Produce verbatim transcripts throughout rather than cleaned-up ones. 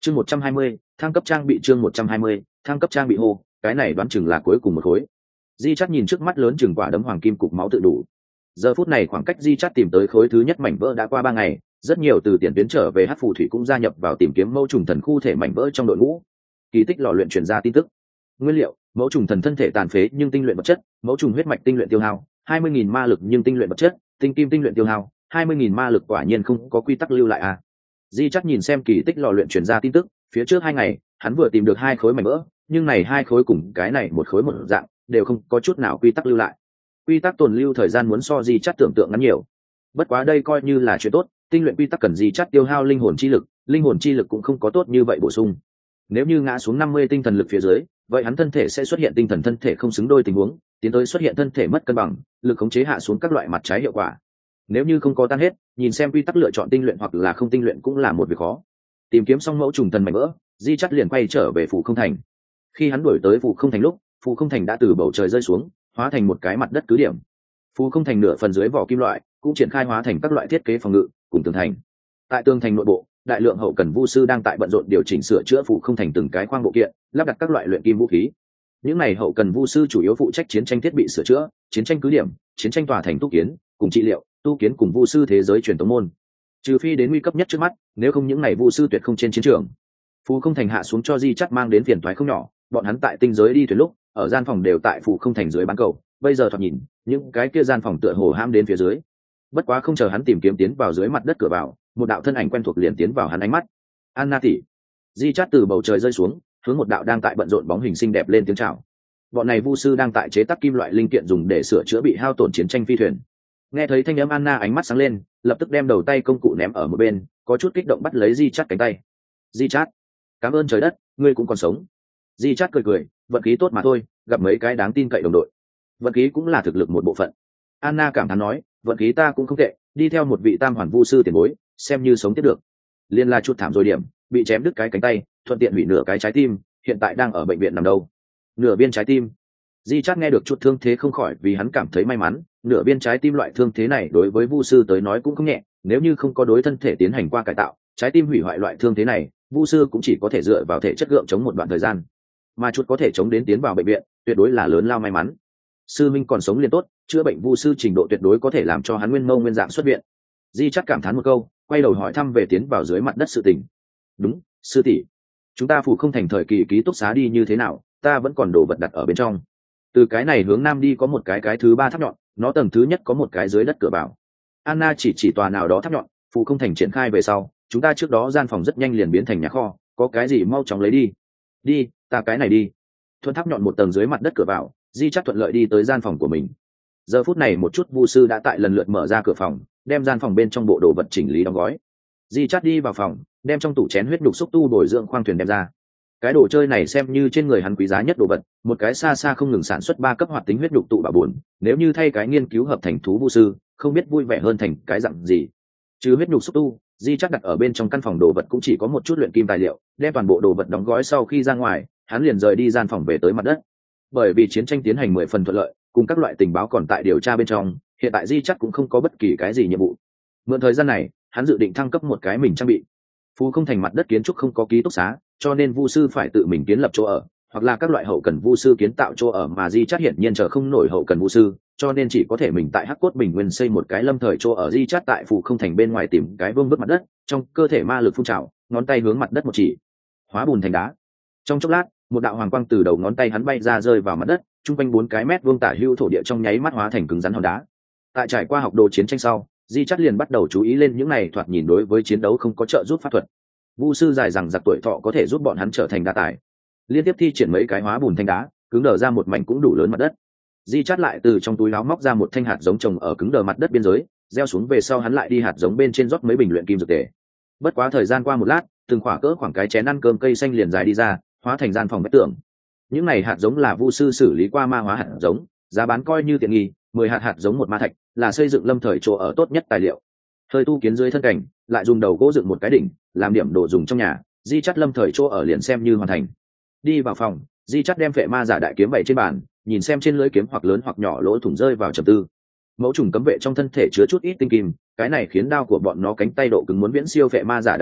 chương một trăm hai mươi thăng cấp trang bị chương một trăm hai mươi thăng cấp trang bị hô, cái này đoán chừng là cuối cùng một khối. Di Chát nhìn trước mắt lớn chừng quả đấm hoàng kim cục máu tự đủ. Giờ phút này khoảng cách Di Chát tìm tới khối thứ nhất mảnh vỡ đã qua ba ngày, rất nhiều từ tiền tuyến trở về Hắc Phù Thủy cũng gia nhập vào tìm kiếm mẫu trùng thần khu thể mảnh vỡ trong đội ngũ. Kỳ tích lò luyện truyền ra tin tức. Nguyên liệu: mẫu trùng thần thân thể tàn phế nhưng tinh luyện vật chất, mẫu trùng huyết mạch tinh luyện tiêu hao hai mươi nghìn ma lực nhưng tinh luyện vật chất, tinh kim tinh luyện tiêu hao hai mươi nghìn ma lực, quả nhiên không có quy tắc lưu lại à. Di Chát nhìn xem kỳ tích lò luyện truyền ra tin tức, phía trước hai ngày hắn vừa tìm được hai khối mảnh vỡ, nhưng này hai khối cùng cái này một khối một dạng, đều không có chút nào quy tắc lưu lại. Quy tắc tồn lưu thời gian muốn so Di Chát tưởng tượng ngắn nhiều. Bất quá đây coi như là chuyện tốt, tinh luyện quy tắc cần Di Chát tiêu hao linh hồn chi lực, linh hồn chi lực cũng không có tốt như vậy bổ sung. Nếu như ngã xuống năm mươi tinh thần lực phía dưới, vậy hắn thân thể sẽ xuất hiện tinh thần thân thể không xứng đôi tình huống, tiến tới xuất hiện thân thể mất cân bằng, lực khống chế hạ xuống các loại mặt trái hiệu quả. Nếu như không có tan hết, nhìn xem quy tắc lựa chọn tinh luyện hoặc là không tinh luyện cũng là một việc khó. Tìm kiếm xong mẫu trùng thần mảnh vỡ, Di Chát liền quay trở về Phù Không Thành. Khi hắn đuổi tới Phù Không Thành lúc, Phù Không Thành đã từ bầu trời rơi xuống, hóa thành một cái mặt đất cứ điểm. Phù Không Thành nửa phần dưới vỏ kim loại cũng triển khai hóa thành các loại thiết kế phòng ngự cùng tường thành. Tại tường thành nội bộ, đại lượng hậu cần vu sư đang tại bận rộn điều chỉnh sửa chữa Phù Không Thành từng cái khoang bộ kiện, lắp đặt các loại luyện kim vũ khí. Những này hậu cần vu sư chủ yếu phụ trách chiến tranh thiết bị sửa chữa, chiến tranh cứ điểm, chiến tranh tòa thành tu kiến, cùng trị liệu, tu kiến cùng vu sư thế giới truyền thống môn. Trừ phi đến nguy cấp nhất trước mắt, nếu không những này vu sư tuyệt không trên chiến trường. Phù Không Thành hạ xuống cho Di Chát mang đến phiền toái không nhỏ, bọn hắn tại tinh giới đi thuyền lúc, ở gian phòng đều tại Phù Không Thành dưới bán cầu, bây giờ thoạt nhìn, những cái kia gian phòng tựa hồ ham đến phía dưới. Bất quá không chờ hắn tìm kiếm tiến vào dưới mặt đất cửa vào, một đạo thân ảnh quen thuộc liền tiến vào hắn ánh mắt. Anna tỷ. Di Chát từ bầu trời rơi xuống, hướng một đạo đang tại bận rộn bóng hình xinh đẹp lên tiếng chào. Bọn này vu sư đang tại chế tác kim loại linh kiện dùng để sửa chữa bị hao tổn chiến tranh phi thuyền. Nghe thấy thanh âm Anna, ánh mắt sáng lên, lập tức đem đầu tay công cụ ném ở một bên, có chút kích động bắt lấy Di Chát cánh tay. Di Chát, cảm ơn trời đất, ngươi cũng còn sống. Di Chát cười cười, vận khí tốt mà thôi, gặp mấy cái đáng tin cậy đồng đội. Vận khí cũng là thực lực một bộ phận. Anna cảm thán nói, vận khí ta cũng không tệ, đi theo một vị tam hoàn vu sư tiền bối, xem như sống tiếp được. Liên la chút thảm rồi điểm, bị chém đứt cái cánh tay, thuận tiện hủy nửa cái trái tim, hiện tại đang ở bệnh viện nằm đâu. Nửa viên trái tim. Di Chát nghe được chút thương thế không khỏi vì hắn cảm thấy may mắn, nửa viên trái tim loại thương thế này đối với vu sư tới nói cũng không nhẹ, nếu như không có đối thân thể tiến hành qua cải tạo, trái tim hủy hoại loại thương thế này, vu sư cũng chỉ có thể dựa vào thể chất gượng chống một đoạn thời gian. Mà chút có thể chống đến tiến vào bệnh viện, tuyệt đối là lớn lao may mắn. Sư minh còn sống liền tốt, chữa bệnh vu sư trình độ tuyệt đối có thể làm cho hắn nguyên mâu nguyên dạng xuất viện. Di Chát cảm thán một câu, quay đầu hỏi thăm về tiến vào dưới mặt đất sự tình. Đúng, sư tỷ, chúng ta Phù Không Thành thời kỳ ký túc xá đi như thế nào, ta vẫn còn đồ vật đặt ở bên trong. Từ cái này hướng nam đi có một cái cái thứ ba tháp nhọn, nó tầng thứ nhất có một cái dưới đất cửa vào. Anna chỉ chỉ tòa nào đó tháp nhọn. Phù Không Thành triển khai về sau, chúng ta trước đó gian phòng rất nhanh liền biến thành nhà kho, có cái gì mau chóng lấy đi. Đi, ta cái này đi. Thuận tháp nhọn một tầng dưới mặt đất cửa vào, Di Chát thuận lợi đi tới gian phòng của mình. Giờ phút này một chút vu sư đã tại lần lượt mở ra cửa phòng, đem gian phòng bên trong bộ đồ vật chỉnh lý đóng gói. Di Chát đi vào phòng, đem trong tủ chén huyết đục xúc tu bồi dưỡng khoang thuyền đem ra. Cái đồ chơi này xem như trên người hắn quý giá nhất đồ vật, một cái xa xa không ngừng sản xuất ba cấp hoạt tính huyết đục tụ bảo buồn, nếu như thay cái nghiên cứu hợp thành thú vu sư, không biết vui vẻ hơn thành cái dạng gì. Trừ huyết đục xúc tu, Di Chát đặt ở bên trong căn phòng đồ vật cũng chỉ có một chút luyện kim tài liệu, đem toàn bộ đồ vật đóng gói sau khi ra ngoài, hắn liền rời đi gian phòng về tới mặt đất. Bởi vì chiến tranh tiến hành mười phần thuận lợi, cùng các loại tình báo còn tại điều tra bên trong, hiện tại Di Chát cũng không có bất kỳ cái gì nhiệm vụ. Mượn thời gian này, hắn dự định thăng cấp một cái mình trang bị. Phù Không Thành mặt đất kiến trúc không có ký túc xá, cho nên vu sư phải tự mình kiến lập chỗ ở, hoặc là các loại hậu cần vu sư kiến tạo chỗ ở, mà Di Chát hiển nhiên chờ không nổi hậu cần vu sư, cho nên chỉ có thể mình tại Hắc Cốt Bình Nguyên xây một cái lâm thời chỗ ở. Di Chát tại Phù Không Thành bên ngoài tìm cái vương vức mặt đất, trong cơ thể ma lực phun trào, ngón tay hướng mặt đất một chỉ, hóa bùn thành đá. Trong chốc lát, một đạo hoàng quang từ đầu ngón tay hắn bay ra rơi vào mặt đất, trung quanh bốn cái mét vuông tả hữu thổ địa trong nháy mắt hóa thành cứng rắn hòn đá. Tại trải qua học đồ chiến tranh sau, Di Chát liền bắt đầu chú ý lên những này thoạt nhìn đối với chiến đấu không có trợ giúp pháp thuật. Vu sư dài rằng giặc tuổi thọ có thể giúp bọn hắn trở thành đa tài. Liên tiếp thi triển mấy cái hóa bùn thanh đá, cứng đờ ra một mảnh cũng đủ lớn mặt đất. Di Chát lại từ trong túi áo móc ra một thanh hạt giống trồng ở cứng đờ mặt đất biên giới, gieo xuống về sau hắn lại đi hạt giống bên trên rót mấy bình luyện kim dược tề. Bất quá thời gian qua một lát, từng khỏa cỡ khoảng cái chén ăn cơm cây xanh liền dài đi ra, hóa thành gian phòng vách tường. Những này hạt giống là vu sư xử lý qua ma hóa hạt giống, giá bán coi như tiện nghi, mười hạt hạt giống một ma thạch, là xây dựng lâm thời chỗ ở tốt nhất tài liệu. Hơi tu kiến dưới thân cảnh, lại dùng đầu gỗ dựng một cái đỉnh, làm điểm đồ dùng trong nhà. Di Chát lâm thời chỗ ở liền xem như hoàn thành. Đi vào phòng, Di Chát đem phệ ma giả đại kiếm bày trên bàn, nhìn xem trên lưỡi kiếm hoặc lớn hoặc nhỏ lỗ thủng rơi vào trầm tư. Mẫu trùng cấm vệ trong thân thể chứa chút ít tinh kim, cái này khiến đao của bọn nó cánh tay độ cứng muốn viễn siêu phệ ma giả đại kiếm,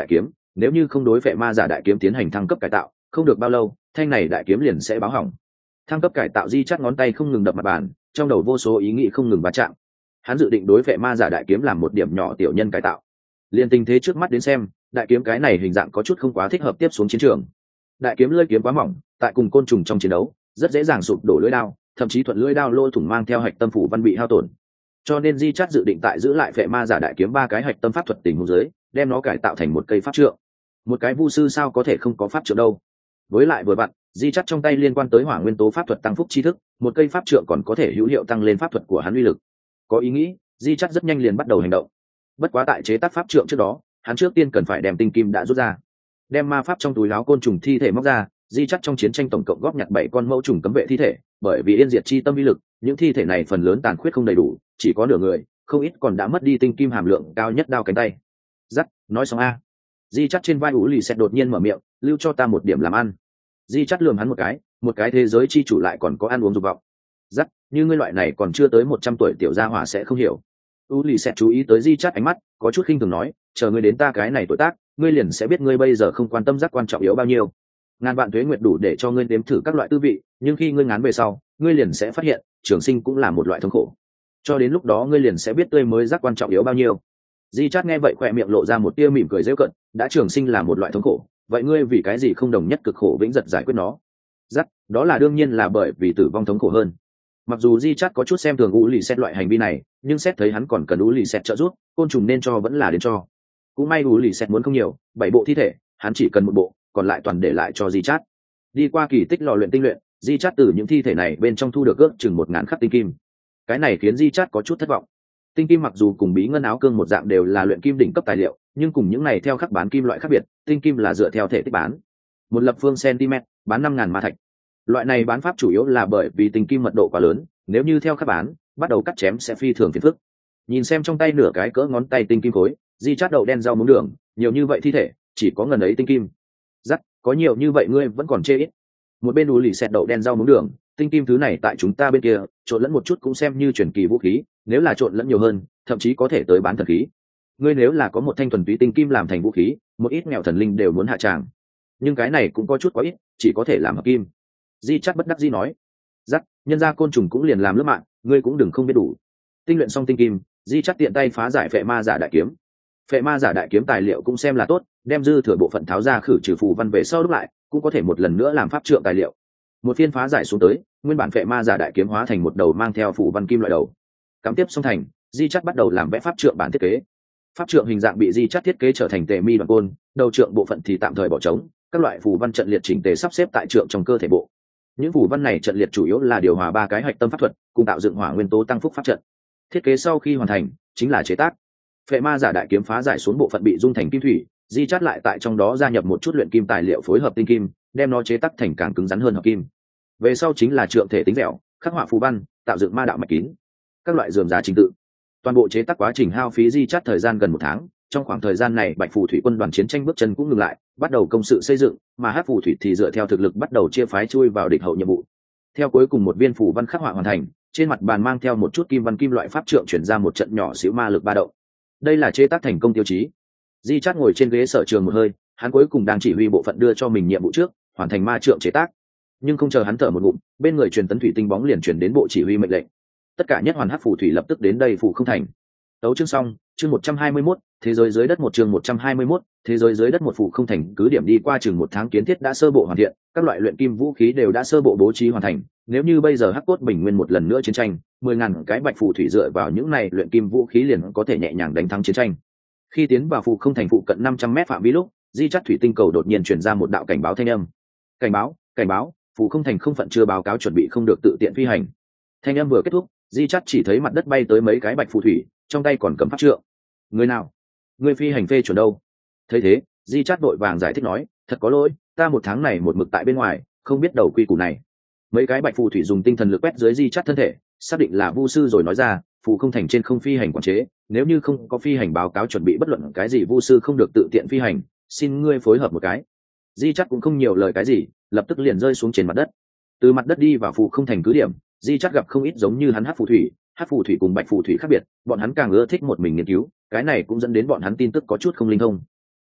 nếu như không đối phệ ma giả đại kiếm tiến hành thăng cấp cải tạo, không được bao lâu thanh này đại kiếm liền sẽ báo hỏng. Thăng cấp cải tạo di chắt ngón tay không ngừng đập mặt bàn, trong đầu vô số ý nghĩ không ngừng va chạm. Hắn dự định đối phệ ma giả đại kiếm làm một điểm nhỏ tiểu nhân cải tạo. Liên tình thế trước mắt đến xem, đại kiếm cái này hình dạng có chút không quá thích hợp tiếp xuống chiến trường. Đại kiếm lưỡi kiếm quá mỏng, tại cùng côn trùng trong chiến đấu rất dễ dàng sụp đổ lưỡi đao, thậm chí thuận lưỡi đao lỗ thủng mang theo hạch tâm phủ văn bị hao tổn. Cho nên di chắt dự định tại giữ lại phệ ma giả đại kiếm ba cái hạch tâm pháp thuật tình huống dưới, đem nó cải tạo thành một cây pháp trượng. Một cái vu sư sao có thể không có pháp trượng đâu? Với lại vừa vặn, di chắt trong tay liên quan tới hỏa nguyên tố pháp thuật tăng phúc tri thức, một cây pháp trượng còn có thể hữu hiệu tăng lên pháp thuật của hắn uy lực. Có ý nghĩ, di chắt rất nhanh liền bắt đầu hành động. Bất quá tại chế tác pháp trượng trước đó, hắn trước tiên cần phải đem tinh kim đã rút ra, đem ma pháp trong túi áo côn trùng thi thể móc ra. Di chắt trong chiến tranh tổng cộng góp nhặt bảy con mẫu trùng cấm vệ thi thể, bởi vì yên diệt chi tâm uy lực, những thi thể này phần lớn tàn khuyết không đầy đủ, chỉ có nửa người, không ít còn đã mất đi tinh kim hàm lượng cao nhất đao cánh tay. Dắt, nói xong a. Di chắt trên vai ủ lì xẹt đột nhiên mở miệng, lưu cho ta một điểm làm ăn. Di chắt lườm hắn một cái, một cái thế giới chi chủ lại còn có ăn uống dục vọng. Dắt, như ngươi loại này còn chưa tới một trăm tuổi tiểu gia hỏa sẽ không hiểu. ủ lì xẹt chú ý tới Di chắt ánh mắt, có chút khinh thường nói, chờ ngươi đến ta cái này tuổi tác, ngươi liền sẽ biết ngươi bây giờ không quan tâm giác quan trọng yếu bao nhiêu. Ngàn vạn tuế nguyệt đủ để cho ngươi nếm thử các loại tư vị, nhưng khi ngươi ngán về sau, ngươi liền sẽ phát hiện trường sinh cũng là một loại thống khổ. Cho đến lúc đó ngươi liền sẽ biết tươi mới giác quan trọng yếu bao nhiêu. Di chát nghe vậy khỏe miệng lộ ra một tia mỉm cười giễu cận, đã trường sinh là một loại thống khổ, vậy ngươi vì cái gì không đồng nhất cực khổ vĩnh giật giải quyết nó? Dắt, đó là đương nhiên là bởi vì tử vong thống khổ hơn. Mặc dù Di chát có chút xem thường ú lì xét loại hành vi này, nhưng xét thấy hắn còn cần ú lì xét trợ giúp, côn trùng nên cho vẫn là đến cho. Cũng may ú lì xét muốn không nhiều, bảy bộ thi thể, hắn chỉ cần một bộ, còn lại toàn để lại cho Di chát. Đi qua kỳ tích lò luyện tinh luyện, Di chát từ những thi thể này bên trong thu được ước chừng một ngàn khắc tinh kim. Cái này khiến Di chát có chút thất vọng. Tinh kim mặc dù cùng bí ngân áo cương một dạng đều là luyện kim đỉnh cấp tài liệu, nhưng cùng những này theo khắc bán kim loại khác biệt, tinh kim là dựa theo thể tích bán. Một lập phương cm bán năm ngàn ma thạch. Loại này bán pháp chủ yếu là bởi vì tinh kim mật độ quá lớn, nếu như theo khắc bán, bắt đầu cắt chém sẽ phi thường phiền phức. Nhìn xem trong tay nửa cái cỡ ngón tay tinh kim khối, Di chát đậu đen rau muống đường, nhiều như vậy thi thể, chỉ có ngần ấy tinh kim. Dắt, có nhiều như vậy ngươi vẫn còn chê ít. Một bên đủ lì xẹt đậu đen rau muống đường, tinh kim thứ này tại chúng ta bên kia trộn lẫn một chút cũng xem như truyền kỳ vũ khí, nếu là trộn lẫn nhiều hơn thậm chí có thể tới bán thần khí. Ngươi nếu là có một thanh thuần túy tinh kim làm thành vũ khí, một ít nghèo thần linh đều muốn hạ tràng, nhưng cái này cũng có chút quá ít, chỉ có thể làm hợp kim. Di chắc bất đắc di nói. Dắt, nhân ra côn trùng cũng liền làm lớp mạng, ngươi cũng đừng không biết đủ. Tinh luyện xong tinh kim, Di chắc tiện tay phá giải phệ ma giả đại kiếm. Phệ ma giả đại kiếm tài liệu cũng xem là tốt, đem dư thừa bộ phận tháo ra khử trừ phù văn về sau đúc lại, cũng có thể một lần nữa làm pháp trượng tài liệu. Một phiên phá giải xuống tới, nguyên bản phệ ma giả đại kiếm hóa thành một đầu mang theo phù văn kim loại đầu. Cắm tiếp xong thành, Di chắt bắt đầu làm vẽ pháp trượng bản thiết kế. Pháp trượng hình dạng bị Di chắt thiết kế trở thành tề mi đoạn côn, đầu trượng bộ phận thì tạm thời bỏ trống, các loại phù văn trận liệt chỉnh tề sắp xếp tại trượng trong cơ thể bộ. Những phù văn này trận liệt chủ yếu là điều hòa ba cái hạch tâm pháp thuật, cùng tạo dựng hỏa nguyên tố tăng phúc pháp trận. Thiết kế sau khi hoàn thành, chính là chế tác. Phệ ma giả đại kiếm phá giải xuống bộ phận bị dung thành kim thủy, Di chắt lại tại trong đó gia nhập một chút luyện kim tài liệu phối hợp tinh kim, đem nó chế tác thành càng cứng rắn hơn hợp kim. Về sau chính là trượng thể tính dẻo, khắc họa phù văn, tạo dựng ma đạo mạch kín, các loại dườm giá trình tự. Toàn bộ chế tác quá trình hao phí Di chắt thời gian gần một tháng. Trong khoảng thời gian này Bạch Phù Thủy quân đoàn chiến tranh bước chân cũng ngừng lại, bắt đầu công sự xây dựng, mà Hắc Phù Thủy thì dựa theo thực lực bắt đầu chia phái chui vào địch hậu nhiệm vụ. Theo cuối cùng một viên phù văn khắc họa hoàn thành, trên mặt bàn mang theo một chút kim văn kim loại pháp trượng chuyển ra một trận nhỏ xíu ma lực ba động. Đây là chế tác thành công tiêu chí. Di chắt ngồi trên ghế sở trường một hơi, hắn cuối cùng đang chỉ huy bộ phận đưa cho mình nhiệm vụ trước, hoàn thành ma trượng chế tác. Nhưng không chờ hắn thở một ngụm, bên người truyền tấn thủy tinh bóng liền chuyển đến bộ chỉ huy mệnh lệnh. Tất cả nhất hoàn Hắc Phù Thủy lập tức đến đây phù không thành. Tấu chương xong, chương một trăm hai mươi mốt, thế giới dưới đất một chương một trăm hai mươi mốt, thế giới dưới đất một phù không thành cứ điểm đi qua chừng một tháng kiến thiết đã sơ bộ hoàn thiện, các loại luyện kim vũ khí đều đã sơ bộ bố trí hoàn thành. Nếu như bây giờ Hắc Cốt Bình Nguyên một lần nữa chiến tranh, mười ngàn cái Bạch Phù Thủy dựa vào những này luyện kim vũ khí liền có thể nhẹ nhàng đánh thắng chiến tranh. Khi tiến vào phù không thành phụ cận năm trăm mét phạm vi lúc, Di chắt thủy tinh cầu đột nhiên truyền ra một đạo cảnh báo thanh âm. Cảnh báo, cảnh báo, phù không thành không phận chưa báo cáo chuẩn bị không được tự tiện phi hành. Thanh âm vừa kết thúc, Di chắt chỉ thấy mặt đất bay tới mấy cái Bạch Phù Thủy, trong tay còn cầm pháp trượng. Người nào? Người phi hành phê chuẩn đâu? Thấy thế, Di chắt đội vàng giải thích nói, thật có lỗi, ta một tháng này một mực tại bên ngoài, không biết đầu quy củ này. Mấy cái Bạch Phù Thủy dùng tinh thần lực quét dưới Di chắt thân thể, xác định là vu sư rồi nói ra, phù không thành trên không phi hành quản chế, nếu như không có phi hành báo cáo chuẩn bị bất luận cái gì vu sư không được tự tiện phi hành, xin ngươi phối hợp một cái. Di chắt cũng không nhiều lời cái gì, lập tức liền rơi xuống trên mặt đất. Từ mặt đất đi vào phù không thành cứ điểm, Di chắt gặp không ít giống như hắn Hắc Phù Thủy, Hắc Phù Thủy cùng Bạch Phù Thủy khác biệt, bọn hắn càng ưa thích một mình nghiên cứu, cái này cũng dẫn đến bọn hắn tin tức có chút không linh thông.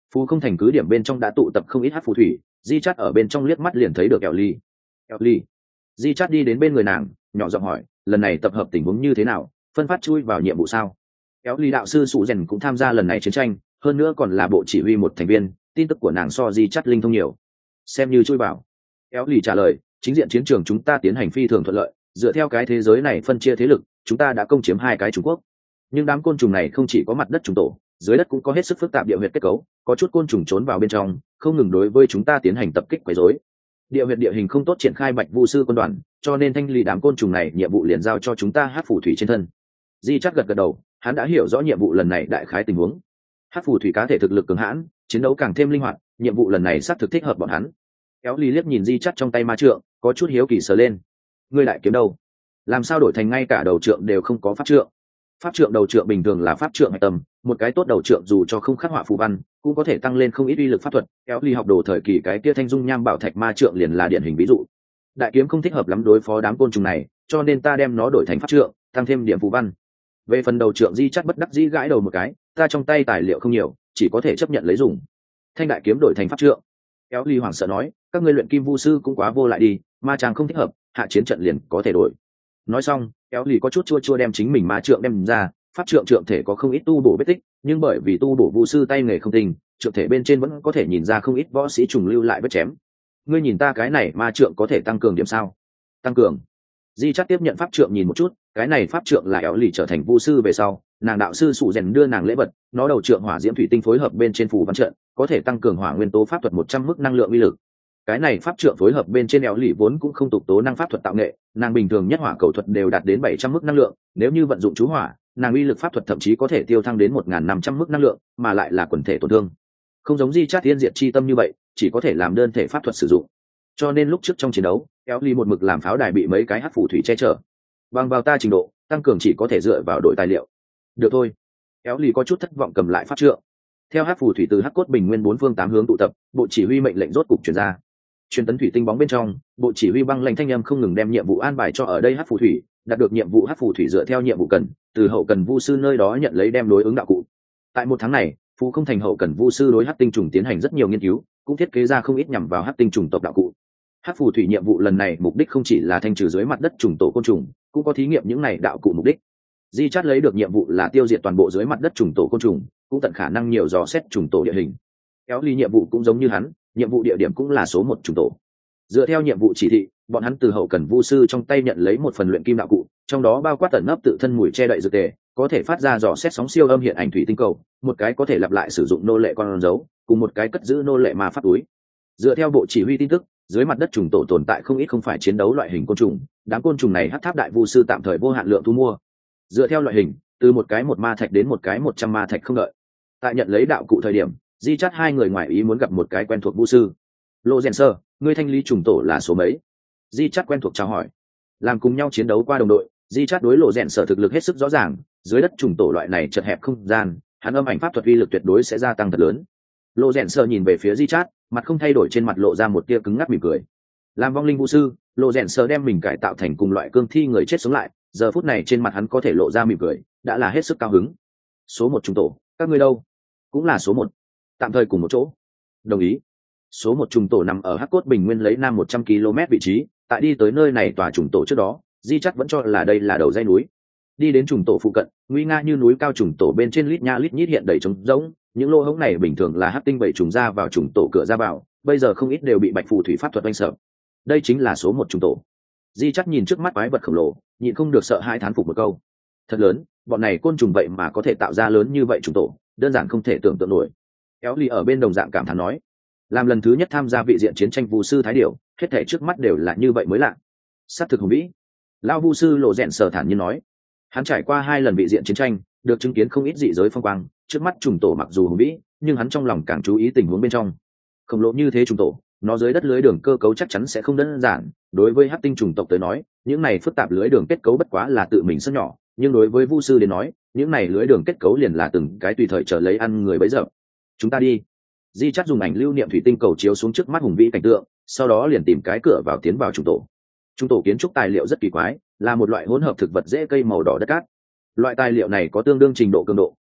Phú không thành cứ điểm bên trong đã tụ tập không ít hát phù thủy, di chắt ở bên trong liếc mắt liền thấy được kẹo ly. Kẹo ly. Di chắt đi đến bên người nàng, nhỏ giọng hỏi, lần này tập hợp tình huống như thế nào, phân phát chui vào nhiệm vụ sao? Kẹo ly đạo sư sụ rèn cũng tham gia lần này chiến tranh, hơn nữa còn là bộ chỉ huy một thành viên, tin tức của nàng so di chắt linh thông nhiều. Xem như chui vào. Kẹo ly trả lời, chính diện chiến trường chúng ta tiến hành phi thường thuận lợi, dựa theo cái thế giới này phân chia thế lực, chúng ta đã công chiếm hai cái Trung Quốc. Nhưng đám côn trùng này không chỉ có mặt đất trùng tổ, dưới đất cũng có hết sức phức tạp địa huyệt kết cấu, có chút côn trùng trốn vào bên trong, không ngừng đối với chúng ta tiến hành tập kích quấy rối. Địa huyệt địa hình không tốt triển khai Bạch Vu sư quân đoàn, cho nên thanh lý đám côn trùng này nhiệm vụ liền giao cho chúng ta hát phù thủy trên thân. Di chắc gật gật đầu, hắn đã hiểu rõ nhiệm vụ lần này đại khái tình huống. Hát phù thủy cá thể thực lực cường hãn, chiến đấu càng thêm linh hoạt, nhiệm vụ lần này xác thực thích hợp bọn hắn. Kéo ly liếc nhìn di chắc trong tay ma trượng, có chút hiếu kỳ sờ lên. Ngươi lại kiếm đâu? Làm sao đổi thành ngay cả đầu trượng đều không có pháp trượng? Pháp trượng đầu trượng bình thường là pháp trượng hạch tâm, một cái tốt đầu trượng dù cho không khắc họa phù văn cũng có thể tăng lên không ít uy lực pháp thuật. Kéo ly học đồ thời kỳ cái kia thanh dung nham bảo thạch ma trượng liền là điển hình ví dụ. Đại kiếm không thích hợp lắm đối phó đám côn trùng này, cho nên ta đem nó đổi thành pháp trượng, tăng thêm điểm phù văn. Về phần đầu trượng di chắc bất đắc dĩ gãi đầu một cái, ta trong tay tài liệu không nhiều, chỉ có thể chấp nhận lấy dùng. Thanh đại kiếm đổi thành pháp trượng. Kéo ly hoảng sợ nói, các ngươi luyện kim vu sư cũng quá vô lại đi, ma trang không thích hợp, hạ chiến trận liền có thể đổi. Nói xong, kéo ly có chút chua chua đem chính mình ma trượng đem ra, pháp trượng trượng thể có không ít tu bổ vết tích, nhưng bởi vì tu bổ vu sư tay nghề không tinh, trượng thể bên trên vẫn có thể nhìn ra không ít võ sĩ trùng lưu lại vết chém. Ngươi nhìn ta cái này ma trượng có thể tăng cường điểm sao? Tăng cường. Di chắc tiếp nhận pháp trượng nhìn một chút, cái này pháp trượng là kéo ly trở thành vu sư về sau, nàng đạo sư sụ rèn đưa nàng lễ vật, nó đầu trượng hỏa diễm thủy tinh phối hợp bên trên phù văn trận, có thể tăng cường hỏa nguyên tố pháp thuật một trăm mức năng lượng uy lực. Cái này pháp trượng phối hợp bên trên kéo ly vốn cũng không tục tố năng pháp thuật tạo nghệ, nàng bình thường nhất hỏa cầu thuật đều đạt đến bảy trăm mức năng lượng, nếu như vận dụng chú hỏa, nàng uy lực pháp thuật thậm chí có thể tiêu thăng đến một nghìn năm trăm mức năng lượng, mà lại là quần thể tổn thương. Không giống Di Chát Thiên Diệt chi tâm như vậy, chỉ có thể làm đơn thể pháp thuật sử dụng. Cho nên lúc trước trong chiến đấu, kéo ly một mực làm pháo đài bị mấy cái hắc phù thủy che chở. Bằng vào ta trình độ, tăng cường chỉ có thể dựa vào đội tài liệu. Được thôi. Kéo ly có chút thất vọng cầm lại pháp trượng. Theo hắc phù thủy từ hắc cốt bình nguyên bốn phương tám hướng tụ tập, bộ chỉ huy mệnh lệnh rốt cục truyền ra. Truyền tấn thủy tinh bóng bên trong, bộ chỉ huy băng lệnh thanh âm không ngừng đem nhiệm vụ an bài cho ở đây hắc phù thủy, đạt được nhiệm vụ hắc phù thủy dựa theo nhiệm vụ cần, từ hậu cần vu sư nơi đó nhận lấy đem đối ứng đạo cụ. Tại một tháng này, Phú không thành hậu cần vu sư đối hắc tinh trùng tiến hành rất nhiều nghiên cứu, cũng thiết kế ra không ít nhằm vào hắc tinh trùng tộc đạo cụ. Hắc phù thủy nhiệm vụ lần này mục đích không chỉ là thanh trừ dưới mặt đất trùng tổ côn trùng, cũng có thí nghiệm những này đạo cụ mục đích. Di Chát lấy được nhiệm vụ là tiêu diệt toàn bộ dưới mặt đất trùng tổ côn trùng, cũng tận khả năng nhiều dò xét trùng tổ địa hình. Kéo ly nhiệm vụ cũng giống như hắn, nhiệm vụ địa điểm cũng là số một trùng tổ. Dựa theo nhiệm vụ chỉ thị, bọn hắn từ hậu cần vu sư trong tay nhận lấy một phần luyện kim đạo cụ, trong đó bao quát tẩn nấp tự thân mùi che đậy dược tề, có thể phát ra dò xét sóng siêu âm hiện ảnh thủy tinh cầu, một cái có thể lặp lại sử dụng nô lệ con dấu, cùng một cái cất giữ nô lệ ma pháp túi. Dựa theo bộ chỉ huy tin tức, dưới mặt đất trùng tổ tồn tại không ít không phải chiến đấu loại hình côn trùng, đám côn trùng này hắc tháp đại vu sư tạm thời vô hạn lượng thu mua. Dựa theo loại hình, từ một cái một ma thạch đến một cái một trăm ma thạch không đợi. Tại nhận lấy đạo cụ thời điểm, Di Chát hai người ngoài ý muốn gặp một cái quen thuộc vu sư. Lộ rèn sơ, ngươi thanh lý trùng tổ là số mấy? Di Chát quen thuộc chào hỏi. Làm cùng nhau chiến đấu qua đồng đội, Di Chát đối lộ rèn sở thực lực hết sức rõ ràng, dưới đất trùng tổ loại này chật hẹp không gian, hắn âm ảnh pháp thuật uy lực tuyệt đối sẽ gia tăng thật lớn. Lộ rèn sơ nhìn về phía Di Chát, mặt không thay đổi trên mặt lộ ra một tia cứng ngắc mỉm cười. Làm vong linh vũ sư, lộ rèn sơ đem mình cải tạo thành cùng loại cương thi người chết sống lại, giờ phút này trên mặt hắn có thể lộ ra mỉm cười, đã là hết sức cao hứng. Số một trùng tổ, các ngươi đâu? Cũng là số một, tạm thời cùng một chỗ. Đồng ý. Số một trùng tổ nằm ở hắc cốt bình nguyên lấy nam một trăm ki lô mét vị trí, tại đi tới nơi này tòa trùng tổ trước đó, Di Chát vẫn cho là đây là đầu dây núi. Đi đến trùng tổ phụ cận, nguy nga như núi cao trùng tổ bên trên lít nha lít nhít hiện đầy trống rỗng, những lỗ hổng này bình thường là hắc tinh bảy trùng ra vào trùng tổ cửa ra vào, bây giờ không ít đều bị bạch phù thủy pháp thuật oanh sợ. Đây chính là số một trùng tổ. Di Chát nhìn trước mắt quái vật khổng lồ, nhịn không được sợ hãi thán phục một câu. Thật lớn, bọn này côn trùng vậy mà có thể tạo ra lớn như vậy trùng tổ, đơn giản không thể tưởng tượng nổi. Kéo ly ở bên đồng dạng cảm thán nói, làm lần thứ nhất tham gia vị diện chiến tranh vu sư thái điểu, hết thảy trước mắt đều là như vậy mới lạ. Sát thực hùng vĩ. Lão vu sư lộ rèn sở thản nhiên nói, hắn trải qua hai lần vị diện chiến tranh, được chứng kiến không ít dị giới phong quang, trước mắt trùng tổ mặc dù hùng vĩ, nhưng hắn trong lòng càng chú ý tình huống bên trong. Khổng lồ như thế trùng tổ, nó dưới đất lưới đường cơ cấu chắc chắn sẽ không đơn giản, đối với hắc tinh trùng tộc tới nói, những này phức tạp lưới đường kết cấu bất quá là tự mình sân nhỏ, nhưng đối với vu sư đến nói, những này lưới đường kết cấu liền là từng cái tùy thời trở lấy ăn người bấy giờ. Chúng ta đi. Di Chát dùng ảnh lưu niệm thủy tinh cầu chiếu xuống trước mắt hùng vĩ cảnh tượng, sau đó liền tìm cái cửa vào tiến vào trùng tổ. Trùng tổ kiến trúc tài liệu rất kỳ quái, là một loại hỗn hợp thực vật dễ cây màu đỏ đất cát. Loại tài liệu này có tương đương trình độ cường độ,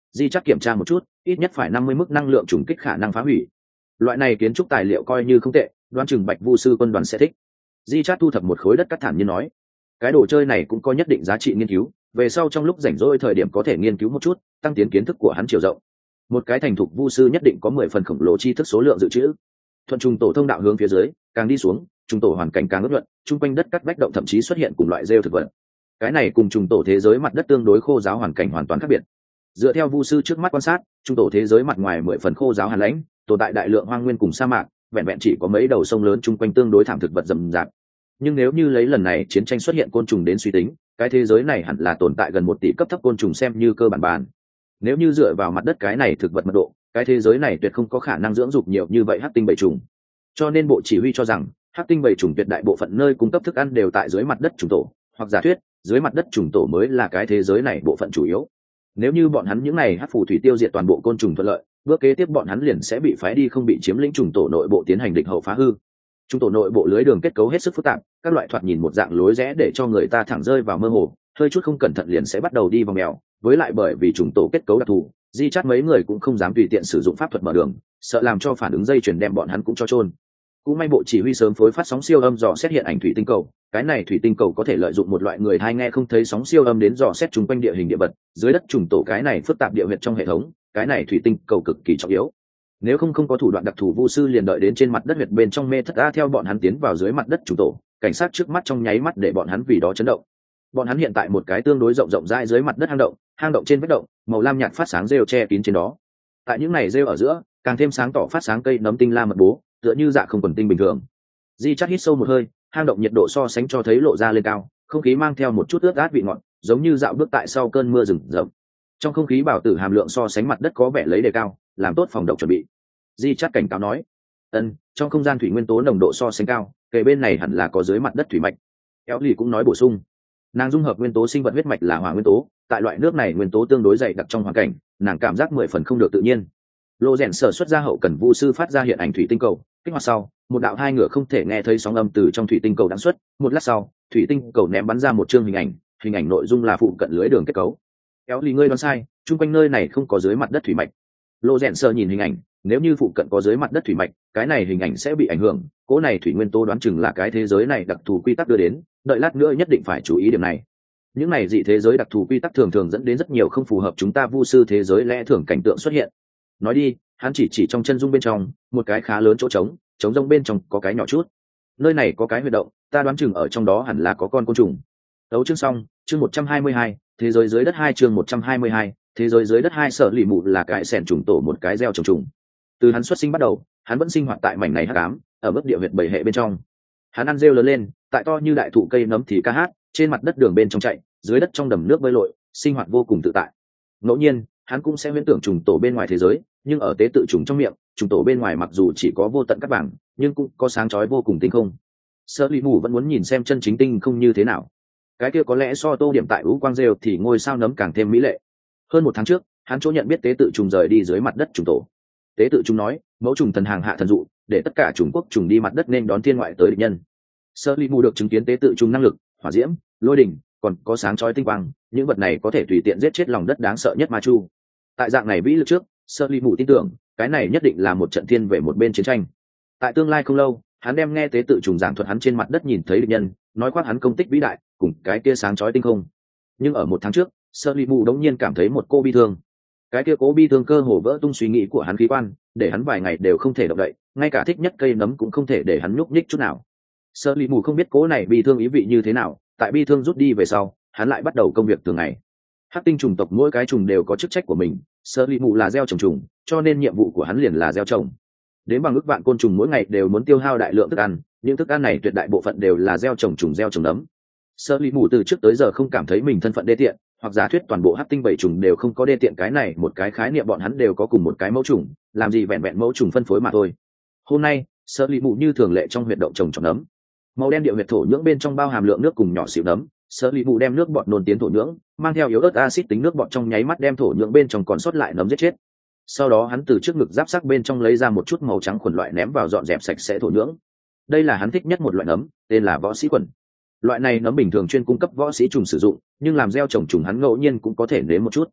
Di chắc kiểm tra một chút, ít nhất phải năm mươi mức năng lượng trùng kích khả năng phá hủy. Loại này kiến trúc tài liệu coi như không tệ, đoán chừng Bạch Vu sư quân đoàn sẽ thích. Di chát thu thập một khối đất cắt thản nhiên nói, cái đồ chơi này cũng có nhất định giá trị nghiên cứu, về sau trong lúc rảnh rỗi thời điểm có thể nghiên cứu một chút, tăng tiến kiến thức của hắn chiều rộng. Một cái thành thục vu sư nhất định có mười phần khổng lồ tri thức số lượng dự trữ. Thuận trùng tổ thông đạo hướng phía dưới, càng đi xuống, trùng tổ hoàn cảnh càng ướt nhuận, chung quanh đất cắt vách động thậm chí xuất hiện cùng loại rêu thực vật. Cái này cùng trùng tổ thế giới mặt đất tương đối khô giáo hoàn cảnh hoàn toàn khác biệt. Dựa theo vu sư trước mắt quan sát, trùng tổ thế giới mặt ngoài mười phần khô giáo hàn lãnh, tồn tại đại lượng hoang nguyên cùng sa mạc, vẹn vẹn chỉ có mấy đầu sông lớn chung quanh tương đối thảm thực vật rậm rạp. Nhưng nếu như lấy lần này chiến tranh xuất hiện côn trùng đến suy tính, cái thế giới này hẳn là tồn tại gần một tỷ cấp thấp côn trùng xem như cơ bản bản. Nếu như dựa vào mặt đất cái này thực vật mật độ, cái thế giới này tuyệt không có khả năng dưỡng dục nhiều như vậy hắc tinh bầy trùng. Cho nên bộ chỉ huy cho rằng hắc tinh bầy trùng tuyệt đại bộ phận nơi cung cấp thức ăn đều tại dưới mặt đất trùng tổ, hoặc giả thuyết dưới mặt đất trùng tổ mới là cái thế giới này bộ phận chủ yếu. Nếu như bọn hắn những này hắc phù thủy tiêu diệt toàn bộ côn trùng thuận lợi, bước kế tiếp bọn hắn liền sẽ bị phái đi không bị chiếm lĩnh trùng tổ nội bộ tiến hành địch hậu phá hư. Trùng tổ nội bộ lưới đường kết cấu hết sức phức tạp, các loại thoạt nhìn một dạng lối rẽ để cho người ta thẳng rơi vào mơ hồ, hơi chút không cẩn thận liền sẽ bắt đầu đi vòng mèo. Với lại bởi vì trùng tổ kết cấu đặc thù, Di Chát mấy người cũng không dám tùy tiện sử dụng pháp thuật mở đường, sợ làm cho phản ứng dây chuyển đem bọn hắn cũng cho trôn. Cũng may bộ chỉ huy sớm phối phát sóng siêu âm dò xét hiện ảnh thủy tinh cầu, cái này thủy tinh cầu có thể lợi dụng một loại người hai nghe không thấy sóng siêu âm đến dò xét chung quanh địa hình địa vật, dưới đất trùng tổ cái này phức tạp địa huyệt trong hệ thống, cái này thủy tinh cầu cực kỳ trọng yếu. Nếu không không có thủ đoạn đặc thù, vu sư liền đợi đến trên mặt đất huyệt bên trong mê thất a theo bọn hắn tiến vào dưới mặt đất trùng tổ, cảnh sát trước mắt trong nháy mắt để bọn hắn vì đó chấn động. Bọn hắn hiện tại một cái tương đối rộng rộng rãi dưới mặt đất hang động, hang động trên vách động, màu lam nhạt phát sáng rêu che kín trên đó. Tại những này rêu ở giữa, càng thêm sáng tỏ phát sáng cây nấm tinh la mật bố, tựa như dạ không quần tinh bình thường. Di Chát hít sâu một hơi, hang động nhiệt độ so sánh cho thấy lộ ra lên cao, không khí mang theo một chút ướt át vị ngọt, giống như dạo bước tại sau cơn mưa rừng rậm. Trong không khí bảo tử hàm lượng so sánh mặt đất có vẻ lấy đề cao, làm tốt phòng độc chuẩn bị. Di Chát cảnh cáo nói, ân, trong không gian thủy nguyên tố nồng độ so sánh cao, kề bên này hẳn là có dưới mặt đất thủy mạch. Kéo lì cũng nói bổ sung, nàng dung hợp nguyên tố sinh vật huyết mạch là hỏa nguyên tố, tại loại nước này nguyên tố tương đối dày đặc trong hoàn cảnh, nàng cảm giác mười phần không được tự nhiên. Lô rèn sở xuất ra hậu cần vu sư phát ra hiện ảnh thủy tinh cầu, kích hoạt sau, một đạo hai ngựa không thể nghe thấy sóng âm từ trong thủy tinh cầu đáng xuất, một lát sau, thủy tinh cầu ném bắn ra một chương hình ảnh, hình ảnh nội dung là phụ cận lưới đường kết cấu. Kéo lì ngươi đoán sai, chung quanh nơi này không có dưới mặt đất thủy mạch. Lô rèn sở nhìn hình ảnh, nếu như phụ cận có dưới mặt đất thủy mạch, cái này hình ảnh sẽ bị ảnh hưởng, cỗ này thủy nguyên tố đoán chừng là cái thế giới này đặc thù quy tắc đưa đến, đợi lát nữa nhất định phải chú ý điểm này. Những này dị thế giới đặc thù quy tắc thường thường dẫn đến rất nhiều không phù hợp chúng ta vu sư thế giới lẽ thường cảnh tượng xuất hiện. Nói đi, hắn chỉ chỉ trong chân dung bên trong, một cái khá lớn chỗ trống, trống rông bên trong có cái nhỏ chút. Nơi này có cái huyệt động, ta đoán chừng ở trong đó hẳn là có con côn trùng. Đấu chương xong, chương một trăm hai mươi hai, thế giới dưới đất hai chương một trăm hai mươi hai, thế giới dưới đất hai sở lì mụ là cái sẻn trùng tổ một cái gieo trồng trùng. Từ hắn xuất sinh bắt đầu, hắn vẫn sinh hoạt tại mảnh này hắc ám, ở mức địa huyệt bảy hệ bên trong. Hắn ăn rêu lớn lên, tại to như đại thụ cây nấm thì ca hát, trên mặt đất đường bên trong chạy, dưới đất trong đầm nước bơi lội, sinh hoạt vô cùng tự tại. Ngẫu nhiên, hắn cũng sẽ huyễn tưởng trùng tổ bên ngoài thế giới, nhưng ở tế tự trùng trong miệng, trùng tổ bên ngoài mặc dù chỉ có vô tận các bảng, nhưng cũng có sáng chói vô cùng tinh không. Sở lì mù vẫn muốn nhìn xem chân chính tinh không như thế nào. Cái kia có lẽ so tô điểm tại ú quang rêu thì ngôi sao nấm càng thêm mỹ lệ. Hơn một tháng trước, hắn chỗ nhận biết tế tự trùng rời đi dưới mặt đất trùng tổ. Tế tự trùng nói, mẫu trùng thần hàng hạ thần dụ, để tất cả chủng quốc trùng đi mặt đất nên đón thiên ngoại tới địch nhân. Sở lì mù được chứng kiến tế tự trùng năng lực, hỏa diễm, lôi đỉnh, còn có sáng chói tinh quang, những vật này có thể tùy tiện giết chết lòng đất đáng sợ nhất ma chu. Tại dạng này vĩ lực trước, Sở lì mù tin tưởng, cái này nhất định là một trận thiên về một bên chiến tranh. Tại tương lai không lâu, hắn đem nghe tế tự trùng giảng thuật hắn trên mặt đất nhìn thấy địch nhân, nói khoác hắn công tích vĩ đại, cùng cái kia sáng chói tinh không. Nhưng ở một tháng trước, Sở lì mù đống nhiên cảm thấy một cô bi thương. Cái kia cố bi thương cơ hồ vỡ tung suy nghĩ của hắn khí quan, để hắn vài ngày đều không thể động đậy, ngay cả thích nhất cây nấm cũng không thể để hắn nhúc nhích chút nào. Sở lì mù không biết cố này bi thương ý vị như thế nào, tại bi thương rút đi về sau, hắn lại bắt đầu công việc thường ngày. Hắc tinh trùng tộc mỗi cái trùng đều có chức trách của mình, Sở lì mù là gieo trồng trùng, cho nên nhiệm vụ của hắn liền là gieo trồng. Đến bằng ước vạn côn trùng mỗi ngày đều muốn tiêu hao đại lượng thức ăn, những thức ăn này tuyệt đại bộ phận đều là gieo trồng trùng gieo trồng nấm. Sở lì mù từ trước tới giờ không cảm thấy mình thân phận đê tiện, hoặc giả thuyết toàn bộ hắc tinh bảy trùng đều không có đê tiện, cái này một cái khái niệm bọn hắn đều có cùng một cái mẫu trùng, làm gì vẹn vẹn mẫu trùng phân phối mà thôi. Hôm nay, Sở lì mù như thường lệ trong huyệt động trồng trọt nấm. Màu đen địa huyệt thổ nhưỡng bên trong bao hàm lượng nước cùng nhỏ xíu nấm, Sở lì mù đem nước bọt nôn tiến thổ nhưỡng, mang theo yếu ớt axit tính nước bọt trong nháy mắt đem thổ nhưỡng bên trong còn sót lại nấm giết chết. Sau đó hắn từ trước ngực giáp sắc bên trong lấy ra một chút màu trắng khuẩn loại ném vào dọn dẹp sạch sẽ thổ nhưỡng. Đây là hắn thích nhất một loại nấm, tên là võ sĩ khuẩn. Loại này nấm bình thường chuyên cung cấp võ sĩ trùng sử dụng, nhưng làm gieo trồng trùng hắn ngẫu nhiên cũng có thể nếm một chút.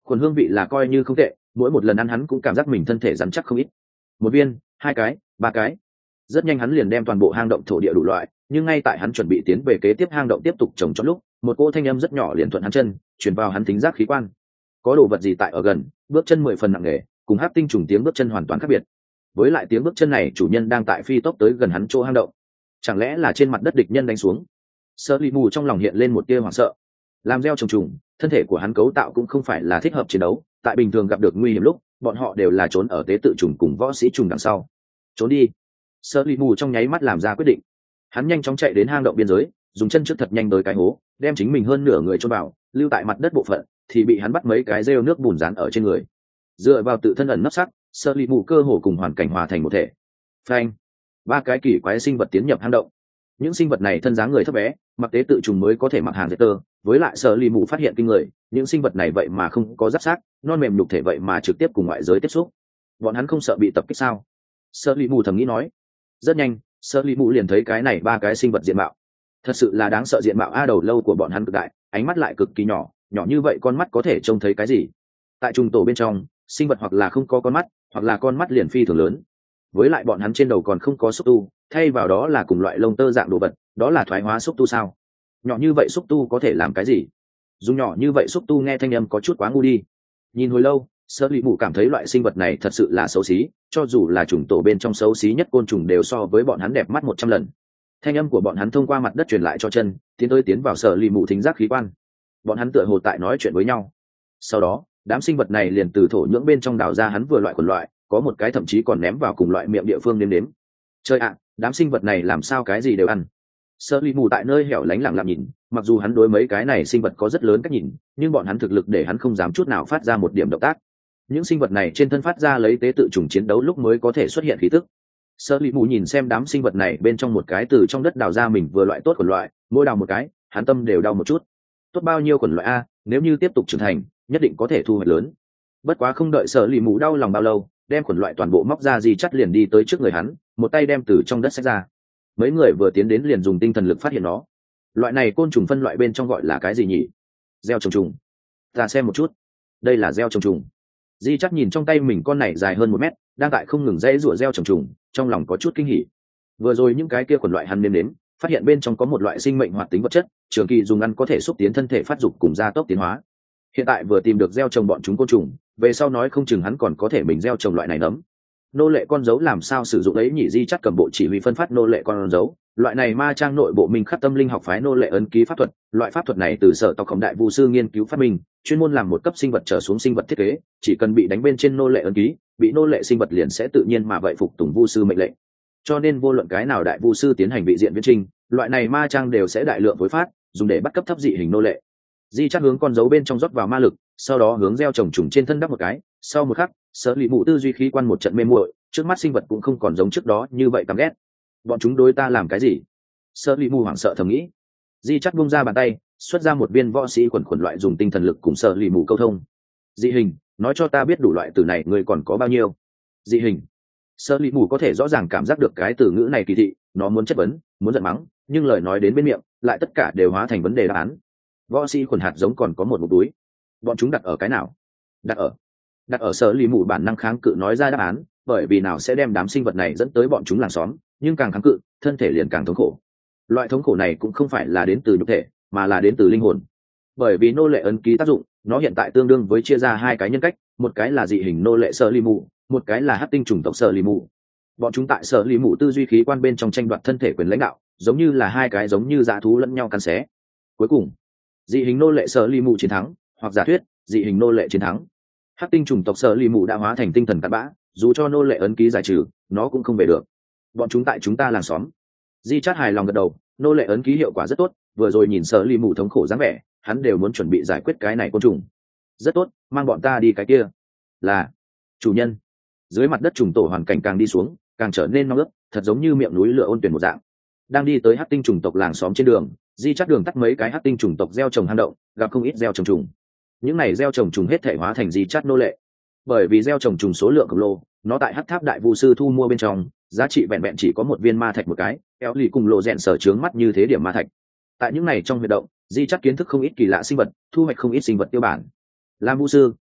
Khuẩn hương vị là coi như không tệ, mỗi một lần ăn hắn cũng cảm giác mình thân thể rắn chắc không ít. Một viên, hai cái, ba cái. Rất nhanh hắn liền đem toàn bộ hang động thổ địa đủ loại, nhưng ngay tại hắn chuẩn bị tiến về kế tiếp hang động tiếp tục trồng cho lúc, một cỗ thanh âm rất nhỏ liền thuận hắn chân, truyền vào hắn thính giác khí quan. Có đồ vật gì tại ở gần, bước chân mười phần nặng nề, cùng hắc tinh trùng tiếng bước chân hoàn toàn khác biệt. Với lại tiếng bước chân này chủ nhân đang tại phi tốc tới gần hắn chỗ hang động. Chẳng lẽ là trên mặt đất địch nhân đánh xuống? Sở Lị Mù trong lòng hiện lên một tia hoảng sợ. Làm gieo trồng trùng, thân thể của hắn cấu tạo cũng không phải là thích hợp chiến đấu, tại bình thường gặp được nguy hiểm lúc, bọn họ đều là trốn ở tế tự trùng cùng võ sĩ trùng đằng sau. Trốn đi. Sở Lị Mù trong nháy mắt làm ra quyết định. Hắn nhanh chóng chạy đến hang động biên giới, dùng chân trước thật nhanh tới cái hố, đem chính mình hơn nửa người chôn vào, lưu tại mặt đất bộ phận thì bị hắn bắt mấy cái rêu nước bùn dán ở trên người. Dựa vào tự thân ẩn nấp sắc, Sở Lị Mù cơ hồ cùng hoàn cảnh hòa thành một thể. Phanh! Ba cái kỳ quái sinh vật tiến nhập hang động. Những sinh vật này thân dáng người thấp bé, mặc tế tự trùng mới có thể mặc hàng dệt tơ, với lại Sở Lị Mù phát hiện kinh người, những sinh vật này vậy mà không có giáp xác, non mềm nhục thể vậy mà trực tiếp cùng ngoại giới tiếp xúc. Bọn hắn không sợ bị tập kích sao? Sở Lị Mù thầm nghĩ nói. Rất nhanh, Sở Lị Mù liền thấy cái này ba cái sinh vật diện mạo. Thật sự là đáng sợ diện mạo a, đầu lâu của bọn hắn cực đại, ánh mắt lại cực kỳ nhỏ, nhỏ như vậy con mắt có thể trông thấy cái gì? Tại trùng tổ bên trong, sinh vật hoặc là không có con mắt, hoặc là con mắt liền phi thường lớn. Với lại bọn hắn trên đầu còn không có xúc tu, thay vào đó là cùng loại lông tơ dạng đồ vật, đó là thoái hóa xúc tu sao? Nhỏ như vậy xúc tu có thể làm cái gì? Dùng nhỏ như vậy xúc tu nghe thanh âm có chút quá ngu đi. Nhìn hồi lâu, Sở Lị Mù cảm thấy loại sinh vật này thật sự là xấu xí, cho dù là chủng tổ bên trong xấu xí nhất côn trùng đều so với bọn hắn đẹp mắt một trăm lần. Thanh âm của bọn hắn thông qua mặt đất truyền lại cho chân, tiến tới tiến vào Sở Lị Mù thính giác khí quan. Bọn hắn tựa hồ tại nói chuyện với nhau. Sau đó, đám sinh vật này liền từ thổ nhưỡng bên trong đào ra hắn vừa loại quần loại, có một cái thậm chí còn ném vào cùng loại miệng địa phương nếm nếm. Chơi ạ, đám sinh vật này làm sao cái gì đều ăn? Sở Lị Mù tại nơi hẻo lánh lặng lặng nhìn, mặc dù hắn đối mấy cái này sinh vật có rất lớn cách nhìn, nhưng bọn hắn thực lực để hắn không dám chút nào phát ra một điểm động tác. Những sinh vật này trên thân phát ra lấy tế tự trùng chiến đấu lúc mới có thể xuất hiện khí tức. Sở Lị Mù nhìn xem đám sinh vật này bên trong một cái từ trong đất đào ra mình vừa loại tốt quần loại, mỗi đào một cái, hắn tâm đều đau một chút. Tốt bao nhiêu quần loại a, nếu như tiếp tục trưởng thành, nhất định có thể thu hoạch lớn. Bất quá không đợi Sở Lị Mù đau lòng bao lâu, đem quần loại toàn bộ móc ra gì chắt liền đi tới trước người hắn, một tay đem từ trong đất xách ra. Mấy người vừa tiến đến liền dùng tinh thần lực phát hiện nó. Loại này côn trùng phân loại bên trong gọi là cái gì nhỉ? Gieo trồng trùng. Ta xem một chút. Đây là gieo trồng trùng. Di chắc nhìn trong tay mình con này dài hơn một mét, đang tại không ngừng dãy rủa gieo trồng trùng, trong lòng có chút kinh hỉ. Vừa rồi những cái kia quần loại hắn nếm nếm, phát hiện bên trong có một loại sinh mệnh hoạt tính vật chất, trường kỳ dùng ăn có thể xúc tiến thân thể phát dục cùng gia tốc tiến hóa. Hiện tại vừa tìm được gieo trồng bọn chúng côn trùng, về sau nói không chừng hắn còn có thể mình gieo trồng loại này nấm. Nô lệ con dấu làm sao sử dụng ấy nhỉ? Di chắc cầm bộ chỉ huy phân phát nô lệ con dấu, loại này ma trang nội bộ minh khắc tâm linh học phái nô lệ ấn ký pháp thuật, loại pháp thuật này từ sở tộc khổng đại vu sư nghiên cứu phát minh, chuyên môn làm một cấp sinh vật trở xuống sinh vật thiết kế, chỉ cần bị đánh bên trên nô lệ ấn ký, bị nô lệ sinh vật liền sẽ tự nhiên mà vậy phục tùng vu sư mệnh lệnh. Cho nên vô luận cái nào đại vu sư tiến hành vị diện viễn trình, loại này ma trang đều sẽ đại lượng phối phát, dùng để bắt cấp thấp dị hình nô lệ. Di chắc hướng con dấu bên trong rót vào ma lực, sau đó hướng gieo trồng trùng trên thân đắp một cái, sau một khắc, Sở Lị Mù tư duy khí quan một trận mê muội, trước mắt sinh vật cũng không còn giống trước đó như vậy căm ghét. Bọn chúng đối ta làm cái gì? Sở Lị Mù hoảng sợ thầm nghĩ. Di chắc buông ra bàn tay, xuất ra một viên võ sĩ quần quần loại dùng tinh thần lực cùng Sở Lị Mù câu thông. Dị hình, nói cho ta biết đủ loại từ này người còn có bao nhiêu? Dị hình. Sở Lị Mù có thể rõ ràng cảm giác được cái từ ngữ này kỳ thị, nó muốn chất vấn, muốn giận mắng, nhưng lời nói đến bên miệng, lại tất cả đều hóa thành vấn đề đáp án. Võ sĩ quần hạt giống còn có một một túi. Bọn chúng đặt ở cái nào? Đặt ở đặt ở Sở Lị Mù bản năng kháng cự nói ra đáp án, bởi vì nào sẽ đem đám sinh vật này dẫn tới bọn chúng làng xóm, nhưng càng kháng cự, thân thể liền càng thống khổ. Loại thống khổ này cũng không phải là đến từ nhục thể, mà là đến từ linh hồn. Bởi vì nô lệ ấn ký tác dụng, nó hiện tại tương đương với chia ra hai cái nhân cách, một cái là dị hình nô lệ Sở Lị Mù, một cái là hắc tinh chủng tộc Sở Lị Mù. Bọn chúng tại Sở Lị Mù tư duy khí quan bên trong tranh đoạt thân thể quyền lãnh đạo, giống như là hai cái giống như dã thú lẫn nhau cắn xé. Cuối cùng, dị hình nô lệ Sở Lị Mù chiến thắng, hoặc giả thuyết, dị hình nô lệ chiến thắng. Hắc tinh chủng tộc Sở Lị Mù đã hóa thành tinh thần cặn bã, dù cho nô lệ ấn ký giải trừ, nó cũng không về được. Bọn chúng tại chúng ta làng xóm. Di chát hài lòng gật đầu, nô lệ ấn ký hiệu quả rất tốt, vừa rồi nhìn Sở Lị Mù thống khổ dáng vẻ, hắn đều muốn chuẩn bị giải quyết cái này côn trùng. Rất tốt, mang bọn ta đi cái kia. Là chủ nhân. Dưới mặt đất trùng tổ hoàn cảnh càng đi xuống, càng trở nên nóng ướt, thật giống như miệng núi lửa ôn tuyển một dạng. Đang đi tới hắc tinh chủng tộc làng xóm trên đường, Di chát đường tắt mấy cái hắc tinh chủng tộc gieo trồng hang động, gặp không ít gieo trồng trùng. Những này gieo trồng trùng hết thể hóa thành Di chát nô lệ. Bởi vì gieo trồng trùng số lượng khổng lồ, nó tại hắc tháp đại vu sư thu mua bên trong, giá trị vẹn vẹn chỉ có một viên ma thạch một cái, kéo lì cùng lộ rèn sở trướng mắt như thế điểm ma thạch. Tại những này trong huyệt động, Di chắc kiến thức không ít kỳ lạ sinh vật, thu hoạch không ít sinh vật tiêu bản. Làm vu sư,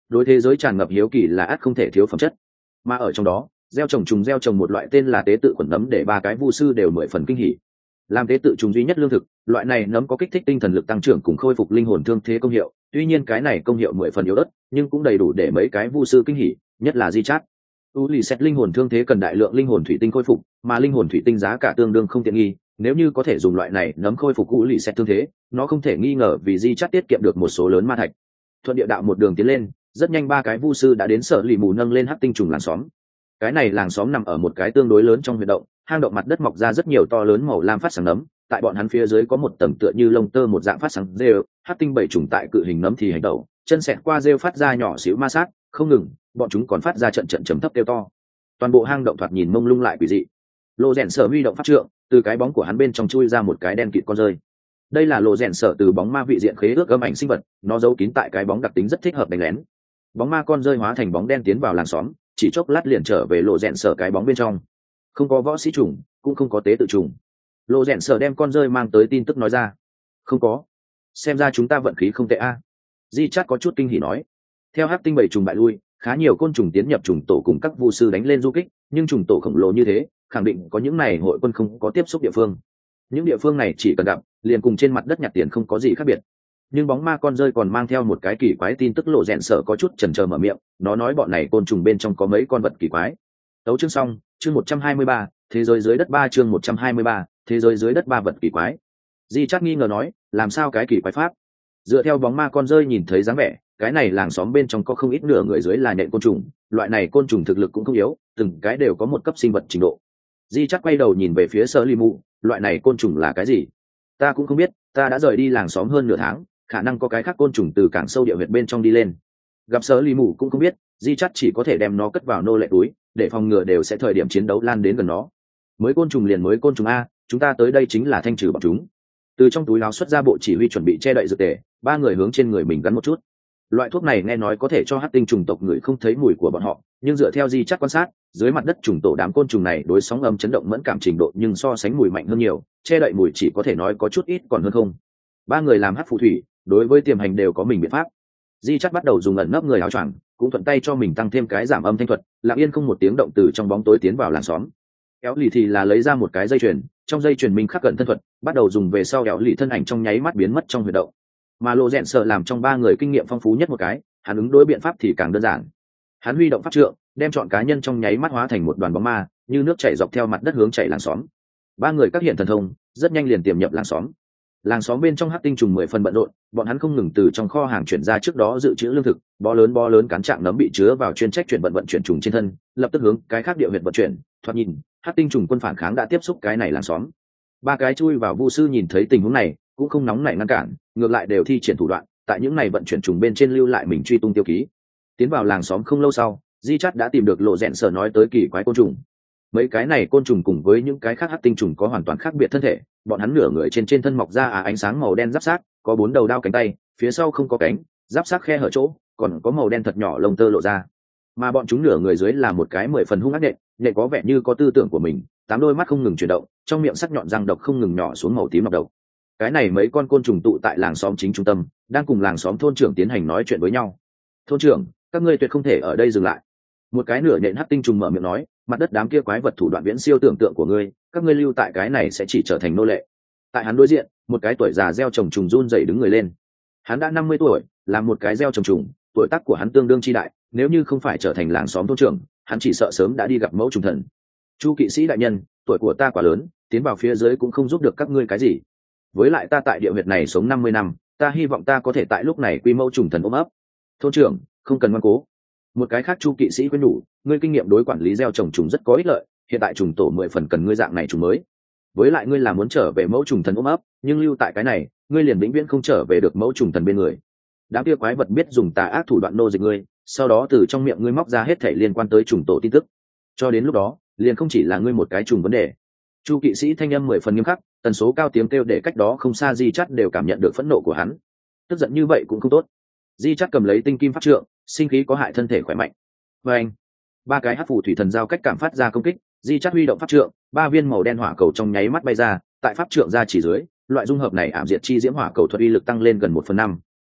đối thế giới tràn ngập hiếu kỳ là ắt không thể thiếu phẩm chất. Mà ở trong đó, gieo trồng trùng gieo trồng một loại tên là tế tự khuẩn nấm để ba cái vu sư đều mười phần kinh hỉ. Làm tế tự trùng duy nhất lương thực, loại này nấm có kích thích tinh thần lực tăng trưởng cùng khôi phục linh hồn thương thế công hiệu, tuy nhiên cái này công hiệu mười phần yếu ớt, nhưng cũng đầy đủ để mấy cái vu sư kinh hỉ, nhất là Di Chát. U lì xét linh hồn thương thế cần đại lượng linh hồn thủy tinh khôi phục, mà linh hồn thủy tinh giá cả tương đương không tiện nghi, nếu như có thể dùng loại này nấm khôi phục U lì xét thương thế, nó không thể nghi ngờ vì Di Chát tiết kiệm được một số lớn ma thạch. Thuận địa đạo một đường tiến lên, rất nhanh ba cái vu sư đã đến sở lì mù nâng lên hắc tinh trùng làng xóm. Cái này làng xóm nằm ở một cái tương đối lớn trong huyệt động, hang động mặt đất mọc ra rất nhiều to lớn màu lam phát sáng nấm, tại bọn hắn phía dưới có một tầng tựa như lông tơ một dạng phát sáng rêu, hắc tinh bảy trùng tại cự hình nấm thì hành động, chân xẹt qua rêu phát ra nhỏ xíu ma sát, không ngừng, bọn chúng còn phát ra trận trận trầm thấp kêu to. Toàn bộ hang động thoạt nhìn mông lung lại quỷ dị. Lộ rèn sở huy động pháp trượng, từ cái bóng của hắn bên trong chui ra một cái đen kịt con rơi. Đây là lộ rèn sở từ bóng ma vị diện khế ước âm ảnh sinh vật, nó giấu kín tại cái bóng đặc tính rất thích hợp đánh lén. Bóng ma con rơi hóa thành bóng đen tiến vào làng xóm, chỉ chốc lát liền trở về lộ rèn sở cái bóng bên trong. Không có võ sĩ trùng, cũng không có tế tự trùng. Lộ rèn sở đem con rơi mang tới tin tức nói ra. Không có. Xem ra chúng ta vận khí không tệ a. Di Chát có chút kinh hỉ nói. Theo hắc tinh bảy trùng bại lui, khá nhiều côn trùng tiến nhập trùng tổ cùng các vu sư đánh lên du kích, nhưng trùng tổ khổng lồ như thế, khẳng định có những này hội quân không có tiếp xúc địa phương. Những địa phương này chỉ cần gặp, liền cùng trên mặt đất nhặt tiền không có gì khác biệt. Nhưng bóng ma con rơi còn mang theo một cái kỳ quái tin tức, lộ rèn sở có chút chần chờ mở miệng, nó nói bọn này côn trùng bên trong có mấy con vật kỳ quái. Tấu chương xong, chương một trăm hai mươi ba, thế giới dưới đất ba chương một trăm hai mươi ba, thế giới dưới đất ba vật kỳ quái. Di Chát nghi ngờ nói, làm sao cái kỳ quái pháp? Dựa theo bóng ma con rơi nhìn thấy dáng vẻ, cái này làng xóm bên trong có không ít nửa người dưới là nhện côn trùng, loại này côn trùng thực lực cũng không yếu, từng cái đều có một cấp sinh vật trình độ. Di Chát quay đầu nhìn về phía Sở Ly Mù, loại này côn trùng là cái gì? Ta cũng không biết, ta đã rời đi làng xóm hơn nửa tháng, khả năng có cái khác côn trùng từ cảng sâu địa huyệt bên trong đi lên. Gặp Sở Ly Mù cũng không biết, Di Chát chỉ có thể đem nó cất vào nô lệ túi, để phòng ngừa đều sẽ thời điểm chiến đấu lan đến gần nó. Mới côn trùng liền mới côn trùng a, chúng ta tới đây chính là thanh trừ bọn chúng. Từ trong túi áo xuất ra bộ chỉ huy chuẩn bị che đậy dược tề, ba người hướng trên người mình gắn một chút. Loại thuốc này nghe nói có thể cho hắc tinh trùng tộc người không thấy mùi của bọn họ, nhưng dựa theo Di Chát quan sát, dưới mặt đất trùng tổ đám côn trùng này đối sóng âm chấn động mẫn cảm trình độ nhưng so sánh mùi mạnh hơn nhiều, che đậy mùi chỉ có thể nói có chút ít còn hơn không. Ba người làm hắc phù thủy, đối với tiềm hành đều có mình biện pháp. Di Chát bắt đầu dùng ẩn nấp người áo choàng, cũng thuận tay cho mình tăng thêm cái giảm âm thanh thuật, lặng yên không một tiếng động từ trong bóng tối tiến vào làng xóm. Kéo lì thì là lấy ra một cái dây chuyền, trong dây chuyền mình khắc cận thân thuật, bắt đầu dùng về sau kéo lì thân ảnh trong nháy mắt biến mất trong huyệt động. Mà lộ rèn sợ làm trong ba người kinh nghiệm phong phú nhất một cái, hắn ứng đối biện pháp thì càng đơn giản. Hắn huy động pháp trượng, đem chọn cá nhân trong nháy mắt hóa thành một đoàn bóng ma, như nước chảy dọc theo mặt đất hướng chạy làng xóm. Ba người các hiện thần thông, rất nhanh liền tiềm nhập làng xóm. Làng xóm bên trong hắc tinh trùng mười phần bận rộn, bọn hắn không ngừng từ trong kho hàng chuyển ra trước đó dự trữ lương thực, bó lớn bó lớn cán trạng nấm bị chứa vào chuyên trách chuyển vận vận chuyển trùng trên thân, lập tức hướng cái khác địa huyệt vận chuyển. Thoạt nhìn, hắc tinh trùng quân phản kháng đã tiếp xúc cái này làng xóm. Ba cái chui vào vu sư nhìn thấy tình huống này, cũng không nóng nảy ngăn cản, ngược lại đều thi triển thủ đoạn, tại những này vận chuyển trùng bên trên lưu lại mình truy tung tiêu ký. Tiến vào làng xóm không lâu sau, Di Chát đã tìm được lộ rèn sở nói tới kỳ quái côn trùng. Mấy cái này côn trùng cùng với những cái khác hắc tinh trùng có hoàn toàn khác biệt thân thể, bọn hắn nửa người trên trên thân mọc ra à ánh sáng màu đen giáp xác, có bốn đầu đao cánh tay, phía sau không có cánh, giáp xác khe hở chỗ, còn có màu đen thật nhỏ lông tơ lộ ra. Mà bọn chúng nửa người dưới là một cái mười phần hung ác nhện, nhện có vẻ như có tư tưởng của mình, tám đôi mắt không ngừng chuyển động, trong miệng sắc nhọn răng độc không ngừng nhỏ xuống màu tím nọc độc. Cái này mấy con côn trùng tụ tại làng xóm chính trung tâm, đang cùng làng xóm thôn trưởng tiến hành nói chuyện với nhau. Thôn trưởng, các ngươi tuyệt không thể ở đây dừng lại. Một cái nửa nhện hắc tinh trùng mở miệng nói, mặt đất đám kia quái vật thủ đoạn viễn siêu tưởng tượng của ngươi, các ngươi lưu tại cái này sẽ chỉ trở thành nô lệ. Tại hắn đối diện, một cái tuổi già gieo trồng trùng run rẩy đứng người lên. Hắn đã năm mươi tuổi, làm một cái gieo trồng trùng, tuổi tác của hắn tương đương chi đại, nếu như không phải trở thành làng xóm thôn trưởng, hắn chỉ sợ sớm đã đi gặp mẫu trùng thần. Chu kỵ sĩ đại nhân, tuổi của ta quá lớn, tiến vào phía dưới cũng không giúp được các ngươi cái gì. Với lại ta tại địa huyệt này sống năm mươi năm, ta hy vọng ta có thể tại lúc này quy mẫu trùng thần ôm ấp. Thôn trưởng, không cần ngoan cố. Một cái khác chu kỵ sĩ khuyên nhủ, ngươi kinh nghiệm đối quản lý gieo trồng trùng rất có ích lợi, hiện tại trùng tổ mười phần cần ngươi dạng này trùng mới. Với lại ngươi là muốn trở về mẫu trùng thần ôm ấp, nhưng lưu tại cái này, ngươi liền vĩnh viễn không trở về được mẫu trùng thần bên người. Đám kia quái vật biết dùng tà ác thủ đoạn nô dịch ngươi, sau đó từ trong miệng ngươi móc ra hết thảy liên quan tới trùng tổ tin tức. Cho đến lúc đó, liền không chỉ là ngươi một cái trùng vấn đề. Chu kỵ sĩ thanh âm mười phần nghiêm khắc, tần số cao tiếng kêu để cách đó không xa Di Chát đều cảm nhận được phẫn nộ của hắn. Tức giận như vậy cũng không tốt. Di Chát cầm lấy tinh kim pháp trượng, sinh khí có hại thân thể khỏe mạnh. Và anh, ba cái hắc phù thủy thần giao cách cảm phát ra công kích, Di Chát huy động pháp trượng, ba viên màu đen hỏa cầu trong nháy mắt bay ra, tại pháp trượng ra chỉ dưới, loại dung hợp này ảm diệt chi diễm hỏa cầu thuật uy lực tăng lên gần một phần năm,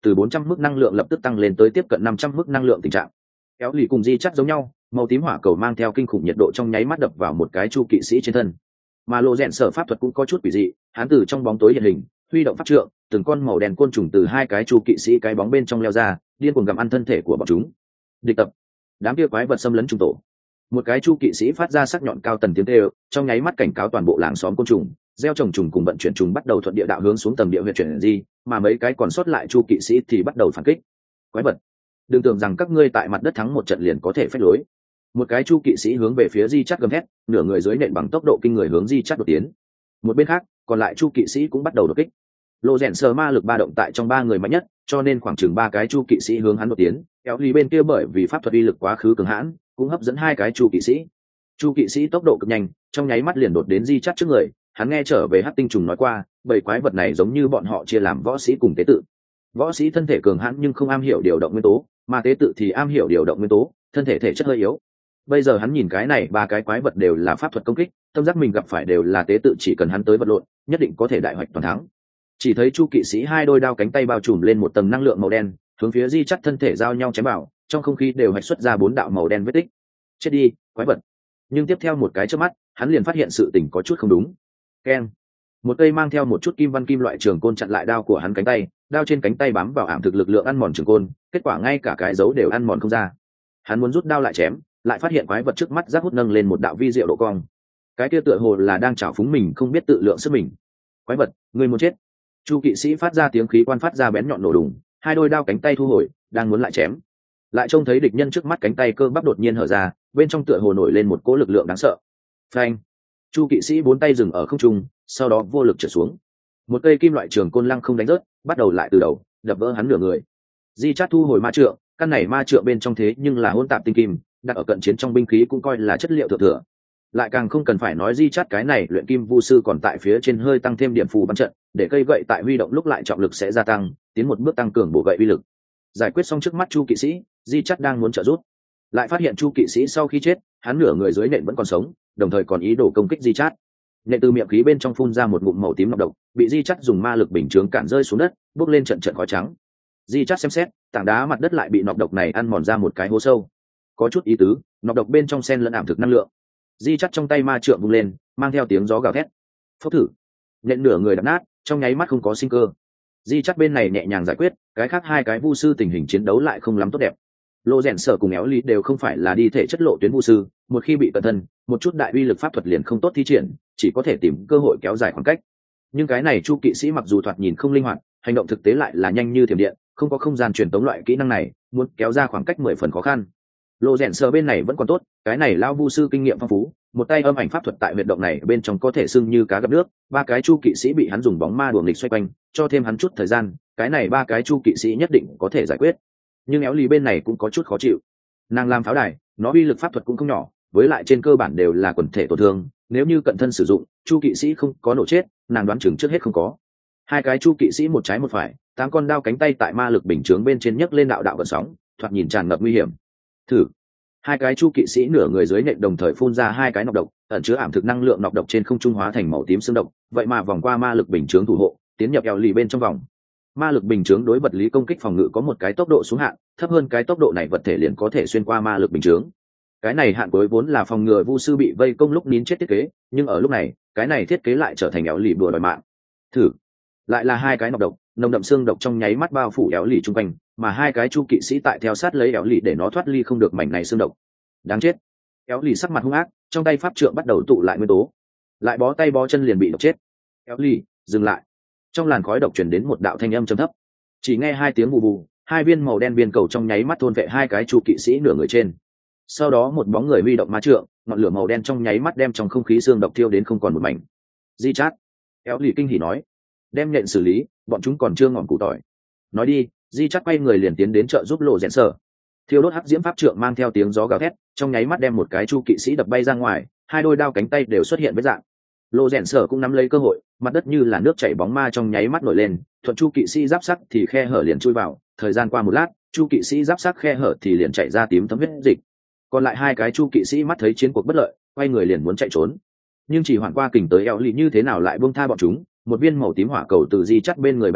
từ bốn trăm mức năng lượng lập tức tăng lên tới tiếp cận năm trăm mức năng lượng tình trạng. Kéo lì cùng di chắt giống nhau, màu tím hỏa cầu mang theo kinh khủng nhiệt độ trong nháy mắt đập vào một cái chu kỵ sĩ trên thân. Mà lộ rèn sở pháp thuật cũng có chút quỷ dị, hắn từ trong bóng tối hiện hình, huy động pháp trượng, từng con màu đen côn trùng từ hai cái chu kỵ sĩ cái bóng bên trong leo ra, điên cuồng gặm ăn thân thể của bọn chúng. Địch tập, đám kia quái vật xâm lấn trung tổ. Một cái chu kỵ sĩ phát ra sắc nhọn cao tần tiếng kêu, trong nháy mắt cảnh cáo toàn bộ làng xóm côn trùng, gieo trồng trùng cùng vận chuyển trùng bắt đầu thuận địa đạo hướng xuống tầng địa huyệt chuyển di, mà mấy cái còn sót lại chu kỵ sĩ thì bắt đầu phản kích. Quái vật, đừng tưởng rằng các ngươi tại mặt đất thắng một trận liền có thể phách lối. Một cái chu kỵ sĩ hướng về phía di chắt gầm thét, nửa người dưới nện bằng tốc độ kinh người hướng di chắt đột tiến. Một bên khác, còn lại chu kỵ sĩ cũng bắt đầu đột kích. Lộ rèn sờ ma lực ba động tại trong ba người mạnh nhất, cho nên khoảng chừng ba cái chu kỵ sĩ hướng hắn đột tiến, kéo lý bên kia bởi vì pháp thuật uy lực quá khứ cường hãn, cũng hấp dẫn hai cái chu kỵ sĩ. Chu kỵ sĩ tốc độ cực nhanh, trong nháy mắt liền đột đến di chắt trước người. Hắn nghe trở về hắc tinh trùng nói qua, bảy quái vật này giống như bọn họ chia làm võ sĩ cùng tế tự. Võ sĩ thân thể cường hãn nhưng không am hiểu điều động nguyên tố, mà tế tự thì am hiểu điều động nguyên tố, thân thể thể chất hơi yếu. Bây giờ hắn nhìn cái này ba cái quái vật đều là pháp thuật công kích, tâm giác mình gặp phải đều là tế tự, chỉ cần hắn tới vật lộn, nhất định có thể đại hoạch toàn thắng. Chỉ thấy chu kỵ sĩ hai đôi đao cánh tay bao trùm lên một tầng năng lượng màu đen, hướng phía di chắt thân thể giao nhau chém vào, trong không khí đều hoạch xuất ra bốn đạo màu đen vết tích. Chết đi, quái vật! Nhưng tiếp theo một cái chớp mắt, hắn liền phát hiện sự tình có chút không đúng. Keng! Một cây mang theo một chút kim văn kim loại trường côn chặn lại đao của hắn cánh tay, đao trên cánh tay bám vào ảm thực lực lượng ăn mòn trường côn, kết quả ngay cả cái dấu đều ăn mòn không ra. Hắn muốn rút đao lại chém, lại phát hiện quái vật trước mắt giác hút nâng lên một đạo vi diệu độ cong. Cái kia tựa hồ là đang trào phúng mình không biết tự lượng sức mình. Quái vật, ngươi muốn chết! Chu kỵ sĩ phát ra tiếng khí quan phát ra bén nhọn nổ đùng, hai đôi đao cánh tay thu hồi, đang muốn lại chém, lại trông thấy địch nhân trước mắt cánh tay cơ bắp đột nhiên hở ra, bên trong tựa hồ nổi lên một cỗ lực lượng đáng sợ. Phanh! Chu kỵ sĩ bốn tay dừng ở không trung, sau đó vô lực trở xuống. Một cây kim loại trường côn lăng không đánh rớt, bắt đầu lại từ đầu, đập vỡ hắn nửa người. Di chát thu hồi ma trượng, căn này ma trượng bên trong thế nhưng là hỗn tạp tinh kim, đặt ở cận chiến trong binh khí cũng coi là chất liệu thượng thừa. Lại càng không cần phải nói di chát cái này luyện kim vu sư còn tại phía trên hơi tăng thêm điểm phù bắn trận, để cây gậy tại huy động lúc lại trọng lực sẽ gia tăng, tiến một bước tăng cường bổ gậy uy lực. Giải quyết xong trước mắt chu kỵ sĩ, di chát đang muốn trợ giúp, lại phát hiện chu kỵ sĩ sau khi chết, hắn nửa người dưới nện vẫn còn sống, đồng thời còn ý đồ công kích di chát. Nện từ miệng khí bên trong phun ra một ngụm màu tím nọc độc, bị di chát dùng ma lực bình chướng cản rơi xuống đất, bốc lên trận trận khói trắng. Di chát xem xét, tảng đá mặt đất lại bị nọc độc này ăn mòn ra một cái hố sâu, có chút ý tứ, nọc độc bên trong xen lẫn ảm thực năng lượng. Di chắt trong tay ma trượng vung lên, mang theo tiếng gió gào thét. Phốc thử, nện nửa người đập nát, trong nháy mắt không có sinh cơ. Di chắt bên này nhẹ nhàng giải quyết, cái khác hai cái vu sư tình hình chiến đấu lại không lắm tốt đẹp. Lô rèn sở cùng éo lý đều không phải là đi thể chất lộ tuyến vu sư, một khi bị cẩn thân, một chút đại uy lực pháp thuật liền không tốt thi triển, chỉ có thể tìm cơ hội kéo dài khoảng cách. Nhưng cái này chu kỵ sĩ mặc dù thoạt nhìn không linh hoạt, hành động thực tế lại là nhanh như thiểm điện, không có không gian truyền tống loại kỹ năng này, muốn kéo ra khoảng cách mười phần khó khăn. Lộ rèn sờ bên này vẫn còn tốt, cái này lao vu sư kinh nghiệm phong phú, một tay âm ảnh pháp thuật tại huyệt động này bên trong có thể sưng như cá gặp nước. Ba cái chu kỵ sĩ bị hắn dùng bóng ma đuổi nghịch xoay quanh, cho thêm hắn chút thời gian, cái này ba cái chu kỵ sĩ nhất định có thể giải quyết. Nhưng éo lì bên này cũng có chút khó chịu. Nàng làm pháo đài, nó uy lực pháp thuật cũng không nhỏ, với lại trên cơ bản đều là quần thể tổn thương, nếu như cận thân sử dụng, chu kỵ sĩ không có nổ chết, nàng đoán chừng trước hết không có. Hai cái chu kỵ sĩ một trái một phải, tám con đao cánh tay tại ma lực bình chướng bên trên nhấc lên đạo đạo gợn sóng, thoạt nhìn tràn ngập nguy hiểm. Thử, hai cái chu kỵ sĩ nửa người dưới nện đồng thời phun ra hai cái nọc độc, ẩn chứa ảm thực năng lượng nọc độc trên không trung hóa thành màu tím xương độc, vậy mà vòng qua ma lực bình chướng thủ hộ, tiến nhập eo lì bên trong vòng. Ma lực bình chướng đối vật lý công kích phòng ngự có một cái tốc độ xuống hạn, thấp hơn cái tốc độ này vật thể liền có thể xuyên qua ma lực bình chướng. Cái này hạn cuối vốn là phòng ngừa vu sư bị vây công lúc nín chết thiết kế, nhưng ở lúc này, cái này thiết kế lại trở thành eo lì bùa đòi mạng. Thử, lại là hai cái nọc độc, nồng đậm xương độc trong nháy mắt bao phủ éo lì chung quanh, mà hai cái chu kỵ sĩ tại theo sát lấy éo lì để nó thoát ly không được mảnh này xương độc. Đáng chết! Éo lì sắc mặt hung ác, trong tay pháp trượng bắt đầu tụ lại nguyên tố, lại bó tay bó chân liền bị độc chết. Éo lì, dừng lại! Trong làn khói độc truyền đến một đạo thanh âm trầm thấp, chỉ nghe hai tiếng bù bù, hai viên màu đen viên cầu trong nháy mắt thôn vệ hai cái chu kỵ sĩ nửa người trên. Sau đó một bóng người huy động ma trượng, ngọn lửa màu đen trong nháy mắt đem trong không khí xương độc thiêu đến không còn một mảnh. Di chát! Éo lì kinh hỉ nói, đem nhện xử lý, bọn chúng còn chưa ngọn củ tỏi. Nói đi, di chắc quay người liền tiến đến trợ giúp lộ rèn sở. Thiêu đốt hắc diễm pháp trượng mang theo tiếng gió gào thét, trong nháy mắt đem một cái chu kỵ sĩ đập bay ra ngoài, hai đôi đao cánh tay đều xuất hiện vết dạng. Lộ rèn sở cũng nắm lấy cơ hội, mặt đất như là nước chảy bóng ma trong nháy mắt nổi lên, thuận chu kỵ sĩ giáp sắc thì khe hở liền chui vào, thời gian qua một lát, chu kỵ sĩ giáp sắc khe hở thì liền chạy ra tím thấm huyết dịch. Còn lại hai cái chu kỵ sĩ mắt thấy chiến cuộc bất lợi, quay người liền muốn chạy trốn. Nhưng chỉ hoảng qua kình tới eo lì như thế nào lại buông tha bọn chúng, một viên màu tím hỏa cầu từ di chắt bên người bay qua,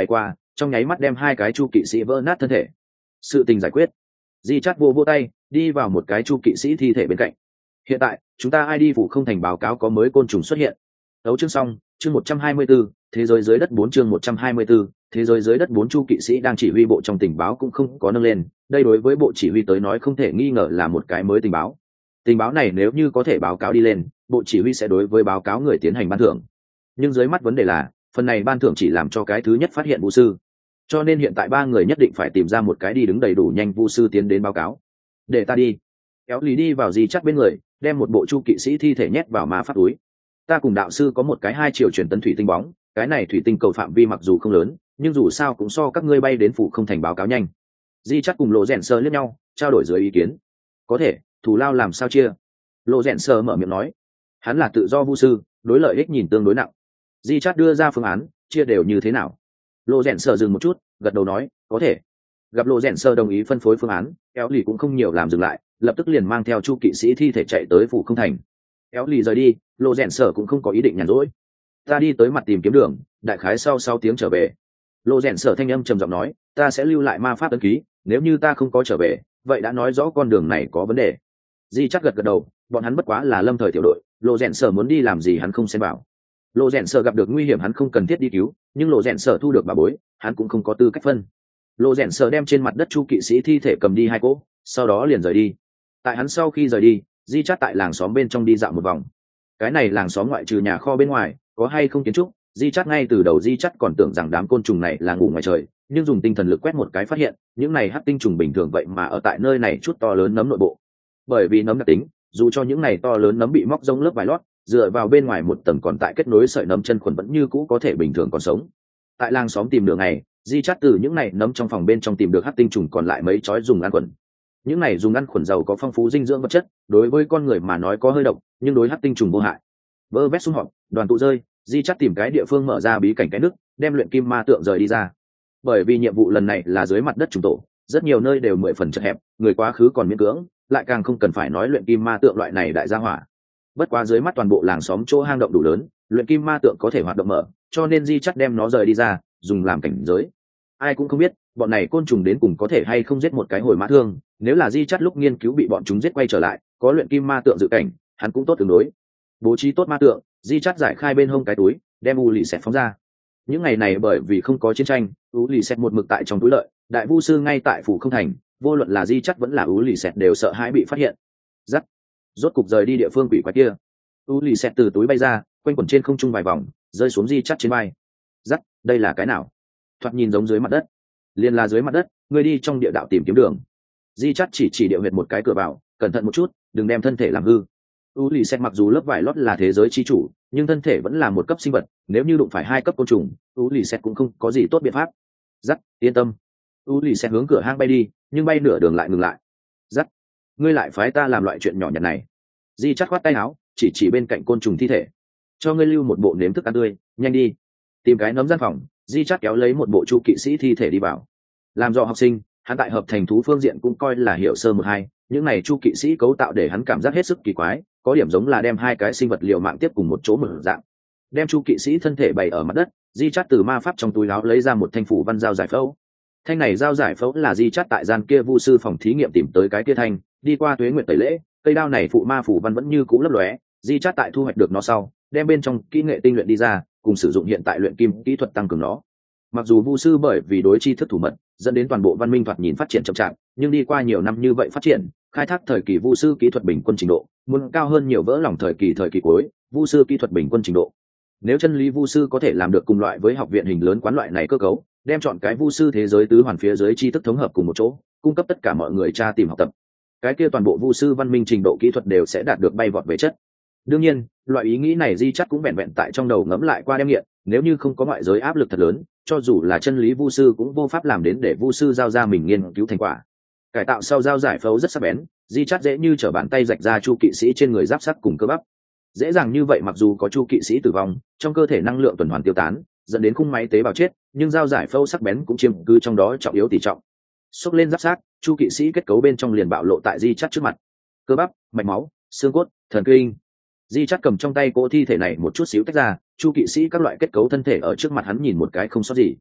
trong nháy mắt đem hai cái chu kỵ sĩ vỡ nát thân thể. Sự tình giải quyết. Di Chát vô vô tay đi vào một cái chu kỵ sĩ thi thể bên cạnh. Hiện tại chúng ta ai đi phủ không thành báo cáo có mới côn trùng xuất hiện. Đấu chương xong, chương một trăm hai mươi 124, thế giới dưới đất bốn chương một trăm hai mươi 124, thế giới dưới đất bốn chu kỵ sĩ đang chỉ huy bộ trong tình báo cũng không có nâng lên, đây đối với bộ chỉ huy tới nói không thể nghi ngờ là một cái mới tình báo. Tình báo này nếu như có thể báo cáo đi lên, bộ chỉ huy sẽ đối với báo cáo người tiến hành ban thưởng. Nhưng dưới mắt vấn đề là, phần này ban thưởng chỉ làm cho cái thứ nhất phát hiện vu sư. Cho nên hiện tại ba người nhất định phải tìm ra một cái đi đứng đầy đủ nhanh vu sư tiến đến báo cáo. Để ta đi. Kéo Lý đi vào Di Chát bên người, đem một bộ chu kỵ sĩ thi thể nhét vào ma pháp túi. Ta cùng đạo sư có một cái hai triệu truyền tấn thủy tinh bóng, cái này thủy tinh cầu phạm vi mặc dù không lớn, nhưng dù sao cũng so các ngươi bay đến phủ không thành báo cáo nhanh. Di Chát cùng Lộ Rèn Sơ liếc nhau, trao đổi dưới ý kiến. Có thể, thủ lao làm sao chia? Lộ Rèn Sơ mở miệng nói, hắn là tự do vu sư, đối lợi ích nhìn tương đối nặng. Di Chát đưa ra phương án, chia đều như thế nào? Lộ Rèn Sơ dừng một chút, gật đầu nói, có thể. Gặp Lộ Rèn Sơ đồng ý phân phối phương án, Kéo Lì cũng không nhiều làm dừng lại, lập tức liền mang theo chu kỵ sĩ thi thể chạy tới phủ không thành. Kéo Lì rời đi, Lộ Rèn Sơ cũng không có ý định nhàn rỗi. Ta đi tới mặt tìm kiếm đường, đại khái sau sáu tiếng trở về. Lộ Rèn Sơ thanh âm trầm giọng nói, ta sẽ lưu lại ma pháp ấn ký, nếu như ta không có trở về, vậy đã nói rõ con đường này có vấn đề. Di chắc gật gật đầu, bọn hắn bất quá là lâm thời tiểu đội, Lộ Rèn Sơ muốn đi làm gì hắn không xen vào. Lộ Rèn Sơ gặp được nguy hiểm hắn không cần thiết đi cứu, nhưng Lộ Rèn Sơ thu được bà bối, hắn cũng không có tư cách phân. Lộ Rèn Sơ đem trên mặt đất chu kỵ sĩ thi thể cầm đi hai cỗ, sau đó liền rời đi. Tại hắn sau khi rời đi, Di chắc tại làng xóm bên trong đi dạo một vòng. Cái này làng xóm ngoại trừ nhà kho bên ngoài, có hay không kiến trúc, Di chắc ngay từ đầu Di chắc còn tưởng rằng đám côn trùng này là ngủ ngoài trời, nhưng dùng tinh thần lực quét một cái phát hiện, những này hắc tinh trùng bình thường vậy mà ở tại nơi này chút to lớn nấm nội bộ. Bởi vì nấm đặc tính, dù cho những này to lớn nấm bị móc rông lớp vải lót, dựa vào bên ngoài một tầng còn tại kết nối sợi nấm chân khuẩn vẫn như cũ có thể bình thường còn sống. Tại làng xóm tìm đường này, Di chắc từ những này nấm trong phòng bên trong tìm được hắc tinh trùng còn lại mấy chói dùng ăn khuẩn. Những này dùng ăn khuẩn giàu có phong phú dinh dưỡng vật chất, đối với con người mà nói có hơi độc, nhưng đối hắc tinh trùng vô hại. Vơ vét xung họp, đoàn tụ rơi, Di chắc tìm cái địa phương mở ra bí cảnh cái nước, đem luyện kim ma tượng rời đi ra. Bởi vì nhiệm vụ lần này là dưới mặt đất trùng tổ, rất nhiều nơi đều mười phần chật hẹp, người quá khứ còn miễn cưỡng, lại càng không cần phải nói luyện kim ma tượng loại này đại gia hỏa. Bất quá dưới mắt toàn bộ làng xóm chỗ hang động đủ lớn, luyện kim ma tượng có thể hoạt động mở, cho nên Di chắc đem nó rời đi ra, dùng làm cảnh giới. Ai cũng không biết, bọn này côn trùng đến cùng có thể hay không giết một cái hồi mã thương, nếu là Di chắc lúc nghiên cứu bị bọn chúng giết quay trở lại, có luyện kim ma tượng dự cảnh, hắn cũng tốt tương đối. Bố trí tốt ma tượng, Di chắc giải khai bên hông cái túi, đem u lì xẹt phóng ra. Những ngày này bởi vì không có chiến tranh, u lì xẹt một mực tại trong túi lợi, đại vu sư ngay tại phủ không thành, vô luận là Di chắc vẫn là u lì xẹt đều sợ hãi bị phát hiện. Dắt, rốt cục rời đi địa phương quỷ quái kia. U lì xẹt từ túi bay ra, quanh quẩn trên không trung vài vòng, rơi xuống Di chắc trên vai. Dắt, đây là cái nào? Thoạt nhìn giống dưới mặt đất. Liên là dưới mặt đất, ngươi đi trong địa đạo tìm kiếm đường. Di chắc chỉ chỉ địa huyệt một cái cửa vào, cẩn thận một chút, đừng đem thân thể làm hư. U lì xẹt mặc dù lớp vải lót là thế giới chi chủ, nhưng thân thể vẫn là một cấp sinh vật, nếu như đụng phải hai cấp côn trùng, U lì xẹt cũng không có gì tốt biện pháp. Dắt, yên tâm. U lì xẹt hướng cửa hang bay đi, nhưng bay nửa đường lại ngừng lại. Dắt, ngươi lại phái ta làm loại chuyện nhỏ nhặt này. Di chắc khoát tay áo, chỉ chỉ bên cạnh côn trùng thi thể. Cho ngươi lưu một bộ nếm thức ăn tươi, nhanh đi. Tìm cái nấm gian phòng, Di chắc kéo lấy một bộ chu kỵ sĩ thi thể đi vào. Làm do học sinh, hắn tại hợp thành thú phương diện cũng coi là hiểu sơ một hai, những này chu kỵ sĩ cấu tạo để hắn cảm giác hết sức kỳ quái, có điểm giống là đem hai cái sinh vật liệu mạng tiếp cùng một chỗ mở dạng. Đem chu kỵ sĩ thân thể bày ở mặt đất, Di chát từ ma pháp trong túi áo lấy ra một thanh phủ văn dao giải phẫu. Thanh này dao giải phẫu là Di chát tại gian kia vu sư phòng thí nghiệm tìm tới cái kia thanh, đi qua tuế nguyện tẩy lễ, cây đao này phụ ma phủ văn vẫn như cũ lấp lóe. Di chát tại thu hoạch được nó sau, đem bên trong kỹ nghệ tinh luyện đi ra, cùng sử dụng hiện tại luyện kim kỹ thuật tăng cường nó. Mặc dù vu sư bởi vì đối tri thức thủ mật, dẫn đến toàn bộ văn minh thoạt nhìn phát triển chậm chạp, nhưng đi qua nhiều năm như vậy phát triển, khai thác thời kỳ vu sư kỹ thuật bình quân trình độ muốn cao hơn nhiều vỡ lòng thời kỳ thời kỳ cuối vu sư kỹ thuật bình quân trình độ. Nếu chân lý vu sư có thể làm được cùng loại với học viện hình lớn quán loại này cơ cấu, đem chọn cái vu sư thế giới tứ hoàn phía dưới tri thức thống hợp cùng một chỗ, cung cấp tất cả mọi người tra tìm học tập, cái kia toàn bộ vu sư văn minh trình độ kỹ thuật đều sẽ đạt được bay vọt về chất. Đương nhiên, loại ý nghĩ này Di chắc cũng vẹn vẹn tại trong đầu ngẫm lại qua đem nghiện, nếu như không có ngoại giới áp lực thật lớn, cho dù là chân lý vu sư cũng vô pháp làm đến để vu sư giao ra mình nghiên cứu thành quả. Cải tạo sau dao giải phẫu rất sắc bén, Di chắc dễ như trở bàn tay rạch ra chu kỵ sĩ trên người giáp sắt cùng cơ bắp. Dễ dàng như vậy, mặc dù có chu kỵ sĩ tử vong, trong cơ thể năng lượng tuần hoàn tiêu tán, dẫn đến khung máy tế bào chết, nhưng dao giải phẫu sắc bén cũng chiếm cứ trong đó trọng yếu tỷ trọng. Xốc lên giáp sát, chu kỵ sĩ kết cấu bên trong liền bạo lộ tại Di chắc trước mặt. Cơ bắp, mạch máu, xương cốt, thần kinh. Di chắc cầm trong tay cỗ thi thể này một chút xíu tách ra, chu kỵ sĩ các loại kết cấu thân thể ở trước mặt hắn nhìn một cái không sót gì.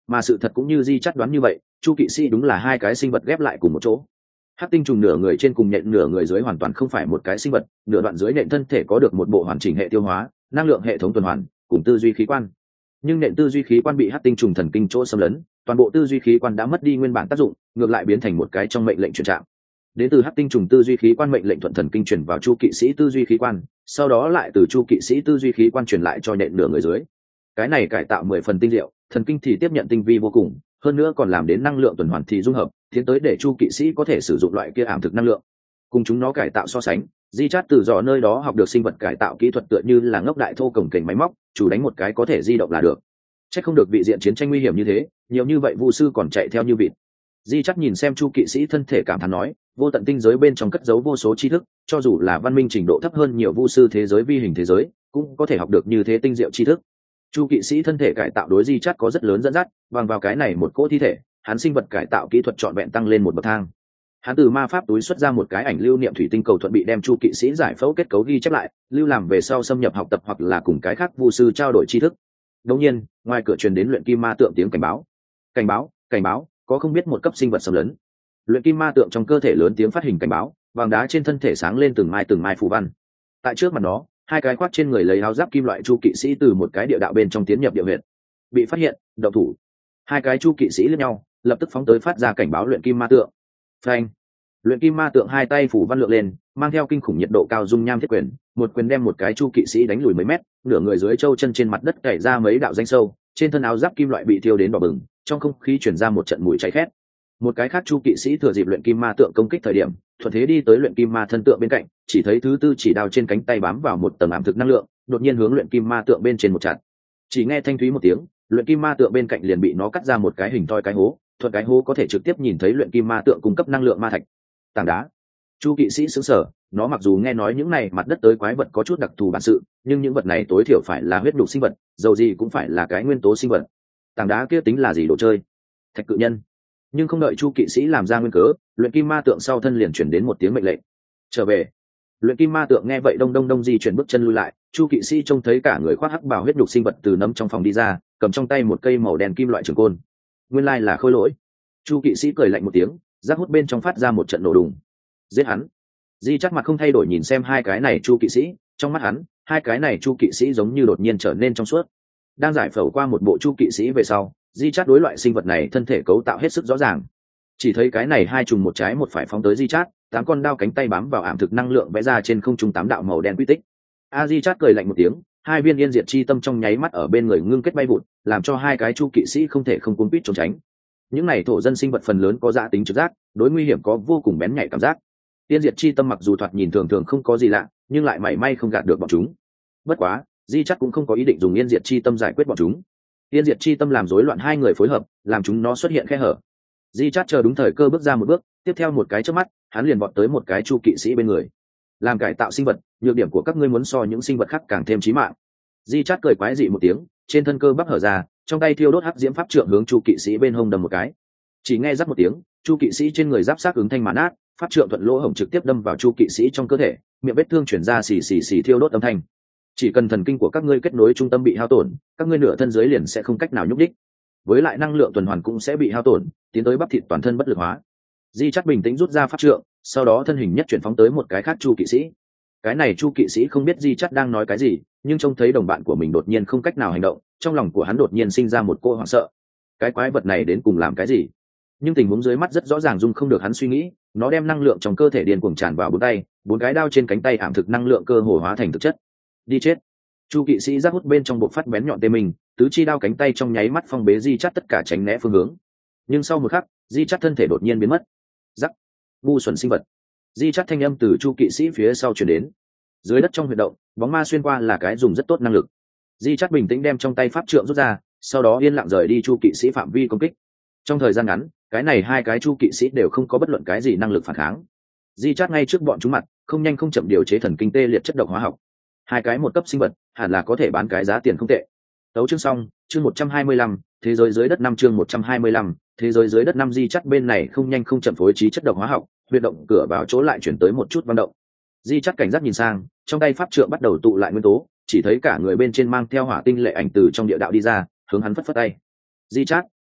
mà sự thật cũng như di chắt đoán như vậy, chu kỵ sĩ đúng là hai cái sinh vật ghép lại cùng một chỗ. Hắc tinh trùng nửa người trên cùng nhện nửa người dưới hoàn toàn không phải một cái sinh vật, nửa đoạn dưới nện thân thể có được một bộ hoàn chỉnh hệ tiêu hóa, năng lượng hệ thống tuần hoàn cùng tư duy khí quan, nhưng nện tư duy khí quan bị hắc tinh trùng thần kinh chỗ xâm lấn, toàn bộ tư duy khí quan đã mất đi nguyên bản tác dụng, ngược lại biến thành một cái trong mệnh lệnh truyền trạng. Đến từ hắc tinh trùng tư duy khí quan mệnh lệnh thuận thần kinh truyền vào chu kỵ sĩ tư duy khí quan, sau đó lại từ chu kỵ sĩ tư duy khí quan truyền lại cho nện nửa người dưới. Cái này cải tạo mười phần tinh diệu, thần kinh thì tiếp nhận tinh vi vô cùng, hơn nữa còn làm đến năng lượng tuần hoàn thì dung hợp, tiến tới để chu kỵ sĩ có thể sử dụng loại kia ảm thực năng lượng. Cùng chúng nó cải tạo so sánh, di chát từ dò nơi đó học được sinh vật cải tạo kỹ thuật tựa như là ngốc đại thô cổng kềnh máy móc, chủ đánh một cái có thể di động là được. Chắc không được vị diện chiến tranh nguy hiểm như thế, nhiều như vậy vu sư còn chạy theo như vịt. Di chát nhìn xem chu kỵ sĩ thân thể cảm thán nói, vô tận tinh giới bên trong cất giấu vô số tri thức, cho dù là văn minh trình độ thấp hơn nhiều vu sư thế giới vi hình thế giới, cũng có thể học được như thế tinh diệu tri thức. Chu kỵ sĩ thân thể cải tạo đối di chát có rất lớn dẫn dắt, bằng vào cái này một cỗ thi thể, hắn sinh vật cải tạo kỹ thuật trọn vẹn tăng lên một bậc thang. Hắn từ ma pháp túi xuất ra một cái ảnh lưu niệm thủy tinh cầu thuận bị đem chu kỵ sĩ giải phẫu kết cấu ghi chép lại, lưu làm về sau xâm nhập học tập hoặc là cùng cái khác vu sư trao đổi tri thức. Đột nhiên, ngoài cửa truyền đến luyện kim ma tượng tiếng cảnh báo. Cảnh báo, cảnh báo, có không biết một cấp sinh vật xâm lấn. Luyện kim ma tượng trong cơ thể lớn tiếng phát hình cảnh báo, vàng đá trên thân thể sáng lên từng mai từng mai phù văn. Tại trước mặt nó, hai cái khoác trên người lấy áo giáp kim loại chu kỵ sĩ từ một cái địa đạo bên trong tiến nhập địa huyệt. Bị phát hiện, động thủ. Hai cái chu kỵ sĩ liếc nhau, lập tức phóng tới phát ra cảnh báo luyện kim ma tượng. Phanh! Luyện kim ma tượng hai tay phủ văn lượng lên, mang theo kinh khủng nhiệt độ cao dung nham thiết quyền, một quyền đem một cái chu kỵ sĩ đánh lùi mấy mét, nửa người dưới châu chân trên mặt đất chảy ra mấy đạo danh sâu, trên thân áo giáp kim loại bị thiêu đến đỏ bừng, trong không khí truyền ra một trận mùi cháy khét. Một cái khác chu kỵ sĩ thừa dịp luyện kim ma tượng công kích thời điểm, thuận thế đi tới luyện kim ma thân tượng bên cạnh, chỉ thấy thứ tư chỉ đao trên cánh tay bám vào một tầng ảm thực năng lượng, đột nhiên hướng luyện kim ma tượng bên trên một chặt. Chỉ nghe thanh thúy một tiếng, luyện kim ma tượng bên cạnh liền bị nó cắt ra một cái hình thoi cái hố, thuận cái hố có thể trực tiếp nhìn thấy luyện kim ma tượng cung cấp năng lượng ma thạch. Tảng đá. Chu kỵ sĩ sững sờ, nó mặc dù nghe nói những này mặt đất tới quái vật có chút đặc thù bản sự, nhưng những vật này tối thiểu phải là huyết nhục sinh vật, dầu gì cũng phải là cái nguyên tố sinh vật. Tảng đá kia tính là gì đồ chơi? Thạch cự nhân. Nhưng không đợi chu kỵ sĩ làm ra nguyên cớ, luyện kim ma tượng sau thân liền chuyển đến một tiếng mệnh lệnh: trở về. Luyện kim ma tượng nghe vậy đông đông đông di chuyển bước chân lui lại, chu kỵ sĩ trông thấy cả người khoác hắc bào huyết nhục sinh vật từ nấm trong phòng đi ra, cầm trong tay một cây màu đen kim loại trường côn. Nguyên lai là khôi lỗi. Chu kỵ sĩ cười lạnh một tiếng, rác hút bên trong phát ra một trận nổ đùng. Giết hắn. Di chắc mặt không thay đổi nhìn xem hai cái này chu kỵ sĩ, trong mắt hắn, hai cái này chu kỵ sĩ giống như đột nhiên trở nên trong suốt. Đang giải phẫu qua một bộ chu kỵ sĩ về sau, di chát đối loại sinh vật này thân thể cấu tạo hết sức rõ ràng. Chỉ thấy cái này hai trùng một trái một phải phóng tới di chát, tám con đao cánh tay bám vào ảm thực năng lượng vẽ ra trên không trung tám đạo màu đen quy tích. A di chát cười lạnh một tiếng, hai viên yên diệt chi tâm trong nháy mắt ở bên người ngưng kết bay vụt, làm cho hai cái chu kỵ sĩ không thể không cuốn quýt trốn tránh. Những này thổ dân sinh vật phần lớn có giá tính trực giác, đối nguy hiểm có vô cùng bén nhạy cảm giác. Yên diệt chi tâm mặc dù thoạt nhìn thường thường không có gì lạ, nhưng lại mảy may không gạt được bọn chúng. Bất quá, di chắc cũng không có ý định dùng yên diệt chi tâm giải quyết bọn chúng. Yên diệt chi tâm làm rối loạn hai người phối hợp, làm chúng nó xuất hiện khe hở. Di chắc chờ đúng thời cơ bước ra một bước, tiếp theo một cái chớp mắt, hắn liền vọt tới một cái chu kỵ sĩ bên người. Làm cải tạo sinh vật, nhược điểm của các ngươi muốn so những sinh vật khác càng thêm chí mạng. Di chắc cười quái dị một tiếng, trên thân cơ bắp hở ra, trong tay thiêu đốt hắc diễm pháp trượng hướng chu kỵ sĩ bên hông đâm một cái. Chỉ nghe rắc một tiếng, chu kỵ sĩ trên người giáp sát ứng thanh màn át, pháp trượng thuận lỗ hổng trực tiếp đâm vào chu kỵ sĩ trong cơ thể, miệng vết thương chuyển ra xì xì xì thiêu đốt âm thanh. Chỉ cần thần kinh của các ngươi kết nối trung tâm bị hao tổn, các ngươi nửa thân dưới liền sẽ không cách nào nhúc đích, với lại năng lượng tuần hoàn cũng sẽ bị hao tổn, tiến tới bắp thịt toàn thân bất lực hóa. Di chắc bình tĩnh rút ra pháp trượng, sau đó thân hình nhất chuyển phóng tới một cái khác chu kỵ sĩ. Cái này chu kỵ sĩ không biết di chắc đang nói cái gì, nhưng trông thấy đồng bạn của mình đột nhiên không cách nào hành động, trong lòng của hắn đột nhiên sinh ra một cô hoảng sợ. Cái quái vật này đến cùng làm cái gì? Nhưng tình huống dưới mắt rất rõ ràng dung không được hắn suy nghĩ, nó đem năng lượng trong cơ thể điên cuồng tràn vào bốn tay, bốn cái đao trên cánh tay ảm thực năng lượng cơ hồ hóa thành thực chất. Đi chết. Chu kỵ sĩ giác hút bên trong bộ phát bén nhọn tê mình, tứ chi đao cánh tay trong nháy mắt phong bế di chắt tất cả tránh né phương hướng. Nhưng sau một khắc, di chắt thân thể đột nhiên biến mất. Rắc. Ngu xuẩn sinh vật. Di chắt thanh âm từ chu kỵ sĩ phía sau truyền đến. Dưới đất trong huyệt động, bóng ma xuyên qua là cái dùng rất tốt năng lực. Di chắt bình tĩnh đem trong tay pháp trượng rút ra, sau đó yên lặng rời đi chu kỵ sĩ phạm vi công kích. Trong thời gian ngắn, cái này hai cái chu kỵ sĩ đều không có bất luận cái gì năng lực phản kháng. Di chát ngay trước bọn chúng mặt, không nhanh không chậm điều chế thần kinh tê liệt chất độc hóa học. Hai cái một cấp sinh vật, hẳn là có thể bán cái giá tiền không tệ. Tấu chương xong, chương một trăm hai mươi lăm, thế giới dưới đất năm chương một trăm hai mươi lăm, thế giới dưới đất năm. Di chát bên này không nhanh không chậm phối trí chất độc hóa học, huyệt động cửa vào chỗ lại chuyển tới một chút vận động. Di chát cảnh giác nhìn sang, trong tay pháp trượng bắt đầu tụ lại nguyên tố, chỉ thấy cả người bên trên mang theo hỏa tinh lệ ảnh từ trong địa đạo đi ra, hướng hắn phất phất tay. Di chát,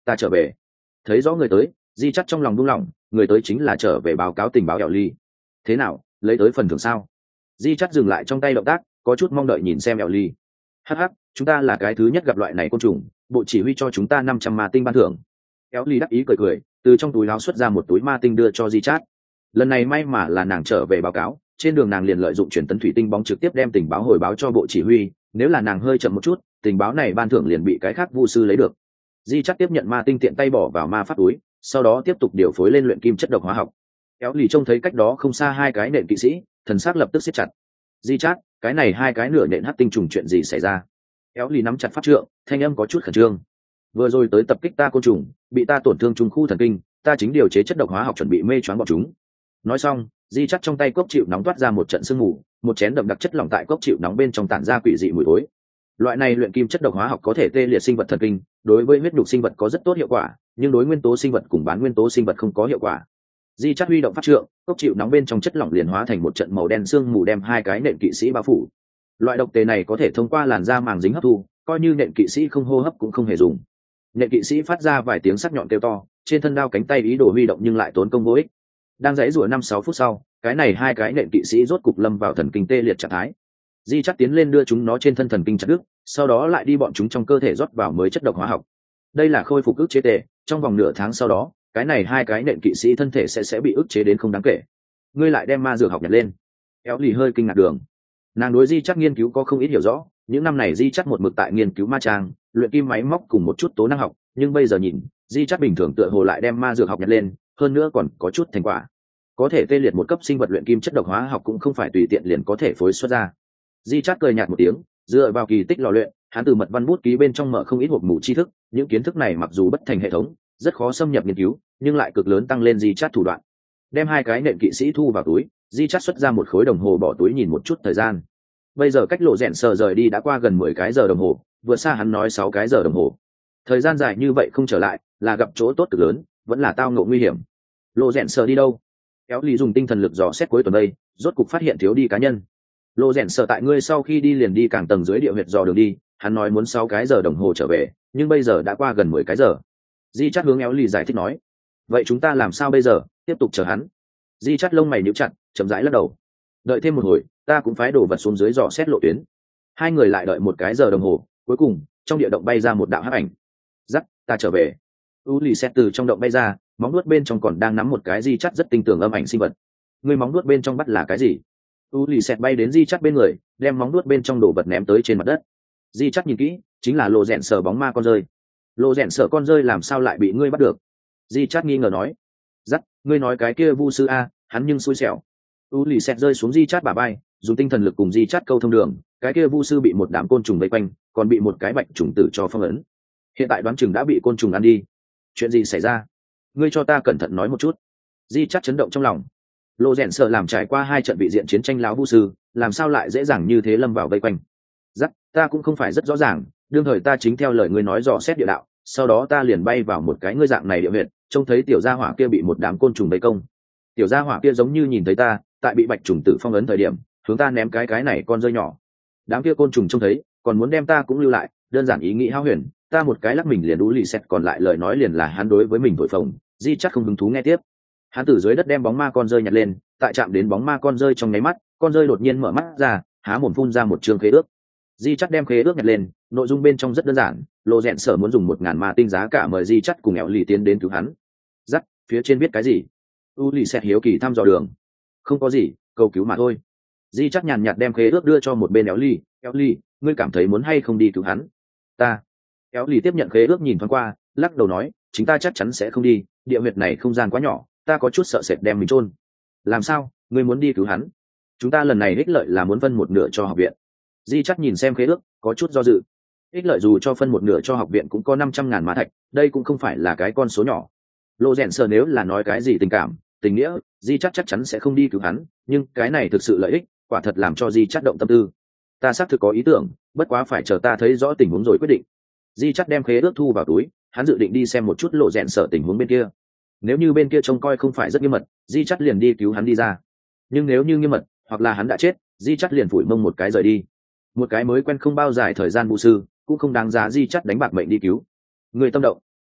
ta trở về. Thấy rõ người tới, di chắt trong lòng buông lỏng, người tới chính là trở về báo cáo tình báo ẻo ly. Thế nào, lấy tới phần thưởng sao? Di chắt dừng lại trong tay động tác, có chút mong đợi nhìn xem ẻo ly. Hắc hắc, chúng ta là cái thứ nhất gặp loại này côn trùng, bộ chỉ huy cho chúng ta năm trăm ma tinh ban thưởng. Éo ly đắc ý cười cười, từ trong túi áo xuất ra một túi ma tinh đưa cho di chát. Lần này may mà là nàng trở về báo cáo, trên đường nàng liền lợi dụng truyền tấn thủy tinh bóng trực tiếp đem tình báo hồi báo cho bộ chỉ huy, nếu là nàng hơi chậm một chút, tình báo này ban thưởng liền bị cái khác vu sư lấy được. Di chát tiếp nhận ma tinh tiện tay bỏ vào ma pháp túi, sau đó tiếp tục điều phối lên luyện kim chất độc hóa học. Éo ly trông thấy cách đó không xa hai cái nện kỵ sĩ, thần sắc lập tức siết chặt. Di chát, cái này hai cái nửa nện hắc tinh trùng chuyện gì xảy ra? Éo ly nắm chặt pháp trượng, thanh âm có chút khẩn trương. Vừa rồi tới tập kích ta côn trùng, bị ta tổn thương trung khu thần kinh, ta chính điều chế chất độc hóa học chuẩn bị mê choáng bọn chúng. Nói xong, di chắt trong tay cốc chịu nóng toát ra một trận sương mù, một chén đậm đặc chất lỏng tại cốc chịu nóng bên trong tản ra quỷ dị mùi tối. Loại này luyện kim chất độc hóa học có thể tê liệt sinh vật thần kinh, đối với huyết nhục sinh vật có rất tốt hiệu quả, nhưng đối nguyên tố sinh vật cùng bán nguyên tố sinh vật không có hiệu quả. Di chắt huy động pháp trượng, cốc chịu nóng bên trong chất lỏng liền hóa thành một trận màu đen sương mù đem hai cái nện kỵ sĩ bao phủ. Loại độc tề này có thể thông qua làn da màng dính hấp thu, coi như nện kỵ sĩ không hô hấp cũng không hề dùng. Nện kỵ sĩ phát ra vài tiếng sắc nhọn kêu to, trên thân đao cánh tay ý đồ huy động nhưng lại tốn công vô ích. Đang dãy rủa năm sáu phút sau, cái này hai cái nện kỵ sĩ rốt cục lâm vào thần kinh tê liệt trạng thái. Di chắc tiến lên đưa chúng nó trên thân thần kinh chặt đứt, sau đó lại đi bọn chúng trong cơ thể rót vào mới chất độc hóa học. Đây là khôi phục ức chế tề, trong vòng nửa tháng sau đó, cái này hai cái nện kỵ sĩ thân thể sẽ sẽ bị ức chế đến không đáng kể. Ngươi lại đem ma dược học nhặt lên. Éo lì hơi kinh ngạc đường. Nàng đối Di chắc nghiên cứu có không ít hiểu rõ, những năm này Di chắc một mực tại nghiên cứu ma trang, luyện kim máy móc cùng một chút tố năng học, nhưng bây giờ nhìn, Di chắc bình thường tựa hồ lại đem ma dược học nhặt lên, hơn nữa còn có chút thành quả. Có thể tê liệt một cấp sinh vật luyện kim chất độc hóa học cũng không phải tùy tiện liền có thể phối xuất ra. Di chắc cười nhạt một tiếng, dựa vào kỳ tích lò luyện, hắn từ mật văn bút ký bên trong mở không ít hộp mù tri thức, những kiến thức này mặc dù bất thành hệ thống, rất khó xâm nhập nghiên cứu, nhưng lại cực lớn tăng lên Di chắc thủ đoạn. Đem hai cái nện kỵ sĩ thu vào túi, Di chắc xuất ra một khối đồng hồ bỏ túi nhìn một chút thời gian. Bây giờ cách lộ rèn sờ rời đi đã qua gần mười cái giờ đồng hồ, vượt xa hắn nói sáu cái giờ đồng hồ. Thời gian dài như vậy không trở lại, là gặp chỗ tốt cực lớn, vẫn là tao ngộ nguy hiểm. Lộ rèn sờ đi đâu? Kéo lì dùng tinh thần lực dò xét cuối tuần đây, rốt cục phát hiện thiếu đi cá nhân. Lộ rèn sờ tại ngươi sau khi đi liền đi càng tầng dưới địa huyệt dò đường đi, hắn nói muốn sáu cái giờ đồng hồ trở về, nhưng bây giờ đã qua gần mười cái giờ. Di chắt hướng Éo lì giải thích nói. Vậy chúng ta làm sao bây giờ? Tiếp tục chờ hắn. Di chắt lông mày nhíu chặt, chậm rãi lắc đầu. Đợi thêm một hồi, ta cũng phái đồ vật xuống dưới dò xét lộ tuyến. Hai người lại đợi một cái giờ đồng hồ, cuối cùng trong địa động bay ra một đạo hắc ảnh. Dắt, ta trở về. U lì xét từ trong động bay ra, móng nuốt bên trong còn đang nắm một cái Di chắt rất tinh tường âm ảnh sinh vật. Người móng nuốt bên trong bắt là cái gì? U lì xét bay đến Di chắt bên người, đem móng nuốt bên trong đồ vật ném tới trên mặt đất. Di chắt nhìn kỹ, chính là lộ rèn sờ bóng ma con rơi. Lộ rèn sờ con rơi làm sao lại bị ngươi bắt được? Di chắt nghi ngờ nói. Dắt, ngươi nói cái kia vu sư a, hắn nhưng xui xẻo. U lì xét rơi xuống Di chắt bả vai, dùng tinh thần lực cùng Di chắt câu thông đường, cái kia vu sư bị một đám côn trùng vây quanh, còn bị một cái bạch trùng tử cho phong ấn. Hiện tại đoán chừng đã bị côn trùng ăn đi. Chuyện gì xảy ra? Ngươi cho ta cẩn thận nói một chút. Di chắt chấn động trong lòng. Lộ rèn sợ làm trải qua hai trận bị diện chiến tranh láo vu sư, làm sao lại dễ dàng như thế lâm vào vây quanh? Dắt, ta cũng không phải rất rõ ràng, đương thời ta chính theo lời ngươi nói dò xét địa đạo, sau đó ta liền bay vào một cái ngươi dạng này địa huyệt, trông thấy tiểu gia hỏa kia bị một đám côn trùng vây công. Tiểu gia hỏa kia giống như nhìn thấy ta, tại bị bạch trùng tử phong ấn thời điểm, hướng ta ném cái cái này con rơi nhỏ. Đám kia côn trùng trông thấy, còn muốn đem ta cũng lưu lại, đơn giản ý nghĩ hao huyền, ta một cái lắc mình liền đú lì xét, còn lại lời nói liền là hắn đối với mình thổi phồng. Di chắc không hứng thú nghe tiếp. Hắn từ dưới đất đem bóng ma con rơi nhặt lên, tại chạm đến bóng ma con rơi trong nháy mắt, con rơi đột nhiên mở mắt ra, há mồm phun ra một chương khế ước. Di chắc đem khế ước nhặt lên, nội dung bên trong rất đơn giản, lộ rèn sở muốn dùng một ngàn ma tinh giá cả mời Di chắc cùng Éo lì tiến đến cứu hắn. Dắt, phía trên viết cái gì? U lì xét hiếu kỳ thăm dò đường. Không có gì, cầu cứu mà thôi. Di chắc nhàn nhạt đem khế ước đưa cho một bên Éo lì. Éo lì, ngươi cảm thấy muốn hay không đi cứu hắn? Ta. Éo lì tiếp nhận khế ước nhìn thoáng qua, lắc đầu nói, chúng ta chắc chắn sẽ không đi, địa huyệt này không gian quá nhỏ, ta có chút sợ sệt đem mình chôn. Làm sao, ngươi muốn đi cứu hắn? Chúng ta lần này ích lợi là muốn phân một nửa cho học viện. Di chắc nhìn xem khế ước, có chút do dự. Ích lợi dù cho phân một nửa cho học viện cũng có năm trăm ngàn mã thạch, đây cũng không phải là cái con số nhỏ. Lộ rèn sờ nếu là nói cái gì tình cảm, tình nghĩa, Di chắc chắc chắn sẽ không đi cứu hắn, nhưng cái này thực sự lợi ích, quả thật làm cho Di chắc động tâm tư. Ta xác thực có ý tưởng, bất quá phải chờ ta thấy rõ tình huống rồi quyết định. Di chắc đem khế ước thu vào túi, hắn dự định đi xem một chút lộ rèn sờ tình huống bên kia. Nếu như bên kia trông coi không phải rất nghiêm mật, Di chắc liền đi cứu hắn đi ra. Nhưng nếu như nghiêm mật, hoặc là hắn đã chết, Di chắc liền phủi mông một cái rời đi. Một cái mới quen không bao dài thời gian vũ sư, cũng không đáng giá Di chắc đánh bạc mệnh đi cứu. Người tâm động.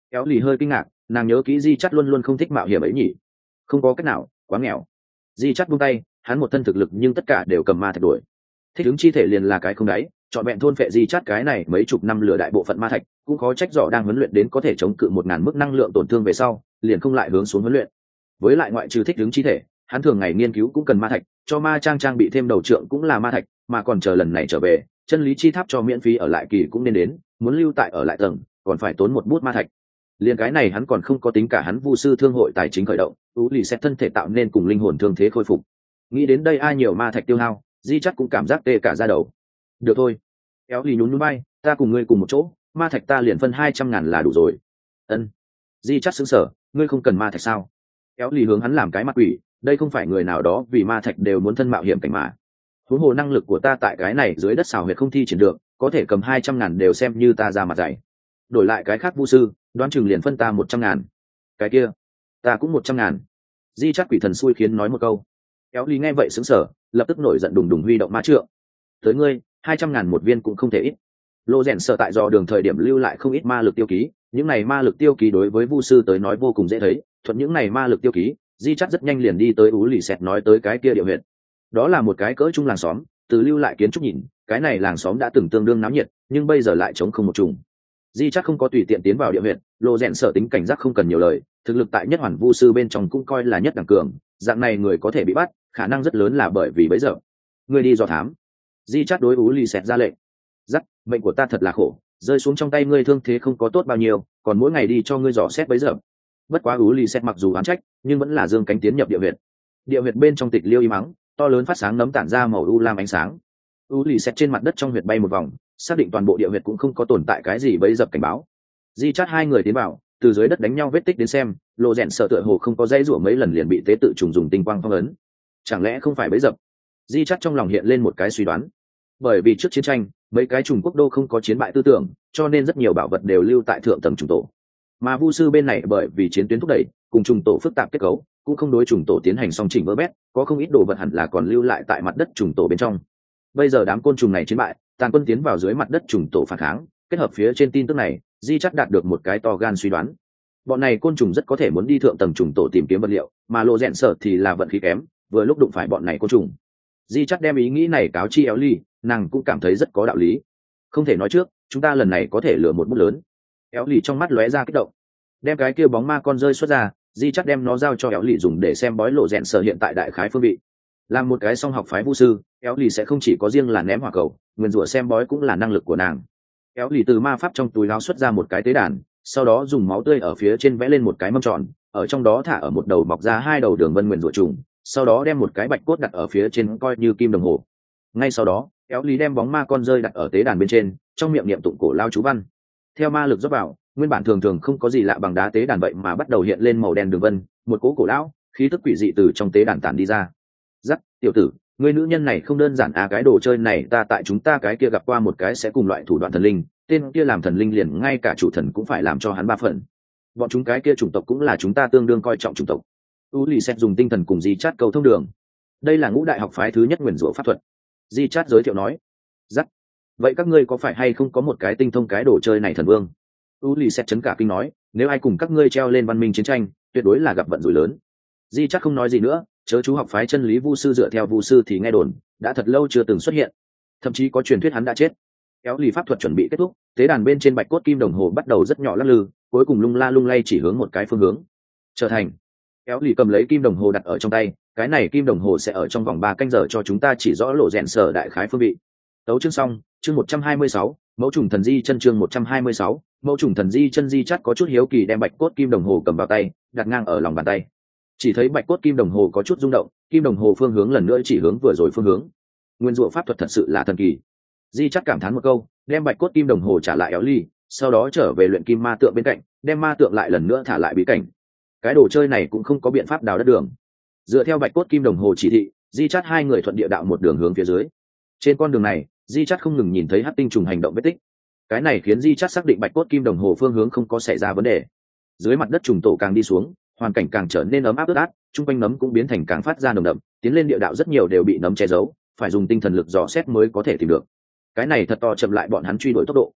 Éo lì hơi kinh ngạc, nàng nhớ kỹ di chắt luôn luôn không thích mạo hiểm ấy nhỉ. Không có cách nào, quá nghèo. Di chắt buông tay, hắn một thân thực lực nhưng tất cả đều cầm ma thạch đuổi. Thích ứng chi thể liền là cái không đáy, chọn vẹn thôn phệ di chắt cái này mấy chục năm lừa đại bộ phận ma thạch, cũng khó trách rõ đang huấn luyện đến có thể chống cự một ngàn mức năng lượng tổn thương về sau, liền không lại hướng xuống huấn luyện. Với lại ngoại trừ thích ứng chi thể, hắn thường ngày nghiên cứu cũng cần ma thạch, cho ma trang trang bị thêm đầu trượng cũng là ma thạch, mà còn chờ lần này trở về, chân lý chi tháp cho miễn phí ở lại kỳ cũng nên đến, muốn lưu tại ở lại tầng, còn phải tốn một bút ma thạch. Liên cái này hắn còn không có tính cả hắn vu sư thương hội tài chính khởi động, tú lì xét thân thể tạo nên cùng linh hồn thương thế khôi phục. Nghĩ đến đây ai nhiều ma thạch tiêu hao, di chắc cũng cảm giác tê cả da đầu. Được thôi, éo lì nhún nhún bay, ta cùng ngươi cùng một chỗ, ma thạch ta liền phân hai trăm ngàn là đủ rồi. Ân. Di chắc sững sờ, ngươi không cần ma thạch sao? Éo lì hướng hắn làm cái mặt quỷ, đây không phải người nào đó vì ma thạch đều muốn thân mạo hiểm cảnh mà. Huống hồ năng lực của ta tại cái này dưới đất xào huyệt không thi triển được, có thể cầm hai trăm ngàn đều xem như ta ra mặt dày. Đổi lại cái khác vu sư, đoán chừng liền phân ta một trăm ngàn. Cái kia, ta cũng một trăm ngàn. Di chắc quỷ thần xui khiến nói một câu. Éo lì nghe vậy sững sờ, lập tức nổi giận đùng đùng huy động ma trượng. Tới ngươi, hai trăm ngàn một viên cũng không thể ít. Lô rèn sợ tại do đường thời điểm lưu lại không ít ma lực tiêu ký, những này ma lực tiêu ký đối với vu sư tới nói vô cùng dễ thấy, thuận những này ma lực tiêu ký, di chắc rất nhanh liền đi tới ú lì xẹt nói tới cái kia địa huyện. Đó là một cái cỡ trung làng xóm, từ lưu lại kiến trúc nhìn, cái này làng xóm đã từng tương đương náo nhiệt, nhưng bây giờ lại trống không một trùng. Di chắc không có tùy tiện tiến vào địa huyện, Lô rèn sợ tính cảnh giác không cần nhiều lời, thực lực tại nhất hoàn vu sư bên trong cũng coi là nhất đẳng cường, dạng này người có thể bị bắt, khả năng rất lớn là bởi vì bấy giờ. Người đi dò thám. Di chắc đối ú lì xẹt ra lệnh. Dắt, mệnh của ta thật là khổ, rơi xuống trong tay ngươi thương thế không có tốt bao nhiêu, còn mỗi ngày đi cho ngươi dò xét bấy giờ. Bất quá ú lì xẹt mặc dù oán trách, nhưng vẫn là dương cánh tiến nhập địa huyệt. Địa huyệt bên trong tịch liêu im mắng, to lớn phát sáng nấm tản ra màu u lam ánh sáng. ú lì xẹt trên mặt đất trong huyệt bay một vòng, xác định toàn bộ địa huyệt cũng không có tồn tại cái gì bấy dập cảnh báo. Di chát hai người tiến vào, từ dưới đất đánh nhau vết tích đến xem, Lộ rèn sợ tựa hồ không có dây rủa mấy lần liền bị tế tự trùng dùng tinh quang phong ấn. Chẳng lẽ không phải bấy dập? Di chát trong lòng hiện lên một cái suy đoán. Bởi vì trước chiến tranh, mấy cái trùng quốc đô không có chiến bại tư tưởng, cho nên rất nhiều bảo vật đều lưu tại thượng tầng trùng tổ. Mà vu sư bên này bởi vì chiến tuyến thúc đẩy, cùng trùng tổ phức tạp kết cấu, cũng không đối trùng tổ tiến hành song chỉnh vỡ bét, có không ít đồ vật hẳn là còn lưu lại tại mặt đất trùng tổ bên trong. Bây giờ đám côn trùng này chiến bại, tàn quân tiến vào dưới mặt đất trùng tổ phản kháng, kết hợp phía trên tin tức này, Di chắc đạt được một cái to gan suy đoán. Bọn này côn trùng rất có thể muốn đi thượng tầng trùng tổ tìm kiếm vật liệu, mà Lộ rèn sợ thì là vận khí kém, vừa lúc đụng phải bọn này côn trùng. Di chắc đem ý nghĩ này cáo chi Éo Ly, nàng cũng cảm thấy rất có đạo lý. Không thể nói trước, chúng ta lần này có thể lừa một bút lớn. Éo Ly trong mắt lóe ra kích động, đem cái kia bóng ma con rơi xuất ra, Di chắc đem nó giao cho Éo Ly dùng để xem bói Lộ rèn sợ hiện tại đại khái phương vị. Làm một cái song học phái vu sư, Éo Ly sẽ không chỉ có riêng là ném hỏa cầu, nguyên rủa xem bói cũng là năng lực của nàng. Éo Ly từ ma pháp trong túi áo xuất ra một cái tế đàn, sau đó dùng máu tươi ở phía trên vẽ lên một cái mâm tròn, ở trong đó thả ở một đầu mọc ra hai đầu đường vân nguyên rủa trùng, sau đó đem một cái bạch cốt đặt ở phía trên coi như kim đồng hồ. Ngay sau đó, Éo Ly đem bóng ma con rơi đặt ở tế đàn bên trên, trong miệng niệm tụng cổ lao chú văn. Theo ma lực rót vào, nguyên bản thường thường không có gì lạ bằng đá tế đàn vậy mà bắt đầu hiện lên màu đen đường vân, một cỗ cổ lão khí tức quỷ dị từ trong tế đàn tản đi ra. Dắt, tiểu tử, người nữ nhân này không đơn giản à, cái đồ chơi này ta tại chúng ta cái kia gặp qua một cái sẽ cùng loại thủ đoạn thần linh, tên kia làm thần linh liền ngay cả chủ thần cũng phải làm cho hắn ba phần. Bọn chúng cái kia chủng tộc cũng là chúng ta tương đương coi trọng chủng tộc. U lì xét dùng tinh thần cùng Di chát cầu thông đường. Đây là ngũ đại học phái thứ nhất nguyền rủa pháp thuật. Di chát giới thiệu nói. Dắt, vậy các ngươi có phải hay không có một cái tinh thông cái đồ chơi này thần vương? U lì xét chấn cả kinh nói, nếu ai cùng các ngươi treo lên văn minh chiến tranh, tuyệt đối là gặp vận rủi lớn. Di chát không nói gì nữa, chớ chú học phái chân lý vu sư dựa theo vu sư thì nghe đồn đã thật lâu chưa từng xuất hiện, thậm chí có truyền thuyết hắn đã chết. Kéo lì pháp thuật chuẩn bị kết thúc, tế đàn bên trên bạch cốt kim đồng hồ bắt đầu rất nhỏ lắc lư, cuối cùng lung la lung lay chỉ hướng một cái phương hướng. Trở thành. Kéo lì cầm lấy kim đồng hồ đặt ở trong tay, cái này kim đồng hồ sẽ ở trong vòng ba canh giờ cho chúng ta chỉ rõ Lộ rèn sở đại khái phương vị. Tấu chương xong, chương một trăm hai mươi sáu, mẫu trùng thần di chân chương một trăm hai mươi sáu, mẫu trùng thần di chân. Di chắt có chút hiếu kỳ đem bạch cốt kim đồng hồ cầm vào tay, đặt ngang ở lòng bàn tay. Chỉ thấy bạch cốt kim đồng hồ có chút rung động, kim đồng hồ phương hướng lần nữa chỉ hướng vừa rồi phương hướng. Nguyên rủa pháp thuật thật sự là thần kỳ. Di chắc cảm thán một câu, đem bạch cốt kim đồng hồ trả lại Éo Ly, sau đó trở về luyện kim ma tượng bên cạnh, đem ma tượng lại lần nữa thả lại bí cảnh. Cái đồ chơi này cũng không có biện pháp đào đất đường. Dựa theo bạch cốt kim đồng hồ chỉ thị, Di chắt hai người thuận địa đạo một đường hướng phía dưới. Trên con đường này, Di chắt không ngừng nhìn thấy hắc tinh trùng hành động vết tích. Cái này khiến Di chắt xác định bạch cốt kim đồng hồ phương hướng không có xảy ra vấn đề. Dưới mặt đất trùng tổ càng đi xuống, hoàn cảnh càng trở nên ấm áp ướt át, chung quanh nấm cũng biến thành càng phát ra nồng đậm, tiến lên địa đạo rất nhiều đều bị nấm che giấu, phải dùng tinh thần lực dò xét mới có thể tìm được. Cái này thật to chậm lại bọn hắn truy đuổi tốc độ.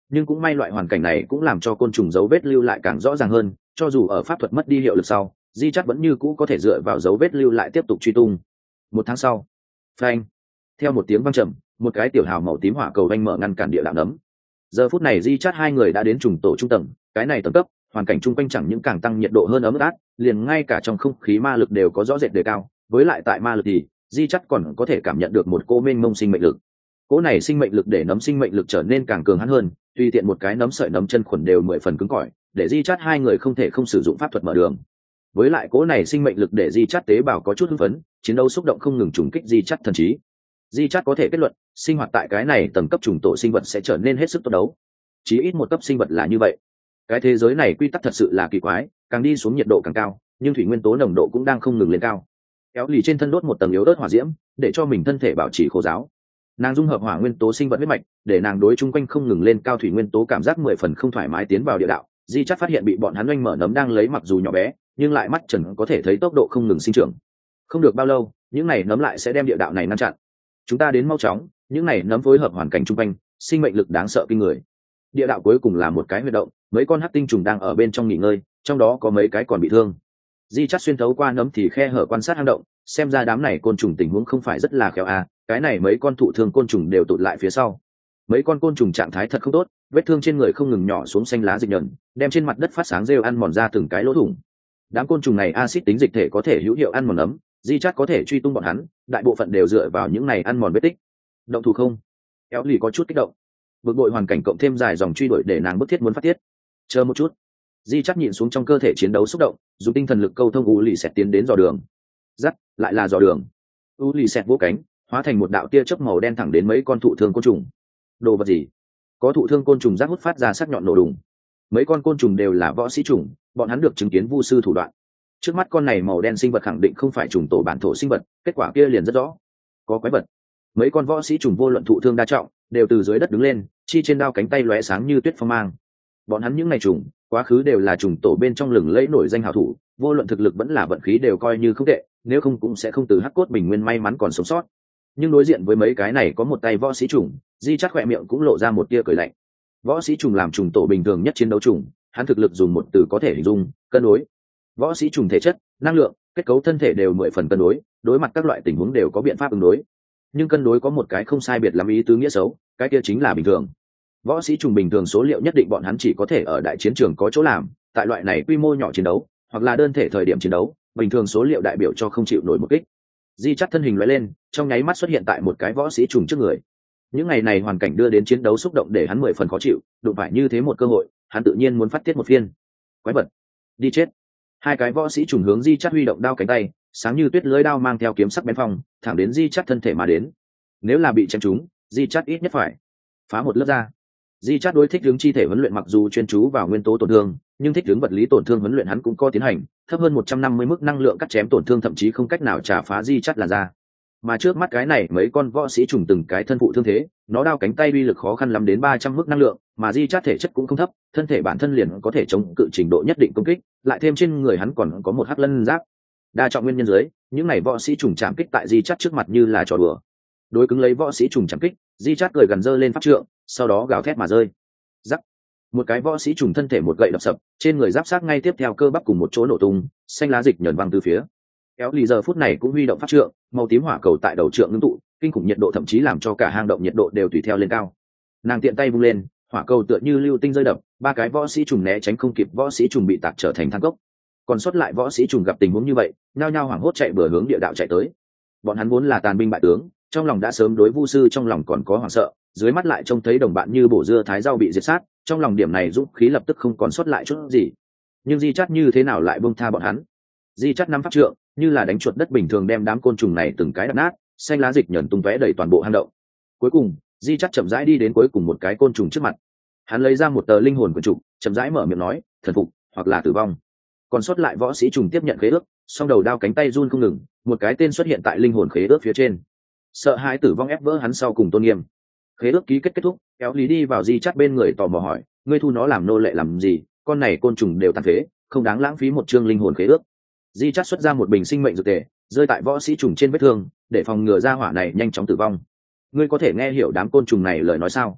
nhưng cũng may loại hoàn cảnh này cũng làm cho côn trùng dấu vết lưu lại càng rõ ràng hơn, cho dù ở pháp thuật mất đi hiệu lực sau, di chắt vẫn như cũ có thể dựa vào dấu vết lưu lại tiếp tục truy tung. Một tháng sau, phanh, theo một tiếng vang trầm, một cái tiểu hào màu tím hỏa cầu vanh mở ngăn cản địa đạo nấm. Giờ phút này di chắt hai người đã đến trùng tổ trung tầng, cái này tầng cấp hoàn cảnh chung quanh chẳng những càng tăng nhiệt độ hơn ấm áp, liền ngay cả trong không khí ma lực đều có rõ rệt đề cao, với lại tại ma lực thì di chắt còn có thể cảm nhận được một cô mênh mông sinh mệnh lực. Cỗ này sinh mệnh lực để nấm sinh mệnh lực trở nên càng cường hãn hơn, tùy tiện một cái nấm sợi nấm chân khuẩn đều mười phần cứng cỏi, để di chắt hai người không thể không sử dụng pháp thuật mở đường. Với lại cỗ này sinh mệnh lực để di chắt tế bào có chút hưng phấn, chiến đấu xúc động không ngừng trùng kích di chắt thần trí. Di chắt có thể kết luận, sinh hoạt tại cái này tầng cấp trùng tổ sinh vật sẽ trở nên hết sức tốt đấu. Chí ít một cấp sinh vật là như vậy. Cái thế giới này quy tắc thật sự là kỳ quái, càng đi xuống nhiệt độ càng cao, nhưng thủy nguyên tố nồng độ cũng đang không ngừng lên cao. Kéo lì trên thân đốt một tầng yếu ớt hỏa diễm, để cho mình thân thể bảo trì khô ráo. Nàng dung hợp hỏa nguyên tố sinh vật huyết mạch, để nàng đối chung quanh không ngừng lên cao thủy nguyên tố cảm giác mười phần không thoải mái tiến vào địa đạo. Di chắc phát hiện bị bọn hắn oanh mở nấm đang lấy, mặc dù nhỏ bé nhưng lại mắt trần có thể thấy tốc độ không ngừng sinh trưởng. Không được bao lâu, những này nấm lại sẽ đem địa đạo này ngăn chặn. Chúng ta đến mau chóng, những này nấm phối hợp hoàn cảnh chung quanh, sinh mệnh lực đáng sợ kinh người. Địa đạo cuối cùng là một cái huyệt động, mấy con hắc tinh trùng đang ở bên trong nghỉ ngơi, trong đó có mấy cái còn bị thương. Di chắc xuyên thấu qua nấm thì khe hở quan sát hang động, xem ra đám này côn trùng tình huống không phải rất là khéo à, cái này mấy con thụ thương côn trùng đều tụt lại phía sau. Mấy con côn trùng trạng thái thật không tốt, vết thương trên người không ngừng nhỏ xuống xanh lá dịch nhờn, đem trên mặt đất phát sáng rêu ăn mòn ra từng cái lỗ thủng. Đám côn trùng này axit tính dịch thể có thể hữu hiệu ăn mòn nấm, di chắc có thể truy tung bọn hắn, đại bộ phận đều dựa vào những này ăn mòn vết tích. Động thủ không? Kéo lì có chút kích động. Bực bội hoàn cảnh cộng thêm dài dòng truy đuổi để nàng bức thiết muốn phát tiết. Chờ một chút. Di chắc nhịn xuống trong cơ thể chiến đấu xúc động, dùng tinh thần lực câu thông u lì xẹt tiến đến dò đường. Dắt, lại là dò đường. U lì xẹt vỗ cánh, hóa thành một đạo tia chớp màu đen thẳng đến mấy con thụ thương côn trùng. Đồ vật gì? Có thụ thương côn trùng rác hút phát ra sắc nhọn nổ đùng. Mấy con côn trùng đều là võ sĩ trùng, bọn hắn được chứng kiến vu sư thủ đoạn. Trước mắt con này màu đen sinh vật khẳng định không phải trùng tổ bản thổ sinh vật, kết quả kia liền rất rõ. Có quái vật. Mấy con võ sĩ trùng vô luận thụ thương đa trọng, đều từ dưới đất đứng lên, chi trên đao cánh tay lóe sáng như tuyết phong mang. Bọn hắn những ngày trùng, quá khứ đều là trùng tổ bên trong lừng lẫy nổi danh hảo thủ, vô luận thực lực vẫn là vận khí đều coi như không tệ, nếu không cũng sẽ không từ hắc cốt bình nguyên may mắn còn sống sót. Nhưng đối diện với mấy cái này có một tay võ sĩ trùng, di chắc khỏe miệng cũng lộ ra một tia cười lạnh. Võ sĩ trùng làm trùng tổ bình thường nhất chiến đấu trùng, hắn thực lực dùng một từ có thể hình dung, cân đối. Võ sĩ trùng thể chất, năng lượng, kết cấu thân thể đều mười phần cân đối, đối mặt các loại tình huống đều có biện pháp ứng đối. Nhưng cân đối có một cái không sai biệt lắm ý tứ nghĩa xấu, cái kia chính là bình thường. Võ sĩ trùng bình thường số liệu nhất định bọn hắn chỉ có thể ở đại chiến trường có chỗ làm, tại loại này quy mô nhỏ chiến đấu, hoặc là đơn thể thời điểm chiến đấu, bình thường số liệu đại biểu cho không chịu nổi một kích. Di chắc thân hình lóe lên, trong nháy mắt xuất hiện tại một cái võ sĩ trùng trước người. Những ngày này hoàn cảnh đưa đến chiến đấu xúc động để hắn mười phần khó chịu, đụng phải như thế một cơ hội, hắn tự nhiên muốn phát tiết một phiên. Quái vật, đi chết! Hai cái võ sĩ trùng hướng di chắc huy động đao cánh tay, sáng như tuyết lưỡi đao mang theo kiếm sắc bén phong, thẳng đến di chắc thân thể mà đến. Nếu là bị chém trúng, di chắc ít nhất phải phá một lớp da. Di chắc đối thích hướng chi thể huấn luyện mặc dù chuyên chú vào nguyên tố tổn thương, nhưng thích hướng vật lý tổn thương huấn luyện hắn cũng có tiến hành, thấp hơn một trăm năm mươi mức năng lượng cắt chém tổn thương thậm chí không cách nào trả phá di chắc là da. Mà trước mắt cái này mấy con võ sĩ trùng từng cái thân phụ thương thế, nó đao cánh tay uy lực khó khăn lắm đến ba trăm mức năng lượng, mà di chắc thể chất cũng không thấp, thân thể bản thân liền có thể chống cự trình độ nhất định công kích, lại thêm trên người hắn còn có một hắc lân giáp. Đa trọng nguyên nhân dưới, những này võ sĩ trùng chạm kích tại di chắc trước mặt như là trò đùa. Đối cứng lấy võ sĩ trùng chạm kích, di chắc cười gần giơ lên pháp trượng, sau đó gào thét mà rơi. Rắc. Một cái võ sĩ trùng thân thể một gậy đập sập, trên người giáp xác ngay tiếp theo cơ bắp cùng một chỗ nổ tung, xanh lá dịch nhờn văng từ phía. Kéo lì giờ phút này cũng huy động pháp trượng, màu tím hỏa cầu tại đầu trượng ngưng tụ, kinh khủng nhiệt độ thậm chí làm cho cả hang động nhiệt độ đều tùy theo lên cao. Nàng tiện tay vung lên, hỏa cầu tựa như lưu tinh rơi đập, ba cái võ sĩ trùng né tránh không kịp, võ sĩ trùng bị tạc trở thành than cốc. Còn sót lại võ sĩ trùng gặp tình huống như vậy, nhao nhao hoảng hốt chạy bừa hướng địa đạo chạy tới. Bọn hắn vốn là tàn binh bại tướng, trong lòng đã sớm đối vu sư trong lòng còn có hoảng sợ, dưới mắt lại trông thấy đồng bạn như bổ dưa thái rau bị diệt sát, trong lòng điểm này dũng khí lập tức không còn sót lại chút gì. Nhưng di chắt như thế nào lại buông tha bọn hắn? Di chắt nắm pháp trượng, như là đánh chuột đất bình thường đem đám côn trùng này từng cái đập nát, xanh lá dịch nhờn tung tóe đầy toàn bộ hang động. Cuối cùng, di chắt chậm rãi đi đến cuối cùng một cái côn trùng trước mặt. Hắn lấy ra một tờ linh hồn quyển trục, chậm rãi mở miệng nói, thần phục hoặc là tử vong. Còn sót lại võ sĩ trùng tiếp nhận khế ước, song đầu đao cánh tay run không ngừng, một cái tên xuất hiện tại linh hồn khế ước phía trên. Sợ hãi tử vong ép vỡ hắn sau cùng tôn nghiêm. Khế ước ký kết kết thúc, kéo lý đi vào di chắt bên người tò mò hỏi, ngươi thu nó làm nô lệ làm gì? Con này côn trùng đều tàn phế, không đáng lãng phí một chương linh hồn khế ước. Di chắt xuất ra một bình sinh mệnh dược tề, rơi tại võ sĩ trùng trên vết thương, để phòng ngừa ra hỏa này nhanh chóng tử vong. Ngươi có thể nghe hiểu đám côn trùng này lời nói sao?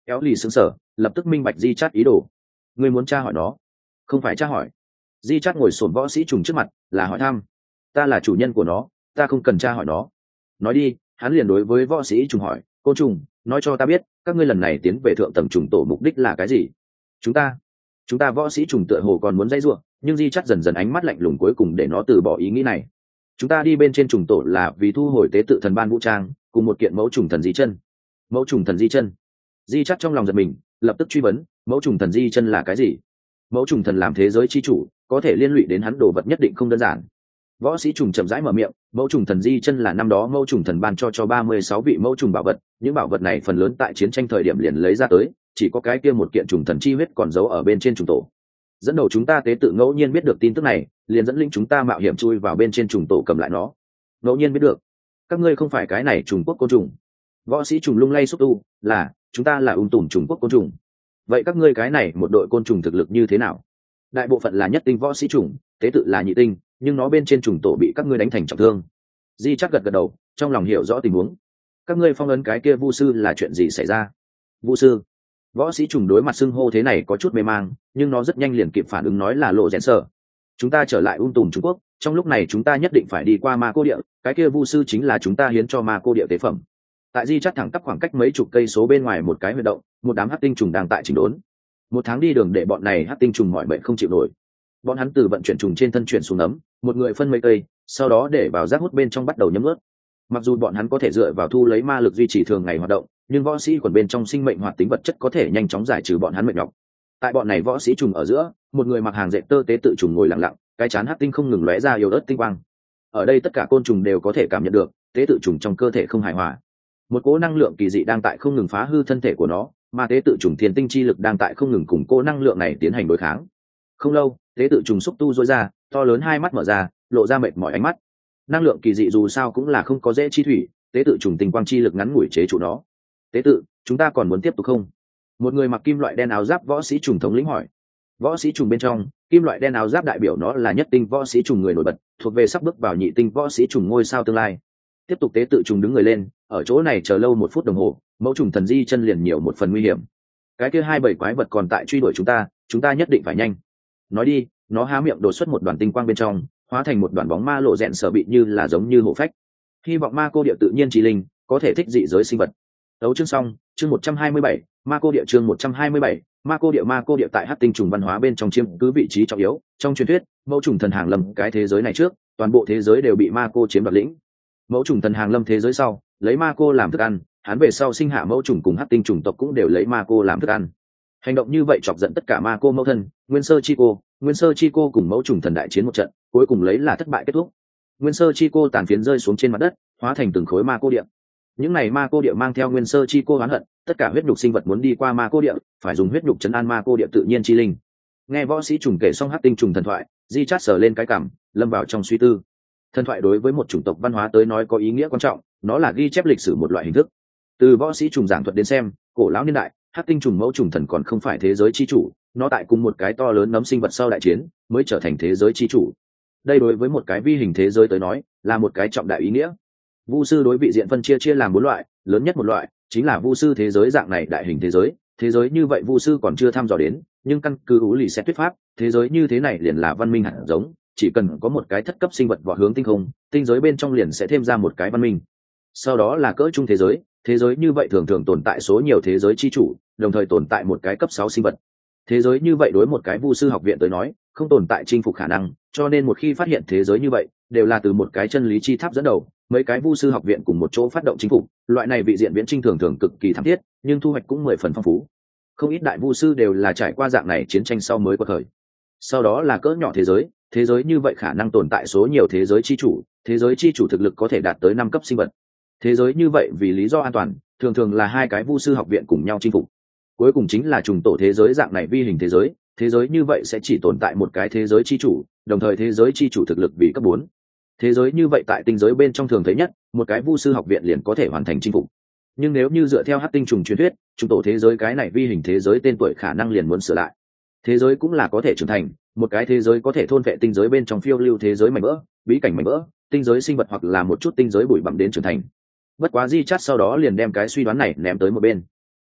Éo lì sững sờ, lập tức minh bạch di chát ý đồ. Ngươi muốn tra hỏi nó? Không phải tra hỏi. Di chát ngồi xổm võ sĩ trùng trước mặt, là hỏi thăm. Ta là chủ nhân của nó, ta không cần tra hỏi nó. Nói đi. Hắn liền đối với võ sĩ trùng hỏi, côn trùng, nói cho ta biết, các ngươi lần này tiến về thượng tầng trùng tổ mục đích là cái gì? Chúng ta, chúng ta võ sĩ trùng tựa hồ còn muốn dây ruộng, nhưng di chắt dần dần ánh mắt lạnh lùng cuối cùng để nó từ bỏ ý nghĩ này. Chúng ta đi bên trên trùng tổ là vì thu hồi tế tự thần ban vũ trang, cùng một kiện mẫu trùng thần di chân. Mẫu trùng thần di chân. Di chắt trong lòng giật mình, lập tức truy vấn, mẫu trùng thần di chân là cái gì? Mẫu trùng thần làm thế giới chi chủ, có thể liên lụy đến hắn đồ vật nhất định không đơn giản. Võ sĩ trùng chậm rãi mở miệng, mẫu trùng thần di chân là năm đó mẫu trùng thần ban cho cho ba mươi sáu vị mẫu trùng bảo vật, những bảo vật này phần lớn tại chiến tranh thời điểm liền lấy ra tới, chỉ có cái kia một kiện trùng thần chi huyết còn giấu ở bên trên trùng tổ. Dẫn đầu chúng ta tế tự ngẫu nhiên biết được tin tức này, liền dẫn linh chúng ta mạo hiểm chui vào bên trên trùng tổ cầm lại nó. Ngẫu nhiên biết được? Các ngươi không phải cái này trùng quốc côn trùng? Võ sĩ trùng lung lay xúc tu, là, chúng ta là ung tùm trùng quốc côn trùng. Vậy các ngươi cái này một đội côn trùng thực lực như thế nào? Đại bộ phận là nhất tinh võ sĩ trùng, tế tự là nhị tinh, nhưng nó bên trên trùng tổ bị các ngươi đánh thành trọng thương. Di chắc gật gật đầu, trong lòng hiểu rõ tình huống. Các ngươi phong ấn cái kia vu sư là chuyện gì xảy ra? Vu sư? Võ sĩ trùng đối mặt xưng hô thế này có chút mê mang, nhưng nó rất nhanh liền kịp phản ứng nói là lộ rèn sở. Chúng ta trở lại ung tùm Trung Quốc, trong lúc này chúng ta nhất định phải đi qua ma cô địa, cái kia vu sư chính là chúng ta hiến cho ma cô địa tế phẩm. Tại di chắc thẳng tắp khoảng cách mấy chục cây số bên ngoài một cái huy động, một đám hắc tinh trùng đang tại chỉnh đốn. Một tháng đi đường để bọn này hắc tinh trùng mỏi bệnh không chịu nổi. Bọn hắn từ vận chuyển trùng trên thân chuyển xuống nấm, một người phân mấy cây, sau đó để vào rác hút bên trong bắt đầu nhấm ướt. Mặc dù bọn hắn có thể dựa vào thu lấy ma lực duy trì thường ngày hoạt động, nhưng võ sĩ quần bên trong sinh mệnh hoạt tính vật chất có thể nhanh chóng giải trừ bọn hắn mệt nhọc. Tại bọn này võ sĩ trùng ở giữa, một người mặc hàng dệt tơ tế tự trùng ngồi lặng lặng, cái chán hắc tinh không ngừng lóe ra yếu ớt tinh quang. Ở đây tất cả côn trùng đều có thể cảm nhận được tế tự trùng trong cơ thể không hài hòa. Một cỗ năng lượng kỳ dị đang tại không ngừng phá hư thân thể của nó, mà tế tự trùng thiên tinh chi lực đang tại không ngừng cùng cỗ năng lượng này tiến hành đối kháng. Không lâu, tế tự trùng xúc tu rối ra, to lớn hai mắt mở ra, lộ ra mệt mỏi ánh mắt. Năng lượng kỳ dị dù sao cũng là không có dễ chi thủy, tế tự trùng tinh quang chi lực ngắn ngủi chế trụ nó. Tế tự, chúng ta còn muốn tiếp tục không? Một người mặc kim loại đen áo giáp võ sĩ trùng thống lĩnh hỏi. Võ sĩ trùng bên trong, kim loại đen áo giáp đại biểu nó là nhất tinh võ sĩ trùng người nổi bật, thuộc về sắp bước vào nhị tinh võ sĩ trùng ngôi sao tương lai. Tiếp tục tế tự trùng đứng người lên, ở chỗ này chờ lâu một phút đồng hồ, mẫu trùng thần di chân liền nhiều một phần nguy hiểm. Cái kia hai bảy quái vật còn tại truy đuổi chúng ta, chúng ta nhất định phải nhanh. Nói đi, nó há miệng đổ xuất một đoàn tinh quang bên trong, hóa thành một đoàn bóng ma lộ rẹn sở bị như là giống như hổ phách. Hy vọng ma cô địa tự nhiên trí linh có thể thích dị giới sinh vật. Đấu chương xong, chương một trăm hai mươi bảy, ma cô địa chương một trăm hai mươi bảy, ma cô địa ma cô địa tại hắc tinh trùng văn hóa bên trong chiếm cứ vị trí trọng yếu. Trong truyền thuyết, mẫu trùng thần hàng lâm cái thế giới này trước, toàn bộ thế giới đều bị ma cô chiếm đoạt lĩnh. Mẫu trùng thần hàng lâm thế giới sau, lấy ma cô làm thức ăn, hắn về sau sinh hạ mẫu trùng cùng hắc tinh trùng tộc cũng đều lấy ma cô làm thức ăn. Hành động như vậy chọc giận tất cả ma cô mẫu thân, nguyên sơ chi cô, nguyên sơ chi cô cùng mẫu trùng thần đại chiến một trận, cuối cùng lấy là thất bại kết thúc. Nguyên sơ chi cô tàn phiến rơi xuống trên mặt đất, hóa thành từng khối ma cô địa. Những này ma cô địa mang theo nguyên sơ chi cô oán hận, tất cả huyết nhục sinh vật muốn đi qua ma cô địa, phải dùng huyết nhục chấn an ma cô địa tự nhiên chi linh. Nghe võ sĩ trùng kể xong hắc tinh trùng thần thoại, di chát sờ lên cái cằm, lâm vào trong suy tư. Thần thoại đối với một chủng tộc văn hóa tới nói có ý nghĩa quan trọng, nó là ghi chép lịch sử một loại hình thức. Từ võ sĩ trùng giảng thuật đến xem, cổ lão niên đại, hắc tinh trùng mẫu trùng thần còn không phải thế giới chi chủ, nó tại cùng một cái to lớn nấm sinh vật sau đại chiến mới trở thành thế giới chi chủ. Đây đối với một cái vi hình thế giới tới nói là một cái trọng đại ý nghĩa. Vu sư đối vị diện phân chia chia làm bốn loại, lớn nhất một loại chính là vu sư thế giới dạng này đại hình thế giới. Thế giới như vậy vu sư còn chưa thăm dò đến, nhưng căn cứ ú lì xét thuyết pháp, thế giới như thế này liền là văn minh hạt giống, chỉ cần có một cái thất cấp sinh vật vỏ hướng tinh không, tinh giới bên trong liền sẽ thêm ra một cái văn minh. Sau đó là cỡ trung thế giới, thế giới như vậy thường thường tồn tại số nhiều thế giới chi chủ, đồng thời tồn tại một cái cấp sáu sinh vật. Thế giới như vậy đối một cái vu sư học viện tới nói không tồn tại chinh phục khả năng, cho nên một khi phát hiện thế giới như vậy đều là từ một cái chân lý chi tháp dẫn đầu, mấy cái vu sư học viện cùng một chỗ phát động chinh phục. Loại này vị diện viễn trinh thường thường cực kỳ thảm thiết, nhưng thu hoạch cũng mười phần phong phú. Không ít đại vu sư đều là trải qua dạng này chiến tranh sau mới có thời. Sau đó là cỡ nhỏ thế giới, thế giới như vậy khả năng tồn tại số nhiều thế giới chi chủ, thế giới chi chủ thực lực có thể đạt tới năm cấp sinh vật. Thế giới như vậy vì lý do an toàn, thường thường là hai cái vu sư học viện cùng nhau chinh phục. Cuối cùng chính là trùng tổ thế giới dạng này vi hình thế giới, thế giới như vậy sẽ chỉ tồn tại một cái thế giới chi chủ, đồng thời thế giới chi chủ thực lực vì cấp bốn. Thế giới như vậy tại tinh giới bên trong thường thấy nhất, một cái vu sư học viện liền có thể hoàn thành chinh phục. Nhưng nếu như dựa theo hắc tinh trùng truyền thuyết, trùng tổ thế giới cái này vi hình thế giới tên tuổi khả năng liền muốn sửa lại. Thế giới cũng là có thể trưởng thành, một cái thế giới có thể thôn vệ tinh giới bên trong phiêu lưu thế giới mảnh vỡ, bí cảnh mảnh vỡ, tinh giới sinh vật hoặc là một chút tinh giới bụi bặm đến trưởng thành. Bất quá di chát sau đó liền đem cái suy đoán này ném tới một bên.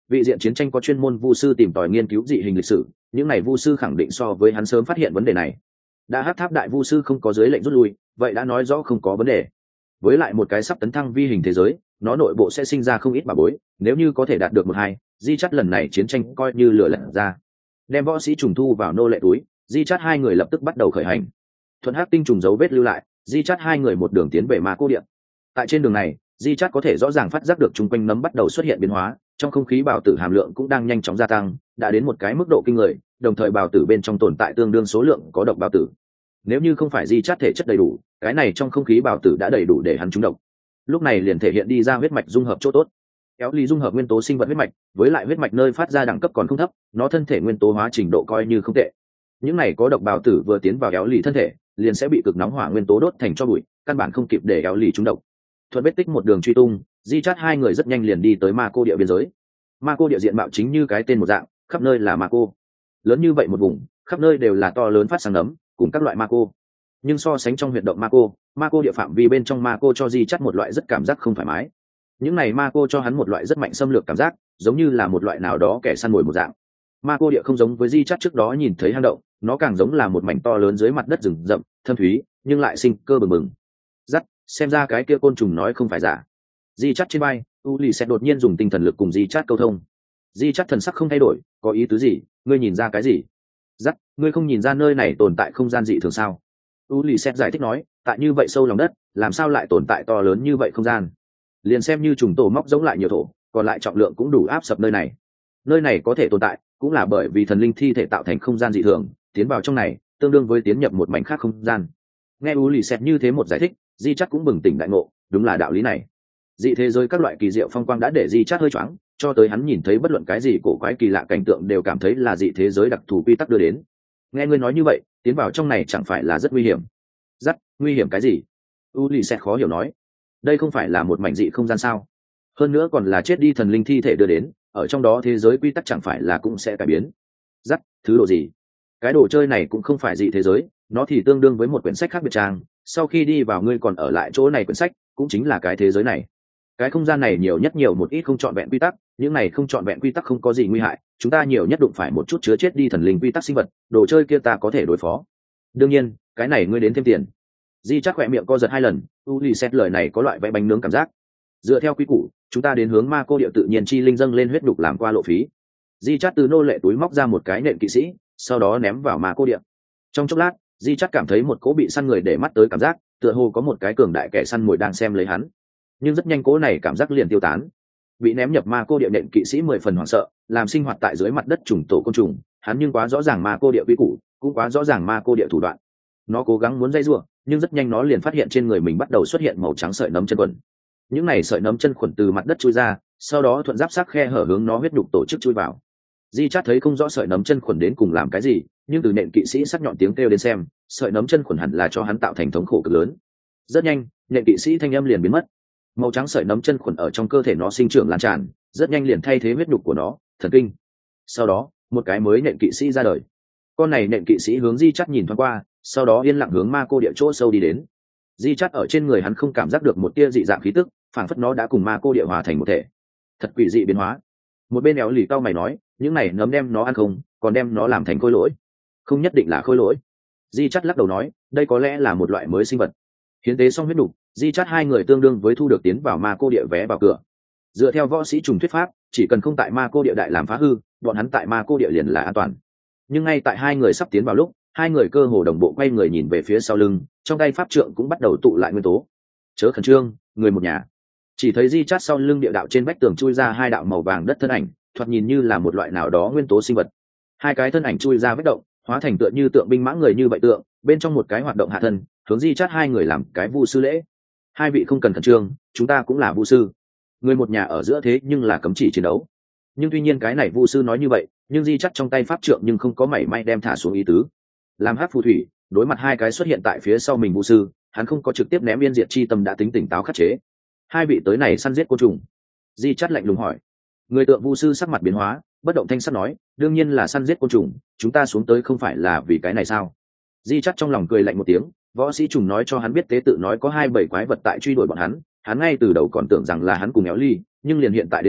vị diện chiến tranh có chuyên môn vu sư tìm tòi nghiên cứu dị hình lịch sử, những này vu sư khẳng định so với hắn sớm phát hiện vấn đề này. Đã hắc tháp đại vu sư không có dưới lệnh rút lui, vậy đã nói rõ không có vấn đề. Với lại một cái sắp tấn thăng vi hình thế giới, nó nội bộ sẽ sinh ra không ít bà bối, nếu như có thể đạt được một hai, di chắt lần này chiến tranh coi như lửa lật ra. Đem võ sĩ trùng thu vào nô lệ túi, di chắt hai người lập tức bắt đầu khởi hành. Thuận hắc tinh trùng dấu vết lưu lại, di chắt hai người một đường tiến về ma cô điện. Tại trên đường này, di chắt có thể rõ ràng phát giác được chung quanh nấm bắt đầu xuất hiện biến hóa, trong không khí bào tử hàm lượng cũng đang nhanh chóng gia tăng, đã đến một cái mức độ kinh người, đồng thời bào tử bên trong tồn tại tương đương số lượng có độc bào tử. Nếu như không phải di chắt thể chất đầy đủ, cái này trong không khí bào tử đã đầy đủ để hắn trúng độc. Lúc này liền thể hiện đi ra huyết mạch dung hợp chỗ tốt. Kéo ly dung hợp nguyên tố sinh vật huyết mạch, với lại huyết mạch nơi phát ra đẳng cấp còn không thấp, nó thân thể nguyên tố hóa trình độ coi như không tệ. Những này có độc bào tử vừa tiến vào kéo lì thân thể, liền sẽ bị cực nóng hỏa nguyên tố đốt thành tro bụi, căn bản không kịp để kéo lì trúng độc. Thuận vết tích một đường truy tung, di chắt hai người rất nhanh liền đi tới ma cô địa biên giới. Ma cô địa diện mạo chính như cái tên một dạng, khắp nơi là ma cô. Lớn như vậy một vùng, khắp nơi đều là to lớn phát sáng nấm, cùng các loại ma cô. Nhưng so sánh trong huyệt động ma cô, ma cô địa phạm vi bên trong ma cô cho di chắt một loại rất cảm giác không thoải mái. Những này ma cô cho hắn một loại rất mạnh xâm lược cảm giác, giống như là một loại nào đó kẻ săn mồi một dạng. Ma cô địa không giống với di chắt trước đó nhìn thấy hang động, nó càng giống là một mảnh to lớn dưới mặt đất rừng rậm, thâm thúy, nhưng lại sinh cơ bừng bừng. Dắt, xem ra cái kia côn trùng nói không phải giả. Di chắt trên bay, u lì sẽ đột nhiên dùng tinh thần lực cùng di chắt câu thông. Di chắt thần sắc không thay đổi, có ý tứ gì, ngươi nhìn ra cái gì? Dắt, ngươi không nhìn ra nơi này tồn tại không gian dị thường sao? U lì sẽ giải thích nói, tại như vậy sâu lòng đất, làm sao lại tồn tại to lớn như vậy không gian? Liền xem như trùng tổ móc giống lại nhiều thổ, còn lại trọng lượng cũng đủ áp sập nơi này. Nơi này có thể tồn tại, cũng là bởi vì thần linh thi thể tạo thành không gian dị thường, tiến vào trong này, tương đương với tiến nhập một mảnh khác không gian. Nghe u lì xẹt như thế một giải thích, di chắc cũng bừng tỉnh đại ngộ, đúng là đạo lý này. Dị thế giới các loại kỳ diệu phong quang đã để di chắc hơi choáng, cho tới hắn nhìn thấy bất luận cái gì cổ quái kỳ lạ cảnh tượng đều cảm thấy là dị thế giới đặc thù quy tắc đưa đến. Nghe ngươi nói như vậy, tiến vào trong này chẳng phải là rất nguy hiểm? Rất nguy hiểm cái gì? U lì xẹt khó hiểu nói. Đây không phải là một mảnh dị không gian sao? Hơn nữa còn là chết đi thần linh thi thể đưa đến, ở trong đó thế giới quy tắc chẳng phải là cũng sẽ cải biến? Rất thứ độ gì? Cái đồ chơi này cũng không phải dị thế giới, nó thì tương đương với một quyển sách khác biệt trang, sau khi đi vào ngươi còn ở lại chỗ này quyển sách, cũng chính là cái thế giới này. Cái không gian này nhiều nhất nhiều một ít không trọn vẹn quy tắc, những này không trọn vẹn quy tắc không có gì nguy hại, chúng ta nhiều nhất đụng phải một chút chứa chết đi thần linh quy tắc sinh vật, đồ chơi kia ta có thể đối phó. Đương nhiên, cái này ngươi đến thêm tiền. Di chắc khỏe miệng co giật hai lần, u lì xét lời này có loại vẽ bánh nướng cảm giác. Dựa theo quy củ, chúng ta đến hướng ma cô điệu tự nhiên chi linh dâng lên huyết đục làm qua lộ phí. Di chắt từ nô lệ túi móc ra một cái nện kỵ sĩ, sau đó ném vào ma cô điệu. Trong chốc lát, di chắt cảm thấy một cỗ bị săn người để mắt tới cảm giác, tựa hồ có một cái cường đại kẻ săn mồi đang xem lấy hắn. Nhưng rất nhanh cỗ này cảm giác liền tiêu tán. Bị ném nhập ma cô điệu nện kỵ sĩ mười phần hoảng sợ, làm sinh hoạt tại dưới mặt đất trùng tổ côn trùng, hắn nhưng quá rõ ràng ma cô điệu quy củ, cũng quá rõ ràng ma cô điệu thủ đoạn. Nó cố gắng muốn dây rủa, nhưng rất nhanh nó liền phát hiện trên người mình bắt đầu xuất hiện màu trắng sợi nấm chân quần. Những này sợi nấm chân khuẩn từ mặt đất chui ra, sau đó thuận giáp sắc khe hở hướng nó huyết đục tổ chức chui vào. Di chát thấy không rõ sợi nấm chân khuẩn đến cùng làm cái gì, nhưng từ nện kỵ sĩ sắc nhọn tiếng kêu đến xem, sợi nấm chân khuẩn hẳn là cho hắn tạo thành thống khổ cực lớn. Rất nhanh, nện kỵ sĩ thanh âm liền biến mất. Màu trắng sợi nấm chân khuẩn ở trong cơ thể nó sinh trưởng lan tràn, rất nhanh liền thay thế huyết đục của nó, thần kinh. Sau đó, một cái mới nện kỵ sĩ ra đời. Con này nện kỵ sĩ hướng Di chát nhìn thoáng qua, sau đó yên lặng hướng ma cô địa chỗ sâu đi đến. Di chát ở trên người hắn không cảm giác được một tia dị dạng khí tức, phảng phất nó đã cùng ma cô địa hòa thành một thể. Thật quỷ dị biến hóa. Một bên éo lì cao mày nói, những này nấm đem nó ăn không, còn đem nó làm thành khôi lỗi. Không nhất định là khôi lỗi. Di chát lắc đầu nói, đây có lẽ là một loại mới sinh vật. Hiến tế xong huyết đủ, Di chát hai người tương đương với thu được tiến vào ma cô địa vé vào cửa. Dựa theo võ sĩ trùng thuyết pháp, chỉ cần không tại ma cô địa đại làm phá hư, bọn hắn tại ma cô địa liền là an toàn. Nhưng ngay tại hai người sắp tiến vào lúc, hai người cơ hồ đồng bộ quay người nhìn về phía sau lưng, trong tay pháp trượng cũng bắt đầu tụ lại nguyên tố. Chớ khẩn trương, người một nhà. Chỉ thấy Di chát sau lưng địa đạo trên vách tường chui ra hai đạo màu vàng đất thân ảnh, thoạt nhìn như là một loại nào đó nguyên tố sinh vật. Hai cái thân ảnh chui ra vết động, hóa thành tựa như tượng binh mã người như vậy tượng, bên trong một cái hoạt động hạ thân, hướng Di chát hai người làm cái vu sư lễ. Hai vị không cần khẩn trương, chúng ta cũng là vu sư. Người một nhà ở giữa thế nhưng là cấm chỉ chiến đấu. Nhưng tuy nhiên cái này vu sư nói như vậy, nhưng Di chát trong tay pháp trượng nhưng không có mảy may đem thả xuống ý tứ. Làm hát phù thủy, đối mặt hai cái xuất hiện tại phía sau mình vu sư, hắn không có trực tiếp ném yên diệt chi tâm đã tính tỉnh táo khắc chế. Hai vị tới này săn giết côn trùng. Di chát lạnh lùng hỏi. Người tượng vu sư sắc mặt biến hóa, bất động thanh sắc nói, đương nhiên là săn giết côn trùng, chúng ta xuống tới không phải là vì cái này sao? Di chát trong lòng cười lạnh một tiếng, võ sĩ trùng nói cho hắn biết tế tự nói có hai bảy quái vật tại truy đuổi bọn hắn, hắn ngay từ đầu còn tưởng rằng là hắn cùng éo ly, nhưng liền hiện tại đến xem,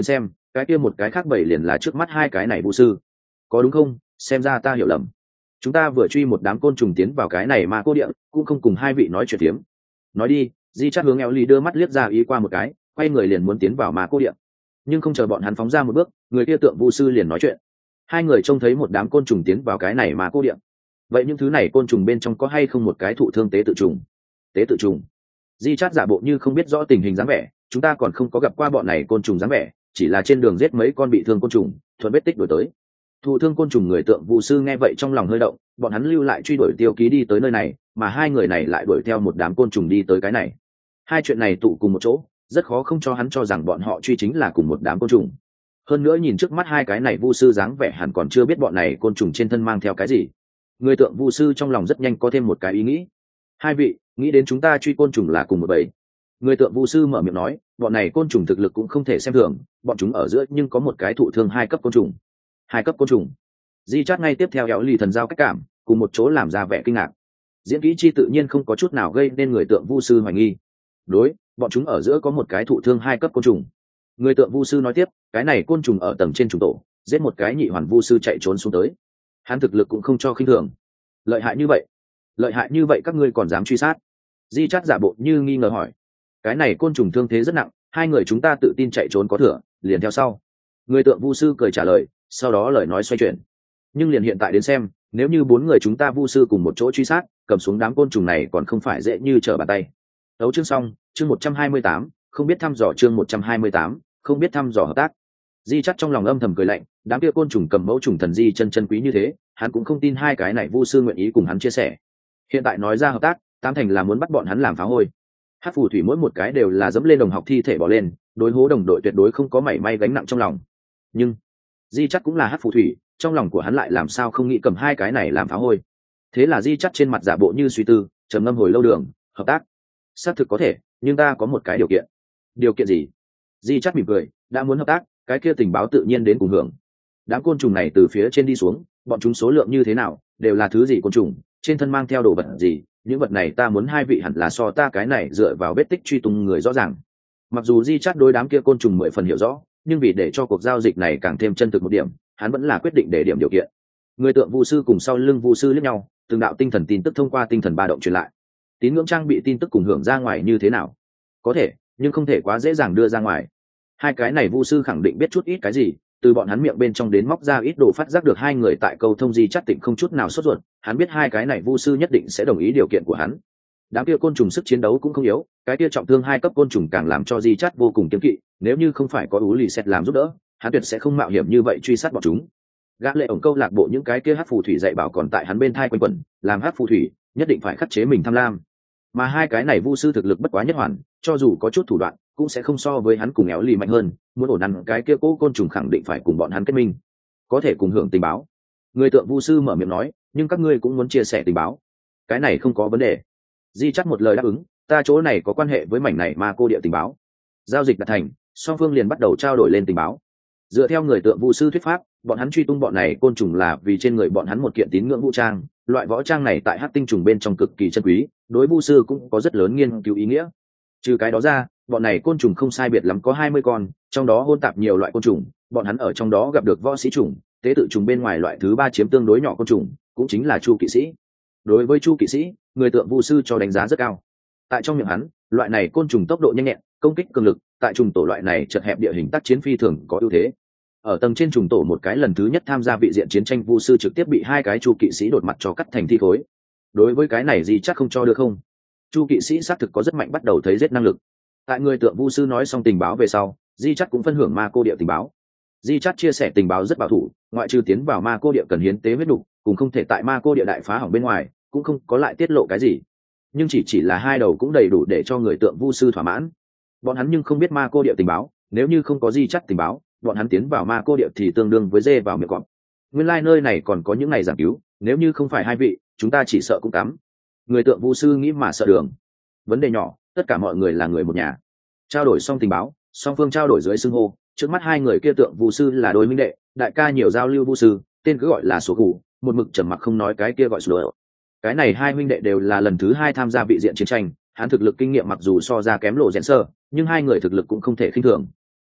cái kia một cái khác bảy liền là trước mắt hai cái này vu sư, có đúng không? Xem ra ta hiểu lầm, chúng ta vừa truy một đám côn trùng tiến vào cái này mà cô địa cũng không cùng hai vị nói chuyện tiếm. Nói đi. Di Chát hướng eo ly đưa mắt liếc ra ý qua một cái, quay người liền muốn tiến vào mà cô địa, nhưng không chờ bọn hắn phóng ra một bước, người kia tượng vu sư liền nói chuyện. Hai người trông thấy một đám côn trùng tiến vào cái này mà cô địa, vậy những thứ này côn trùng bên trong có hay không một cái thụ thương tế tự trùng? Tế tự trùng? Di Chát giả bộ như không biết rõ tình hình dáng vẻ, chúng ta còn không có gặp qua bọn này côn trùng dáng vẻ, chỉ là trên đường giết mấy con bị thương côn trùng, thuận vết tích đuổi tới. Thụ thương côn trùng người tượng vu sư nghe vậy trong lòng hơi động, bọn hắn lưu lại truy đuổi tiêu ký đi tới nơi này, mà hai người này lại đuổi theo một đám côn trùng đi tới cái này. Hai chuyện này tụ cùng một chỗ, rất khó không cho hắn cho rằng bọn họ truy chính là cùng một đám côn trùng. Hơn nữa nhìn trước mắt hai cái này vu sư dáng vẻ hẳn còn chưa biết bọn này côn trùng trên thân mang theo cái gì. Người tượng vu sư trong lòng rất nhanh có thêm một cái ý nghĩ. Hai vị, nghĩ đến chúng ta truy côn trùng là cùng một bầy. Người tượng vu sư mở miệng nói, bọn này côn trùng thực lực cũng không thể xem thường, bọn chúng ở giữa nhưng có một cái thụ thương hai cấp côn trùng. Hai cấp côn trùng? Di Chát ngay tiếp theo kéo lì thần giao cách cảm, cùng một chỗ làm ra vẻ kinh ngạc. Diễn kỹ chi tự nhiên không có chút nào gây nên người tượng vu sư hoài nghi. Đối, bọn chúng ở giữa có một cái thụ thương hai cấp côn trùng. Người tượng vu sư nói tiếp, cái này côn trùng ở tầng trên trùng tổ, giết một cái nhị hoàn vu sư chạy trốn xuống tới. Hắn thực lực cũng không cho khinh thường. Lợi hại như vậy? Lợi hại như vậy các ngươi còn dám truy sát? Di Chát giả bộ như nghi ngờ hỏi. Cái này côn trùng thương thế rất nặng, hai người chúng ta tự tin chạy trốn có thừa, liền theo sau. Người tượng vu sư cười trả lời, sau đó lời nói xoay chuyển. Nhưng liền hiện tại đến xem, nếu như bốn người chúng ta vu sư cùng một chỗ truy sát, cầm xuống đám côn trùng này còn không phải dễ như trở bàn tay. Đấu chương xong, chương một trăm hai mươi tám, không biết thăm dò chương một trăm hai mươi tám, không biết thăm dò hợp tác. Di Chát trong lòng âm thầm cười lạnh, đám kia côn trùng cầm mẫu trùng thần di chân chân quý như thế, hắn cũng không tin hai cái này vu sư nguyện ý cùng hắn chia sẻ. Hiện tại nói ra hợp tác, tám thành là muốn bắt bọn hắn làm phá hôi. Hắc phù thủy mỗi một cái đều là dẫm lên đồng học thi thể bỏ lên, đối hố đồng đội tuyệt đối không có mảy may gánh nặng trong lòng. Nhưng Di Chát cũng là hắc phù thủy, trong lòng của hắn lại làm sao không nghĩ cầm hai cái này làm phá hôi. Thế là Di Chát trên mặt giả bộ như suy tư, trầm ngâm hồi lâu đường, hợp tác xác thực có thể, nhưng ta có một cái điều kiện. Điều kiện gì? Di Chát mỉm cười, đã muốn hợp tác, cái kia tình báo tự nhiên đến cùng hưởng. Đám côn trùng này từ phía trên đi xuống, bọn chúng số lượng như thế nào, đều là thứ gì côn trùng, trên thân mang theo đồ vật gì, những vật này ta muốn hai vị hẳn là so ta cái này dựa vào vết tích truy tung người rõ ràng. Mặc dù Di Chát đối đám kia côn trùng mười phần hiểu rõ, nhưng vì để cho cuộc giao dịch này càng thêm chân thực một điểm, hắn vẫn là quyết định để điểm điều kiện. Người tượng vu sư cùng sau lưng vu sư liếc nhau, từng đạo tinh thần tin tức thông qua tinh thần ba động truyền lại. Tín ngưỡng trang bị tin tức cùng hưởng ra ngoài như thế nào? Có thể, nhưng không thể quá dễ dàng đưa ra ngoài. Hai cái này vu sư khẳng định biết chút ít cái gì, từ bọn hắn miệng bên trong đến móc ra ít đồ phát giác được hai người tại câu thông Di Chát Tịnh không chút nào sốt ruột, hắn biết hai cái này vu sư nhất định sẽ đồng ý điều kiện của hắn. Đám kia côn trùng sức chiến đấu cũng không yếu, cái kia trọng thương hai cấp côn trùng càng làm cho Di Chát vô cùng kiêng kỵ, nếu như không phải có Ú Lì Xét làm giúp đỡ, hắn tuyệt sẽ không mạo hiểm như vậy truy sát bọn chúng. Gã lệ ổng câu lạc bộ những cái kia hắc phù thủy dạy bảo còn tại hắn bên thai quanh quẩn, làm hắc phù thủy nhất định phải khắc chế mình tham lam. Mà hai cái này vu sư thực lực bất quá nhất hoàn, cho dù có chút thủ đoạn cũng sẽ không so với hắn cùng éo lì mạnh hơn, muốn ổn ăn cái kia cố côn trùng khẳng định phải cùng bọn hắn kết minh, có thể cùng hưởng tình báo. Người tượng vu sư mở miệng nói, nhưng các ngươi cũng muốn chia sẻ tình báo. Cái này không có vấn đề. Di Chát một lời đáp ứng, ta chỗ này có quan hệ với mảnh này mà cô địa tình báo. Giao dịch đạt thành, song phương liền bắt đầu trao đổi lên tình báo. Dựa theo người tượng vu sư thuyết pháp, bọn hắn truy tung bọn này côn trùng là vì trên người bọn hắn một kiện tín ngưỡng vũ trang, loại võ trang này tại hắc tinh trùng bên trong cực kỳ chân quý, đối vu sư cũng có rất lớn nghiên cứu ý nghĩa. Trừ cái đó ra, bọn này côn trùng không sai biệt lắm có hai mươi con, trong đó hôn tạp nhiều loại côn trùng, bọn hắn ở trong đó gặp được võ sĩ trùng, tế tự trùng bên ngoài loại thứ ba chiếm tương đối nhỏ côn trùng, cũng chính là chu kỵ sĩ. Đối với chu kỵ sĩ, người tượng vu sư cho đánh giá rất cao. Tại trong miệng hắn, loại này côn trùng tốc độ nhanh nhẹn, công kích cường lực, tại trùng tổ loại này chật hẹp địa hình tác chiến phi thường có ưu thế. Ở tầng trên trùng tổ một cái lần thứ nhất tham gia vị diện chiến tranh vu sư trực tiếp bị hai cái chu kỵ sĩ đột mặt cho cắt thành thi khối. Đối với cái này gì chắc không cho được không? Chu kỵ sĩ xác thực có rất mạnh bắt đầu thấy giết năng lực. Tại người tượng vu sư nói xong tình báo về sau, Di Chát cũng phân hưởng ma cô địa tình báo. Di Chát chia sẻ tình báo rất bảo thủ, ngoại trừ tiến vào ma cô địa cần hiến tế huyết đủ, cùng không thể tại ma cô địa đại phá hỏng bên ngoài, cũng không có lại tiết lộ cái gì. Nhưng chỉ chỉ là hai đầu cũng đầy đủ để cho người tượng vu sư thỏa mãn. Bọn hắn nhưng không biết ma cô địa tình báo, nếu như không có Di Chát tình báo, bọn hắn tiến vào ma cô địa thì tương đương với dê vào miệng cọp. Nguyên lai like nơi này còn có những ngày giảng cứu, nếu như không phải hai vị, chúng ta chỉ sợ cũng cắm. Người tượng vu sư nghĩ mà sợ đường. Vấn đề nhỏ, tất cả mọi người là người một nhà. Trao đổi xong tình báo, song phương trao đổi dưới xưng hô, trước mắt hai người kia tượng vu sư là đôi minh đệ, đại ca nhiều giao lưu vu sư, tên cứ gọi là số cũ, một mực trầm mặc không nói cái kia gọi sủa. Cái này hai minh đệ đều là lần thứ hai tham gia vị diện chiến tranh, hắn thực lực kinh nghiệm mặc dù so ra kém lộ rèn sơ, nhưng hai người thực lực cũng không thể khinh thường.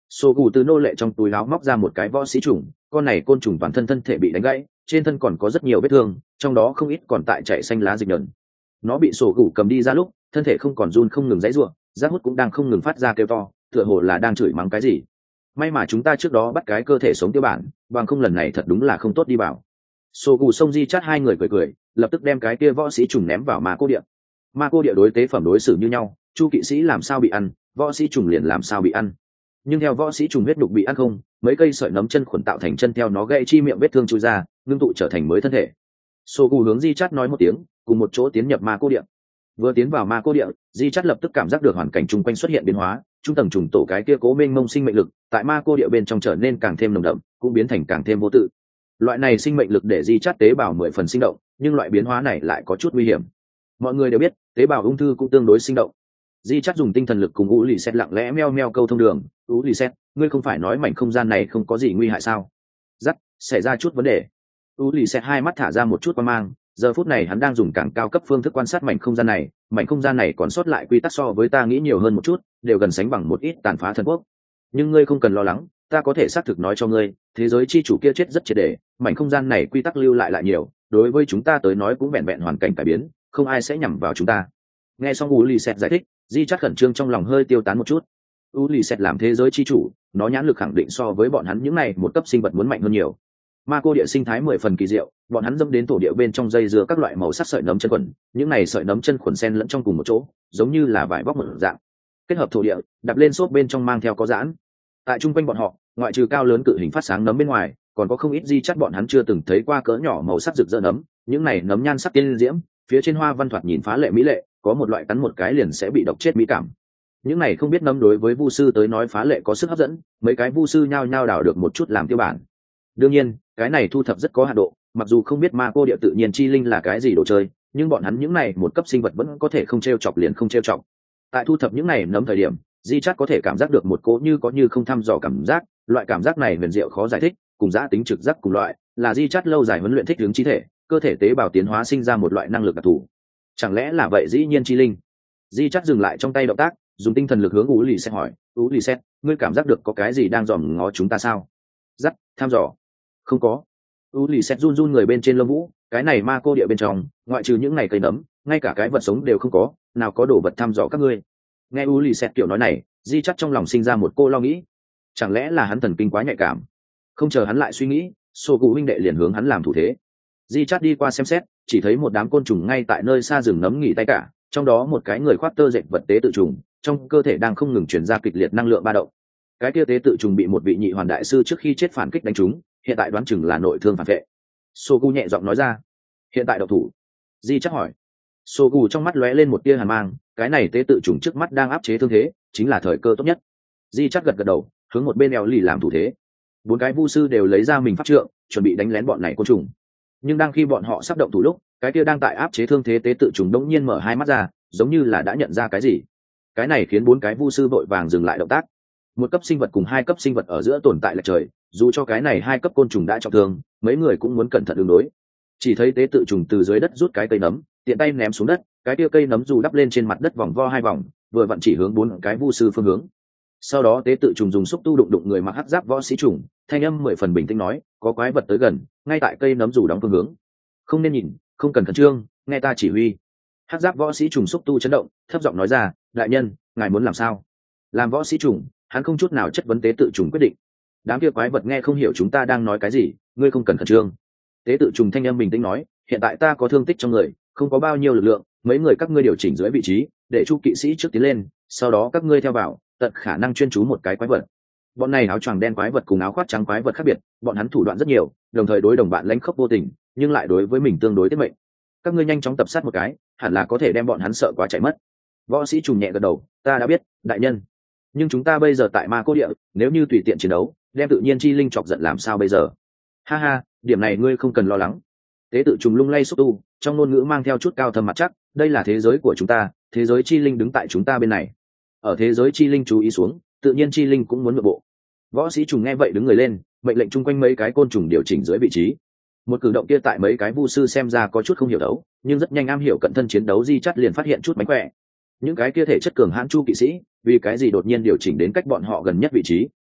Sô gù từ nô lệ trong túi áo móc ra một cái võ sĩ trùng, con này côn trùng toàn thân thân thể bị đánh gãy, trên thân còn có rất nhiều vết thương, trong đó không ít còn tại chạy xanh lá dịch nhợn. Nó bị sổ gù cầm đi ra lúc, thân thể không còn run không ngừng dãy rủa, giác hút cũng đang không ngừng phát ra kêu to, tựa hồ là đang chửi mắng cái gì. May mà chúng ta trước đó bắt cái cơ thể sống tiêu bản, bằng không lần này thật đúng là không tốt đi bảo. Sô gù sông di chát hai người cười cười, lập tức đem cái kia võ sĩ trùng ném vào ma cô địa. Ma cô địa đối tế phẩm đối xử như nhau, chu kỵ sĩ làm sao bị ăn, võ sĩ trùng liền làm sao bị ăn. Nhưng theo võ sĩ trùng huyết đục bị ăn không, mấy cây sợi nấm chân khuẩn tạo thành chân theo nó gãy chi miệng vết thương chui ra, ngưng tụ trở thành mới thân thể. Sô gù hướng di chát nói một tiếng, cùng một chỗ tiến nhập ma cô địa. Vừa tiến vào ma cô địa, di chát lập tức cảm giác được hoàn cảnh chung quanh xuất hiện biến hóa, trung tầng trùng tổ cái kia cố mênh mông sinh mệnh lực tại ma cô địa bên trong trở nên càng thêm nồng đậm, cũng biến thành càng thêm vô tự. Loại này sinh mệnh lực để di chát tế bào mười phần sinh động, nhưng loại biến hóa này lại có chút nguy hiểm. Mọi người đều biết tế bào ung thư cũng tương đối sinh động. Di chát dùng tinh thần lực cùng u lì xét lặng lẽ meo meo câu thông đường. U lì xét, ngươi không phải nói mảnh không gian này không có gì nguy hại sao? Dắt xảy ra chút vấn đề. U lì xét hai mắt thả ra một chút quan mang, giờ phút này hắn đang dùng càng cao cấp phương thức quan sát mảnh không gian này. Mảnh không gian này còn sót lại quy tắc so với ta nghĩ nhiều hơn một chút, đều gần sánh bằng một ít tàn phá thần quốc. Nhưng ngươi không cần lo lắng, ta có thể xác thực nói cho ngươi, thế giới chi chủ kia chết rất triệt để, mảnh không gian này quy tắc lưu lại lại nhiều, đối với chúng ta tới nói cũng vẹn vẹn hoàn cảnh cải biến, không ai sẽ nhằm vào chúng ta. Nghe xong u lì xét giải thích, di chắc khẩn trương trong lòng hơi tiêu tán một chút. U lì xét làm thế giới chi chủ, nó nhãn lực khẳng định so với bọn hắn những này một cấp sinh vật muốn mạnh hơn nhiều. Ma cô địa sinh thái mười phần kỳ diệu, bọn hắn dâm đến thổ địa bên trong dây dưa các loại màu sắc sợi nấm chân khuẩn, những này sợi nấm chân khuẩn xen lẫn trong cùng một chỗ, giống như là vải bóc một dạng. Kết hợp thổ địa, đập lên xốp bên trong mang theo có giãn. Tại trung quanh bọn họ, ngoại trừ cao lớn cự hình phát sáng nấm bên ngoài, còn có không ít di chắt bọn hắn chưa từng thấy qua cỡ nhỏ màu sắc rực rỡ nấm, những này nấm nhan sắc tiên diễm, phía trên hoa văn thoạt nhìn phá lệ mỹ lệ, có một loại cắn một cái liền sẽ bị độc chết mỹ cảm. Những này không biết nấm đối với vu sư tới nói phá lệ có sức hấp dẫn, mấy cái vu sư nhao nhao đào được một chút làm tiêu bản. Đương nhiên, cái này thu thập rất có hạn độ, mặc dù không biết ma cô địa tự nhiên chi linh là cái gì đồ chơi, nhưng bọn hắn những này một cấp sinh vật vẫn có thể không trêu chọc liền không trêu chọc. Tại thu thập những này nấm thời điểm, di chát có thể cảm giác được một cỗ như có như không thăm dò cảm giác, loại cảm giác này huyền diệu khó giải thích, cùng giã tính trực giác cùng loại, là di chát lâu dài huấn luyện thích ứng chi thể, cơ thể tế bào tiến hóa sinh ra một loại năng lực đặc thù. Chẳng lẽ là vậy dĩ nhiên chi linh? Di chát dừng lại trong tay động tác, dùng tinh thần lực hướng u lì xét hỏi, u lì xét, ngươi cảm giác được có cái gì đang dòm ngó chúng ta sao? Dắt thăm dò. Không có. U lì xét run run người bên trên lông vũ, cái này ma cô địa bên trong, ngoại trừ những này cây nấm, ngay cả cái vật sống đều không có, nào có đồ vật thăm dò các ngươi. Nghe u lì xét kiểu nói này, di chắc trong lòng sinh ra một cô lo nghĩ, chẳng lẽ là hắn thần kinh quá nhạy cảm? Không chờ hắn lại suy nghĩ, sô cụ huynh đệ liền hướng hắn làm thủ thế. Di chắc đi qua xem xét, chỉ thấy một đám côn trùng ngay tại nơi xa rừng nấm nghỉ tay cả, trong đó một cái người khoác tơ dệt vật tế tự trùng, trong cơ thể đang không ngừng truyền ra kịch liệt năng lượng ba động. Cái kia tế tự trùng bị một vị nhị hoàn đại sư trước khi chết phản kích đánh trúng, hiện tại đoán chừng là nội thương phản vệ. Sô cụ nhẹ giọng nói ra, hiện tại độc thủ. Di chắc hỏi. Sô cụ trong mắt lóe lên một tia hàn mang, cái này tế tự trùng trước mắt đang áp chế thương thế, chính là thời cơ tốt nhất. Di chắc gật gật đầu, hướng một bên eo lì làm thủ thế. Bốn cái vu sư đều lấy ra mình pháp trượng, chuẩn bị đánh lén bọn này côn trùng. Nhưng đang khi bọn họ sắp động thủ lúc, cái kia đang tại áp chế thương thế tế tự trùng đống nhiên mở hai mắt ra, giống như là đã nhận ra cái gì. Cái này khiến bốn cái vu sư vội vàng dừng lại động tác. Một cấp sinh vật cùng hai cấp sinh vật ở giữa tồn tại lệch trời, dù cho cái này hai cấp côn trùng đã trọng thương, mấy người cũng muốn cẩn thận ứng đối. Chỉ thấy tế tự trùng từ dưới đất rút cái cây nấm, tiện tay ném xuống đất, cái kia cây nấm dù đắp lên trên mặt đất vòng vo hai vòng, vừa vặn chỉ hướng bốn cái vu sư phương hướng. Sau đó tế tự trùng dùng xúc tu đụng đụng người mặc hắc giáp võ sĩ trùng, thanh âm mười phần bình tĩnh nói, có quái vật tới gần, ngay tại cây nấm dù đóng phương hướng. Không nên nhìn, không cần khẩn trương, nghe ta chỉ huy. Hắc giáp võ sĩ trùng xúc tu chấn động, thấp giọng nói ra, đại nhân, ngài muốn làm sao? Làm võ sĩ trùng, hắn không chút nào chất vấn tế tự trùng quyết định. Đám kia quái vật nghe không hiểu chúng ta đang nói cái gì, ngươi không cần khẩn trương. Tế tự trùng thanh âm bình tĩnh nói, hiện tại ta có thương tích trong người, không có bao nhiêu lực lượng, mấy người các ngươi điều chỉnh dưới vị trí, để chu kỵ sĩ trước tiến lên, sau đó các ngươi theo vào, tận khả năng chuyên chú một cái quái vật. Bọn này áo choàng đen quái vật cùng áo khoác trắng quái vật khác biệt, bọn hắn thủ đoạn rất nhiều, đồng thời đối đồng bạn lãnh khốc vô tình, nhưng lại đối với mình tương đối tiết mệnh. Các ngươi nhanh chóng tập sát một cái, hẳn là có thể đem bọn hắn sợ quá chạy mất. Võ sĩ trùng nhẹ gật đầu, ta đã biết, đại nhân. Nhưng chúng ta bây giờ tại ma cô địa, nếu như tùy tiện chiến đấu, đem tự nhiên chi linh chọc giận làm sao bây giờ? Ha ha, điểm này ngươi không cần lo lắng. Tế tự trùng lung lay xúc tu, trong ngôn ngữ mang theo chút cao thâm mặt chắc, đây là thế giới của chúng ta, thế giới chi linh đứng tại chúng ta bên này. Ở thế giới chi linh chú ý xuống, tự nhiên chi linh cũng muốn nội bộ. Võ sĩ trùng nghe vậy đứng người lên, mệnh lệnh chung quanh mấy cái côn trùng điều chỉnh dưới vị trí. Một cử động kia tại mấy cái vu sư xem ra có chút không hiểu đấu, nhưng rất nhanh am hiểu cận thân chiến đấu di chắt liền phát hiện chút mánh khỏe. Những cái kia thể chất cường hãn chu kỵ sĩ, vì cái gì đột nhiên điều chỉnh đến cách bọn họ gần nhất vị trí?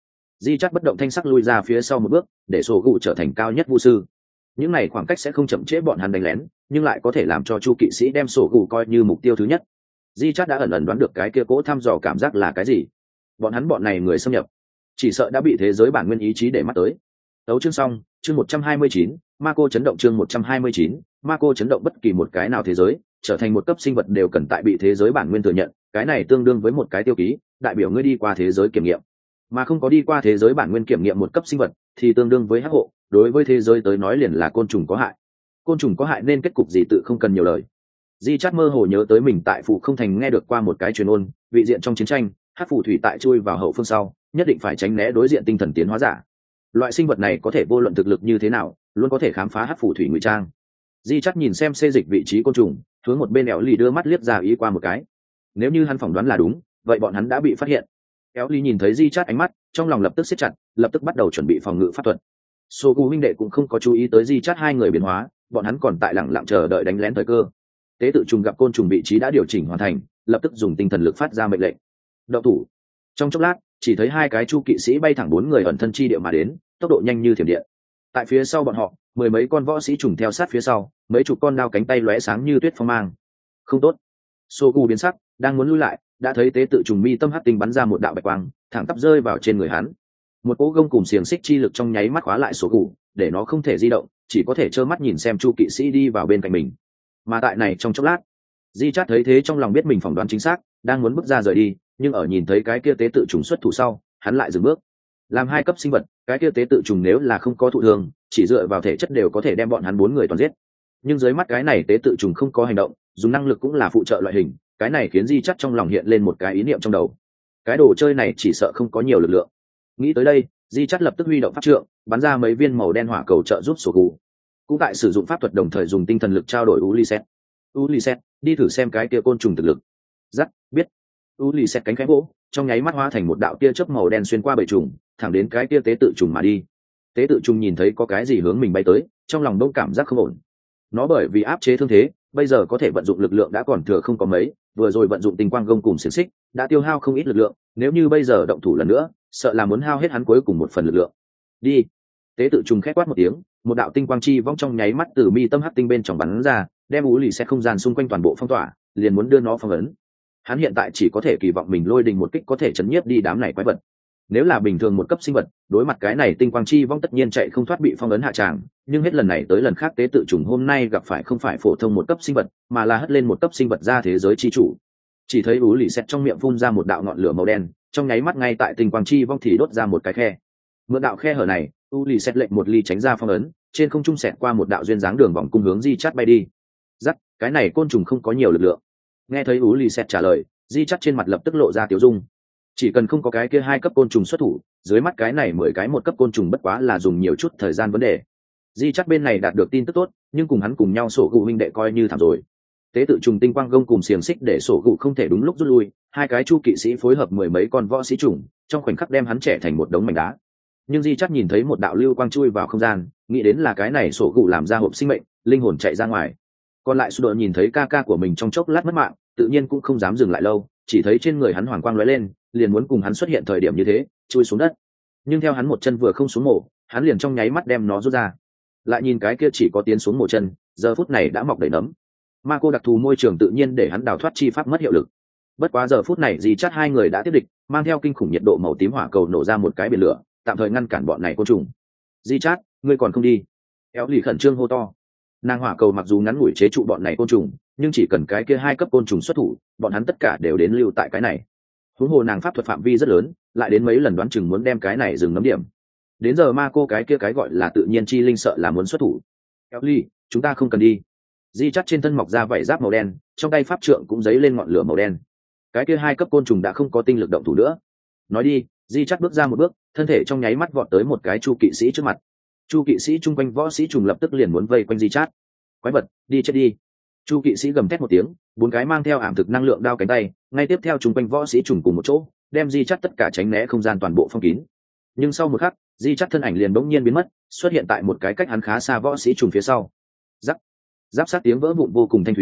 Di Chát bất động thanh sắc lui ra phía sau một bước, để sổ gù trở thành cao nhất vu sư. Những này khoảng cách sẽ không chậm trễ bọn hắn đánh lén, nhưng lại có thể làm cho chu kỵ sĩ đem sổ gù coi như mục tiêu thứ nhất. Di Chát đã ẩn ẩn đoán được cái kia cố thăm dò cảm giác là cái gì. Bọn hắn bọn này người xâm nhập, chỉ sợ đã bị thế giới bản nguyên ý chí để mắt tới. Đấu chương xong, chương một trăm hai mươi chín, Marco chấn động chương một trăm hai mươi chín, Marco chấn động bất kỳ một cái nào thế giới, trở thành một cấp sinh vật đều cần tại bị thế giới bản nguyên thừa nhận, cái này tương đương với một cái tiêu ký, đại biểu ngươi đi qua thế giới kiểm nghiệm. Mà không có đi qua thế giới bản nguyên kiểm nghiệm một cấp sinh vật, thì tương đương với hắc hộ, đối với thế giới tới nói liền là côn trùng có hại. Côn trùng có hại nên kết cục gì tự không cần nhiều lời. Di Chát mơ hồ nhớ tới mình tại phủ không thành nghe được qua một cái truyền ôn, vị diện trong chiến tranh, hắc phù thủy tại chui vào hậu phương sau, nhất định phải tránh né đối diện tinh thần tiến hóa giả. Loại sinh vật này có thể vô luận thực lực như thế nào, luôn có thể khám phá hắc phù thủy ngụy trang. Di Chát nhìn xem xê dịch vị trí côn trùng, hướng một bên Éo Lì đưa mắt liếc ra ý qua một cái. Nếu như hắn phỏng đoán là đúng, vậy bọn hắn đã bị phát hiện. Éo Lì nhìn thấy Di Chát ánh mắt, trong lòng lập tức siết chặt, lập tức bắt đầu chuẩn bị phòng ngự pháp thuật. Sogu huynh đệ cũng không có chú ý tới Di Chát hai người biến hóa, bọn hắn còn tại lặng lặng chờ đợi đánh lén thời cơ. Tế tự trùng gặp côn trùng vị trí đã điều chỉnh hoàn thành, lập tức dùng tinh thần lực phát ra mệnh lệnh. Động thủ. Trong chốc lát, chỉ thấy hai cái chu kỵ sĩ bay thẳng bốn người ẩn thân chi địa mà đến, tốc độ nhanh như thiểm điện. Tại phía sau bọn họ, mười mấy con võ sĩ trùng theo sát phía sau, mấy chục con đao cánh tay lóe sáng như tuyết phong mang. Không tốt. Sogu biến sắc, đang muốn lui lại, đã thấy tế tự trùng mi tâm hắc tinh bắn ra một đạo bạch quang, thẳng tắp rơi vào trên người hắn. Một cỗ gông cùng xiềng xích chi lực trong nháy mắt khóa lại Sogu, để nó không thể di động, chỉ có thể trơ mắt nhìn xem chu kỵ sĩ đi vào bên cạnh mình. Mà tại này trong chốc lát, Di Chát thấy thế trong lòng biết mình phỏng đoán chính xác, đang muốn bước ra rời đi, nhưng ở nhìn thấy cái kia tế tự trùng xuất thủ sau, hắn lại dừng bước. Làm hai cấp sinh vật, cái kia tế tự trùng nếu là không có thụ thương, chỉ dựa vào thể chất đều có thể đem bọn hắn bốn người toàn giết. Nhưng dưới mắt cái này tế tự trùng không có hành động, dùng năng lực cũng là phụ trợ loại hình, cái này khiến Di Chát trong lòng hiện lên một cái ý niệm trong đầu. Cái đồ chơi này chỉ sợ không có nhiều lực lượng. Nghĩ tới đây, Di Chát lập tức huy động pháp trượng, bắn ra mấy viên màu đen hỏa cầu trợ giúp sổ gù. Cũng tại sử dụng pháp thuật đồng thời dùng tinh thần lực trao đổi Ulysses. Ulysses, đi thử xem cái kia côn trùng thực lực. Dắt, biết. Ulysses cánh khẽ vỗ, trong nháy mắt hóa thành một đạo tia chớp màu đen xuyên qua bầy trùng, thẳng đến cái tia tế tự trùng mà đi. Tế tự trùng nhìn thấy có cái gì hướng mình bay tới, trong lòng đông cảm giác không ổn. Nó bởi vì áp chế thương thế, bây giờ có thể vận dụng lực lượng đã còn thừa không có mấy, vừa rồi vận dụng tinh quang gông cùng xiềng xích, đã tiêu hao không ít lực lượng, nếu như bây giờ động thủ lần nữa, sợ là muốn hao hết hắn cuối cùng một phần lực lượng. Đi. Tế tự trùng khét quát một tiếng, một đạo tinh quang chi vong trong nháy mắt từ mi tâm hắc tinh bên trong bắn ra, đem ú lì xe không gian xung quanh toàn bộ phong tỏa, liền muốn đưa nó phong ấn. Hắn hiện tại chỉ có thể kỳ vọng mình lôi đình một kích có thể chấn nhiếp đi đám này quái vật. Nếu là bình thường một cấp sinh vật, đối mặt cái này tinh quang chi vong tất nhiên chạy không thoát bị phong ấn hạ tràng, nhưng hết lần này tới lần khác tế tự trùng hôm nay gặp phải không phải phổ thông một cấp sinh vật, mà là hất lên một cấp sinh vật ra thế giới chi chủ. Chỉ thấy ú lì xe trong miệng phun ra một đạo ngọn lửa màu đen, trong nháy mắt ngay tại tinh quang chi vong thì đốt ra một cái khe. Mượn đạo khe hở này, u lì xét lệnh một ly tránh ra phong ấn, trên không trung xẹt qua một đạo duyên dáng đường vòng cung hướng Di Chát bay đi. Dắt, cái này côn trùng không có nhiều lực lượng. Nghe thấy u lì xét trả lời, Di Chát trên mặt lập tức lộ ra tiểu dung. Chỉ cần không có cái kia hai cấp côn trùng xuất thủ, dưới mắt cái này mười cái một cấp côn trùng bất quá là dùng nhiều chút thời gian vấn đề. Di Chát bên này đạt được tin tức tốt, nhưng cùng hắn cùng nhau sổ gù huynh đệ coi như thảm rồi. Tế tự trùng tinh quang gông cùng xiềng xích để sổ gù không thể đúng lúc rút lui, hai cái chu kỵ sĩ phối hợp mười mấy con võ sĩ trùng, trong khoảnh khắc đem hắn trẻ thành một đống mảnh đá. Nhưng Di Chát nhìn thấy một đạo lưu quang chui vào không gian, nghĩ đến là cái này sổ gù làm ra hộp sinh mệnh, linh hồn chạy ra ngoài. Còn lại Su Đờ nhìn thấy ca ca của mình trong chốc lát mất mạng, tự nhiên cũng không dám dừng lại lâu, chỉ thấy trên người hắn hoàng quang lóe lên, liền muốn cùng hắn xuất hiện thời điểm như thế, chui xuống đất. Nhưng theo hắn một chân vừa không xuống mổ, hắn liền trong nháy mắt đem nó rút ra. Lại nhìn cái kia chỉ có tiến xuống một chân, giờ phút này đã mọc đầy nấm. Ma cô đặc thù môi trường tự nhiên để hắn đào thoát chi pháp mất hiệu lực. Bất quá giờ phút này Di Chát hai người đã tiếp địch, mang theo kinh khủng nhiệt độ màu tím hỏa cầu nổ ra một cái biển lửa, tạm thời ngăn cản bọn này côn trùng. Di Chát, ngươi còn không đi? Éo lì khẩn trương hô to. Nàng hỏa cầu mặc dù ngắn ngủi chế trụ bọn này côn trùng, nhưng chỉ cần cái kia hai cấp côn trùng xuất thủ, bọn hắn tất cả đều đến lưu tại cái này. Huống hồ nàng pháp thuật phạm vi rất lớn, lại đến mấy lần đoán chừng muốn đem cái này dừng nấm điểm. Đến giờ ma cô cái kia cái gọi là tự nhiên chi linh sợ là muốn xuất thủ. Éo lì, chúng ta không cần đi. Di Chát trên thân mọc ra vảy giáp màu đen, trong tay pháp trượng cũng giấy lên ngọn lửa màu đen. Cái kia hai cấp côn trùng đã không có tinh lực động thủ nữa. Nói đi, Di Chát bước ra một bước, thân thể trong nháy mắt vọt tới một cái chu kỵ sĩ trước mặt. Chu kỵ sĩ chung quanh võ sĩ trùng lập tức liền muốn vây quanh Di Chát. Quái vật, đi chết đi. Chu kỵ sĩ gầm thét một tiếng, bốn cái mang theo ảm thực năng lượng đao cánh tay, ngay tiếp theo chung quanh võ sĩ trùng cùng một chỗ, đem Di Chát tất cả tránh né không gian toàn bộ phong kín. Nhưng sau một khắc, Di Chát thân ảnh liền bỗng nhiên biến mất, xuất hiện tại một cái cách hắn khá xa võ sĩ trùng phía sau. Giáp, giáp sát tiếng vỡ vụn vô cùng thanh thúy,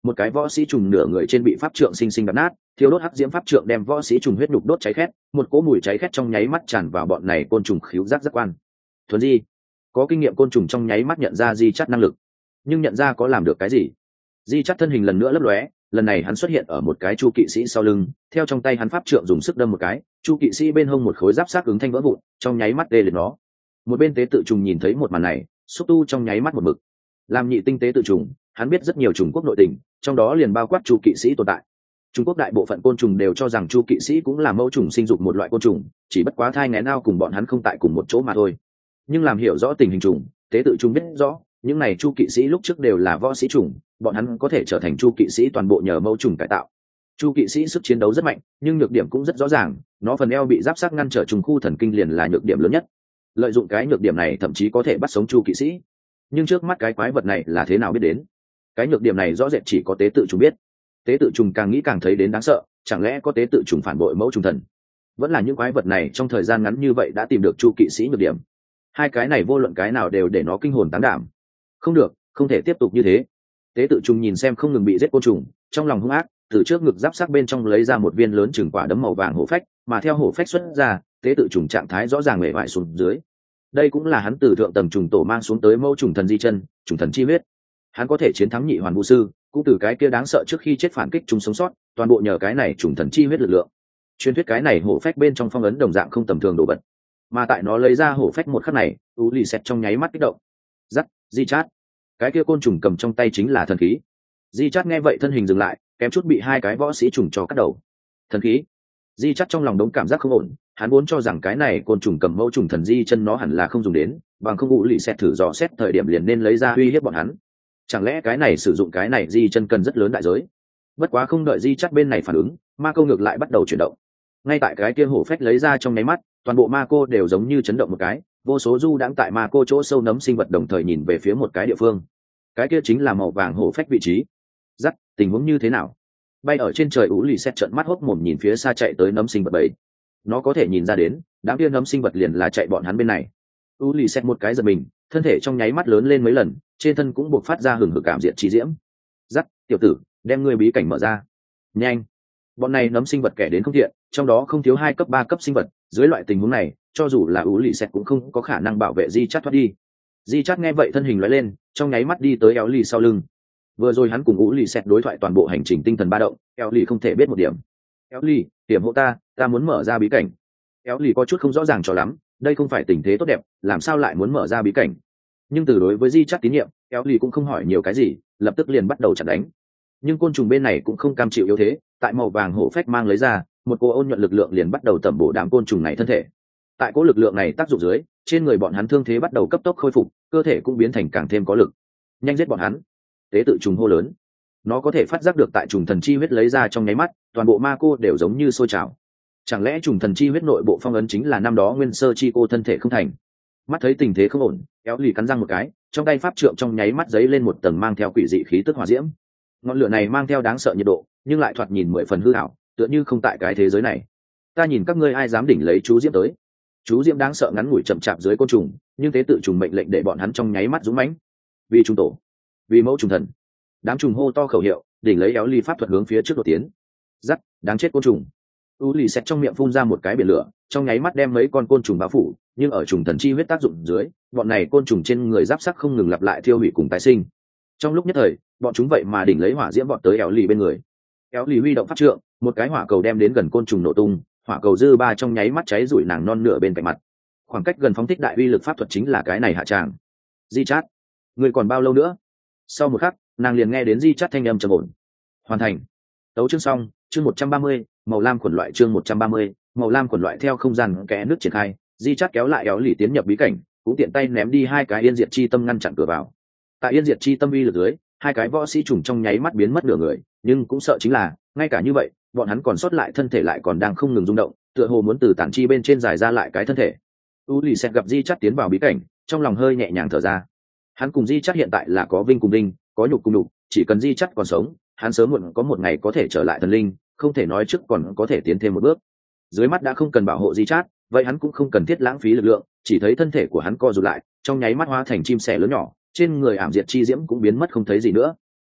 một cái võ sĩ trùng nửa người trên bị pháp trượng sinh sinh đập nát, thiêu đốt hắc diễm pháp trượng đem võ sĩ trùng huyết nhục đốt cháy khét, một cỗ mùi cháy khét trong nháy mắt tràn vào bọn này côn trùng khíu giác giác quan. Thuần di có kinh nghiệm côn trùng trong nháy mắt nhận ra di chắt năng lực, nhưng nhận ra có làm được cái gì. Di chắt thân hình lần nữa lấp lóe, lần này hắn xuất hiện ở một cái chu kỵ sĩ sau lưng, theo trong tay hắn pháp trượng dùng sức đâm một cái, chu kỵ sĩ bên hông một khối giáp sát ứng thanh vỡ vụn, trong nháy mắt tê liệt nó. Một bên tế tự trùng nhìn thấy một màn này, xúc tu trong nháy mắt một mực. Làm nhị tinh tế tự trùng, hắn biết rất nhiều trùng quốc nội tình, trong đó liền bao quát chu kỵ sĩ tồn tại. Trung Quốc đại bộ phận côn trùng đều cho rằng chu kỵ sĩ cũng là mẫu trùng sinh dục một loại côn trùng, chỉ bất quá thai nghén ao cùng bọn hắn không tại cùng một chỗ mà thôi. Nhưng làm hiểu rõ tình hình trùng, tế tự trùng biết rõ, những này chu kỵ sĩ lúc trước đều là võ sĩ trùng, bọn hắn có thể trở thành chu kỵ sĩ toàn bộ nhờ mẫu trùng cải tạo. Chu kỵ sĩ sức chiến đấu rất mạnh, nhưng nhược điểm cũng rất rõ ràng, nó phần eo bị giáp sát ngăn trở trùng khu thần kinh liền là nhược điểm lớn nhất. Lợi dụng cái nhược điểm này thậm chí có thể bắt sống chu kỵ sĩ. Nhưng trước mắt cái quái vật này là thế nào biết đến? Cái nhược điểm này rõ rệt chỉ có tế tự trùng biết. Tế tự trùng càng nghĩ càng thấy đến đáng sợ, chẳng lẽ có tế tự trùng phản bội mẫu trùng thần? Vẫn là những quái vật này trong thời gian ngắn như vậy đã tìm được chu kỵ sĩ nhược điểm. Hai cái này vô luận cái nào đều để nó kinh hồn tán đảm. Không được, không thể tiếp tục như thế. Tế tự trùng nhìn xem không ngừng bị giết côn trùng, trong lòng hung ác, từ trước ngực giáp sắc bên trong lấy ra một viên lớn chừng quả đấm màu vàng hổ phách, mà theo hổ phách xuất ra, tế tự trùng trạng thái rõ ràng mề vải xuống dưới. Đây cũng là hắn từ thượng tầng trùng tổ mang xuống tới mẫu trùng thần di chân, trùng thần chi huyết. Hắn có thể chiến thắng nhị hoàn vũ sư, cũng từ cái kia đáng sợ trước khi chết phản kích chúng sống sót, toàn bộ nhờ cái này trùng thần chi huyết lực lượng. Truyền thuyết cái này hổ phách bên trong phong ấn đồng dạng không tầm thường đồ vật, mà tại nó lấy ra hổ phách một khắc này, u lì xẹt trong nháy mắt kích động. Dắt, di chát, cái kia côn trùng cầm trong tay chính là thần khí. Di chát nghe vậy thân hình dừng lại, kém chút bị hai cái võ sĩ trùng cho cắt đầu. Thần khí? Di chát trong lòng đống cảm giác không ổn, hắn vốn cho rằng cái này côn trùng cầm mẫu trùng thần di chân nó hẳn là không dùng đến, bằng không u lì xẹt thử dò xét thời điểm liền nên lấy ra uy hiếp bọn hắn. Chẳng lẽ cái này sử dụng cái này di chân cần rất lớn đại giới? Bất quá không đợi di chắt bên này phản ứng, ma câu ngược lại bắt đầu chuyển động. Ngay tại cái kia hổ phách lấy ra trong nháy mắt, toàn bộ ma cô đều giống như chấn động một cái, vô số du đãng tại ma cô chỗ sâu nấm sinh vật đồng thời nhìn về phía một cái địa phương. Cái kia chính là màu vàng hổ phách vị trí. Dắt, tình huống như thế nào? Bay ở trên trời ú lì xét trợn mắt hốc mồm nhìn phía xa chạy tới nấm sinh vật bầy. Nó có thể nhìn ra đến, đám kia nấm sinh vật liền là chạy bọn hắn bên này. Ú lì xét một cái giật mình, thân thể trong nháy mắt lớn lên mấy lần, trên thân cũng buộc phát ra hừng hực cảm diện chi diễm. Dắt, tiểu tử, đem ngươi bí cảnh mở ra. Nhanh! Bọn này nấm sinh vật kẻ đến không thiện, trong đó không thiếu hai cấp ba cấp sinh vật, dưới loại tình huống này, cho dù là ú lì xét cũng không có khả năng bảo vệ di chát thoát đi. Di chát nghe vậy thân hình lóe lên, trong nháy mắt đi tới éo lì sau lưng. Vừa rồi hắn cùng ú lì xét đối thoại toàn bộ hành trình tinh thần ba động, éo lì không thể biết một điểm. Éo lì, hiểm hộ ta, ta muốn mở ra bí cảnh. Éo lì có chút không rõ ràng cho lắm, đây không phải tình thế tốt đẹp, làm sao lại muốn mở ra bí cảnh? Nhưng từ đối với di chát tín nhiệm, éo lì cũng không hỏi nhiều cái gì, lập tức liền bắt đầu chặn đánh. Nhưng côn trùng bên này cũng không cam chịu yếu thế, tại màu vàng hổ phách mang lấy ra, một cô ôn nhuận lực lượng liền bắt đầu tẩm bổ đám côn trùng này thân thể. Tại cỗ lực lượng này tác dụng dưới, trên người bọn hắn thương thế bắt đầu cấp tốc khôi phục, cơ thể cũng biến thành càng thêm có lực. Nhanh giết bọn hắn! Tế tự trùng hô lớn. Nó có thể phát giác được tại trùng thần chi huyết lấy ra trong nháy mắt, toàn bộ ma cô đều giống như sôi trào. Chẳng lẽ trùng thần chi huyết nội bộ phong ấn chính là năm đó nguyên sơ chi cô thân thể không thành? Mắt thấy tình thế không ổn, éo lì cắn răng một cái, trong tay pháp trượng trong nháy mắt giấy lên một tầng mang theo quỷ dị khí tức hỏa diễm. Ngọn lửa này mang theo đáng sợ nhiệt độ, nhưng lại thoạt nhìn mười phần hư ảo, tựa như không tại cái thế giới này. Ta nhìn các ngươi ai dám đỉnh lấy chú diễm tới? Chú diễm đáng sợ ngắn ngủi chậm chạp dưới côn trùng, nhưng tế tự trùng mệnh lệnh để bọn hắn trong nháy mắt dũng mãnh. Vì trung tổ, vì mẫu trùng thần. Đám trùng hô to khẩu hiệu, đỉnh lấy éo ly pháp thuật hướng phía trước đột tiến. Dắt, đáng chết côn trùng. U lì xẹt trong miệng phun ra một cái biển lửa, trong nháy mắt đem mấy con côn trùng bao phủ, nhưng ở trùng thần chi huyết tác dụng dưới, bọn này côn trùng trên người giáp sắc không ngừng lặp lại thiêu hủy cùng tái sinh. Trong lúc nhất thời, bọn chúng vậy mà đỉnh lấy hỏa diễm bọn tới éo lì bên người. Éo lì huy động pháp trượng, một cái hỏa cầu đem đến gần côn trùng nổ tung, hỏa cầu dư ba trong nháy mắt cháy rủi nàng non nửa bên cạnh mặt. Khoảng cách gần phóng thích đại uy lực pháp thuật chính là cái này hạ tràng. Di chát, người còn bao lâu nữa? Sau một khắc, nàng liền nghe đến di chát thanh âm trầm ổn. Hoàn thành. Tấu chương xong, chương một trăm ba mươi, màu lam khuẩn loại chương một trăm ba mươi, màu lam khuẩn loại theo không gian kẽ nước triển khai, di chát kéo lại éo lì tiến nhập bí cảnh, cũng tiện tay ném đi hai cái yên diệt chi tâm ngăn chặn cửa vào. Tại yên diệt chi tâm uy lực dưới, hai cái võ sĩ trùng trong nháy mắt biến mất nửa người, nhưng cũng sợ chính là, ngay cả như vậy, bọn hắn còn sót lại thân thể lại còn đang không ngừng rung động, tựa hồ muốn từ tản chi bên trên giải ra lại cái thân thể. U lì xẹt gặp di chắt tiến vào bí cảnh, trong lòng hơi nhẹ nhàng thở ra. Hắn cùng di chắt hiện tại là có vinh cùng vinh, có nhục cùng nhục, chỉ cần di chắt còn sống, hắn sớm muộn có một ngày có thể trở lại thần linh, không thể nói trước còn có thể tiến thêm một bước. Dưới mắt đã không cần bảo hộ di chắt, vậy hắn cũng không cần thiết lãng phí lực lượng, chỉ thấy thân thể của hắn co rụt lại, trong nháy mắt hóa thành chim sẻ lớn nhỏ, trên người ảm diệt chi diễm cũng biến mất không thấy gì nữa.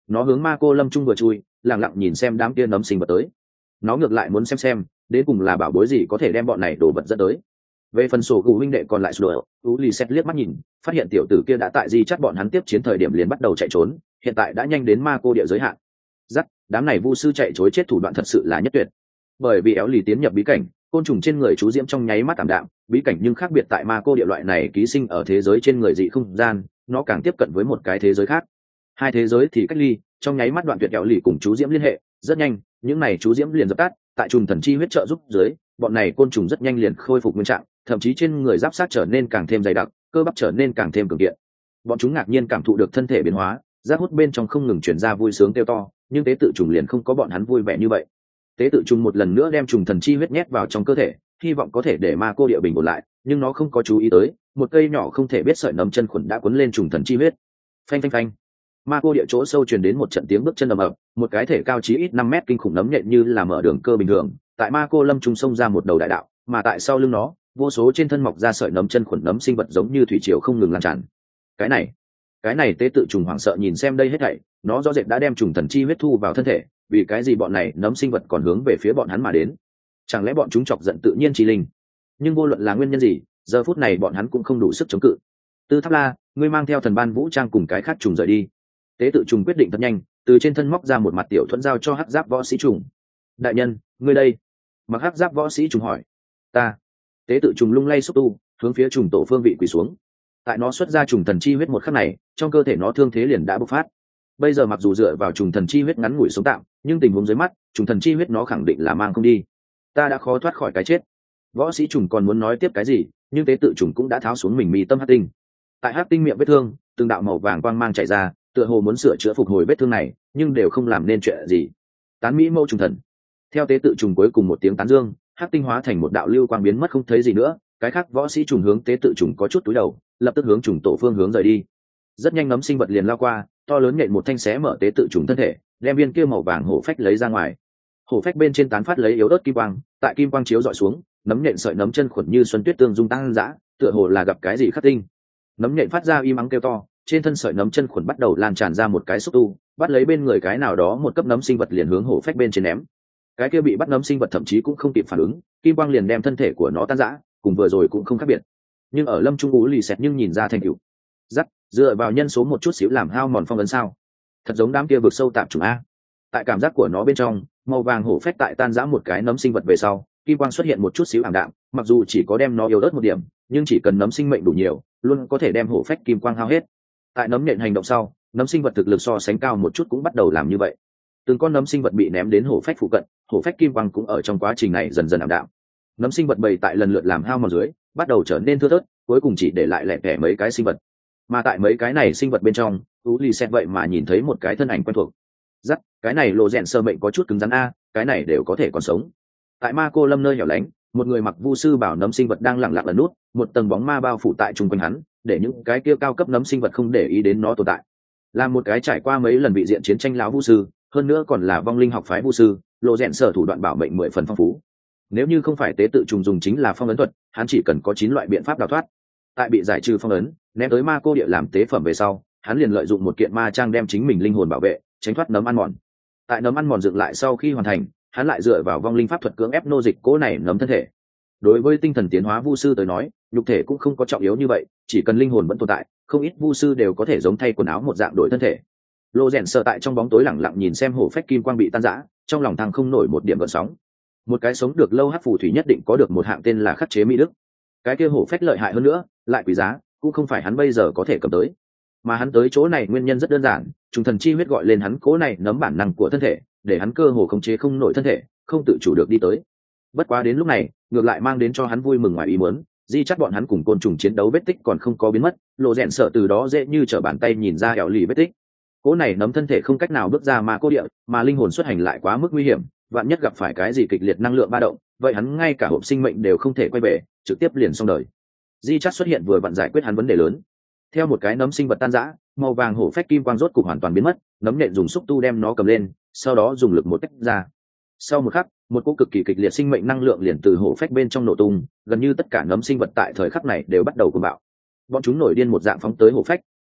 nó hướng ma cô lâm trung vừa chui, lặng lặng nhìn xem đám kia nấm sinh vật tới. Nó ngược lại muốn xem xem đến cùng là bảo bối gì có thể đem bọn này đổ vật dẫn tới. Về phần sổ gù huynh đệ còn lại sủa, u lì xét liếc mắt nhìn, phát hiện tiểu tử kia đã tại di chắt bọn hắn tiếp chiến thời điểm liền bắt đầu chạy trốn, hiện tại đã nhanh đến ma cô địa giới hạn. Dắt, đám này vu sư chạy trối chết thủ đoạn thật sự là nhất tuyệt. Bởi vì éo lì tiến nhập bí cảnh, côn trùng trên người chú diễm trong nháy mắt tạm đạm, bí cảnh nhưng khác biệt tại ma cô địa loại này ký sinh ở thế giới trên người dị không gian, nó càng tiếp cận với một cái thế giới khác. Hai thế giới thì cách ly, trong nháy mắt đoạn tuyệt éo lì cùng chú diễm liên hệ, rất nhanh, những này chú diễm liền dập tắt, tại trùng thần chi huyết trợ giúp dưới, bọn này côn trùng rất nhanh liền khôi phục nguyên trạng, thậm chí trên người giáp sát trở nên càng thêm dày đặc, cơ bắp trở nên càng thêm cường kiện. Bọn chúng ngạc nhiên cảm thụ được thân thể biến hóa, giác hút bên trong không ngừng truyền ra vui sướng kêu to, nhưng tế tự trùng liền không có bọn hắn vui vẻ như vậy. Tế tự trùng một lần nữa đem trùng thần chi huyết nhét vào trong cơ thể, hy vọng có thể để ma cô địa bình ổn lại, nhưng nó không có chú ý tới, một cây nhỏ không thể biết sợi nấm chân khuẩn đã quấn lên trùng thần chi huyết. Phanh phanh phanh. Ma cô địa chỗ sâu truyền đến một trận tiếng bước chân ầm ầm, một cái thể cao chí ít năm mét kinh khủng nấm nhện như là mở đường cơ bình thường, tại ma cô lâm trung sông ra một đầu đại đạo, mà tại sau lưng nó, vô số trên thân mọc ra sợi nấm chân khuẩn nấm sinh vật giống như thủy triều không ngừng lan tràn. Cái này, cái này tế tự trùng hoảng sợ nhìn xem đây hết thảy, nó rõ rệt đã đem trùng thần chi huyết thu vào thân thể, vì cái gì bọn này nấm sinh vật còn hướng về phía bọn hắn mà đến? Chẳng lẽ bọn chúng chọc giận tự nhiên chi linh? Nhưng vô luận là nguyên nhân gì, giờ phút này bọn hắn cũng không đủ sức chống cự. Tư Tháp La, ngươi mang theo thần ban vũ trang cùng cái khác trùng rời đi. Tế tự trùng quyết định thật nhanh, từ trên thân móc ra một mặt tiểu thuẫn giao cho hắc giáp võ sĩ trùng. Đại nhân, ngươi đây? Mặc hắc giáp võ sĩ trùng hỏi. Ta. Tế tự trùng lung lay xúc tu, hướng phía trùng tổ phương vị quỳ xuống. Tại nó xuất ra trùng thần chi huyết một khắc này, trong cơ thể nó thương thế liền đã bộc phát. Bây giờ mặc dù dựa vào trùng thần chi huyết ngắn ngủi sống tạm, nhưng tình huống dưới mắt, trùng thần chi huyết nó khẳng định là mang không đi. Ta đã khó thoát khỏi cái chết. Võ sĩ trùng còn muốn nói tiếp cái gì, nhưng tế tự trùng cũng đã tháo xuống mình mi tâm hắc tinh. Tại hắc tinh miệng vết thương, từng đạo màu vàng quang mang chảy ra, tựa hồ muốn sửa chữa phục hồi vết thương này, nhưng đều không làm nên chuyện gì. Tán mỹ mâu trùng thần. Theo tế tự trùng cuối cùng một tiếng tán dương, hắc tinh hóa thành một đạo lưu quang biến mất không thấy gì nữa. Cái khác võ sĩ trùng hướng tế tự trùng có chút túi đầu, lập tức hướng trùng tổ phương hướng rời đi. Rất nhanh nấm sinh vật liền lao qua, to lớn nhện một thanh xé mở tế tự trùng thân thể, đem viên kia màu vàng hổ phách lấy ra ngoài. Hổ phách bên trên tán phát lấy yếu ớt kim quang, tại kim quang chiếu dọi xuống, nấm nhện sợi nấm chân khuẩn như xuân tuyết tương dung tăng dã, tựa hồ là gặp cái gì khắc tinh. Nấm nhện phát ra y mắng kêu to, trên thân sợi nấm chân khuẩn bắt đầu lan tràn ra một cái xúc tu, bắt lấy bên người cái nào đó một cấp nấm sinh vật liền hướng hổ phách bên trên ném. Cái kia bị bắt nấm sinh vật thậm chí cũng không kịp phản ứng, kim quang liền đem thân thể của nó tan rã, cùng vừa rồi cũng không khác biệt. Nhưng ở lâm trung ú lì xẹt nhưng nhìn ra thành tựu. Dắt, dựa vào nhân số một chút xíu làm hao mòn phong ấn sao? Thật giống đám kia vực sâu tạp chủng a. Tại cảm giác của nó bên trong, màu vàng hổ phách tại tan rã một cái nấm sinh vật về sau, kim quang xuất hiện một chút xíu ảm đạm, mặc dù chỉ có đem nó yếu ớt một điểm, nhưng chỉ cần nấm sinh mệnh đủ nhiều, luôn có thể đem hổ phách kim quang hao hết. Tại nấm nhện hành động sau, nấm sinh vật thực lực so sánh cao một chút cũng bắt đầu làm như vậy. Từng con nấm sinh vật bị ném đến hổ phách phụ cận, hổ phách kim quang cũng ở trong quá trình này dần dần ảm đạm. Nấm sinh vật bầy tại lần lượt làm hao mòn dưới, bắt đầu trở nên thưa thớt, cuối cùng chỉ để lại lẻ tẻ mấy cái sinh vật. Mà tại mấy cái này sinh vật bên trong, tú lì xét vậy mà nhìn thấy một cái thân ảnh quen thuộc. Dắt, cái này lộ rèn sơ mệnh có chút cứng rắn a, cái này đều có thể còn sống. Tại ma cô lâm nơi hẻo lánh, một người mặc vu sư bảo nấm sinh vật đang lặng lặng ẩn nút, một tầng bóng ma bao phủ tại chung quanh hắn, để những cái kia cao cấp nấm sinh vật không để ý đến nó tồn tại. Là một cái trải qua mấy lần bị diện chiến tranh lão vu sư, hơn nữa còn là vong linh học phái vu sư, lộ rèn sở thủ đoạn bảo mệnh mười phần phong phú. Nếu như không phải tế tự trùng dùng chính là phong ấn thuật, hắn chỉ cần có chín loại biện pháp đào thoát. Tại bị giải trừ phong ấn, ném tới ma cô địa làm tế phẩm về sau, hắn liền lợi dụng một kiện ma trang đem chính mình linh hồn bảo vệ, tránh thoát nấm ăn mòn. Tại nấm ăn mòn dựng lại sau khi hoàn thành, hắn lại dựa vào vong linh pháp thuật cưỡng ép nô dịch cố này nấm thân thể. Đối với tinh thần tiến hóa vu sư tới nói, nhục thể cũng không có trọng yếu như vậy, chỉ cần linh hồn vẫn tồn tại, không ít vu sư đều có thể giống thay quần áo một dạng đổi thân thể. Lô rèn sợ tại trong bóng tối lẳng lặng nhìn xem hổ phách kim quang bị tan rã, trong lòng thăng không nổi một điểm gợn sóng. Một cái sống được lâu hắc phù thủy nhất định có được một hạng tên là khắc chế mỹ đức. Cái kia hổ phách lợi hại hơn nữa, lại quý giá, cũng không phải hắn bây giờ có thể cầm tới. Mà hắn tới chỗ này nguyên nhân rất đơn giản, trùng thần chi huyết gọi lên hắn cố này nấm bản năng của thân thể, để hắn cơ hồ khống chế không nổi thân thể, không tự chủ được đi tới. Bất quá đến lúc này, ngược lại mang đến cho hắn vui mừng ngoài ý muốn, di chắc bọn hắn cùng côn trùng chiến đấu vết tích còn không có biến mất, lộ rèn sợ từ đó dễ như trở bàn tay nhìn ra ẻo lì vết tích. Cố này nấm thân thể không cách nào bước ra ma cô địa, mà linh hồn xuất hành lại quá mức nguy hiểm, vạn nhất gặp phải cái gì kịch liệt năng lượng ba động, vậy hắn ngay cả hộp sinh mệnh đều không thể quay về, trực tiếp liền xong đời. Di chắc xuất hiện vừa vặn giải quyết hắn vấn đề lớn. Theo một cái nấm sinh vật tan rã, màu vàng hổ phách kim quang rốt cục hoàn toàn biến mất, nấm nện dùng xúc tu đem nó cầm lên, sau đó dùng lực một tách ra. Sau một khắc, một cỗ cực kỳ kịch liệt sinh mệnh năng lượng liền từ hổ phách bên trong nổ tung, gần như tất cả nấm sinh vật tại thời khắc này đều bắt đầu cuồng bạo. Bọn chúng nổi điên một dạng phóng tới hổ phách,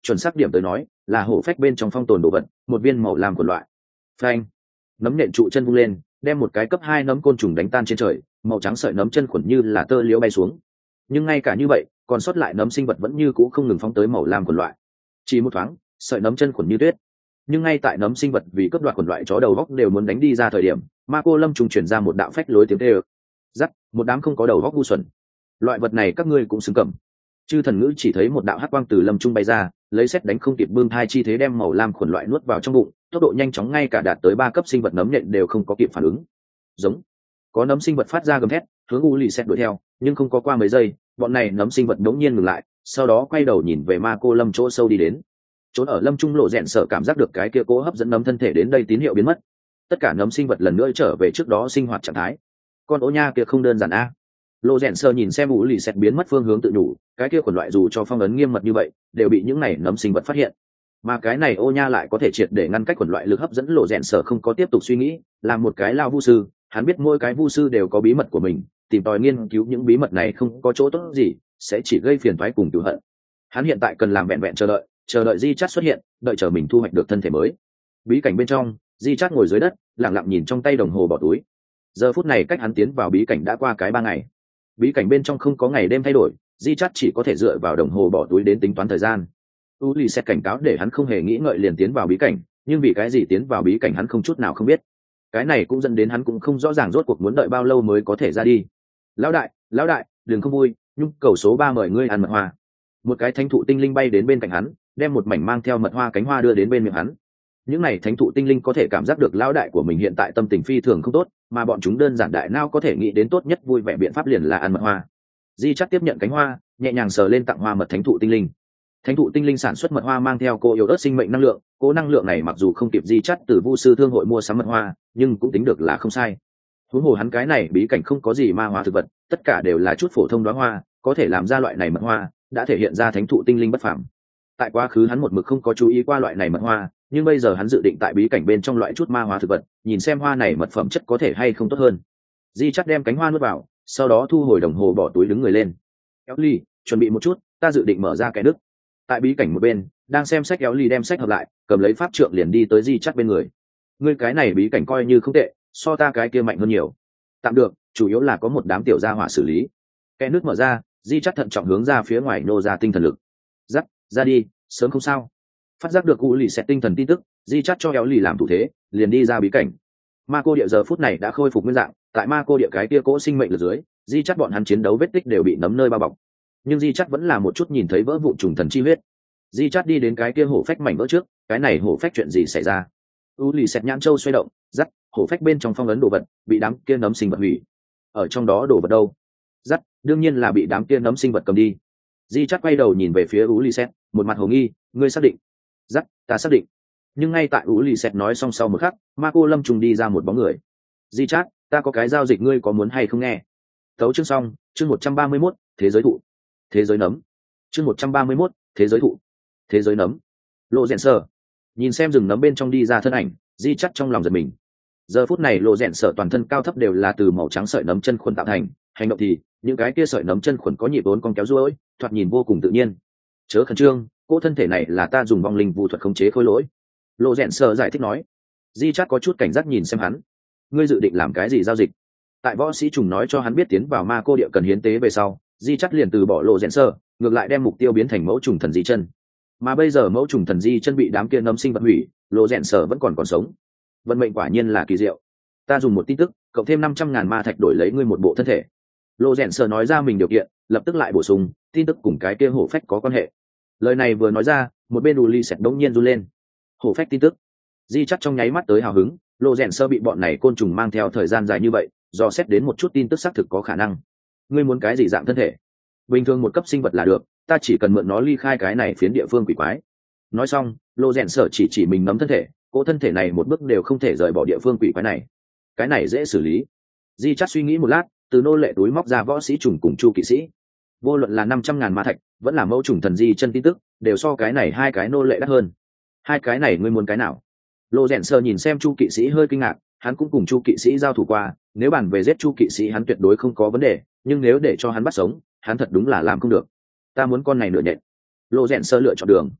chuẩn xác điểm tới nói là hổ phách bên trong phong tồn đồ vật, một viên màu lam của loại. Phanh, nấm nện trụ chân vung lên, đem một cái cấp hai nấm côn trùng đánh tan trên trời, màu trắng sợi nấm chân khuẩn như là tơ liễu bay xuống. Nhưng ngay cả như vậy, còn sót lại nấm sinh vật vẫn như cũ không ngừng phóng tới màu lam của loại. Chỉ một thoáng, sợi nấm chân khuẩn như tuyết. Nhưng ngay tại nấm sinh vật vì cướp đoạt quần loại chó đầu góc đều muốn đánh đi ra thời điểm, ma cô lâm trùng chuyển ra một đạo phách lối tiếng tê ơ. Dắt, một đám không có đầu góc ngu xuẩn. Loại vật này các ngươi cũng xứng cầm. Chư thần ngữ chỉ thấy một đạo hắc quang từ lâm trung bay ra, lấy xét đánh không kịp bưng thai chi thế đem màu lam khuẩn loại nuốt vào trong bụng, tốc độ nhanh chóng ngay cả đạt tới ba cấp sinh vật nấm nhện đều không có kịp phản ứng. Giống, có nấm sinh vật phát ra gầm thét, hướng u lì xét đuổi theo, nhưng không có qua mấy giây, bọn này nấm sinh vật đống nhiên ngừng lại, sau đó quay đầu nhìn về ma cô lâm chỗ sâu đi đến. Trốn ở lâm trung lộ rèn sợ cảm giác được cái kia cố hấp dẫn nấm thân thể đến đây tín hiệu biến mất, tất cả nấm sinh vật lần nữa trở về trước đó sinh hoạt trạng thái. Con ố nha kia không đơn giản a. Lộ rèn sợ nhìn xem u lì xét biến mất phương hướng tự nhủ, cái kia quần loại dù cho phong ấn nghiêm mật như vậy đều bị những này nấm sinh vật phát hiện, mà cái này ô nha lại có thể triệt để ngăn cách quần loại lực hấp dẫn. Lộ rèn sợ không có tiếp tục suy nghĩ, làm một cái lao vu sư, hắn biết mỗi cái vu sư đều có bí mật của mình, tìm tòi nghiên cứu những bí mật này không có chỗ tốt gì, sẽ chỉ gây phiền toái cùng cửu hận. Hắn hiện tại cần làm vẹn vẹn chờ đợi, chờ đợi di chát xuất hiện, đợi chờ mình thu hoạch được thân thể mới. Bí cảnh bên trong, di chát ngồi dưới đất, lặng lặng nhìn trong tay đồng hồ bỏ túi. Giờ phút này cách hắn tiến vào bí cảnh đã qua cái ba ngày. Bí cảnh bên trong không có ngày đêm thay đổi, di chát chỉ có thể dựa vào đồng hồ bỏ túi đến tính toán thời gian. U lì sẽ cảnh cáo để hắn không hề nghĩ ngợi liền tiến vào bí cảnh, nhưng vì cái gì tiến vào bí cảnh hắn không chút nào không biết. Cái này cũng dẫn đến hắn cũng không rõ ràng rốt cuộc muốn đợi bao lâu mới có thể ra đi. Lão đại, lão đại, đừng không vui, nhung cầu số ba mời ngươi ăn mật hoa. Một cái thánh thụ tinh linh bay đến bên cạnh hắn, đem một mảnh mang theo mật hoa cánh hoa đưa đến bên miệng hắn. Những này thánh thụ tinh linh có thể cảm giác được lão đại của mình hiện tại tâm tình phi thường không tốt, mà bọn chúng đơn giản đại não có thể nghĩ đến tốt nhất vui vẻ biện pháp liền là ăn mật hoa. Di chắc tiếp nhận cánh hoa, nhẹ nhàng sờ lên tặng hoa mật thánh thụ tinh linh. Thánh thụ tinh linh sản xuất mật hoa mang theo cô yếu ớt sinh mệnh năng lượng, cố năng lượng này mặc dù không kịp di chắt từ vu sư thương hội mua sắm mật hoa, nhưng cũng tính được là không sai. Huống hồ hắn cái này bí cảnh không có gì ma hóa thực vật, tất cả đều là chút phổ thông đóa hoa, có thể làm ra loại này mật hoa, đã thể hiện ra thánh thụ tinh linh bất phàm. Tại quá khứ hắn một mực không có chú ý qua loại này mật hoa, nhưng bây giờ hắn dự định tại bí cảnh bên trong loại chút ma hóa thực vật, nhìn xem hoa này mật phẩm chất có thể hay không tốt hơn. Di chắt đem cánh hoa nuốt vào, sau đó thu hồi đồng hồ bỏ túi đứng người lên. Kéo ly, chuẩn bị một chút, ta dự định mở ra cái đức. Tại bí cảnh một bên, đang xem sách kéo ly đem sách hợp lại, cầm lấy pháp trượng liền đi tới di chắt bên người. Ngươi cái này bí cảnh coi như không tệ, so ta cái kia mạnh hơn nhiều. Tạm được, chủ yếu là có một đám tiểu gia hỏa xử lý. Cái nước mở ra, di chắt thận trọng hướng ra phía ngoài nô ra tinh thần lực. Dắt, ra đi, sớm không sao. Phát giác được u lì sẽ tinh thần tin tức, di chắt cho kéo lì làm thủ thế, liền đi ra bí cảnh. Ma cô địa giờ phút này đã khôi phục nguyên dạng, tại ma cô địa cái kia cỗ sinh mệnh ở dưới, di chắt bọn hắn chiến đấu vết tích đều bị nấm nơi bao bọc, nhưng di chắt vẫn là một chút nhìn thấy vỡ vụn trùng thần chi huyết. Di chắt đi đến cái kia hổ phách mảnh vỡ trước, cái này hổ phách chuyện gì xảy ra? U lì xẹt nhãn châu xoay động, dắt, hổ phách bên trong phong ấn đồ vật bị đám kia nấm sinh vật hủy. Ở trong đó đồ vật đâu? Dắt, đương nhiên là bị đám kia nấm sinh vật cầm đi. Di chắt quay đầu nhìn về phía U lì xẹt, một mặt hồ nghi, ngươi xác định? Dắt, ta xác định. Nhưng ngay tại U lì xẹt nói xong sau một khắc, ma cô lâm trùng đi ra một bóng người. Di chắt, ta có cái giao dịch ngươi có muốn hay không nghe? Tấu chương xong, chương một trăm ba mươi mốt, thế giới thụ. Thế giới nấm. Chương một trăm ba mươi mốt, thế giới thụ. Thế giới nấm. Lộ rèn sờ nhìn xem rừng nấm bên trong đi ra thân ảnh, di chắt trong lòng giật mình. Giờ phút này lộ rèn sờ toàn thân cao thấp đều là từ màu trắng sợi nấm chân khuẩn tạo thành, hành động thì những cái kia sợi nấm chân khuẩn có nhịp vốn cong kéo ruỗi, thoạt nhìn vô cùng tự nhiên. Chớ khẩn trương, cỗ thân thể này là ta dùng vong linh vu thuật khống chế khối lỗi. Lộ rèn sờ giải thích nói. Di chắt có chút cảnh giác nhìn xem hắn. Ngươi dự định làm cái gì giao dịch? Tại võ sĩ trùng nói cho hắn biết tiến vào ma cô địa cần hiến tế về sau, di chắt liền từ bỏ lộ rèn sờ, ngược lại đem mục tiêu biến thành mẫu trùng thần di chân. Mà bây giờ mẫu trùng thần di chân bị đám kia nấm sinh vật hủy, lộ rèn sờ vẫn còn còn sống. Vận mệnh quả nhiên là kỳ diệu. Ta dùng một tin tức cộng thêm năm trăm ngàn ma thạch đổi lấy ngươi một bộ thân thể. Lộ rèn sờ nói ra mình điều kiện, lập tức lại bổ sung tin tức cùng cái kia hổ phách có quan hệ. Lời này vừa nói ra, một bên u ly sẹt đống nhiên run lên. Hổ phách tin tức. Di chắt trong nháy mắt tới hào hứng, lộ rèn sơ bị bọn này côn trùng mang theo thời gian dài như vậy, do xét đến một chút tin tức xác thực có khả năng. Ngươi muốn cái gì dạng thân thể? Bình thường một cấp sinh vật là được, ta chỉ cần mượn nó ly khai cái này phiến địa phương quỷ quái. Nói xong, lộ rèn sở chỉ chỉ mình nắm thân thể, cỗ thân thể này một bước đều không thể rời bỏ địa phương quỷ quái này. Cái này dễ xử lý. Di chắt suy nghĩ một lát, từ nô lệ túi móc ra võ sĩ trùng cùng chu kỵ sĩ. Vô luận là năm trăm ngàn ma thạch, vẫn là mẫu trùng thần di chân tin tức, đều so cái này hai cái nô lệ đắt hơn. Hai cái này ngươi muốn cái nào? Lộ rèn sơ nhìn xem chu kỵ sĩ hơi kinh ngạc, hắn cũng cùng chu kỵ sĩ giao thủ qua, nếu bàn về giết chu kỵ sĩ hắn tuyệt đối không có vấn đề, nhưng nếu để cho hắn bắt sống, hắn thật đúng là làm không được. Ta muốn con này nửa nhện. Lộ rèn sơ lựa chọn đường.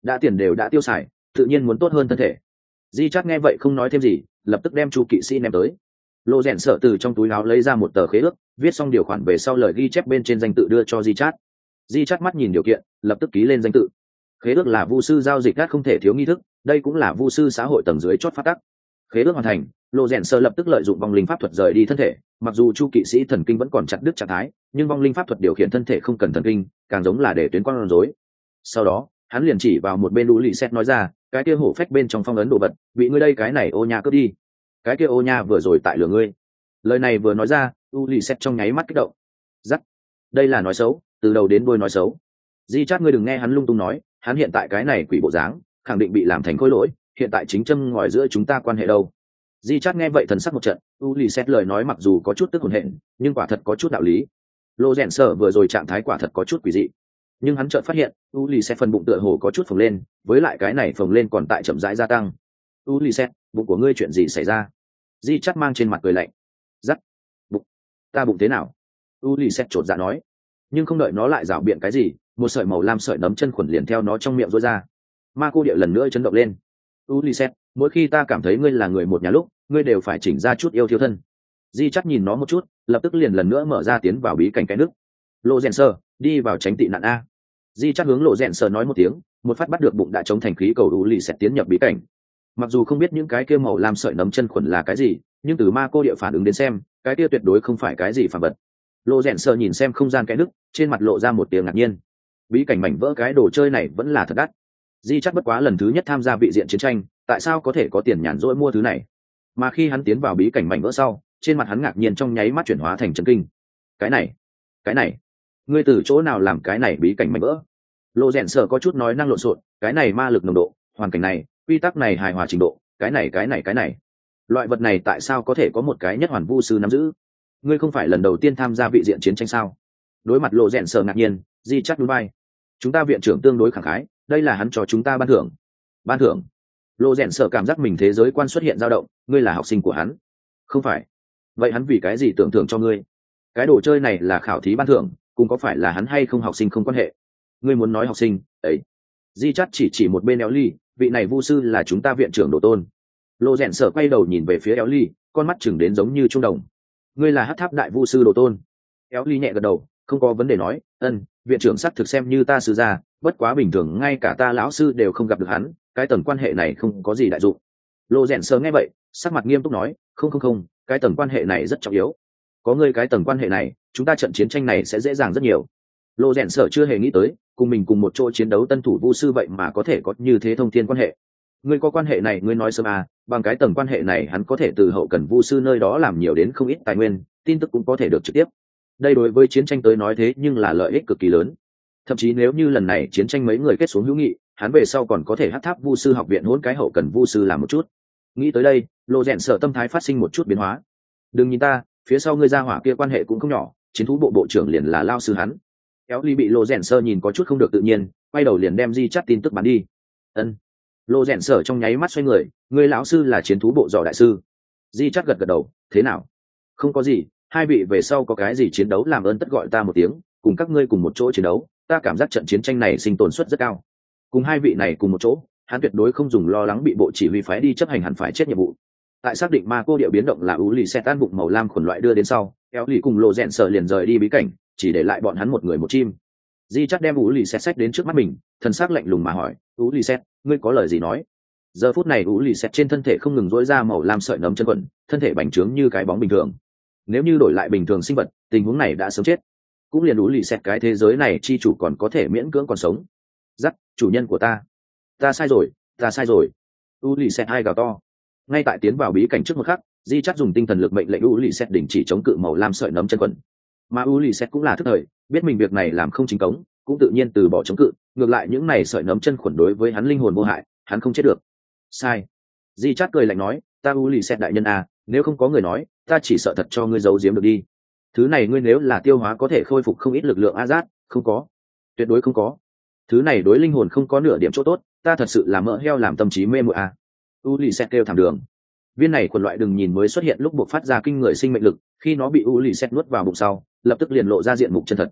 đã tiền đều đã tiêu xài, tự nhiên muốn tốt hơn thân thể. Di Chát nghe vậy không nói thêm gì, lập tức đem Chu kỵ sĩ ném tới. Lộ rèn sợ từ trong túi áo lấy ra một tờ khế ước, viết xong điều khoản về sau lời ghi chép bên trên danh tự đưa cho Di Chát. Di Chát mắt nhìn điều kiện, lập tức ký lên danh tự. Khế ước là vu sư giao dịch gác không thể thiếu nghi thức, đây cũng là vu sư xã hội tầng dưới chót phát tắc. Khế ước hoàn thành, Lộ rèn sợ lập tức lợi dụng vong linh pháp thuật rời đi thân thể, mặc dù Chu kỵ sĩ thần kinh vẫn còn chặt đứt trạng thái, nhưng vong linh pháp thuật điều khiển thân thể không cần thần kinh, càng giống là để tuyến con rối. Sau đó, hắn liền chỉ vào một bên Ú Lì Xét nói ra, cái kia hổ phách bên trong phong ấn đồ vật, bị ngươi đây cái này ô nha cướp đi. Cái kia ô nha vừa rồi tại lửa ngươi. Lời này vừa nói ra, Ú Lì Xét trong nháy mắt kích động. Rắc, đây là nói xấu, từ đầu đến đuôi nói xấu. Di Chát ngươi đừng nghe hắn lung tung nói, hắn hiện tại cái này quỷ bộ dáng, khẳng định bị làm thành khối lỗi, hiện tại chính châm ngòi giữa chúng ta quan hệ đâu. Di Chát nghe vậy thần sắc một trận, Ú Lì Xét lời nói mặc dù có chút tức hồn hện, nhưng quả thật có chút đạo lý. Lô rèn sở vừa rồi trạng thái quả thật có chút quỷ dị, nhưng hắn chợt phát hiện u lì xe phần bụng tựa hồ có chút phồng lên, với lại cái này phồng lên còn tại chậm rãi gia tăng. U lì xe, bụng của ngươi chuyện gì xảy ra? Di Chát mang trên mặt cười lạnh. Dắt, bụng, ta bụng thế nào? U lì xe chột dạ nói, nhưng không đợi nó lại rảo biện cái gì, một sợi màu lam sợi nấm chân khuẩn liền theo nó trong miệng rối ra. Ma cô địa lần nữa chấn động lên. U lì xe, mỗi khi ta cảm thấy ngươi là người một nhà lúc, ngươi đều phải chỉnh ra chút yêu thiêu thân. Di Chát nhìn nó một chút, lập tức liền lần nữa mở ra tiến vào bí cảnh cái nước. Lộ rèn sơ, đi vào tránh tị nạn a. Di Chát hướng Lộ rèn sơ nói một tiếng, một phát bắt được bụng đã chống thành khí cầu u lì sẽ tiến nhập bí cảnh. Mặc dù không biết những cái kia màu lam sợi nấm chân khuẩn là cái gì, nhưng từ ma cô địa phản ứng đến xem, cái kia tuyệt đối không phải cái gì phản vật. Lộ rèn sơ nhìn xem không gian cái nước, trên mặt lộ ra một tiếng ngạc nhiên. Bí cảnh mảnh vỡ cái đồ chơi này vẫn là thật đắt. Di Chát bất quá lần thứ nhất tham gia vị diện chiến tranh, tại sao có thể có tiền nhàn rỗi mua thứ này? Mà khi hắn tiến vào bí cảnh mảnh vỡ sau, trên mặt hắn ngạc nhiên trong nháy mắt chuyển hóa thành chấn kinh. Cái này, cái này, ngươi từ chỗ nào làm cái này bí cảnh mảnh vỡ? Lộ rèn sở có chút nói năng lộn xộn, cái này ma lực nồng độ, hoàn cảnh này, quy tắc này hài hòa trình độ, cái này cái này cái này, loại vật này tại sao có thể có một cái nhất hoàn vu sư nắm giữ? Ngươi không phải lần đầu tiên tham gia vị diện chiến tranh sao? Đối mặt Lộ rèn sở ngạc nhiên, Di Chát núi bay. Chúng ta viện trưởng tương đối khẳng khái, đây là hắn cho chúng ta ban thưởng. Ban thưởng? Lộ rèn sở cảm giác mình thế giới quan xuất hiện dao động, ngươi là học sinh của hắn? Không phải. Vậy hắn vì cái gì tưởng thưởng cho ngươi? Cái đồ chơi này là khảo thí ban thưởng, cùng có phải là hắn hay không học sinh không quan hệ. Ngươi muốn nói học sinh ấy? Di Chát chỉ chỉ một bên Éo Ly, vị này vu sư là chúng ta viện trưởng đồ tôn. Lộ rèn sở quay đầu nhìn về phía Éo Ly, con mắt chừng đến giống như trung đồng. Ngươi là hắc tháp đại vu sư đồ tôn? Éo Ly nhẹ gật đầu, không có vấn đề nói, ân, viện trưởng xác thực xem như ta sư gia, bất quá bình thường ngay cả ta lão sư đều không gặp được hắn, cái tầng quan hệ này không có gì đại dụng. Lộ rèn sở nghe vậy, sắc mặt nghiêm túc nói, không không không, cái tầng quan hệ này rất trọng yếu. Có ngươi cái tầng quan hệ này, chúng ta trận chiến tranh này sẽ dễ dàng rất nhiều. Lộ rèn sở chưa hề nghĩ tới, cùng mình cùng một chỗ chiến đấu tân thủ vu sư vậy mà có thể có như thế thông thiên quan hệ. Ngươi có quan hệ này, ngươi nói sớm à, bằng cái tầng quan hệ này hắn có thể từ hậu cần vu sư nơi đó làm nhiều đến không ít tài nguyên, tin tức cũng có thể được trực tiếp. Đây đối với chiến tranh tới nói thế nhưng là lợi ích cực kỳ lớn. Thậm chí nếu như lần này chiến tranh mấy người kết xuống hữu nghị, hắn về sau còn có thể hắc tháp vu sư học viện hỗn cái hậu cần vu sư làm một chút. Nghĩ tới đây, Lộ rèn sở tâm thái phát sinh một chút biến hóa. Đừng nhìn ta, phía sau ngươi ra hỏa kia quan hệ cũng không nhỏ, chiến thú bộ bộ trưởng liền là lao sư hắn. Éo Ly bị Lộ rèn sơ nhìn có chút không được tự nhiên, quay đầu liền đem Di Chát tin tức bán đi. Ân. Lộ rèn sở trong nháy mắt xoay người, ngươi lão sư là chiến thú bộ dò đại sư. Di Chát gật gật đầu, thế nào? Không có gì, hai vị về sau có cái gì chiến đấu làm ơn tất gọi ta một tiếng, cùng các ngươi cùng một chỗ chiến đấu, ta cảm giác trận chiến tranh này sinh tồn suất rất cao. Cùng hai vị này cùng một chỗ, hắn tuyệt đối không dùng lo lắng bị bộ chỉ huy phái đi chấp hành hẳn phải chết nhiệm vụ. Tại xác định ma cô địa biến động là ú lì xe tan bụng màu lam khuẩn loại đưa đến sau, Éo Ly cùng Lộ rèn sở liền rời đi bí cảnh, chỉ để lại bọn hắn một người một chim. Di Chát đem ú lì xe sách đến trước mắt mình, thần sắc lạnh lùng mà hỏi, ú lì xe, ngươi có lời gì nói? Giờ phút này ú lì xe trên thân thể không ngừng rỗi ra màu lam sợi nấm chân quần, thân thể bành trướng như cái bóng bình thường. Nếu như đổi lại bình thường sinh vật, tình huống này đã sớm chết. Cũng liền ú lì xe cái thế giới này chi chủ còn có thể miễn cưỡng còn sống. Dắt, chủ nhân của ta, ta sai rồi, ta sai rồi. ú lì xe hai gào to. Ngay tại tiến vào bí cảnh trước một khắc, Di Chát dùng tinh thần lực mệnh lệnh u lì xét đình chỉ chống cự màu lam sợi nấm chân quần. Mà u lì xét cũng là thức thời, biết mình việc này làm không chính cống, cũng tự nhiên từ bỏ chống cự, ngược lại những này sợi nấm chân khuẩn đối với hắn linh hồn vô hại, hắn không chết được. Sai. Di Chát cười lạnh nói, ta u lì xét đại nhân à, nếu không có người nói, ta chỉ sợ thật cho ngươi giấu giếm được đi. Thứ này ngươi nếu là tiêu hóa có thể khôi phục không ít lực lượng Azat, không có, tuyệt đối không có. Thứ này đối linh hồn không có nửa điểm chỗ tốt, ta thật sự là mỡ heo làm tâm trí mê muội à. U lì xét kêu thảm đường. Viên này quần loại đừng nhìn mới xuất hiện lúc buộc phát ra kinh người sinh mệnh lực, khi nó bị u lì xét nuốt vào bụng sau, lập tức liền lộ ra diện mục chân thật.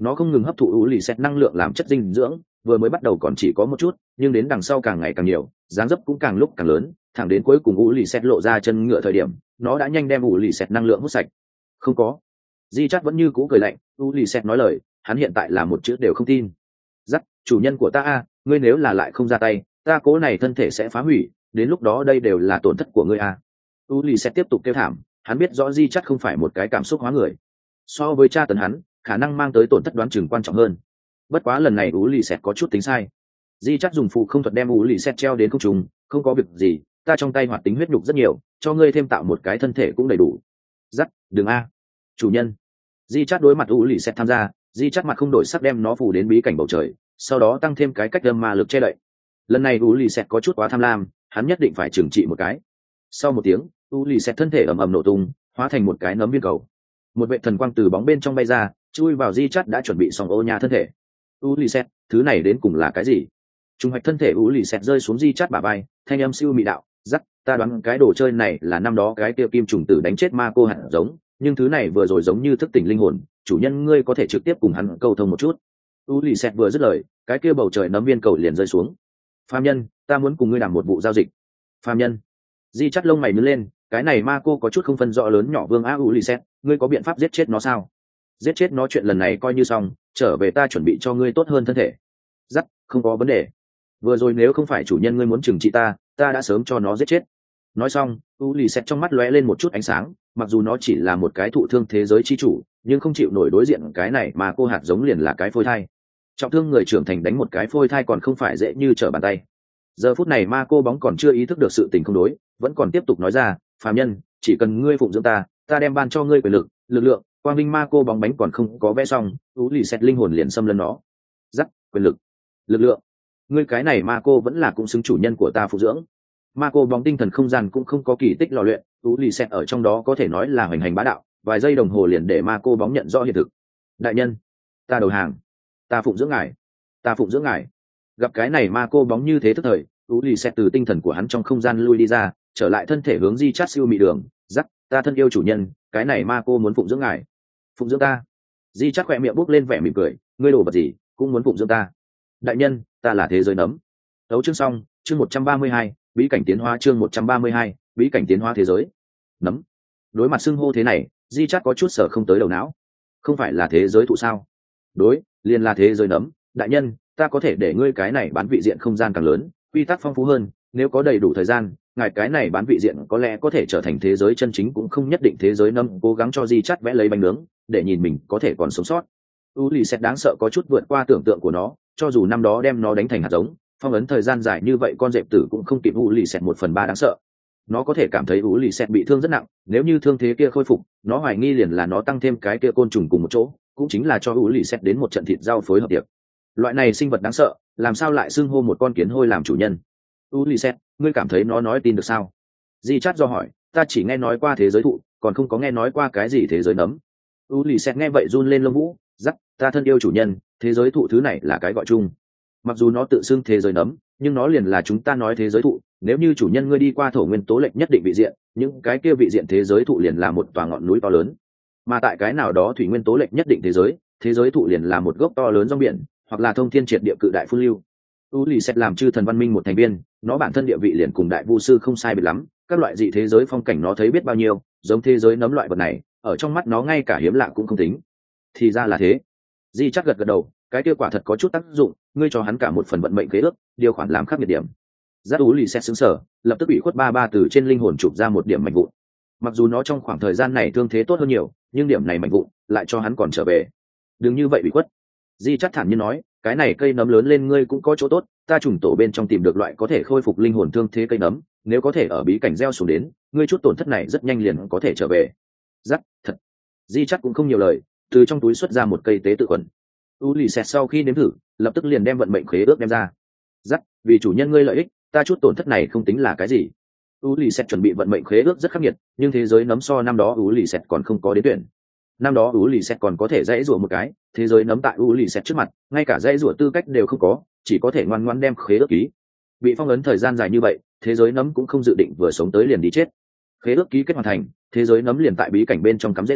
nó không ngừng hấp thụ u lì xẹt năng lượng làm chất dinh dưỡng, vừa mới bắt đầu còn chỉ có một chút, nhưng đến đằng sau càng ngày càng nhiều, dáng dấp cũng càng lúc càng lớn, thẳng đến cuối cùng u lì xẹt lộ ra chân ngựa thời điểm, nó đã nhanh đem u lì xẹt năng lượng hút sạch. Không có. Di Chát vẫn như cũ cười lạnh, u lì xẹt nói lời, hắn hiện tại là một chữ đều không tin. Dắt, chủ nhân của ta a, ngươi nếu là lại không ra tay, ta cố này thân thể sẽ phá hủy, đến lúc đó đây đều là tổn thất của ngươi a. U lì xẹt tiếp tục kêu thảm, hắn biết rõ Di Chát không phải một cái cảm xúc hóa người, so với cha tấn hắn, khả năng mang tới tổn thất đoán chừng quan trọng hơn. Bất quá lần này u lì xẹt có chút tính sai. Di Chát dùng phụ không thuật đem u lì xẹt treo đến không trung, không có việc gì, ta trong tay hoạt tính huyết nhục rất nhiều, cho ngươi thêm tạo một cái thân thể cũng đầy đủ. Dắt, đừng a. Chủ nhân. Di Chát đối mặt u lì xẹt tham gia, Di Chát mặt không đổi sắc đem nó phủ đến bí cảnh bầu trời, sau đó tăng thêm cái cách âm ma lực che đậy. Lần này u lì xẹt có chút quá tham lam, hắn nhất định phải trừng trị một cái. Sau một tiếng, u lì xẹt thân thể ầm ầm nổ tung, hóa thành một cái nấm viên cầu. Một vệ thần quang từ bóng bên trong bay ra, chui vào Di Chát đã chuẩn bị xong ô nhà thân thể. U lì xẹt, thứ này đến cùng là cái gì? Trung hoạch thân thể u lì xẹt rơi xuống Di Chát bả vai, thanh âm siêu mị đạo, "Dắt, ta đoán cái đồ chơi này là năm đó cái kia kim trùng tử đánh chết ma cô hạt giống, nhưng thứ này vừa rồi giống như thức tỉnh linh hồn, chủ nhân ngươi có thể trực tiếp cùng hắn câu thông một chút." U lì xẹt vừa dứt lời, cái kia bầu trời nấm viên cầu liền rơi xuống. "Phàm nhân, ta muốn cùng ngươi làm một vụ giao dịch." "Phàm nhân?" Di Chát lông mày nhướng lên, cái này ma cô có chút không phân rõ lớn nhỏ vương a u lì xẹt, ngươi có biện pháp giết chết nó sao? Giết chết nó chuyện lần này coi như xong, trở về ta chuẩn bị cho ngươi tốt hơn thân thể. Dắt, không có vấn đề. Vừa rồi nếu không phải chủ nhân ngươi muốn trừng trị ta, ta đã sớm cho nó giết chết. Nói xong, u lì xẹt trong mắt lóe lên một chút ánh sáng, mặc dù nó chỉ là một cái thụ thương thế giới chi chủ, nhưng không chịu nổi đối diện cái này mà cô hạt giống liền là cái phôi thai. Trọng thương người trưởng thành đánh một cái phôi thai còn không phải dễ như trở bàn tay. Giờ phút này ma cô bóng còn chưa ý thức được sự tình không đối, vẫn còn tiếp tục nói ra, phàm nhân, chỉ cần ngươi phụng dưỡng ta, ta đem ban cho ngươi quyền lực, lực lượng. Quang Vinh ma cô bóng bánh còn không có vẽ xong, u lì xẹt linh hồn liền xâm lấn nó. Dắt, quyền lực, lực lượng, ngươi cái này ma cô vẫn là cũng xứng chủ nhân của ta phụ dưỡng. Ma cô bóng tinh thần không gian cũng không có kỳ tích lò luyện, u lì xẹt ở trong đó có thể nói là hoành hành bá đạo, vài giây đồng hồ liền để ma cô bóng nhận rõ hiện thực. Đại nhân, ta đầu hàng, ta phụng dưỡng ngài, ta phụng dưỡng ngài. Gặp cái này ma cô bóng như thế tức thời, u lì xẹt từ tinh thần của hắn trong không gian lui đi ra, trở lại thân thể hướng Di Chát siêu mị đường. Dắt, ta thân yêu chủ nhân, cái này ma cô muốn phụng dưỡng ngài. Phụng dưỡng ta? Di Chát khỏe miệng bốc lên vẻ mỉm cười, ngươi đồ vật gì cũng muốn phụng dưỡng ta? Đại nhân, ta là thế giới nấm. Đấu chương xong, chương một trăm ba mươi hai, bí cảnh tiến hóa chương một trăm ba mươi hai, bí cảnh tiến hóa thế giới nấm. Đối mặt xưng hô thế này, Di Chát có chút sở không tới đầu não. Không phải là thế giới thụ sao? Đối, liền là thế giới nấm. Đại nhân, ta có thể để ngươi cái này bán vị diện không gian càng lớn, quy tắc phong phú hơn, nếu có đầy đủ thời gian, ngài cái này bán vị diện có lẽ có thể trở thành thế giới chân chính cũng không nhất định. Thế giới nấm cố gắng cho Di Chát vẽ lấy bánh nướng, để nhìn mình có thể còn sống sót. U lì xẹt đáng sợ có chút vượt qua tưởng tượng của nó, cho dù năm đó đem nó đánh thành hạt giống, phong ấn thời gian dài như vậy con dẹp tử cũng không kịp u lì xẹt một phần ba đáng sợ. Nó có thể cảm thấy u lì xẹt bị thương rất nặng, nếu như thương thế kia khôi phục, nó hoài nghi liền là nó tăng thêm cái kia côn trùng cùng một chỗ, cũng chính là cho u lì xẹt đến một trận thịt rau phối hợp tiệc. Loại này sinh vật đáng sợ, làm sao lại xưng hô một con kiến hôi làm chủ nhân? U lì xẹt, ngươi cảm thấy nó nói tin được sao? Di Chát do hỏi, ta chỉ nghe nói qua thế giới thụ, còn không có nghe nói qua cái gì thế giới nấm. U lì xẹt nghe vậy run lên lông vũ, dắt, ta thân yêu chủ nhân, thế giới thụ thứ này là cái gọi chung. Mặc dù nó tự xưng thế giới nấm, nhưng nó liền là chúng ta nói thế giới thụ. Nếu như chủ nhân ngươi đi qua thổ nguyên tố lệnh nhất định vị diện, những cái kia vị diện thế giới thụ liền là một tòa ngọn núi to lớn. Mà tại cái nào đó thủy nguyên tố lệnh nhất định thế giới, thế giới thụ liền là một gốc to lớn rong biển, hoặc là thông thiên triệt địa cự đại phun lưu. U lì xẹt làm chư thần văn minh một thành viên, nó bản thân địa vị liền cùng đại vu sư không sai biệt lắm, các loại dị thế giới phong cảnh nó thấy biết bao nhiêu, giống thế giới nấm loại vật này, ở trong mắt nó ngay cả hiếm lạ cũng không tính. Thì ra là thế. Di Chát gật gật đầu, cái kia quả thật có chút tác dụng, ngươi cho hắn cả một phần vận mệnh khế ước, điều khoản làm khác biệt điểm. Giác U lì xẹt sững sờ, lập tức bị khuất ba ba từ trên linh hồn chụp ra một điểm mạnh vụn. Mặc dù nó trong khoảng thời gian này thương thế tốt hơn nhiều, nhưng điểm này mạnh vụn lại cho hắn còn trở về. Đừng như vậy bị khuất. Di Chát thản nhiên nói, cái này cây nấm lớn lên ngươi cũng có chỗ tốt, ta trùng tổ bên trong tìm được loại có thể khôi phục linh hồn thương thế cây nấm, nếu có thể ở bí cảnh gieo xuống đến, ngươi chút tổn thất này rất nhanh liền có thể trở về. Giác, thật. Di Chát cũng không nhiều lời, từ trong túi xuất ra một cây tế tự quần. U lì xẹt sau khi nếm thử, lập tức liền đem vận mệnh khế ước đem ra. Giác, vì chủ nhân ngươi lợi ích, ta chút tổn thất này không tính là cái gì. U lì xẹt chuẩn bị vận mệnh khế ước rất khắc nghiệt, nhưng thế giới nấm so năm đó U lì xẹt còn không có đến tuyển. Năm đó U lì xẹt còn có thể dãy rủa một cái, thế giới nấm tại U lì xẹt trước mặt, ngay cả dãy rủa tư cách đều không có, chỉ có thể ngoan ngoãn đem khế ước ký. Bị phong ấn thời gian dài như vậy, thế giới nấm cũng không dự định vừa sống tới liền đi chết. Khế ước ký kết hoàn thành, thế giới nấm liền tại bí cảnh bên trong cắm rễ xuống,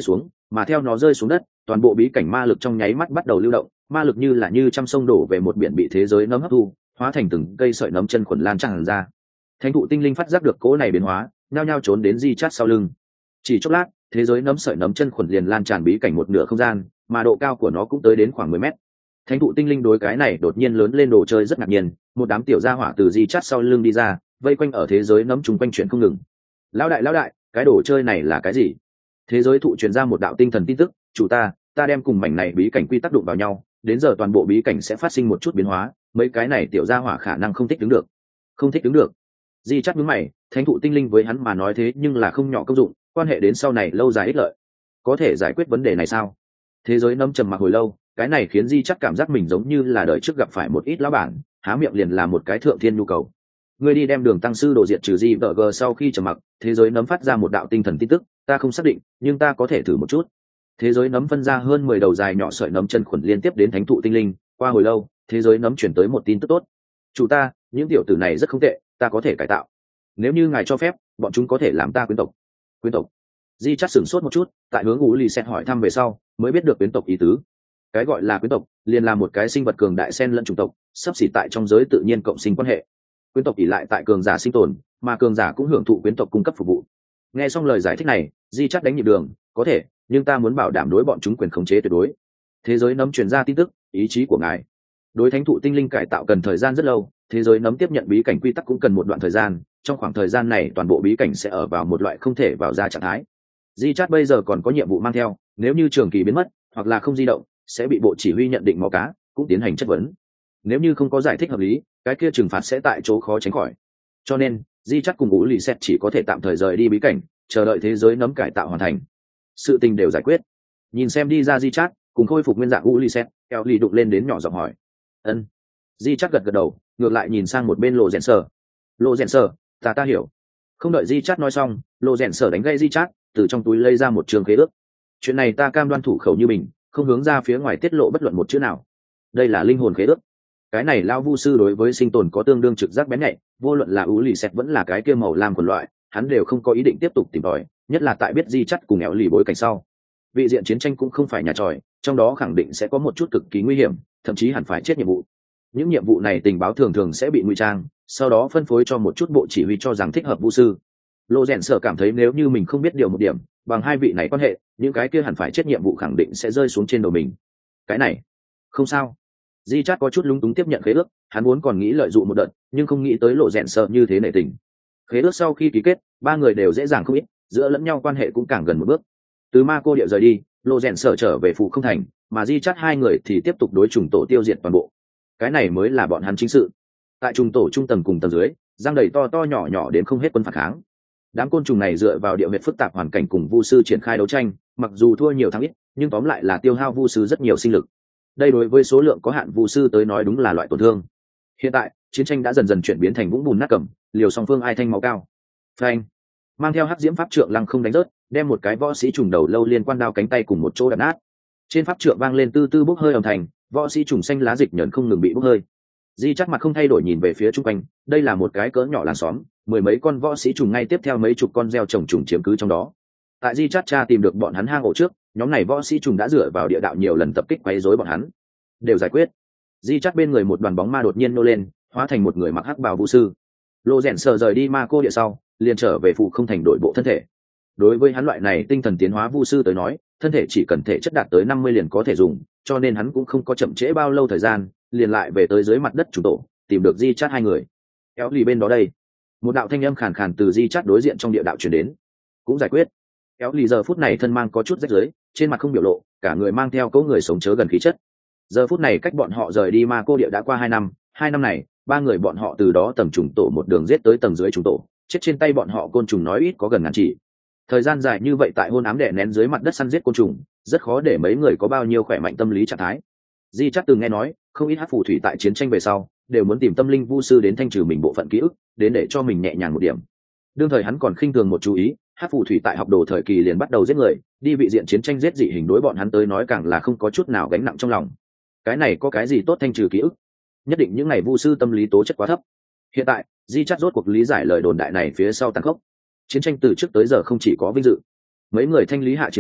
mà theo nó rơi xuống đất, toàn bộ bí cảnh ma lực trong nháy mắt bắt đầu lưu động, ma lực như là như trăm sông đổ về một biển bị thế giới nấm hấp thu, hóa thành từng cây sợi nấm chân khuẩn lan tràn ra. Thánh thụ tinh linh phát giác được cỗ này biến hóa, nhao nhao trốn đến Di Chát sau lưng. Chỉ chốc lát, thế giới nấm sợi nấm chân khuẩn liền lan tràn bí cảnh một nửa không gian, mà độ cao của nó cũng tới đến khoảng mười mét. Thánh thụ tinh linh đối cái này đột nhiên lớn lên đồ chơi rất ngạc nhiên, một đám tiểu gia hỏa từ Di Chát sau lưng đi ra, vây quanh ở thế giới nấm chung quanh chuyển không ngừng. Lão đại lão đại, cái đồ chơi này là cái gì? Thế giới thụ truyền ra một đạo tinh thần tin tức, chủ ta, ta đem cùng mảnh này bí cảnh quy tắc đụng vào nhau, đến giờ toàn bộ bí cảnh sẽ phát sinh một chút biến hóa, mấy cái này tiểu gia hỏa khả năng không thích đứng được. Không thích đứng được. Di Chát nhướng mày, thánh thụ tinh linh với hắn mà nói thế nhưng là không nhỏ công dụng, quan hệ đến sau này lâu dài ích lợi. Có thể giải quyết vấn đề này sao? Thế giới nấm trầm mặc hồi lâu, cái này khiến Di Chát cảm giác mình giống như là đời trước gặp phải một ít lão bản, há miệng liền là một cái thượng thiên nhu cầu. Ngươi đi đem đường tăng sư đồ diệt trừ Di vợ G sau khi trầm mặc, thế giới nấm phát ra một đạo tinh thần tin tức, ta không xác định, nhưng ta có thể thử một chút. Thế giới nấm phân ra hơn mười đầu dài nhỏ sợi nấm chân khuẩn liên tiếp đến thánh thụ tinh linh, qua hồi lâu, thế giới nấm chuyển tới một tin tức tốt. Chủ ta, những tiểu tử này rất không tệ, ta có thể cải tạo. Nếu như ngài cho phép, bọn chúng có thể làm ta quyến tộc. Quyến tộc? Di Chát sửng sốt một chút, tại hướng Ú Lì Xẹt hỏi thăm về sau, mới biết được quyến tộc ý tứ. Cái gọi là quyến tộc, liền là một cái sinh vật cường đại xen lẫn chủng tộc, sắp xỉ tại trong giới tự nhiên cộng sinh quan hệ. Quyến tộc ỷ lại tại cường giả sinh tồn, mà cường giả cũng hưởng thụ quyến tộc cung cấp phục vụ. Nghe xong lời giải thích này, Di Chát đánh nhịp đường, có thể, nhưng ta muốn bảo đảm đối bọn chúng quyền khống chế tuyệt đối. Thế giới nấm truyền ra tin tức, ý chí của ngài. Đối thánh thụ tinh linh cải tạo cần thời gian rất lâu, thế giới nấm tiếp nhận bí cảnh quy tắc cũng cần một đoạn thời gian, trong khoảng thời gian này toàn bộ bí cảnh sẽ ở vào một loại không thể vào ra trạng thái. Di Chát bây giờ còn có nhiệm vụ mang theo, nếu như trường kỳ biến mất hoặc là không di động, sẽ bị bộ chỉ huy nhận định mò cá, cũng tiến hành chất vấn. Nếu như không có giải thích hợp lý, cái kia trừng phạt sẽ tại chỗ khó tránh khỏi. Cho nên, Di Chát cùng Ú Lì Xẹt chỉ có thể tạm thời rời đi bí cảnh, chờ đợi thế giới nấm cải tạo hoàn thành. Sự tình đều giải quyết. Nhìn xem đi ra Di Chát, cùng khôi phục nguyên dạng Ú Lì Xẹt, eo lì đụng lên đến nhỏ giọng hỏi. Ân. Di Chát gật gật đầu, ngược lại nhìn sang một bên Lộ Rèn Sở. Lộ Rèn Sở, ta ta hiểu. Không đợi Di Chát nói xong, Lộ Rèn Sở đánh gây Di Chát, từ trong túi lấy ra một trường khế ước. Chuyện này ta cam đoan thủ khẩu như mình, không hướng ra phía ngoài tiết lộ bất luận một chữ nào. Đây là linh hồn khế ước. Cái này lao vu sư đối với sinh tồn có tương đương trực giác bén nhạy, vô luận là Ú Lì Xẹt vẫn là cái kia màu lam quần loại, hắn đều không có ý định tiếp tục tìm tòi, nhất là tại biết Di Chát cùng éo lì bối cảnh sau. Vị diện chiến tranh cũng không phải nhà tròi, trong đó khẳng định sẽ có một chút cực kỳ nguy hiểm, thậm chí hẳn phải chết nhiệm vụ. Những nhiệm vụ này tình báo thường thường sẽ bị ngụy trang, sau đó phân phối cho một chút bộ chỉ huy cho rằng thích hợp vu sư. Lô Rèn Sở cảm thấy nếu như mình không biết điều một điểm, bằng hai vị này quan hệ, những cái kia hẳn phải chết nhiệm vụ khẳng định sẽ rơi xuống trên đầu mình. Cái này, không sao. Di Chát có chút lúng túng tiếp nhận khế ước, hắn muốn còn nghĩ lợi dụng một đợt, nhưng không nghĩ tới Lộ Rèn Sở như thế nể tình. Khế ước sau khi ký kết, ba người đều dễ dàng không ít, giữa lẫn nhau quan hệ cũng càng gần một bước. Từ Ma Cô địa rời đi, Lộ Rèn Sở trở về phủ không thành, mà Di Chát hai người thì tiếp tục đối trùng tổ tiêu diệt toàn bộ. Cái này mới là bọn hắn chính sự. Tại trùng tổ trung tầng cùng tầng dưới, giang đầy to to nhỏ nhỏ đến không hết quân phản kháng. Đám côn trùng này dựa vào địa huyệt phức tạp hoàn cảnh cùng vu sư triển khai đấu tranh, mặc dù thua nhiều thắng ít, nhưng tóm lại là tiêu hao vu sư rất nhiều sinh lực. Đây đối với số lượng có hạn vu sư tới nói đúng là loại tổn thương. Hiện tại, chiến tranh đã dần dần chuyển biến thành vũng bùn nát cẩm, liều song phương ai thanh máu cao. Phanh! Mang theo hắc diễm pháp trượng lăng không đánh rớt, đem một cái võ sĩ trùng đầu lâu liên quan đao cánh tay cùng một chỗ đập nát. Trên pháp trượng vang lên tư tư bốc hơi ầm thành, võ sĩ trùng xanh lá dịch nhẫn không ngừng bị bốc hơi. Di Chát mặt không thay đổi nhìn về phía trung quanh, đây là một cái cỡ nhỏ làng xóm, mười mấy con võ sĩ trùng ngay tiếp theo mấy chục con gieo trồng trùng chiếm cứ trong đó. Tại Di Chát tra tìm được bọn hắn hang ổ trước, nhóm này võ sĩ trùng đã dựa vào địa đạo nhiều lần tập kích quấy rối bọn hắn. Đều giải quyết. Di Chát bên người một đoàn bóng ma đột nhiên nô lên, hóa thành một người mặc hắc bào vũ sư. Lô Rèn Sở rời đi Ma Cô địa sau, liền trở về phụ không thành đổi bộ thân thể. Đối với hắn loại này tinh thần tiến hóa vu sư tới nói, thân thể chỉ cần thể chất đạt tới năm mươi liền có thể dùng, cho nên hắn cũng không có chậm trễ bao lâu thời gian, liền lại về tới dưới mặt đất chủ tổ, tìm được Di Chát hai người. Kéo lì bên đó đây. Một đạo thanh âm khàn khàn từ Di Chát đối diện trong địa đạo truyền đến. Cũng giải quyết. Kéo lì giờ phút này thân mang có chút rách rưới, trên mặt không biểu lộ, cả người mang theo cấu người sống chớ gần khí chất. Giờ phút này cách bọn họ rời đi Ma Cô địa đã qua hai năm, hai năm này, ba người bọn họ từ đó tầng trùng tổ một đường giết tới tầng dưới trùng tổ, chết trên tay bọn họ côn trùng nói ít có gần ngàn chỉ. Thời gian dài như vậy tại hôn ám đè nén dưới mặt đất săn giết côn trùng, rất khó để mấy người có bao nhiêu khỏe mạnh tâm lý trạng thái. Di Chát từng nghe nói, không ít hắc phù thủy tại chiến tranh về sau, đều muốn tìm tâm linh vu sư đến thanh trừ mình bộ phận ký ức, đến để cho mình nhẹ nhàng một điểm. Đương thời hắn còn khinh thường một chú ý, hắc phù thủy tại học đồ thời kỳ liền bắt đầu giết người, đi vị diện chiến tranh giết dị hình đối bọn hắn tới nói càng là không có chút nào gánh nặng trong lòng. Cái này có cái gì tốt thanh trừ ký ức? Nhất định những ngày vu sư tâm lý tố chất quá thấp. Hiện tại, Di Chát rốt cuộc lý giải lời đồn đại này phía sau tàn khốc. Chiến tranh từ trước tới giờ không chỉ có vinh dự. Mấy người thanh lý hạ chiến trận,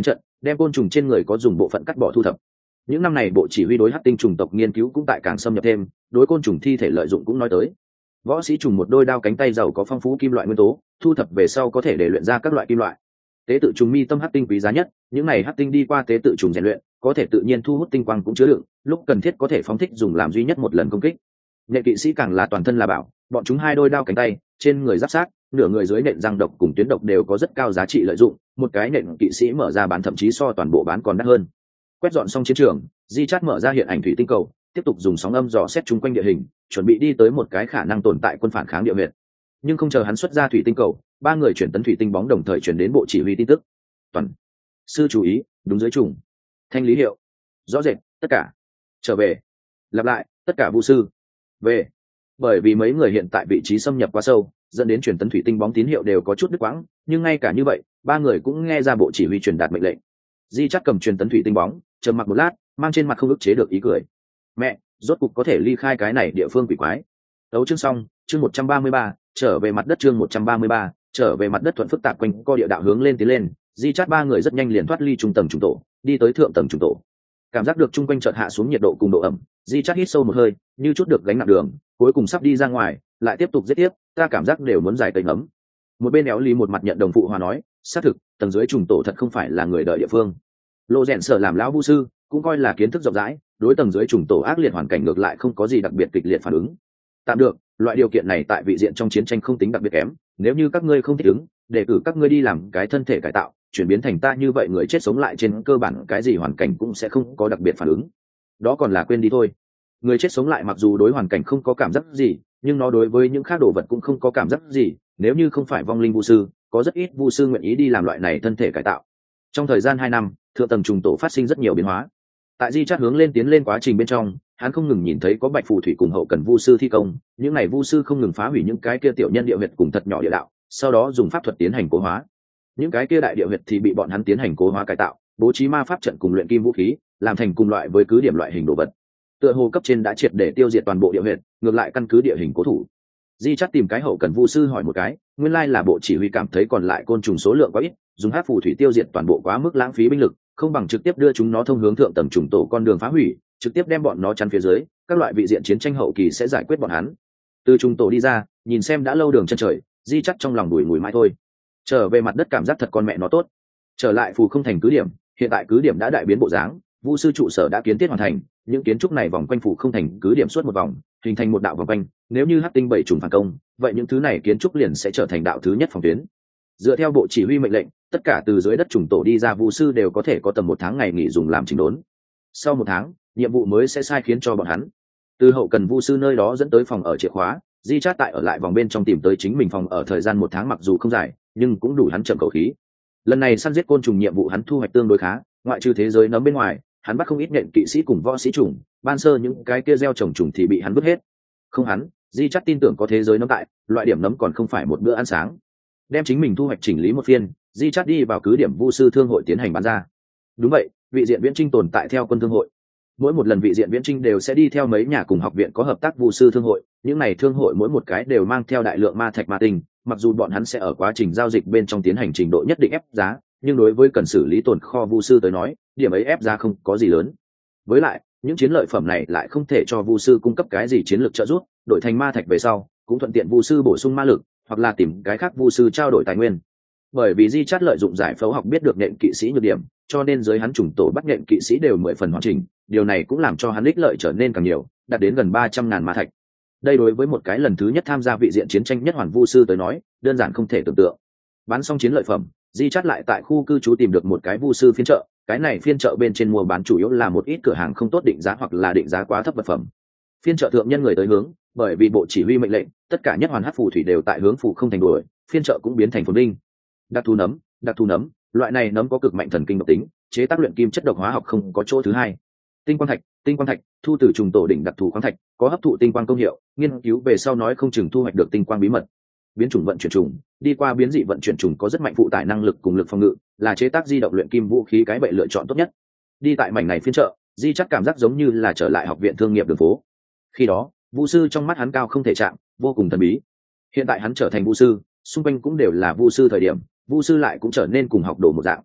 đem côn trùng trên người có dùng bộ phận cắt bỏ thu thập. Những năm này bộ chỉ huy đối hắc tinh trùng tộc nghiên cứu cũng tại càng xâm nhập thêm, đối côn trùng thi thể lợi dụng cũng nói tới. Võ sĩ trùng một đôi đao cánh tay giàu có phong phú kim loại nguyên tố, thu thập về sau có thể để luyện ra các loại kim loại. Tế tự trùng mi tâm hắc tinh quý giá nhất, những này hắc tinh đi qua tế tự trùng rèn luyện, có thể tự nhiên thu hút tinh quang cũng chứa đựng, lúc cần thiết có thể phóng thích dùng làm duy nhất một lần công kích. Nhện kỵ sĩ càng là toàn thân là bảo, bọn chúng hai đôi đao cánh tay, trên người giáp sát, nửa người dưới nện răng độc cùng tuyến độc đều có rất cao giá trị lợi dụng, một cái nện kỵ sĩ mở ra bán thậm chí so toàn bộ bán còn đắt hơn. Quét dọn xong chiến trường, Di Chát mở ra hiện ảnh thủy tinh cầu, tiếp tục dùng sóng âm dò xét chung quanh địa hình, chuẩn bị đi tới một cái khả năng tồn tại quân phản kháng địa huyệt. Nhưng không chờ hắn xuất ra thủy tinh cầu, ba người chuyển tấn thủy tinh bóng đồng thời chuyển đến bộ chỉ huy tin tức. Toàn sư chú ý, đúng dưới trùng. Thanh lý hiệu. Rõ rệt, tất cả. Trở về. Lặp lại, tất cả vu sư. Về. Bởi vì mấy người hiện tại vị trí xâm nhập quá sâu, dẫn đến chuyển tấn thủy tinh bóng tín hiệu đều có chút đứt quãng, nhưng ngay cả như vậy, ba người cũng nghe ra bộ chỉ huy truyền đạt mệnh lệnh. Di Chát cầm truyền tấn thủy tinh bóng, trầm mặc một lát, mang trên mặt không ức chế được ý cười. Mẹ, rốt cục có thể ly khai cái này địa phương quỷ quái. Đấu chương xong, chương một trăm ba mươi ba, trở về mặt đất chương một trăm ba mươi ba, trở về mặt đất thuận phức tạp quanh co địa đạo hướng lên tiến lên, Di Chát ba người rất nhanh liền thoát ly trung tầng trùng tổ, đi tới thượng tầng trùng tổ. Cảm giác được chung quanh chợt hạ xuống nhiệt độ cùng độ ẩm, Di Chát hít sâu một hơi, như chút được gánh nặng đường, cuối cùng sắp đi ra ngoài, lại tiếp tục giết tiếp, ta cảm giác đều muốn giải tây ngấm. Một bên éo lý một mặt nhận đồng phụ hòa nói, xác thực, tầng dưới trùng tổ thật không phải là người đợi địa phương. Lô rèn sở làm lão vu sư, cũng coi là kiến thức rộng rãi, đối tầng dưới trùng tổ ác liệt hoàn cảnh ngược lại không có gì đặc biệt kịch liệt phản ứng. Tạm được, loại điều kiện này tại vị diện trong chiến tranh không tính đặc biệt kém, nếu như các ngươi không thích ứng, để cử các ngươi đi làm cái thân thể cải tạo, chuyển biến thành ta như vậy người chết sống lại trên cơ bản cái gì hoàn cảnh cũng sẽ không có đặc biệt phản ứng. Đó còn là quên đi thôi. Người chết sống lại mặc dù đối hoàn cảnh không có cảm giác gì, nhưng nó đối với những khác đồ vật cũng không có cảm giác gì, nếu như không phải vong linh vu sư, có rất ít vu sư nguyện ý đi làm loại này thân thể cải tạo. Trong thời gian hai năm, thượng tầng trùng tổ phát sinh rất nhiều biến hóa. Tại Di Chát hướng lên tiến lên quá trình bên trong, hắn không ngừng nhìn thấy có bạch phù thủy cùng hậu cần vu sư thi công, những này vu sư không ngừng phá hủy những cái kia tiểu nhân địa huyệt cùng thật nhỏ địa đạo, sau đó dùng pháp thuật tiến hành cố hóa. Những cái kia đại địa huyệt thì bị bọn hắn tiến hành cố hóa cải tạo, bố trí ma pháp trận cùng luyện kim vũ khí, làm thành cùng loại với cứ điểm loại hình đồ vật. Tựa hồ cấp trên đã triệt để tiêu diệt toàn bộ địa huyệt, ngược lại căn cứ địa hình cố thủ. Di Chát tìm cái hậu cần vu sư hỏi một cái, nguyên lai là bộ chỉ huy cảm thấy còn lại côn trùng số lượng quá ít, dùng hắc phù thủy tiêu diệt toàn bộ quá mức lãng phí binh lực, không bằng trực tiếp đưa chúng nó thông hướng thượng tầng trùng tổ con đường phá hủy, trực tiếp đem bọn nó chắn phía dưới, các loại vị diện chiến tranh hậu kỳ sẽ giải quyết bọn hắn. Từ trùng tổ đi ra, nhìn xem đã lâu đường chân trời, Di Chát trong lòng đùi ngùi mãi thôi. Trở về mặt đất cảm giác thật con mẹ nó tốt. Trở lại phù không thành cứ điểm, hiện tại cứ điểm đã đại biến bộ dáng, vu sư trụ sở đã kiến thiết hoàn thành, những kiến trúc này vòng quanh phù không thành cứ điểm suốt một vòng, hình thành một đạo vòng quanh, nếu như hắc tinh bảy trùng phản công, vậy những thứ này kiến trúc liền sẽ trở thành đạo thứ nhất phòng tuyến. Dựa theo bộ chỉ huy mệnh lệnh, tất cả từ dưới đất trùng tổ đi ra vu sư đều có thể có tầm một tháng ngày nghỉ dùng làm chỉnh đốn. Sau một tháng, nhiệm vụ mới sẽ sai khiến cho bọn hắn. Từ hậu cần vu sư nơi đó dẫn tới phòng ở chìa khóa, Di Chát tại ở lại vòng bên trong tìm tới chính mình phòng ở thời gian một tháng mặc dù không dài, nhưng cũng đủ hắn chậm khẩu khí. Lần này săn giết côn trùng nhiệm vụ hắn thu hoạch tương đối khá, ngoại trừ thế giới nấm bên ngoài, hắn bắt không ít nhện kỵ sĩ cùng võ sĩ trùng, ban sơ những cái kia gieo trồng trùng thì bị hắn vứt hết. Không hắn, Di Chát tin tưởng có thế giới nấm tại, loại điểm nấm còn không phải một bữa ăn sáng. Đem chính mình thu hoạch chỉnh lý một phiên, Di Chát đi vào cứ điểm vu sư thương hội tiến hành bán ra. Đúng vậy, vị diện viễn trinh tồn tại theo quân thương hội. Mỗi một lần vị diện viễn trinh đều sẽ đi theo mấy nhà cùng học viện có hợp tác vu sư thương hội, những này thương hội mỗi một cái đều mang theo đại lượng ma thạch ma tinh, mặc dù bọn hắn sẽ ở quá trình giao dịch bên trong tiến hành trình độ nhất định ép giá, nhưng đối với cần xử lý tồn kho vu sư tới nói, điểm ấy ép giá không có gì lớn. Với lại, những chiến lợi phẩm này lại không thể cho vu sư cung cấp cái gì chiến lược trợ giúp, đổi thành ma thạch về sau, cũng thuận tiện vu sư bổ sung ma lực, hoặc là tìm cái khác vu sư trao đổi tài nguyên. Bởi vì Di Chát lợi dụng giải phẫu học biết được nện kỵ sĩ nhược điểm, cho nên dưới hắn trùng tổ bắt nện kỵ sĩ đều mười phần hoàn chỉnh, điều này cũng làm cho hắn ích lợi trở nên càng nhiều, đạt đến gần ba trăm ngàn ma thạch. Đây đối với một cái lần thứ nhất tham gia vị diện chiến tranh nhất hoàn vu sư tới nói, đơn giản không thể tưởng tượng. Bán xong chiến lợi phẩm, Di Chát lại tại khu cư trú tìm được một cái vu sư phiên chợ, cái này phiên chợ bên trên mua bán chủ yếu là một ít cửa hàng không tốt định giá hoặc là định giá quá thấp vật phẩm. Phiên chợ thượng nhân người tới hướng, bởi vì bộ chỉ huy mệnh lệnh, tất cả nhất hoàn hắc phù thủy đều tại hướng phù không thành đuổi, phiên chợ cũng biến thành phồn vinh. Đặc thù nấm, đặc thù nấm, loại này nấm có cực mạnh thần kinh độc tính, chế tác luyện kim chất độc hóa học không có chỗ thứ hai. Tinh quang thạch, tinh quang thạch, thu từ trùng tổ đỉnh đặc thù khoáng thạch, có hấp thụ tinh quang công hiệu, nghiên cứu về sau nói không chừng thu hoạch được tinh quang bí mật. Biến chủng vận chuyển trùng, đi qua biến dị vận chuyển trùng có rất mạnh phụ tải năng lực cùng lực phòng ngự, là chế tác di động luyện kim vũ khí cái bệ lựa chọn tốt nhất. Đi tại mảnh này phiên chợ, Di chắc cảm giác giống như là trở lại học viện thương nghiệp đường phố. Khi đó, vu sư trong mắt hắn cao không thể chạm, vô cùng thần bí. Hiện tại hắn trở thành vu sư, xung quanh cũng đều là vu sư thời điểm, vu sư lại cũng trở nên cùng học đồ một dạng.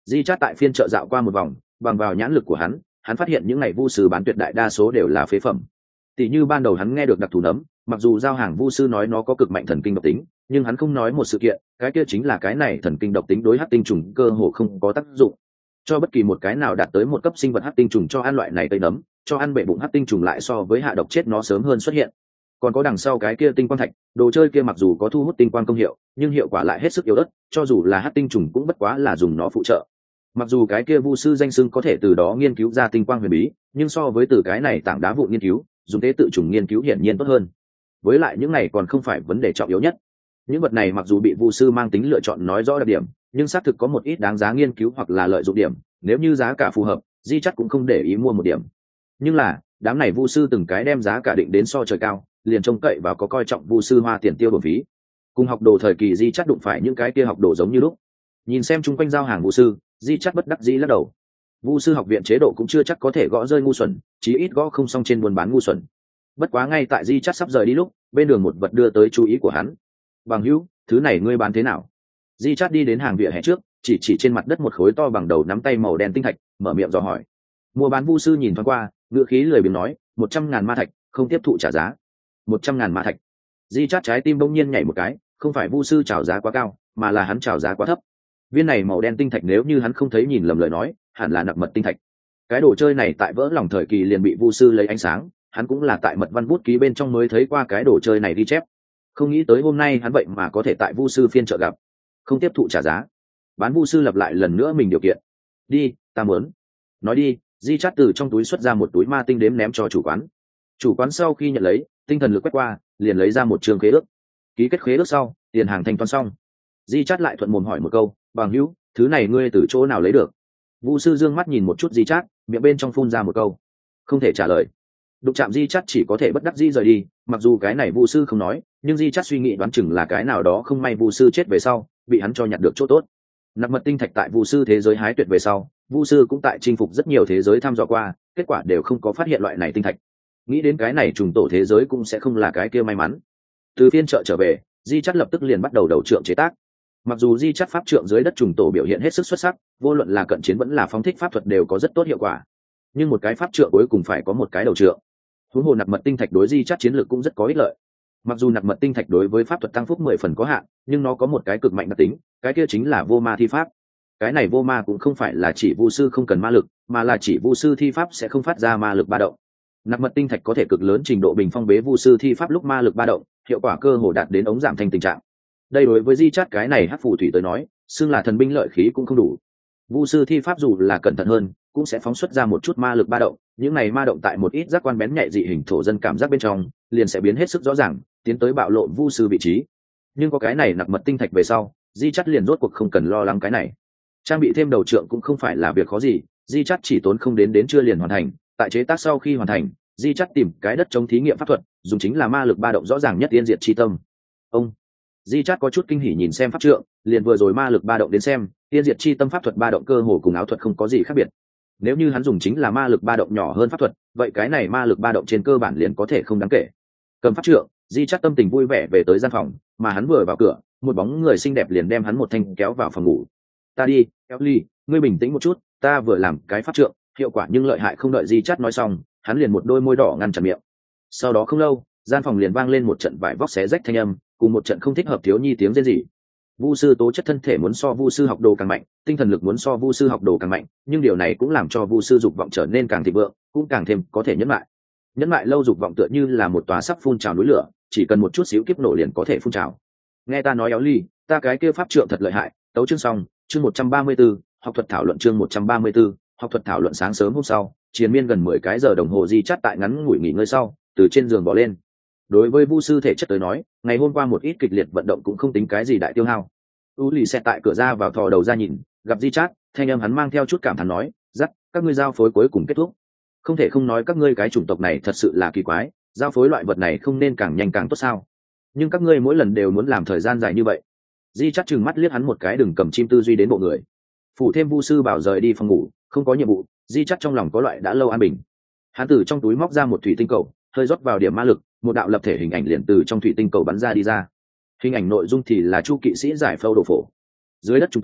Di Chát tại phiên chợ dạo qua một vòng, bằng vào nhãn lực của hắn, hắn phát hiện những ngày vu sư bán tuyệt đại đa số đều là phế phẩm. Tỷ như ban đầu hắn nghe được đặc thù nấm, mặc dù giao hàng vu sư nói nó có cực mạnh thần kinh độc tính, nhưng hắn không nói một sự kiện, cái kia chính là cái này thần kinh độc tính đối hắc tinh trùng cơ hồ không có tác dụng. Cho bất kỳ một cái nào đạt tới một cấp sinh vật hắc tinh trùng cho ăn loại này tây nấm, cho ăn bệ bụng hắc tinh trùng lại so với hạ độc chết nó sớm hơn xuất hiện. Còn có đằng sau cái kia tinh quang thạch, đồ chơi kia mặc dù có thu hút tinh quang công hiệu, nhưng hiệu quả lại hết sức yếu ớt, cho dù là hắc tinh trùng cũng bất quá là dùng nó phụ trợ. Mặc dù cái kia vu sư danh xưng có thể từ đó nghiên cứu ra tinh quang huyền bí, nhưng so với từ cái này tảng đá vụn nghiên cứu, dùng tế tự trùng nghiên cứu hiển nhiên tốt hơn. Với lại những này còn không phải vấn đề trọng yếu nhất. Những vật này mặc dù bị vu sư mang tính lựa chọn nói rõ đặc điểm, nhưng xác thực có một ít đáng giá nghiên cứu hoặc là lợi dụng điểm, nếu như giá cả phù hợp, Di chắc cũng không để ý mua một điểm. Nhưng là đám này vu sư từng cái đem giá cả định đến so trời cao, liền trông cậy vào có coi trọng vu sư hoa tiền tiêu bổng phí. Cùng học đồ thời kỳ Di chắc đụng phải những cái kia học đồ giống như lúc. Nhìn xem chung quanh giao hàng vu sư, Di chắc bất đắc dĩ lắc đầu. Vu sư học viện chế độ cũng chưa chắc có thể gõ rơi ngu xuẩn, chí ít gõ không xong trên buôn bán ngu xuẩn. Bất quá ngay tại Di chắc sắp rời đi lúc, bên đường một vật đưa tới chú ý của hắn. Bằng hữu, thứ này ngươi bán thế nào? Di chắc đi đến hàng vỉa hè trước, chỉ chỉ trên mặt đất một khối to bằng đầu nắm tay màu đen tinh thạch, mở miệng dò hỏi. Mua bán vu sư nhìn thoáng qua, ngựa khí lười biếng nói, một trăm ngàn ma thạch, không tiếp thụ trả giá. Một trăm ngàn ma thạch. Di chắc trái tim bỗng nhiên nhảy một cái, không phải vu sư chào giá quá cao, mà là hắn chào giá quá thấp. Viên này màu đen tinh thạch nếu như hắn không thấy nhìn lầm lời nói, hẳn là nặc mật tinh thạch. Cái đồ chơi này tại vỡ lòng thời kỳ liền bị vu sư lấy ánh sáng, hắn cũng là tại mật văn bút ký bên trong mới thấy qua cái đồ chơi này ghi chép. Không nghĩ tới hôm nay hắn vậy mà có thể tại vu sư phiên chợ gặp. Không tiếp thụ trả giá. Bán vu sư lập lại lần nữa mình điều kiện. Đi, ta muốn. Nói đi, Di chát từ trong túi xuất ra một túi ma tinh đếm ném cho chủ quán. Chủ quán sau khi nhận lấy, tinh thần lực quét qua, liền lấy ra một trường khế ước. Ký kết khế ước sau, tiền hàng thanh toán xong. Di chát lại thuận mồm hỏi một câu, bằng hữu, thứ này ngươi từ chỗ nào lấy được? Vu sư dương mắt nhìn một chút Di chát, miệng bên trong phun ra một câu, không thể trả lời. Đụng chạm Di chát chỉ có thể bất đắc dĩ rời đi, mặc dù cái này vu sư không nói, nhưng Di chát suy nghĩ đoán chừng là cái nào đó không may vu sư chết về sau, bị hắn cho nhặt được chỗ tốt. Nặc mật tinh thạch tại vu sư thế giới hái tuyệt về sau, vu sư cũng tại chinh phục rất nhiều thế giới thăm dò qua, kết quả đều không có phát hiện loại này tinh thạch. Nghĩ đến cái này trùng tổ thế giới cũng sẽ không là cái kia may mắn. Từ phiên chợ trở về, Di chát lập tức liền bắt đầu đầu trượng chế tác. Mặc dù Di chát pháp trượng dưới đất trùng tổ biểu hiện hết sức xuất sắc, vô luận là cận chiến vẫn là phóng thích pháp thuật đều có rất tốt hiệu quả, nhưng một cái pháp trượng cuối cùng phải có một cái đầu trượng. Huống hồ nặc mật tinh thạch đối Di chát chiến lược cũng rất có ích lợi. Mặc dù nặc mật tinh thạch đối với pháp thuật tăng phúc mười phần có hạn, nhưng nó có một cái cực mạnh đặc tính, cái kia chính là vô ma thi pháp. Cái này vô ma cũng không phải là chỉ vu sư không cần ma lực, mà là chỉ vu sư thi pháp sẽ không phát ra ma lực ba động. Nặc mật tinh thạch có thể cực lớn trình độ bình phong bế vu sư thi pháp lúc ma lực ba động, hiệu quả cơ hồ đạt đến ống giảm thành tình trạng. Đây đối với Di chát cái này hắc phù thủy tới nói, xưng là thần binh lợi khí cũng không đủ. Vu sư thi pháp dù là cẩn thận hơn, cũng sẽ phóng xuất ra một chút ma lực ba động, những này ma động tại một ít giác quan bén nhạy dị hình thổ dân cảm giác bên trong, liền sẽ biến hết sức rõ ràng, tiến tới bạo lộ vu sư vị trí. Nhưng có cái này nặc mật tinh thạch về sau, Di chát liền rốt cuộc không cần lo lắng cái này. Trang bị thêm đầu trượng cũng không phải là việc khó gì, Di chát chỉ tốn không đến đến chưa liền hoàn thành. Tại chế tác sau khi hoàn thành, Di chát tìm cái đất chống thí nghiệm pháp thuật, dùng chính là ma lực ba động rõ ràng nhất tiên diệt chi tâm. Ông Di chát có chút kinh hỉ nhìn xem pháp trượng, liền vừa rồi ma lực ba động đến xem, tiên diệt chi tâm pháp thuật ba động cơ hồ cùng áo thuật không có gì khác biệt. Nếu như hắn dùng chính là ma lực ba động nhỏ hơn pháp thuật, vậy cái này ma lực ba động trên cơ bản liền có thể không đáng kể. Cầm pháp trượng, Di chát tâm tình vui vẻ về tới gian phòng, mà hắn vừa vào cửa, một bóng người xinh đẹp liền đem hắn một thanh kéo vào phòng ngủ. Ta đi, Ellie, ngươi bình tĩnh một chút, ta vừa làm cái pháp trượng, hiệu quả nhưng lợi hại không. Đợi Di chát nói xong, hắn liền một đôi môi đỏ ngăn chặn miệng. Sau đó không lâu, gian phòng liền vang lên một trận vải vóc xé rách thanh âm, cùng một trận không thích hợp thiếu nhi tiếng rên rỉ. Vu sư tố chất thân thể muốn so vu sư học đồ càng mạnh, tinh thần lực muốn so vu sư học đồ càng mạnh, nhưng điều này cũng làm cho vu sư dục vọng trở nên càng thịnh vượng, cũng càng thêm có thể nhẫn lại. Nhẫn lại lâu dục vọng tựa như là một tòa sắp phun trào núi lửa, chỉ cần một chút xíu kiếp nổ liền có thể phun trào. Nghe ta nói, éo ly, ta cái kia pháp trượng thật lợi hại. Tấu chương xong, chương một trăm ba mươi 134, học thuật thảo luận chương một trăm ba mươi 134, học thuật thảo luận. Sáng sớm hôm sau, triền miên gần mười cái giờ đồng hồ Di chát tại ngắn ngủi nghỉ ngơi sau, từ trên giường bỏ lên. Đối với vu sư thể chất tới nói, ngày hôm qua một ít kịch liệt vận động cũng không tính cái gì đại tiêu hao. U lì xe tại cửa ra vào thò đầu ra nhìn, gặp Di chát, thanh âm hắn mang theo chút cảm thán nói, dắt, các ngươi giao phối cuối cùng kết thúc. Không thể không nói các ngươi cái chủng tộc này thật sự là kỳ quái, giao phối loại vật này không nên càng nhanh càng tốt sao? Nhưng các ngươi mỗi lần đều muốn làm thời gian dài như vậy. Di chát chừng mắt liếc hắn một cái, đừng cầm chim tư duy đến bộ người. Phủ thêm vu sư bảo rời đi phòng ngủ, không có nhiệm vụ, Di chát trong lòng có loại đã lâu an bình. Hắn từ trong túi móc ra một thủy tinh cầu, hơi rót vào điểm ma lực, một đạo lập thể hình ảnh liền từ trong thủy tinh cầu bắn ra đi ra. Hình ảnh nội dung thì là chu kỵ sĩ giải phẫu đồ phổ. Dưới đất trung tổ,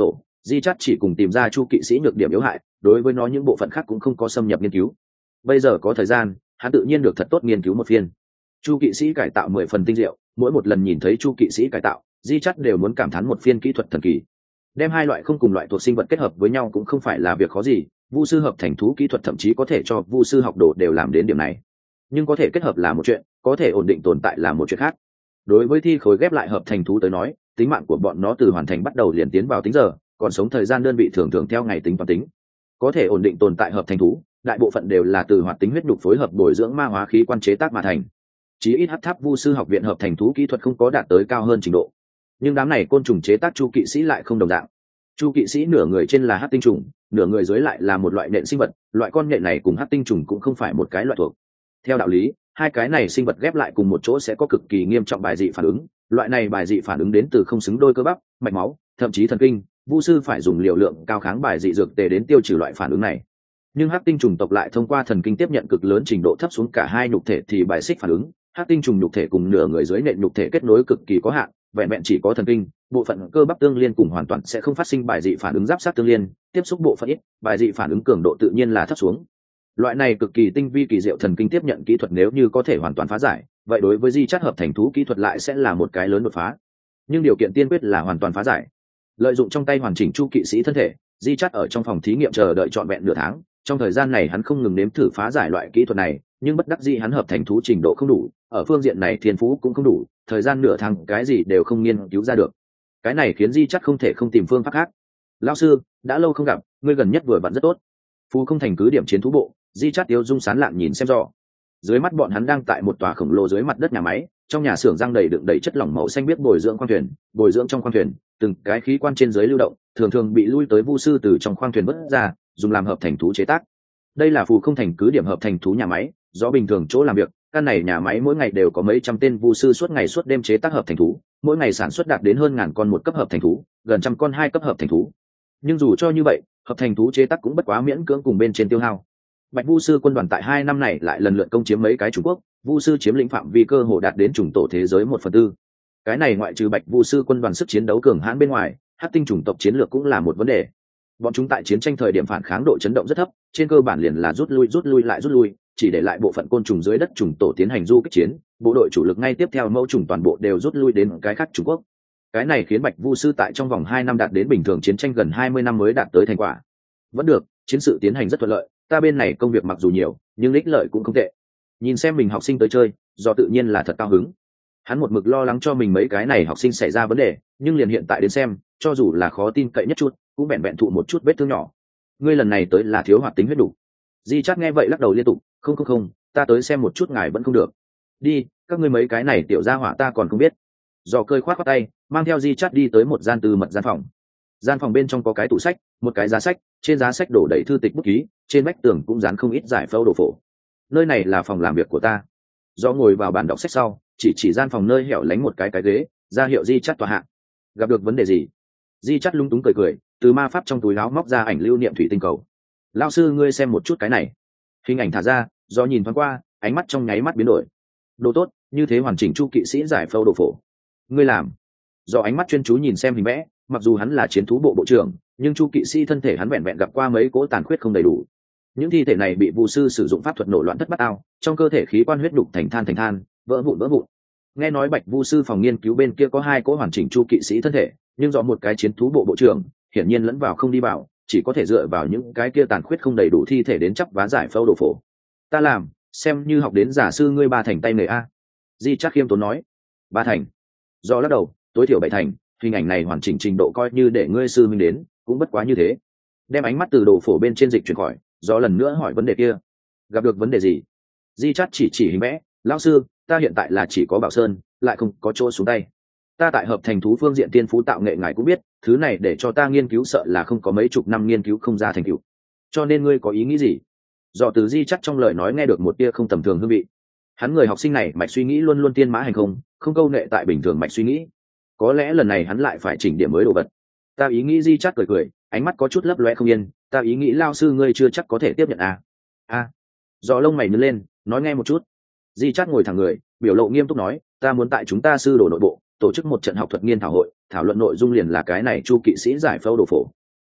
Di Chát chỉ cùng tìm ra chu kỵ sĩ nhược điểm yếu hại, đối với nó những bộ phận khác cũng không có xâm nhập nghiên cứu. Bây giờ có thời gian, hắn tự nhiên được thật tốt nghiên cứu một phiên. Chu kỵ sĩ cải tạo mười phần tinh diệu, mỗi một lần nhìn thấy chu kỵ sĩ cải tạo, Di Chát đều muốn cảm thán một phiên kỹ thuật thần kỳ. Đem hai loại không cùng loại thuộc sinh vật kết hợp với nhau cũng không phải là việc khó gì, vu sư hợp thành thú kỹ thuật thậm chí có thể cho vu sư học đồ đều làm đến điểm này. Nhưng có thể kết hợp là một chuyện, có thể ổn định tồn tại là một chuyện khác. Đối với thi khối ghép lại hợp thành thú tới nói, tính mạng của bọn nó từ hoàn thành bắt đầu liền tiến vào tính giờ, còn sống thời gian đơn vị thường thường theo ngày tính toán tính. Có thể ổn định tồn tại hợp thành thú, đại bộ phận đều là từ hoạt tính huyết nhục phối hợp bồi dưỡng ma hóa khí quan chế tác mà thành. Chí ít Hắc Tháp Vu sư học viện hợp thành thú kỹ thuật không có đạt tới cao hơn trình độ. Nhưng đám này côn trùng chế tác chu kỵ sĩ lại không đồng dạng. Chu kỵ sĩ nửa người trên là hắc tinh trùng, nửa người dưới lại là một loại nện sinh vật, loại con nhện này cùng hắc tinh trùng cũng không phải một cái loại thuộc. Theo đạo lý, hai cái này sinh vật ghép lại cùng một chỗ sẽ có cực kỳ nghiêm trọng bài dị phản ứng, loại này bài dị phản ứng đến từ không xứng đôi cơ bắp, mạch máu, thậm chí thần kinh, vu sư phải dùng liều lượng cao kháng bài dị dược tề đến tiêu trừ loại phản ứng này. Nhưng hắc tinh trùng tộc lại thông qua thần kinh tiếp nhận cực lớn trình độ thấp xuống cả hai nhục thể thì bài xích phản ứng, hắc tinh trùng nhục thể cùng nửa người dưới nện nhục thể kết nối cực kỳ có hạn, vẹn vẹn chỉ có thần kinh, bộ phận cơ bắp tương liên cùng hoàn toàn sẽ không phát sinh bài dị phản ứng giáp sát tương liên, tiếp xúc bộ phận ít, bài dị phản ứng cường độ tự nhiên là thấp xuống. Loại này cực kỳ tinh vi kỳ diệu thần kinh tiếp nhận kỹ thuật nếu như có thể hoàn toàn phá giải, vậy đối với Di Chát hợp thành thú kỹ thuật lại sẽ là một cái lớn đột phá. Nhưng điều kiện tiên quyết là hoàn toàn phá giải. Lợi dụng trong tay hoàn chỉnh chu kỵ sĩ thân thể, Di Chát ở trong phòng thí nghiệm chờ đợi trọn vẹn nửa tháng, trong thời gian này hắn không ngừng nếm thử phá giải loại kỹ thuật này, nhưng bất đắc dĩ hắn hợp thành thú trình độ không đủ, ở phương diện này thiên phú cũng không đủ, thời gian nửa tháng cái gì đều không nghiên cứu ra được. Cái này khiến Di Chát không thể không tìm phương pháp khác. Lão sư, đã lâu không gặp, ngươi gần nhất vừa vặn rất tốt. Phú không thành cứ điểm chiến thú bộ, Di Chát tiêu dung sán lạn nhìn xem rõ. Dưới mắt bọn hắn đang tại một tòa khổng lồ dưới mặt đất nhà máy, trong nhà xưởng răng đầy đựng đầy chất lỏng màu xanh biếc bồi dưỡng khoang thuyền, bồi dưỡng trong khoang thuyền, từng cái khí quan trên dưới lưu động, thường thường bị lui tới vu sư từ trong khoang thuyền vớt ra, dùng làm hợp thành thú chế tác. Đây là Phù không thành cứ điểm hợp thành thú nhà máy, do bình thường chỗ làm việc, căn này nhà máy mỗi ngày đều có mấy trăm tên vu sư suốt ngày suốt đêm chế tác hợp thành thú, mỗi ngày sản xuất đạt đến hơn ngàn con một cấp hợp thành thú, gần trăm con hai cấp hợp thành thú. Nhưng dù cho như vậy, hợp thành thú chế tác cũng bất quá miễn cưỡng cùng bên trên tiêu hao. Bạch vu sư quân đoàn tại hai năm này lại lần lượt công chiếm mấy cái Trung Quốc, vu sư chiếm lĩnh phạm vi cơ hồ đạt đến chủng tổ thế giới một phần tư. Cái này ngoại trừ Bạch vu sư quân đoàn sức chiến đấu cường hãn bên ngoài, hắc tinh chủng tộc chiến lược cũng là một vấn đề. Bọn chúng tại chiến tranh thời điểm phản kháng độ chấn động rất thấp, trên cơ bản liền là rút lui rút lui lại rút lui, chỉ để lại bộ phận côn trùng dưới đất chủng tổ tiến hành du kích chiến, bộ đội chủ lực ngay tiếp theo mẫu chủng toàn bộ đều rút lui đến cái khác Trung Quốc. Cái này khiến Bạch vu sư tại trong vòng hai năm đạt đến bình thường chiến tranh gần hai mươi năm mới đạt tới thành quả. Vẫn được, chiến sự tiến hành rất thuận lợi, ta bên này công việc mặc dù nhiều, nhưng ích lợi cũng không tệ. Nhìn xem mình học sinh tới chơi, do tự nhiên là thật cao hứng. Hắn một mực lo lắng cho mình mấy cái này học sinh xảy ra vấn đề, nhưng liền hiện tại đến xem, cho dù là khó tin cậy nhất chút, cũng vẹn vẹn thụ một chút vết thương nhỏ. Ngươi lần này tới là thiếu hoạt tính huyết đủ. Di Chát nghe vậy lắc đầu liên tục, không không không, ta tới xem một chút ngài vẫn không được. Đi, các ngươi mấy cái này tiểu gia hỏa ta còn không biết. Dò cơi khoát khoát tay, mang theo Di Chát đi tới một gian tư mật gian phòng. Gian phòng bên trong có cái tủ sách, một cái giá sách, trên giá sách đổ đầy thư tịch bút ký, trên vách tường cũng dán không ít giải phẫu đồ phổ. Nơi này là phòng làm việc của ta. Do ngồi vào bàn đọc sách sau, chỉ chỉ gian phòng nơi hẻo lánh một cái cái ghế, ra hiệu Di Chát tòa hạ. Gặp được vấn đề gì? Di Chát lung túng cười cười, từ ma pháp trong túi áo móc ra ảnh lưu niệm thủy tinh cầu. Lão sư ngươi xem một chút cái này. Hình ảnh thả ra, do nhìn thoáng qua, ánh mắt trong nháy mắt biến đổi. Đồ tốt, như thế hoàn chỉnh chu kỵ sĩ giải phẫu đồ phổ. Ngươi làm. Do ánh mắt chuyên chú nhìn xem hình vẽ, mặc dù hắn là chiến thú bộ bộ trưởng, nhưng chu kỵ sĩ thân thể hắn vẹn vẹn gặp qua mấy cỗ tàn khuyết không đầy đủ. Những thi thể này bị vu sư sử dụng pháp thuật nổ loạn thất bát ao, trong cơ thể khí quan huyết đục thành than thành than, vỡ vụn vỡ vụn. Nghe nói Bạch vu sư phòng nghiên cứu bên kia có hai cỗ hoàn chỉnh chu kỵ sĩ thân thể, nhưng do một cái chiến thú bộ bộ trưởng, hiển nhiên lẫn vào không đi vào, chỉ có thể dựa vào những cái kia tàn khuyết không đầy đủ thi thể đến chắp vá giải phẫu đồ phổ. Ta làm, xem như học đến giả sư ngươi ba thành tay nghề a. Di Chát khiêm tốn nói. Ba thành. Do lắc đầu, tối thiểu bảy thành, hình ảnh này hoàn chỉnh trình độ coi như để ngươi sư minh đến, cũng bất quá như thế. Đem ánh mắt từ đồ phổ bên trên dịch chuyển khỏi, do lần nữa hỏi vấn đề kia. Gặp được vấn đề gì? Di Chát chỉ chỉ hình vẽ, lão sư, ta hiện tại là chỉ có Bảo Sơn, lại không có chỗ xuống tay. Ta tại hợp thành thú phương diện tiên phú tạo nghệ ngài cũng biết, thứ này để cho ta nghiên cứu sợ là không có mấy chục năm nghiên cứu không ra thành tựu. Cho nên ngươi có ý nghĩ gì? Dò từ Di Chát trong lời nói nghe được một tia không tầm thường hương vị. Hắn người học sinh này mạch suy nghĩ luôn luôn tiên mã hành không, không câu nệ tại bình thường mạch suy nghĩ. Có lẽ lần này hắn lại phải chỉnh điểm mới đồ vật. Ta ý nghĩ Di Chát cười cười, ánh mắt có chút lấp loe không yên. Ta ý nghĩ lao sư ngươi chưa chắc có thể tiếp nhận à? A. À. Dò lông mày nhướng lên, nói nghe một chút. Di Chát ngồi thẳng người, biểu lộ nghiêm túc nói, ta muốn tại chúng ta sư đồ nội bộ tổ chức một trận học thuật nghiên thảo hội, thảo luận nội dung liền là cái này chu kỵ sĩ giải phẫu đồ phổ.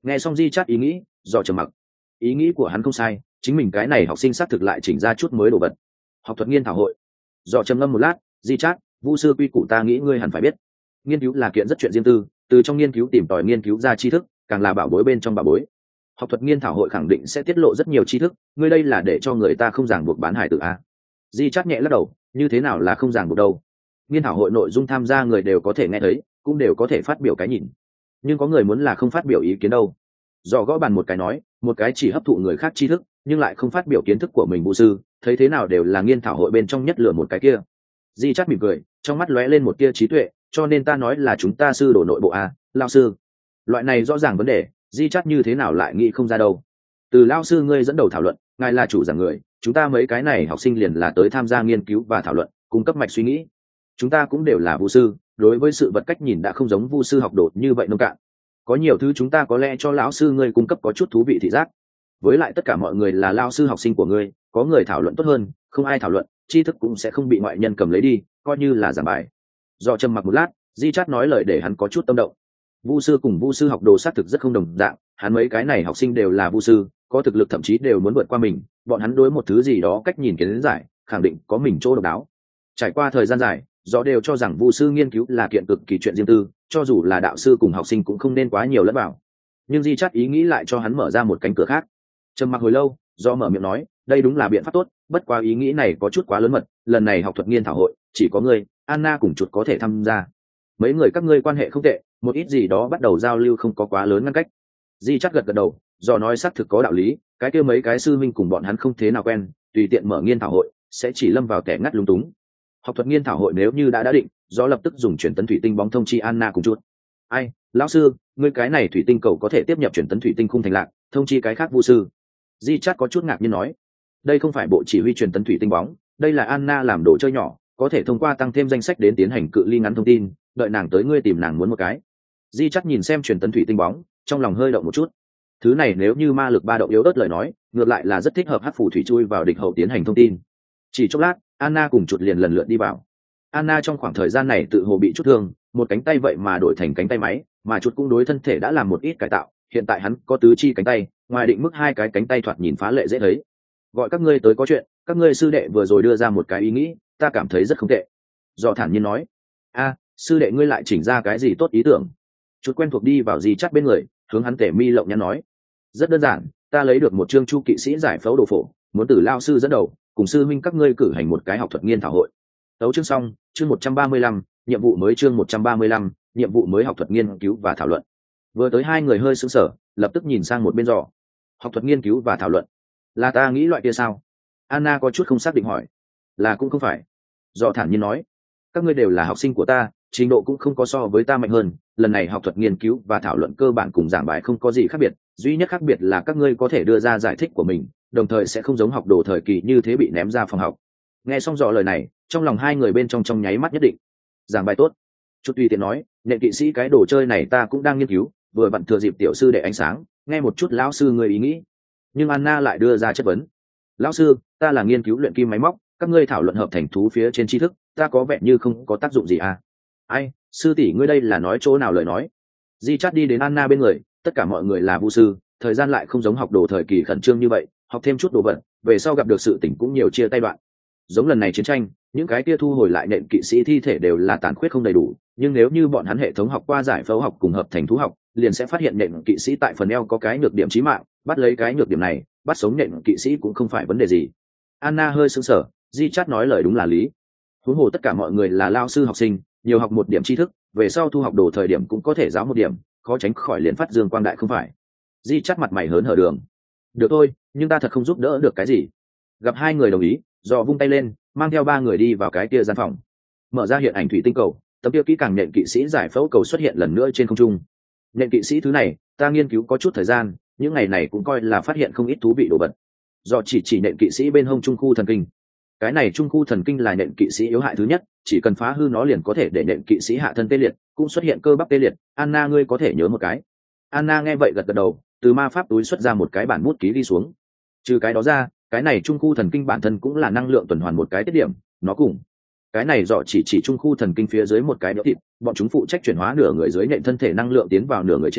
Nghe xong di chát ý nghĩ, do trầm mặc. Ý nghĩ của hắn không sai, chính mình cái này học sinh xác thực lại chỉnh ra chút mới đồ vật. Học thuật nghiên thảo hội. Do trầm ngâm một lát, di chát, vu sư quy củ ta nghĩ ngươi hẳn phải biết. Nghiên cứu là kiện rất chuyện riêng tư, từ trong nghiên cứu tìm tòi nghiên cứu ra tri thức, càng là bảo bối bên trong bảo bối. Học thuật nghiên thảo hội khẳng định sẽ tiết lộ rất nhiều tri thức, ngươi đây là để cho người ta không ràng buộc bán hải tử a. Di chát nhẹ lắc đầu, như thế nào là không ràng buộc đâu. Nghiên thảo hội nội dung tham gia người đều có thể nghe thấy, cũng đều có thể phát biểu cái nhìn, nhưng có người muốn là không phát biểu ý kiến đâu. Do gõ bàn một cái nói, một cái chỉ hấp thụ người khác tri thức nhưng lại không phát biểu kiến thức của mình vũ sư, thấy thế nào đều là nghiên thảo hội bên trong nhất lửa một cái kia. Di chát mỉm cười, trong mắt lóe lên một tia trí tuệ, cho nên ta nói là chúng ta sư đổ nội bộ a, lao sư. Loại này rõ ràng vấn đề, di chát như thế nào lại nghĩ không ra đâu. Từ lao sư ngươi dẫn đầu thảo luận, ngài là chủ giảng người, chúng ta mấy cái này học sinh liền là tới tham gia nghiên cứu và thảo luận, cung cấp mạch suy nghĩ. Chúng ta cũng đều là vu sư, đối với sự vật cách nhìn đã không giống vu sư học đột như vậy nông cạn. Có nhiều thứ chúng ta có lẽ cho lão sư ngươi cung cấp có chút thú vị thị giác. Với lại tất cả mọi người là lao sư học sinh của ngươi, có người thảo luận tốt hơn, không ai thảo luận, tri thức cũng sẽ không bị ngoại nhân cầm lấy đi, coi như là giảng bài. Do trầm mặc một lát, di chát nói lời để hắn có chút tâm động. Vu sư cùng vu sư học đồ xác thực rất không đồng dạng, hắn mấy cái này học sinh đều là vu sư, có thực lực thậm chí đều muốn vượt qua mình, bọn hắn đối một thứ gì đó cách nhìn kiến giải, khẳng định có mình chỗ độc đáo. Trải qua thời gian dài, do đều cho rằng vu sư nghiên cứu là kiện cực kỳ chuyện riêng tư, cho dù là đạo sư cùng học sinh cũng không nên quá nhiều lẫn vào. Nhưng di chát ý nghĩ lại cho hắn mở ra một cánh cửa khác. Trầm mặc hồi lâu, do mở miệng nói, đây đúng là biện pháp tốt, bất quá ý nghĩ này có chút quá lớn mật, lần này học thuật nghiên thảo hội chỉ có ngươi, Anna cùng chuột có thể tham gia. Mấy người các ngươi quan hệ không tệ, một ít gì đó bắt đầu giao lưu không có quá lớn ngăn cách. Di chát gật gật đầu, do nói xác thực có đạo lý, cái kia mấy cái sư minh cùng bọn hắn không thế nào quen, tùy tiện mở nghiên thảo hội sẽ chỉ lâm vào kẻ ngắt lung túng. Học thuật nghiên thảo hội nếu như đã đã định, do lập tức dùng truyền tấn thủy tinh bóng thông chi Anna cùng chút. Ai, lão sư, ngươi cái này thủy tinh cầu có thể tiếp nhập truyền tấn thủy tinh khung thành lạc, thông chi cái khác vu sư. Di chát có chút ngạc nhiên nói, đây không phải bộ chỉ huy truyền tấn thủy tinh bóng, đây là Anna làm đồ chơi nhỏ, có thể thông qua tăng thêm danh sách đến tiến hành cự ly ngắn thông tin, đợi nàng tới ngươi tìm nàng muốn một cái. Di chát nhìn xem truyền tấn thủy tinh bóng, trong lòng hơi động một chút. Thứ này nếu như ma lực ba động yếu ớt lời nói, ngược lại là rất thích hợp hắc phù thủy chui vào địch hậu tiến hành thông tin. Chỉ chốc lát, Anna cùng chuột liền lần lượt đi vào. Anna trong khoảng thời gian này tự hồ bị chút thương, một cánh tay vậy mà đổi thành cánh tay máy, mà chuột cũng đối thân thể đã làm một ít cải tạo, hiện tại hắn có tứ chi cánh tay, ngoài định mức hai cái cánh tay thoạt nhìn phá lệ dễ thấy. Gọi các ngươi tới có chuyện, các ngươi sư đệ vừa rồi đưa ra một cái ý nghĩ, ta cảm thấy rất không tệ. Do thản nhiên nói, a, sư đệ ngươi lại chỉnh ra cái gì tốt ý tưởng? Chuột quen thuộc đi vào Di chát bên người, hướng hắn tể mi lộng nhắn nói, rất đơn giản, ta lấy được một chương chu kỵ sĩ giải phẫu đồ phổ, muốn từ lao sư dẫn đầu, cùng sư minh các ngươi cử hành một cái học thuật nghiên thảo hội. Tấu chương xong, chương một trăm ba mươi lăm, nhiệm vụ mới chương một trăm ba mươi lăm, nhiệm vụ mới học thuật nghiên cứu và thảo luận. Vừa tới hai người hơi sững sờ, lập tức nhìn sang một bên Dò. Học thuật nghiên cứu và thảo luận, là ta nghĩ loại kia sao? Anna có chút không xác định hỏi. Là cũng không phải. Dò thản nhiên nói, các ngươi đều là học sinh của ta, trình độ cũng không có so với ta mạnh hơn, lần này học thuật nghiên cứu và thảo luận cơ bản cùng giảng bài không có gì khác biệt, duy nhất khác biệt là các ngươi có thể đưa ra giải thích của mình, đồng thời sẽ không giống học đồ thời kỳ như thế bị ném ra phòng học. Nghe xong Dò lời này, trong lòng hai người bên trong trong nháy mắt nhất định. Giảng bài tốt. Chút tùy tiện nói, nện kỵ sĩ cái đồ chơi này ta cũng đang nghiên cứu, vừa vặn thừa dịp tiểu sư để ánh sáng, nghe một chút lão sư người ý nghĩ. Nhưng Anna lại đưa ra chất vấn. Lão sư, ta là nghiên cứu luyện kim máy móc, các ngươi thảo luận hợp thành thú phía trên tri thức, ta có vẻ như không có tác dụng gì à? Ai, sư tỷ ngươi đây là nói chỗ nào lời nói? Di chát đi đến Anna bên người, tất cả mọi người là vu sư, thời gian lại không giống học đồ thời kỳ khẩn trương như vậy, học thêm chút đồ vật, về sau gặp được sự tỉnh cũng nhiều chia tay đoạn. Giống lần này chiến tranh, những cái kia thu hồi lại nện kỵ sĩ thi thể đều là tàn khuyết không đầy đủ, nhưng nếu như bọn hắn hệ thống học qua giải phẫu học cùng hợp thành thú học, liền sẽ phát hiện nện kỵ sĩ tại phần eo có cái nhược điểm chí mạng, bắt lấy cái nhược điểm này, bắt sống nện kỵ sĩ cũng không phải vấn đề gì. Anna hơi sững sờ, Di chát nói lời đúng là lý. Huống hồ tất cả mọi người là lao sư học sinh, nhiều học một điểm tri thức, về sau thu học đồ thời điểm cũng có thể giáo một điểm, khó tránh khỏi liền phát dương quang đại không phải? Di chát mặt mày hớn hở đường. Được thôi, nhưng ta thật không giúp đỡ được cái gì. Gặp hai người đồng ý, Dò vung tay lên, mang theo ba người đi vào cái kia gian phòng. Mở ra hiện ảnh thủy tinh cầu, tấm kia kỹ càng nện kỵ sĩ giải phẫu cầu xuất hiện lần nữa trên không trung. Nện kỵ sĩ thứ này, ta nghiên cứu có chút thời gian, những ngày này cũng coi là phát hiện không ít thú vị đồ vật. Dò chỉ chỉ nện kỵ sĩ bên hông trung khu thần kinh. Cái này trung khu thần kinh là nện kỵ sĩ yếu hại thứ nhất, chỉ cần phá hư nó liền có thể để nện kỵ sĩ hạ thân tê liệt, cũng xuất hiện cơ bắp tê liệt. Anna ngươi có thể nhớ một cái. Anna nghe vậy gật gật đầu, từ ma pháp túi xuất ra một cái bản bút ký đi xuống. Trừ cái đó ra, cái này trung khu thần kinh bản thân cũng là năng lượng tuần hoàn một cái tiết điểm, nó cùng cái này dọ chỉ chỉ trung khu thần kinh phía dưới một cái đỡ thịt, bọn chúng phụ trách chuyển hóa nửa người dưới nện thân thể năng lượng tiến vào nửa người trên,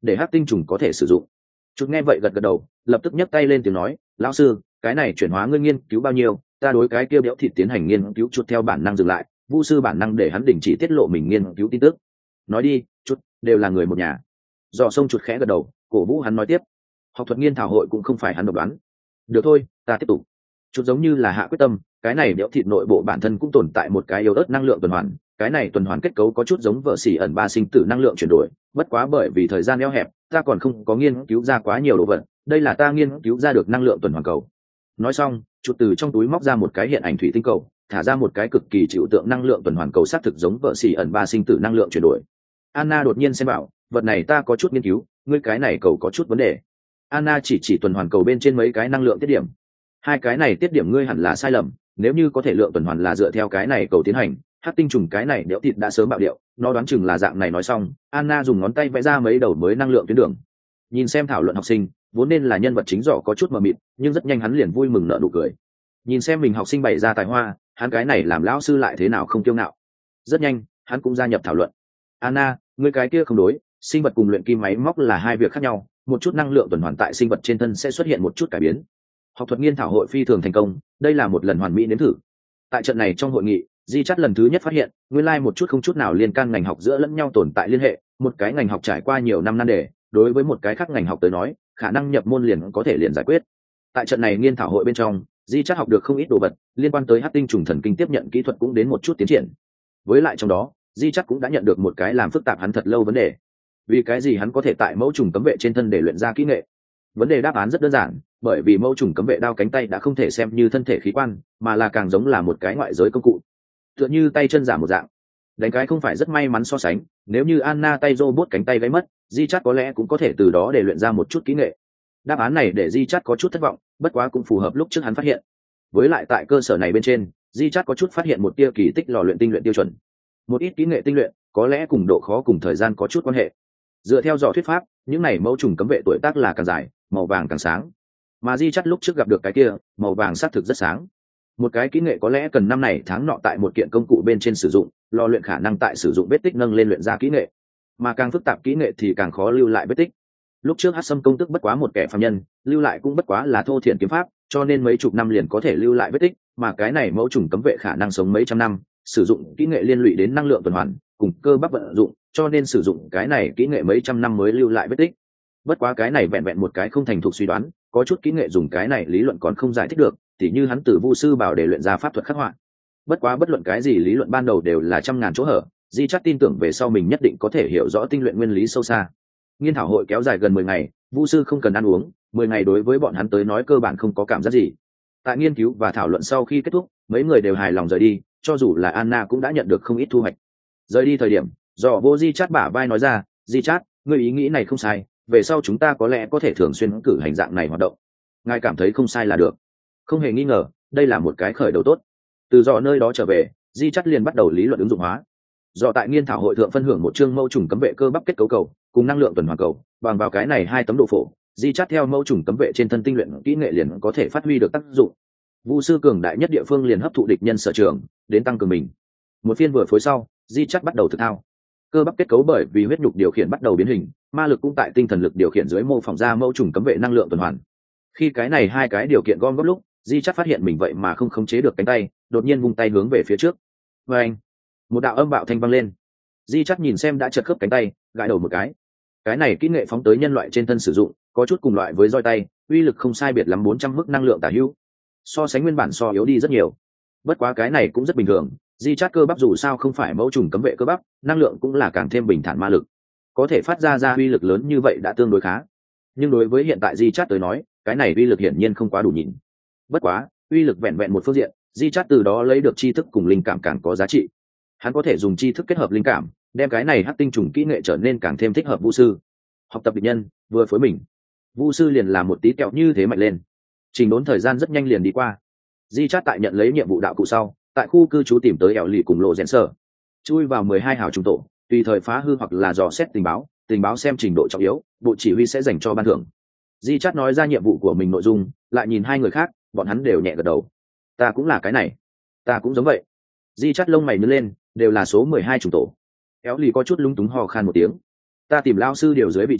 để hắc tinh trùng có thể sử dụng. Chút nghe vậy gật gật đầu, lập tức nhấc tay lên tiếng nói, lão sư, cái này chuyển hóa ngươi nghiên cứu bao nhiêu, ta đối cái kia béo thịt tiến hành nghiên cứu. Chút theo bản năng dừng lại, vu sư bản năng để hắn đình chỉ tiết lộ mình nghiên cứu tin tức. Nói đi, Chút, đều là người một nhà. Dò sông Chút khẽ gật đầu, cổ vũ hắn nói tiếp. Học thuật nghiên thảo hội cũng không phải hắn độc đoán. Được thôi, ta tiếp tục. Chút giống như là hạ quyết tâm, cái này béo thịt nội bộ bản thân cũng tồn tại một cái yếu ớt năng lượng tuần hoàn, cái này tuần hoàn kết cấu có chút giống vợ xỉ ẩn ba sinh tử năng lượng chuyển đổi, bất quá bởi vì thời gian eo hẹp, ta còn không có nghiên cứu ra quá nhiều đồ vật, đây là ta nghiên cứu ra được năng lượng tuần hoàn cầu. Nói xong, Chút từ trong túi móc ra một cái hiện ảnh thủy tinh cầu, thả ra một cái cực kỳ chịu tượng năng lượng tuần hoàn cầu xác thực giống vợ xỉ ẩn ba sinh tử năng lượng chuyển đổi. Anna đột nhiên xem bảo, vật này ta có chút nghiên cứu, ngươi cái này cầu có chút vấn đề. Anna chỉ chỉ tuần hoàn cầu bên trên mấy cái năng lượng tiết điểm. Hai cái này tiết điểm ngươi hẳn là sai lầm, nếu như có thể lượng tuần hoàn là dựa theo cái này cầu tiến hành, hắc tinh trùng cái này đẽo thịt đã sớm bạo điệu, nó đoán chừng là dạng này. Nói xong, Anna dùng ngón tay vẽ ra mấy đầu mới năng lượng tuyến đường. Nhìn xem thảo luận học sinh, vốn nên là nhân vật chính rõ có chút mờ mịt, nhưng rất nhanh hắn liền vui mừng nở nụ cười. Nhìn xem mình học sinh bày ra tài hoa, hắn cái này làm lão sư lại thế nào không kiêu ngạo. Rất nhanh, hắn cũng gia nhập thảo luận. Anna, ngươi cái kia không đối, sinh vật cùng luyện kim máy móc là hai việc khác nhau, một chút năng lượng tuần hoàn tại sinh vật trên thân sẽ xuất hiện một chút cải biến. Học thuật nghiên thảo hội phi thường thành công, đây là một lần hoàn mỹ nếm thử. Tại trận này trong hội nghị, Di Chát lần thứ nhất phát hiện, nguyên lai một chút không chút nào liên can ngành học giữa lẫn nhau tồn tại liên hệ, một cái ngành học trải qua nhiều năm nan đề, đối với một cái khác ngành học tới nói, khả năng nhập môn liền có thể liền giải quyết. Tại trận này nghiên thảo hội bên trong, Di Chát học được không ít đồ vật, liên quan tới hắc tinh trùng thần kinh tiếp nhận kỹ thuật cũng đến một chút tiến triển. Với lại trong đó, Di Chát cũng đã nhận được một cái làm phức tạp hắn thật lâu vấn đề. Vì cái gì hắn có thể tại mẫu trùng cấm vệ trên thân để luyện ra kỹ nghệ? Vấn đề đáp án rất đơn giản, bởi vì mẫu trùng cấm vệ đao cánh tay đã không thể xem như thân thể khí quan, mà là càng giống là một cái ngoại giới công cụ, tựa như tay chân giả một dạng. Đánh cái không phải rất may mắn so sánh, nếu như Anna tay robot cánh tay gãy mất, Di Chát có lẽ cũng có thể từ đó để luyện ra một chút kỹ nghệ. Đáp án này để Di Chát có chút thất vọng, bất quá cũng phù hợp lúc trước hắn phát hiện. Với lại tại cơ sở này bên trên, Di Chát có chút phát hiện một tia kỳ tích lò luyện tinh luyện tiêu chuẩn. Một ít kỹ nghệ tinh luyện, có lẽ cùng độ khó cùng thời gian có chút quan hệ. Dựa theo dò thuyết pháp, những này mẫu trùng cấm vệ tuổi tác là càng dài, màu vàng càng sáng. Mà Di Chát lúc trước gặp được cái kia, màu vàng xác thực rất sáng. Một cái kỹ nghệ có lẽ cần năm này tháng nọ tại một kiện công cụ bên trên sử dụng, lò luyện khả năng tại sử dụng vết tích nâng lên luyện ra kỹ nghệ. Mà càng phức tạp kỹ nghệ thì càng khó lưu lại vết tích. Lúc trước Hắc Sâm công tức bất quá một kẻ phàm nhân, lưu lại cũng bất quá là thô thiển kiếm pháp, cho nên mấy chục năm liền có thể lưu lại vết tích, mà cái này mẫu trùng cấm vệ khả năng sống mấy trăm năm, sử dụng kỹ nghệ liên lụy đến năng lượng tuần hoàn, cùng cơ bắp vận dụng, cho nên sử dụng cái này kỹ nghệ mấy trăm năm mới lưu lại vết tích. Bất quá cái này vẹn vẹn một cái không thành thục suy đoán, có chút kỹ nghệ dùng cái này lý luận còn không giải thích được, tỉ như hắn từ vu sư bảo để luyện ra pháp thuật khắc họa. Bất quá bất luận cái gì lý luận ban đầu đều là trăm ngàn chỗ hở, Di Chát tin tưởng về sau mình nhất định có thể hiểu rõ tinh luyện nguyên lý sâu xa. Nghiên thảo hội kéo dài gần mười ngày, vu sư không cần ăn uống, mười ngày đối với bọn hắn tới nói cơ bản không có cảm giác gì. Tại nghiên cứu và thảo luận sau khi kết thúc, mấy người đều hài lòng rời đi, cho dù là Anna cũng đã nhận được không ít thu hoạch. Rời đi thời điểm, dò vô Di Chát bả vai nói ra, Di Chát, ngươi ý nghĩ này không sai, về sau chúng ta có lẽ có thể thường xuyên cử hành dạng này hoạt động. Ngài cảm thấy không sai là được. Không hề nghi ngờ, đây là một cái khởi đầu tốt. Từ dò nơi đó trở về, Di Chát liền bắt đầu lý luận ứng dụng hóa. Dò tại nghiên thảo hội thượng phân hưởng một chương mẫu trùng cấm vệ cơ bắp kết cấu cầu cùng năng lượng tuần hoàn cầu, bằng vào cái này hai tấm độ phổ, Di Chát theo mẫu trùng cấm vệ trên thân tinh luyện kỹ nghệ liền có thể phát huy được tác dụng. Vu sư cường đại nhất địa phương liền hấp thụ địch nhân sở trường, đến tăng cường mình. Một phiên vừa phối sau, Di Chát bắt đầu thực thao. Cơ bắp kết cấu bởi vì huyết nhục điều khiển bắt đầu biến hình, ma lực cũng tại tinh thần lực điều khiển dưới mô phỏng ra mẫu trùng cấm vệ năng lượng tuần hoàn. Khi cái này hai cái điều kiện gom góp lúc, Di Chát phát hiện mình vậy mà không khống chế được cánh tay, đột nhiên vung tay hướng về phía trước. Và anh, một đạo âm bạo thanh vang lên. Di Chát nhìn xem đã chật khớp cánh tay, gãi đầu một cái. Cái này kỹ nghệ phóng tới nhân loại trên thân sử dụng, có chút cùng loại với roi tay, uy lực không sai biệt lắm bốn trăm mức năng lượng tả hữu. So sánh nguyên bản so yếu đi rất nhiều. Bất quá cái này cũng rất bình thường, Di Chát cơ bắp dù sao không phải mẫu trùng cấm vệ cơ bắp, năng lượng cũng là càng thêm bình thản ma lực. Có thể phát ra ra uy lực lớn như vậy đã tương đối khá. Nhưng đối với hiện tại Di Chát tới nói, cái này uy lực hiển nhiên không quá đủ nhìn. Bất quá, uy lực vẹn vẹn một phương diện, Di Chát từ đó lấy được tri thức cùng linh cảm càng có giá trị. Hắn có thể dùng tri thức kết hợp linh cảm, đem cái này hắc tinh trùng kỹ nghệ trở nên càng thêm thích hợp vu sư. Học tập địch nhân, vừa phối mình. Vu sư liền làm một tí kẹo như thế mạnh lên. Trình đốn thời gian rất nhanh liền đi qua. Di Chát tại nhận lấy nhiệm vụ đạo cụ sau, tại khu cư trú tìm tới ẻo lì cùng lộ rèn sở, chui vào mười hai hào trung tổ, tùy thời phá hư hoặc là dò xét tình báo, tình báo xem trình độ trọng yếu, bộ chỉ huy sẽ dành cho ban thưởng. Di Chát nói ra nhiệm vụ của mình nội dung, lại nhìn hai người khác, bọn hắn đều nhẹ gật đầu. Ta cũng là cái này, ta cũng giống vậy. Di Chát lông mày nhướng lên, đều là số mười hai trung tổ. Éo lì có chút lúng túng hò khan một tiếng. Ta tìm lao sư điều dưới vị trí,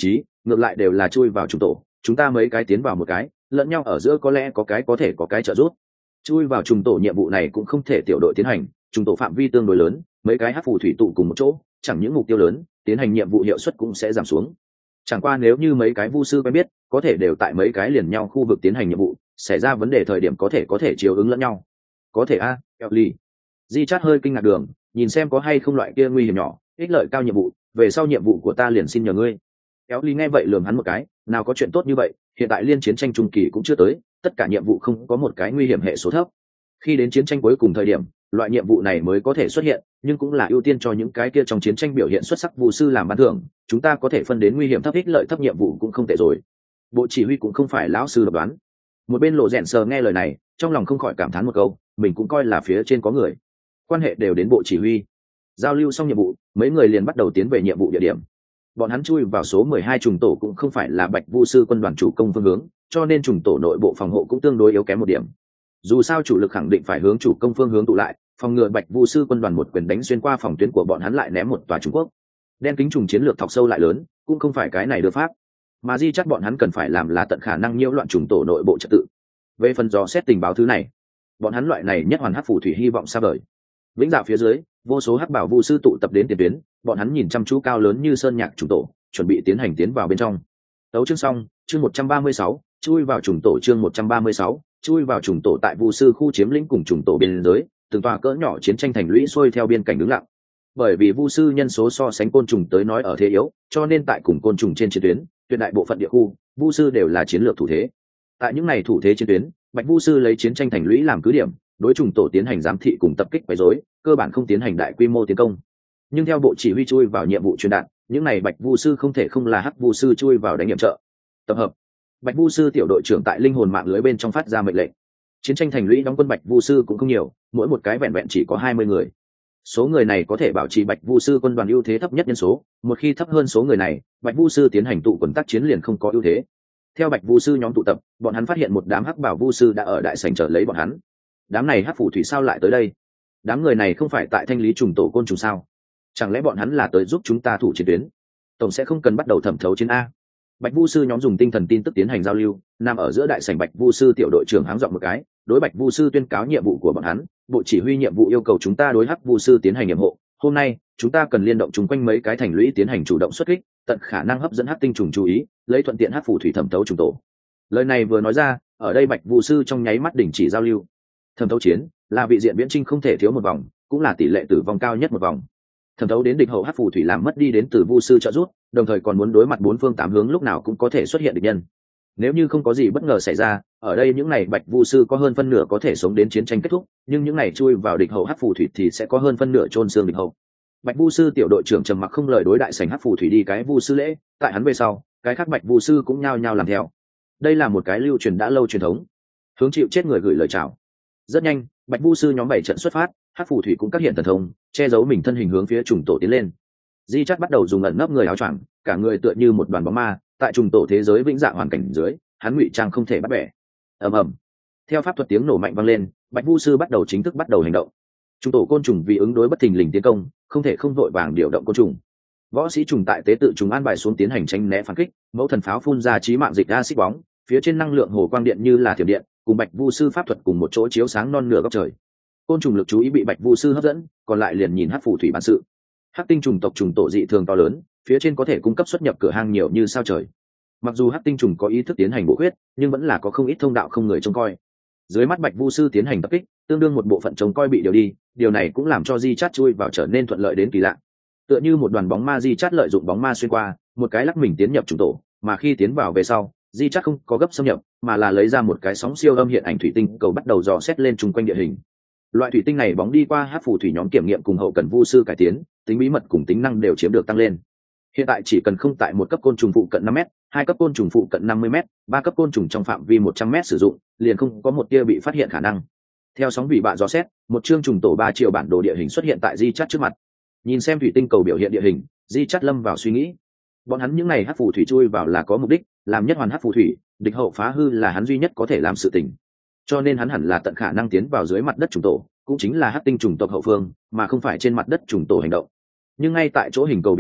ngược lại đều là chui vào trùng tổ, chúng ta mấy cái tiến vào một cái, lẫn nhau ở giữa có lẽ có cái có thể có cái trợ giúp. Chui vào trùng tổ nhiệm vụ này cũng không thể tiểu đội tiến hành, trùng tổ phạm vi tương đối lớn, mấy cái hắc phù thủy tụ cùng một chỗ, chẳng những mục tiêu lớn, tiến hành nhiệm vụ hiệu suất cũng sẽ giảm xuống. Chẳng qua nếu như mấy cái vu sư quen biết, có thể đều tại mấy cái liền nhau khu vực tiến hành nhiệm vụ, xảy ra vấn đề thời điểm có thể có thể chiếu ứng lẫn nhau. Có thể a, Ellie. Di Chát hơi kinh ngạc đường, nhìn xem có hay không loại kia nguy hiểm nhỏ, ích lợi cao nhiệm vụ, về sau nhiệm vụ của ta liền xin nhờ ngươi. Ellie nghe vậy lườm hắn một cái, nào có chuyện tốt như vậy, hiện tại liên chiến tranh trung kỳ cũng chưa tới, tất cả nhiệm vụ không có một cái nguy hiểm hệ số thấp. Khi đến chiến tranh cuối cùng thời điểm, loại nhiệm vụ này mới có thể xuất hiện, nhưng cũng là ưu tiên cho những cái kia trong chiến tranh biểu hiện xuất sắc vụ sư làm ban thưởng, chúng ta có thể phân đến nguy hiểm thấp ích lợi thấp nhiệm vụ cũng không tệ rồi. Bộ chỉ huy cũng không phải lão sư độc đoán. Một bên Lộ Rèn sờ nghe lời này, trong lòng không khỏi cảm thán một câu, mình cũng coi là phía trên có người. Quan hệ đều đến bộ chỉ huy. Giao lưu xong nhiệm vụ, mấy người liền bắt đầu tiến về nhiệm vụ địa điểm. Bọn hắn chui vào số mười hai trùng tổ cũng không phải là Bạch Vu sư quân đoàn chủ công phương hướng, cho nên trùng tổ nội bộ phòng hộ cũng tương đối yếu kém một điểm. Dù sao chủ lực khẳng định phải hướng chủ công phương hướng tụ lại, phòng ngừa Bạch Vu sư quân đoàn một quyền đánh xuyên qua phòng tuyến của bọn hắn lại ném một tòa Trung Quốc. Đen kính trùng chiến lược thọc sâu lại lớn, cũng không phải cái này đưa pháp. Mà Di chắc bọn hắn cần phải làm là tận khả năng nhiễu loạn trùng tổ nội bộ trật tự. Về phần dò xét tình báo thứ này, bọn hắn loại này nhất hoàn hắc phù thủy hy vọng xa vời. Vĩnh Dạ phía dưới, vô số hắc bảo vu sư tụ tập đến tiền tuyến, bọn hắn nhìn chăm chú cao lớn như sơn nhạc trùng tổ, chuẩn bị tiến hành tiến vào bên trong. Tấu chương xong, chương một trăm ba mươi sáu, chui vào trùng tổ chương một trăm ba mươi sáu, chui vào trùng tổ tại vu sư khu chiếm lĩnh cùng trùng tổ biên giới, từng tòa cỡ nhỏ chiến tranh thành lũy xuôi theo biên cảnh đứng lặng. Bởi vì vu sư nhân số so sánh côn trùng tới nói ở thế yếu, cho nên tại cùng côn trùng trên chiến tuyến, tuyệt đại bộ phận địa khu, vu sư đều là chiến lược thủ thế. Tại những này thủ thế chiến tuyến, Bạch Vu sư lấy chiến tranh thành lũy làm cứ điểm, đối trùng tổ tiến hành giám thị cùng tập kích quấy rối, cơ bản không tiến hành đại quy mô tiến công. Nhưng theo bộ chỉ huy chui vào nhiệm vụ truyền đạt, những này Bạch Vu sư không thể không là hắc vu sư chui vào đánh nhiệm trợ. Tập hợp. Bạch Vu sư tiểu đội trưởng tại linh hồn mạng lưới bên trong phát ra mệnh lệnh. Chiến tranh thành lũy đóng quân Bạch Vu sư cũng không nhiều, mỗi một cái vẹn vẹn chỉ có hai mươi người. Số người này có thể bảo trì Bạch Vu sư quân đoàn ưu thế thấp nhất nhân số, một khi thấp hơn số người này, Bạch Vu sư tiến hành tụ quần tác chiến liền không có ưu thế. Theo Bạch Vu sư nhóm tụ tập, bọn hắn phát hiện một đám hắc bảo vu sư đã ở đại sảnh chờ lấy bọn hắn. Đám này hắc phù thủy sao lại tới đây? Đám người này không phải tại thanh lý trùng tổ côn trùng sao? Chẳng lẽ bọn hắn là tới giúp chúng ta thủ chiến tuyến? Tổng sẽ không cần bắt đầu thẩm thấu chiến a. Bạch Vu sư nhóm dùng tinh thần tin tức tiến hành giao lưu, nằm ở giữa đại sảnh Bạch Vu sư tiểu đội trưởng háng giọng một cái, đối Bạch Vu sư tuyên cáo nhiệm vụ của bọn hắn, bộ chỉ huy nhiệm vụ yêu cầu chúng ta đối hắc vu sư tiến hành nhiệm hộ. Hôm nay, chúng ta cần liên động chúng quanh mấy cái thành lũy tiến hành chủ động xuất kích, tận khả năng hấp dẫn hắc tinh trùng chú ý, lấy thuận tiện hắc phù thủy thẩm thấu trùng tổ. Lời này vừa nói ra, ở đây Bạch Vu sư trong nháy mắt đình chỉ giao lưu. Thẩm thấu chiến là vị diện viễn trinh không thể thiếu một vòng, cũng là tỷ lệ tử vong cao nhất một vòng. Thẩm thấu đến địch hậu hắc phù thủy làm mất đi đến từ vu sư trợ giúp, đồng thời còn muốn đối mặt bốn phương tám hướng lúc nào cũng có thể xuất hiện địch nhân. Nếu như không có gì bất ngờ xảy ra, ở đây những này Bạch Vu sư có hơn phân nửa có thể sống đến chiến tranh kết thúc, nhưng những này chui vào địch hậu hắc phù thủy thì sẽ có hơn phân nửa chôn xương địch hậu. Bạch Vu sư tiểu đội trưởng trầm mặc không lời đối đại sảnh hắc phù thủy đi cái vu sư lễ, tại hắn về sau, cái khác Bạch Vu sư cũng nhao nhao làm theo. Đây là một cái lưu truyền đã lâu truyền thống, hướng chịu chết người gửi lời chào. Rất nhanh, Bạch Vu sư nhóm bảy trận xuất phát, hắc phù thủy cũng các hiện thần thông, che giấu mình thân hình hướng phía trùng tổ tiến lên. Di Chát bắt đầu dùng ẩn nấp người áo choàng, cả người tựa như một đoàn bóng ma, tại trùng tổ thế giới vĩnh dạ hoàn cảnh dưới, hắn ngụy trang không thể bắt bẻ. Ầm ầm. Theo pháp thuật tiếng nổ mạnh vang lên, Bạch Vu sư bắt đầu chính thức bắt đầu hành động. Trùng tổ côn trùng vì ứng đối bất thình lình tiến công, không thể không vội vàng điều động côn trùng. Võ sĩ trùng tại tế tự trùng an bài xuống tiến hành tránh né phản kích, mẫu thần pháo phun ra chí mạng dịch axit bóng, phía trên năng lượng hồ quang điện như là thiểm điện, cùng Bạch Vu sư pháp thuật cùng một chỗ chiếu sáng non nửa góc trời. Côn trùng lực chú ý bị Bạch Vu sư hấp dẫn, còn lại liền nhìn hắc phù thủy bản sự. Hắc tinh trùng tộc trùng tổ dị thường to lớn, phía trên có thể cung cấp xuất nhập cửa hang nhiều như sao trời. Mặc dù hắc tinh trùng có ý thức tiến hành bổ huyết, nhưng vẫn là có không ít thông đạo không người trông coi. Dưới mắt Bạch Vu sư tiến hành tập kích, tương đương một bộ phận trông coi bị điều đi, điều này cũng làm cho Di Chát chui vào trở nên thuận lợi đến kỳ lạ. Tựa như một đoàn bóng ma, Di Chát lợi dụng bóng ma xuyên qua, một cái lắc mình tiến nhập trùng tổ, mà khi tiến vào về sau, Di Chát không có gấp xâm nhập, mà là lấy ra một cái sóng siêu âm hiện ảnh thủy tinh cầu bắt đầu dò xét lên chung quanh địa hình. Loại thủy tinh này bóng đi qua hắc phù thủy nhóm kiểm nghiệm cùng hậu cần vu sư cải tiến, tính bí mật cùng tính năng đều chiếm được tăng lên. Hiện tại chỉ cần không tại một cấp côn trùng phụ cận năm mét, hai cấp côn trùng phụ cận năm mươi mét, ba cấp côn trùng trong phạm vi một trăm mét sử dụng, liền không có một tia bị phát hiện khả năng. Theo sóng vị bạ dò xét, một chương trùng tổ ba triệu bản đồ địa hình xuất hiện tại Di Chát trước mặt. Nhìn xem thủy tinh cầu biểu hiện địa hình, Di Chát lâm vào suy nghĩ. Bọn hắn những này hắc phù thủy chui vào là có mục đích, làm nhất hoàn hắc phù thủy, địch hậu phá hư là hắn duy nhất có thể làm sự tình. Cho nên hắn hẳn là tận khả năng tiến vào dưới mặt đất trùng tổ, cũng chính là hắc tinh trùng tộc hậu phương, mà không phải trên mặt đất trùng tổ hành động. Nhưng ngay tại chỗ hình cầu biểu hiện,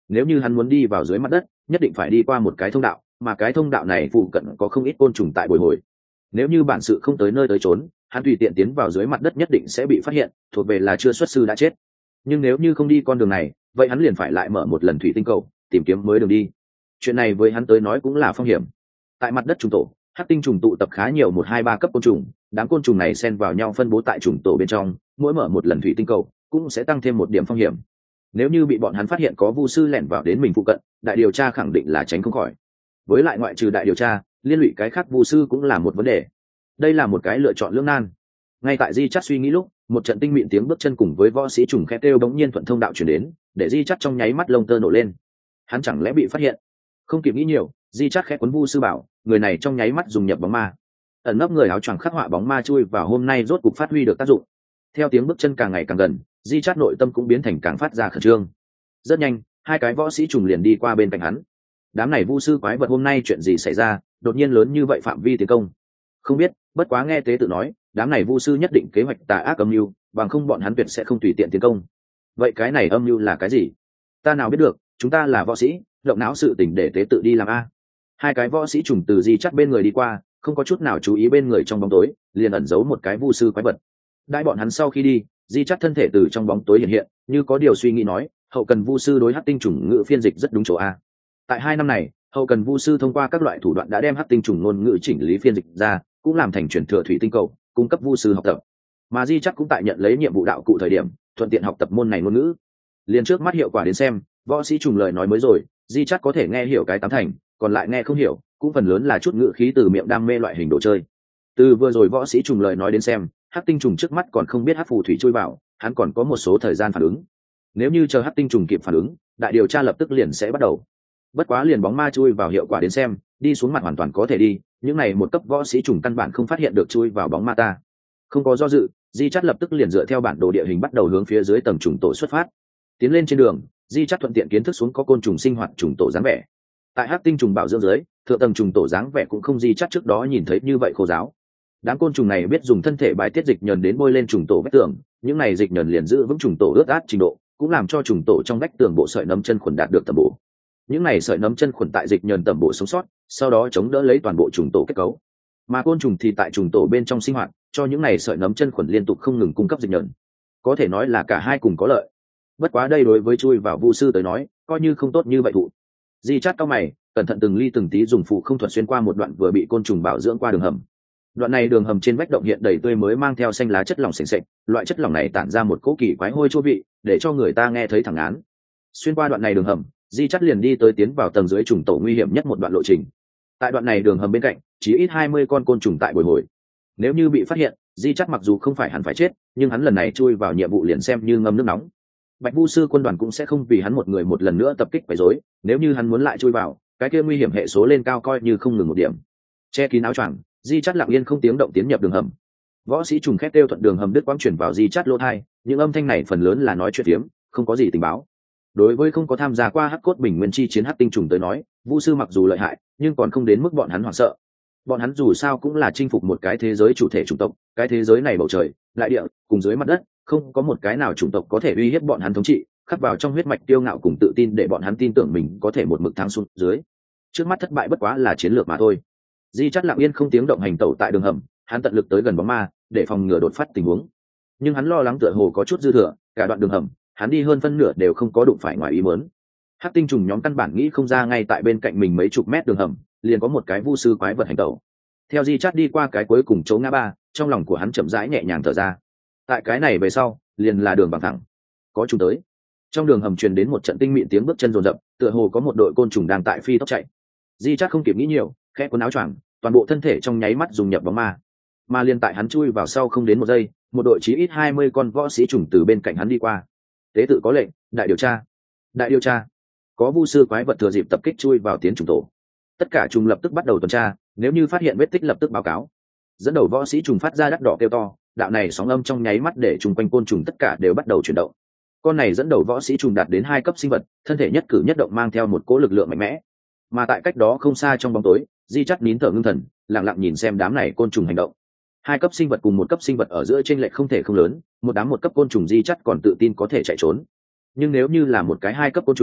nếu như hắn muốn đi vào dưới mặt đất nhất định phải đi qua một cái thông đạo, mà cái thông đạo này phụ cận có không ít côn trùng tại bồi hồi. Nếu như bản sự không tới nơi tới trốn, hắn tùy tiện tiến vào dưới mặt đất nhất định sẽ bị phát hiện, thuộc về là chưa xuất sư đã chết. Nhưng nếu như không đi con đường này, vậy hắn liền phải lại mở một lần thủy tinh cầu tìm kiếm mới đường đi. Chuyện này với hắn tới nói cũng là phong hiểm. Tại mặt đất trùng tổ, hắc tinh trùng tụ tập khá nhiều một hai ba cấp côn trùng, đám côn trùng này xen vào nhau phân bố tại trùng tổ bên trong, mỗi mở một lần thủy tinh cầu cũng sẽ tăng thêm một điểm phong hiểm. Nếu như bị bọn hắn phát hiện có vu sư lẻn vào đến mình phụ cận, đại điều tra khẳng định là tránh không khỏi. Với lại ngoại trừ đại điều tra, liên lụy cái khác vu sư cũng là một vấn đề. Đây là một cái lựa chọn lưỡng nan. Ngay tại Di Chát suy nghĩ lúc, một trận tinh mịn tiếng bước chân cùng với võ sĩ trùng khẽ kêu bỗng nhiên thuận thông đạo chuyển đến, để Di Chát trong nháy mắt lông tơ nổ lên. Hắn chẳng lẽ bị phát hiện? Không kịp nghĩ nhiều, Di Chát khẽ quấn vu sư bảo, người này trong nháy mắt dùng nhập bóng ma. Ẩn nấp người áo choàng khắc họa bóng ma chui vào hôm nay rốt cục phát huy được tác dụng. Theo tiếng bước chân càng ngày càng gần, Di Chát nội tâm cũng biến thành càng phát ra khẩn trương. Rất nhanh, hai cái võ sĩ trùng liền đi qua bên cạnh hắn. Đám này vu sư quái vật hôm nay chuyện gì xảy ra, đột nhiên lớn như vậy phạm vi tiến công? Không biết, bất quá nghe tế tự nói, đám này vu sư nhất định kế hoạch tà ác âm mưu, bằng không bọn hắn tuyệt sẽ không tùy tiện tiến công. Vậy cái này âm mưu là cái gì? Ta nào biết được, chúng ta là võ sĩ, động não sự tình để tế tự đi làm a. Hai cái võ sĩ trùng từ Di Chát bên người đi qua, không có chút nào chú ý bên người trong bóng tối, liền ẩn giấu một cái vu sư quái vật. Đãi bọn hắn sau khi đi, Di Chát thân thể từ trong bóng tối hiện hiện, như có điều suy nghĩ nói, hậu cần vu sư đối hắc tinh trùng ngữ phiên dịch rất đúng chỗ a. Tại hai năm này, hậu cần vu sư thông qua các loại thủ đoạn đã đem hắc tinh trùng ngôn ngữ chỉnh lý phiên dịch ra, cũng làm thành truyền thừa thủy tinh cầu, cung cấp vu sư học tập. Mà Di Chát cũng tại nhận lấy nhiệm vụ đạo cụ thời điểm, thuận tiện học tập môn này ngôn ngữ. Liền trước mắt hiệu quả đến xem, võ sĩ trùng lời nói mới rồi, Di Chát có thể nghe hiểu cái tám thành, còn lại nghe không hiểu, cũng phần lớn là chút ngữ khí từ miệng đam mê loại hình đồ chơi. Từ vừa rồi võ sĩ trùng lời nói đến xem, hắc tinh trùng trước mắt còn không biết hắc phù thủy chui vào, hắn còn có một số thời gian phản ứng. Nếu như chờ hắc tinh trùng kịp phản ứng, đại điều tra lập tức liền sẽ bắt đầu. Bất quá liền bóng ma chui vào hiệu quả đến xem, đi xuống mặt hoàn toàn có thể đi, những này một cấp võ sĩ trùng căn bản không phát hiện được chui vào bóng ma ta. Không có do dự, Di Chát lập tức liền dựa theo bản đồ địa hình bắt đầu hướng phía dưới tầng trùng tổ xuất phát. Tiến lên trên đường, Di Chát thuận tiện kiến thức xuống có côn trùng sinh hoạt trùng tổ dáng vẻ. Tại hắc tinh trùng bảo dưỡng dưới, thượng tầng trùng tổ dáng vẻ cũng không Di Chát trước đó nhìn thấy như vậy khô giáo. Đám côn trùng này biết dùng thân thể bài tiết dịch nhờn đến bôi lên trùng tổ vách tường, những này dịch nhờn liền giữ vững trùng tổ ướt át trình độ, cũng làm cho trùng tổ trong vách tường bộ sợi nấm chân khuẩn đạt được tầm bổ. Những này sợi nấm chân khuẩn tại dịch nhờn tầm bổ sống sót, sau đó chống đỡ lấy toàn bộ trùng tổ kết cấu. Mà côn trùng thì tại trùng tổ bên trong sinh hoạt, cho những này sợi nấm chân khuẩn liên tục không ngừng cung cấp dịch nhờn. Có thể nói là cả hai cùng có lợi. Bất quá đây đối với chui vào vu sư tới nói, coi như không tốt như vậy thụ. Di Chát cao mày, cẩn thận từng ly từng tí dùng phụ không thuật xuyên qua một đoạn vừa bị côn trùng bảo dưỡng qua đường hầm. Đoạn này đường hầm trên vách động hiện đầy tươi mới mang theo xanh lá chất lỏng sền sệt, loại chất lỏng này tản ra một cỗ kỳ quái hôi chua vị, để cho người ta nghe thấy thẳng án. Xuyên qua đoạn này đường hầm, Di Chát liền đi tới tiến vào tầng dưới trùng tổ nguy hiểm nhất một đoạn lộ trình. Tại đoạn này đường hầm bên cạnh, chỉ ít hai mươi con côn trùng tại bồi hồi. Nếu như bị phát hiện, Di Chát mặc dù không phải hẳn phải chết, nhưng hắn lần này chui vào nhiệm vụ liền xem như ngâm nước nóng. Bạch Vu sư quân đoàn cũng sẽ không vì hắn một người một lần nữa tập kích quấy rối, nếu như hắn muốn lại chui vào, cái kia nguy hiểm hệ số lên cao coi như không ngừng một điểm. Che kín áo choàng, Di Chát lặng yên không tiếng động tiến nhập đường hầm. Võ sĩ trùng khét kêu thuận đường hầm đứt quãng chuyển vào Di Chát lỗ tai, những âm thanh này phần lớn là nói chuyện tiếm, không có gì tình báo. Đối với không có tham gia qua hắc cốt bình nguyên chi chiến hắc tinh trùng tới nói, vu sư mặc dù lợi hại, nhưng còn không đến mức bọn hắn hoảng sợ. Bọn hắn dù sao cũng là chinh phục một cái thế giới chủ thể chủng tộc, cái thế giới này bầu trời, đại địa, cùng dưới mặt đất, không có một cái nào chủng tộc có thể uy hiếp bọn hắn thống trị, khắc vào trong huyết mạch tiêu ngạo cùng tự tin để bọn hắn tin tưởng mình có thể một mực thắng xuống dưới. Trước mắt thất bại bất quá là chiến lược mà thôi. Di Chát lặng yên không tiếng động hành tẩu tại đường hầm, hắn tận lực tới gần bóng ma, để phòng ngừa đột phát tình huống. Nhưng hắn lo lắng tựa hồ có chút dư thừa, cả đoạn đường hầm, hắn đi hơn phân nửa đều không có đụng phải ngoài ý muốn. Hắc tinh trùng nhóm căn bản nghĩ không ra ngay tại bên cạnh mình mấy chục mét đường hầm, liền có một cái vu sư quái vật hành tẩu. Theo Di Chát đi qua cái cuối cùng chỗ ngã ba, trong lòng của hắn chậm rãi nhẹ nhàng thở ra. Tại cái này về sau, liền là đường bằng thẳng. Có trùng tới. Trong đường hầm truyền đến một trận tinh mịn tiếng bước chân rồn rập, tựa hồ có một đội côn trùng đang tại phi tốc chạy. Di Chát không kịp nghĩ nhiều, khẽ quần áo choàng, toàn bộ thân thể trong nháy mắt dùng nhập bóng ma. Mà liền tại hắn chui vào sau không đến một giây, một đội chí ít hai mươi con võ sĩ trùng từ bên cạnh hắn đi qua. Tế tự có lệnh, đại điều tra. Đại điều tra. Có vu sư quái vật thừa dịp tập kích chui vào tiến trùng tổ. Tất cả trùng lập tức bắt đầu tuần tra, nếu như phát hiện vết tích lập tức báo cáo. Dẫn đầu võ sĩ trùng phát ra đắt đỏ kêu to, đạo này sóng âm trong nháy mắt để trùng quanh côn trùng tất cả đều bắt đầu chuyển động. Con này dẫn đầu võ sĩ trùng đạt đến hai cấp sinh vật, thân thể nhất cử nhất động mang theo một cỗ lực lượng mạnh mẽ. Mà tại cách đó không xa trong bóng tối, Di Chát nín thở ngưng thần, lặng lặng nhìn xem đám này côn trùng hành động. Hai cấp sinh vật cùng một cấp sinh vật ở giữa chênh lệch không thể không lớn, một đám một cấp côn trùng Di Chát còn tự tin có thể chạy trốn. Nhưng nếu như là một cái hai cấp côn trùng,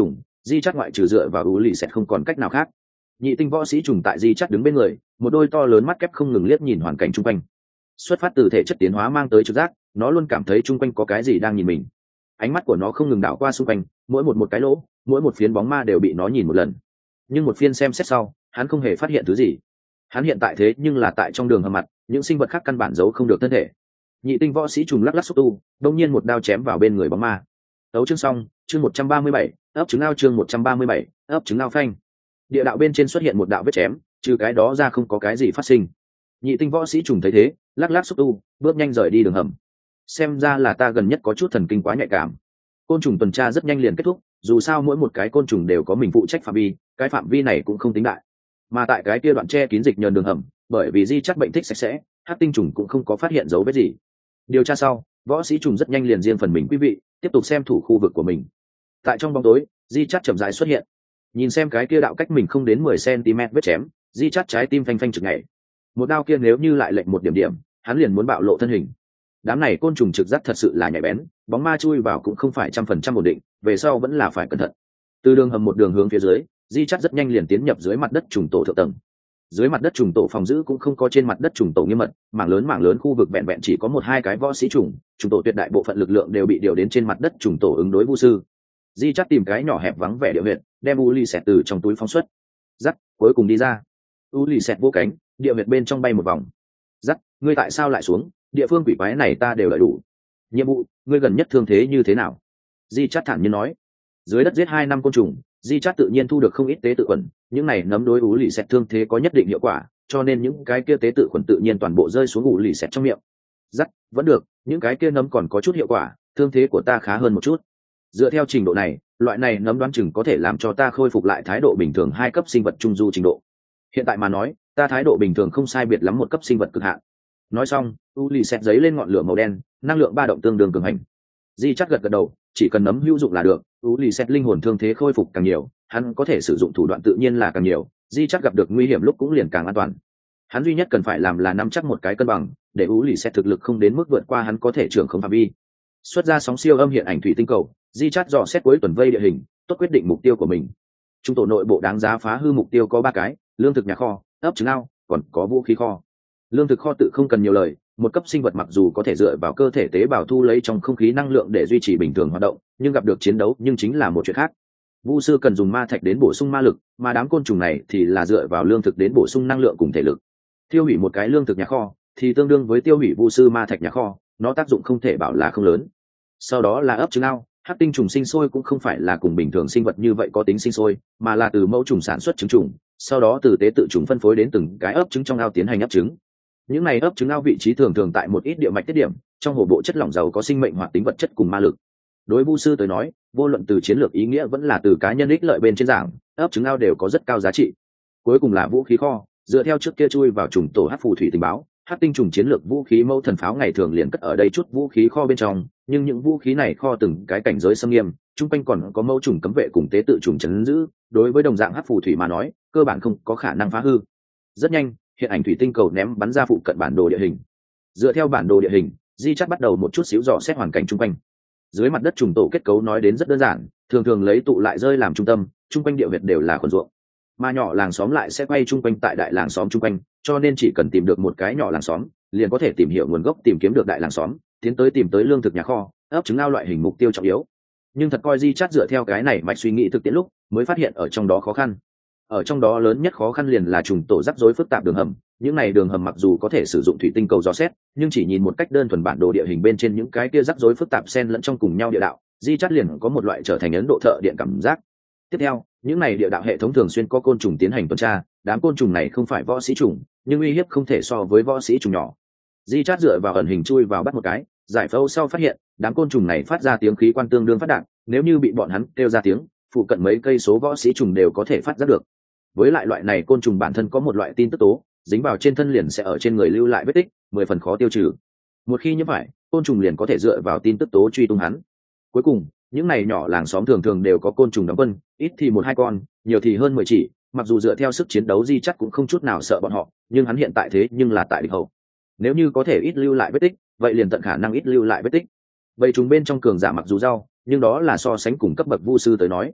di chắt ngoại trừ dựa vào ú lì sẽ không còn cách nào khác. Nhị tinh võ sĩ trùng tại di chắt đứng bên người, một đôi to lớn mắt kép không ngừng liếc nhìn hoàn cảnh chung quanh. Xuất phát từ thể chất tiến hóa mang tới trực giác, nó luôn cảm thấy chung quanh có cái gì đang nhìn mình. Ánh mắt của nó không ngừng đảo qua xung quanh, mỗi một một cái lỗ, mỗi một phiến bóng ma đều bị nó nhìn một lần. Nhưng một phiên xem xét sau, hắn không hề phát hiện thứ gì. Hắn hiện tại thế nhưng là tại trong đường hầm mặt, những sinh vật khác căn bản giấu không được thân thể. Nhị tinh võ sĩ trùng lắc lắc xúc tu, đông nhiên một đao chém vào bên người bóng ma. Tấu chương xong, chương một trăm ba mươi bảy, ấp trứng ao chương một trăm ba mươi bảy, ấp trứng ao phanh. Địa đạo bên trên xuất hiện một đạo vết chém, trừ cái đó ra không có cái gì phát sinh. Nhị tinh võ sĩ trùng thấy thế, lắc lắc xúc tu, bước nhanh rời đi đường hầm. Xem ra là ta gần nhất có chút thần kinh quá nhạy cảm. Côn trùng tuần tra rất nhanh liền kết thúc, dù sao mỗi một cái côn trùng đều có mình phụ trách phạm vi, cái phạm vi này cũng không tính đại. Mà tại cái kia đoạn che kín dịch nhờn đường hầm, bởi vì di chắc bệnh thích sạch sẽ, hắc tinh trùng cũng không có phát hiện dấu vết gì. Điều tra sau, võ sĩ trùng rất nhanh liền riêng phần mình quý vị, tiếp tục xem thủ khu vực của mình. Tại trong bóng tối, di chắc chậm rãi xuất hiện. Nhìn xem cái kia đạo cách mình không đến mười xăng-ti-mét vết chém, di chắc trái tim phanh phanh trực nhảy. Một đao kia nếu như lại lệch một điểm điểm, hắn liền muốn bạo lộ thân hình. Đám này côn trùng trực giác thật sự là nhạy bén, bóng ma chui vào cũng không phải trăm phần trăm ổn định, về sau vẫn là phải cẩn thận. Từ đường hầm một đường hướng phía dưới, di chắc rất nhanh liền tiến nhập dưới mặt đất trùng tổ thượng tầng. Dưới mặt đất trùng tổ phòng giữ cũng không có trên mặt đất trùng tổ nghiêm mật, mảng lớn mảng lớn khu vực vẹn vẹn chỉ có một hai cái võ sĩ trùng, trùng tổ tuyệt đại bộ phận lực lượng đều bị điều đến trên mặt đất trùng tổ ứng đối vu sư. Di chắc tìm cái nhỏ hẹp vắng vẻ địa huyệt, đem u lì xẹt từ trong túi phóng xuất. Dắt, cuối cùng đi ra. U lì xẹt vô cánh, địa huyệt bên trong bay một vòng. Dắt, ngươi tại sao lại xuống? Địa phương quỷ quái này ta đều đợi đủ. Nhiệm vụ, ngươi gần nhất thương thế như thế nào? Di chắc thản nhiên nói. Dưới đất giết hai năm côn trùng, di chát tự nhiên thu được không ít tế tự khuẩn, những này nấm đối ú lì xẹt thương thế có nhất định hiệu quả, cho nên những cái kia tế tự khuẩn tự nhiên toàn bộ rơi xuống ú lì xẹt trong miệng. Dắt, vẫn được, những cái kia nấm còn có chút hiệu quả, thương thế của ta khá hơn một chút. Dựa theo trình độ này, loại này nấm đoán chừng có thể làm cho ta khôi phục lại thái độ bình thường hai cấp sinh vật trung du trình độ. Hiện tại mà nói, ta thái độ bình thường không sai biệt lắm một cấp sinh vật cực hạn. Nói xong, ú lì xẹt giấy lên ngọn lửa màu đen, năng lượng ba động tương đương cường hành. Di chắc gật gật đầu, chỉ cần nấm hữu dụng là được. Ú lì xẹt linh hồn thương thế khôi phục càng nhiều, hắn có thể sử dụng thủ đoạn tự nhiên là càng nhiều, di chắc gặp được nguy hiểm lúc cũng liền càng an toàn. Hắn duy nhất cần phải làm là nắm chắc một cái cân bằng, để ú lì xẹt thực lực không đến mức vượt qua hắn có thể trưởng không phạm vi. Xuất ra sóng siêu âm hiện ảnh thủy tinh cầu, di chắc dò xét cuối tuần vây địa hình, tốt quyết định mục tiêu của mình. Trung tổ nội bộ đáng giá phá hư mục tiêu có ba cái: lương thực nhà kho, ấp trứng ao, còn có vũ khí kho. Lương thực kho tự không cần nhiều lời, một cấp sinh vật mặc dù có thể dựa vào cơ thể tế bào thu lấy trong không khí năng lượng để duy trì bình thường hoạt động, nhưng gặp được chiến đấu nhưng chính là một chuyện khác. Vu sư cần dùng ma thạch đến bổ sung ma lực, mà đám côn trùng này thì là dựa vào lương thực đến bổ sung năng lượng cùng thể lực. Tiêu hủy một cái lương thực nhà kho thì tương đương với tiêu hủy vu sư ma thạch nhà kho, nó tác dụng không thể bảo là không lớn. Sau đó là ấp trứng ao, hắc tinh trùng sinh sôi cũng không phải là cùng bình thường sinh vật như vậy có tính sinh sôi, mà là từ mẫu trùng sản xuất trứng trùng, sau đó từ tế tự trùng phân phối đến từng cái ấp trứng trong ao tiến hành ấp trứng. Những này ấp trứng ao vị trí thường thường tại một ít địa mạch tiết điểm, trong hồ bộ chất lỏng giàu có sinh mệnh hoạt tính vật chất cùng ma lực. Đối vu sư tới nói, vô luận từ chiến lược ý nghĩa vẫn là từ cá nhân ích lợi bên trên giảng, ấp trứng ao đều có rất cao giá trị. Cuối cùng là vũ khí kho, dựa theo trước kia chui vào trùng tổ hắc phù thủy tình báo, hắc tinh trùng chiến lược vũ khí mẫu thần pháo ngày thường liền cất ở đây chút vũ khí kho bên trong, nhưng những vũ khí này kho từng cái cảnh giới xâm nghiêm, chung quanh còn có mẫu trùng cấm vệ cùng tế tự trùng chấn giữ, đối với đồng dạng hắc phù thủy mà nói, cơ bản không có khả năng phá hư. Rất nhanh, hiện ảnh thủy tinh cầu ném bắn ra phụ cận bản đồ địa hình. Dựa theo bản đồ địa hình, di chắc bắt đầu một chút xíu dò xét hoàn cảnh chung quanh. Dưới mặt đất trùng tổ kết cấu nói đến rất đơn giản, thường thường lấy tụ lại rơi làm trung tâm, chung quanh địa huyệt đều là khuẩn ruộng, mà nhỏ làng xóm lại sẽ quay chung quanh tại đại làng xóm chung quanh, cho nên chỉ cần tìm được một cái nhỏ làng xóm, liền có thể tìm hiểu nguồn gốc, tìm kiếm được đại làng xóm, tiến tới tìm tới lương thực nhà kho, ấp trứng ao loại hình mục tiêu trọng yếu. Nhưng thật coi di chắc dựa theo cái này mạch suy nghĩ thực tiễn lúc, mới phát hiện ở trong đó khó khăn. Ở trong đó lớn nhất khó khăn liền là trùng tổ rắc rối phức tạp đường hầm. Những này đường hầm mặc dù có thể sử dụng thủy tinh cầu dò xét, nhưng chỉ nhìn một cách đơn thuần bản đồ địa hình bên trên những cái kia rắc rối phức tạp xen lẫn trong cùng nhau địa đạo, di chắc liền có một loại trở thành ấn độ thợ điện cảm giác. Tiếp theo, những này địa đạo hệ thống thường xuyên có côn trùng tiến hành tuần tra, đám côn trùng này không phải võ sĩ trùng, nhưng uy hiếp không thể so với võ sĩ trùng nhỏ. Di chắc dựa vào ẩn hình chui vào bắt một cái, giải phẫu sau phát hiện, đám côn trùng này phát ra tiếng khí quan tương đương phát đạt, nếu như bị bọn hắn kêu ra tiếng, phụ cận mấy cây số võ sĩ trùng đều có thể phát giác được. Với lại loại này côn trùng bản thân có một loại tin tức tố, dính vào trên thân liền sẽ ở trên người lưu lại vết tích, mười phần khó tiêu trừ. Một khi như vậy, côn trùng liền có thể dựa vào tin tức tố truy tung hắn. Cuối cùng, những này nhỏ làng xóm thường thường đều có côn trùng đóng quân, ít thì một hai con, nhiều thì hơn mười chỉ. Mặc dù dựa theo sức chiến đấu di chắc cũng không chút nào sợ bọn họ, nhưng hắn hiện tại thế nhưng là tại địch hậu. Nếu như có thể ít lưu lại vết tích, vậy liền tận khả năng ít lưu lại vết tích. Vậy chúng bên trong cường giả mặc dù rau, nhưng đó là so sánh cùng cấp bậc vu sư tới nói.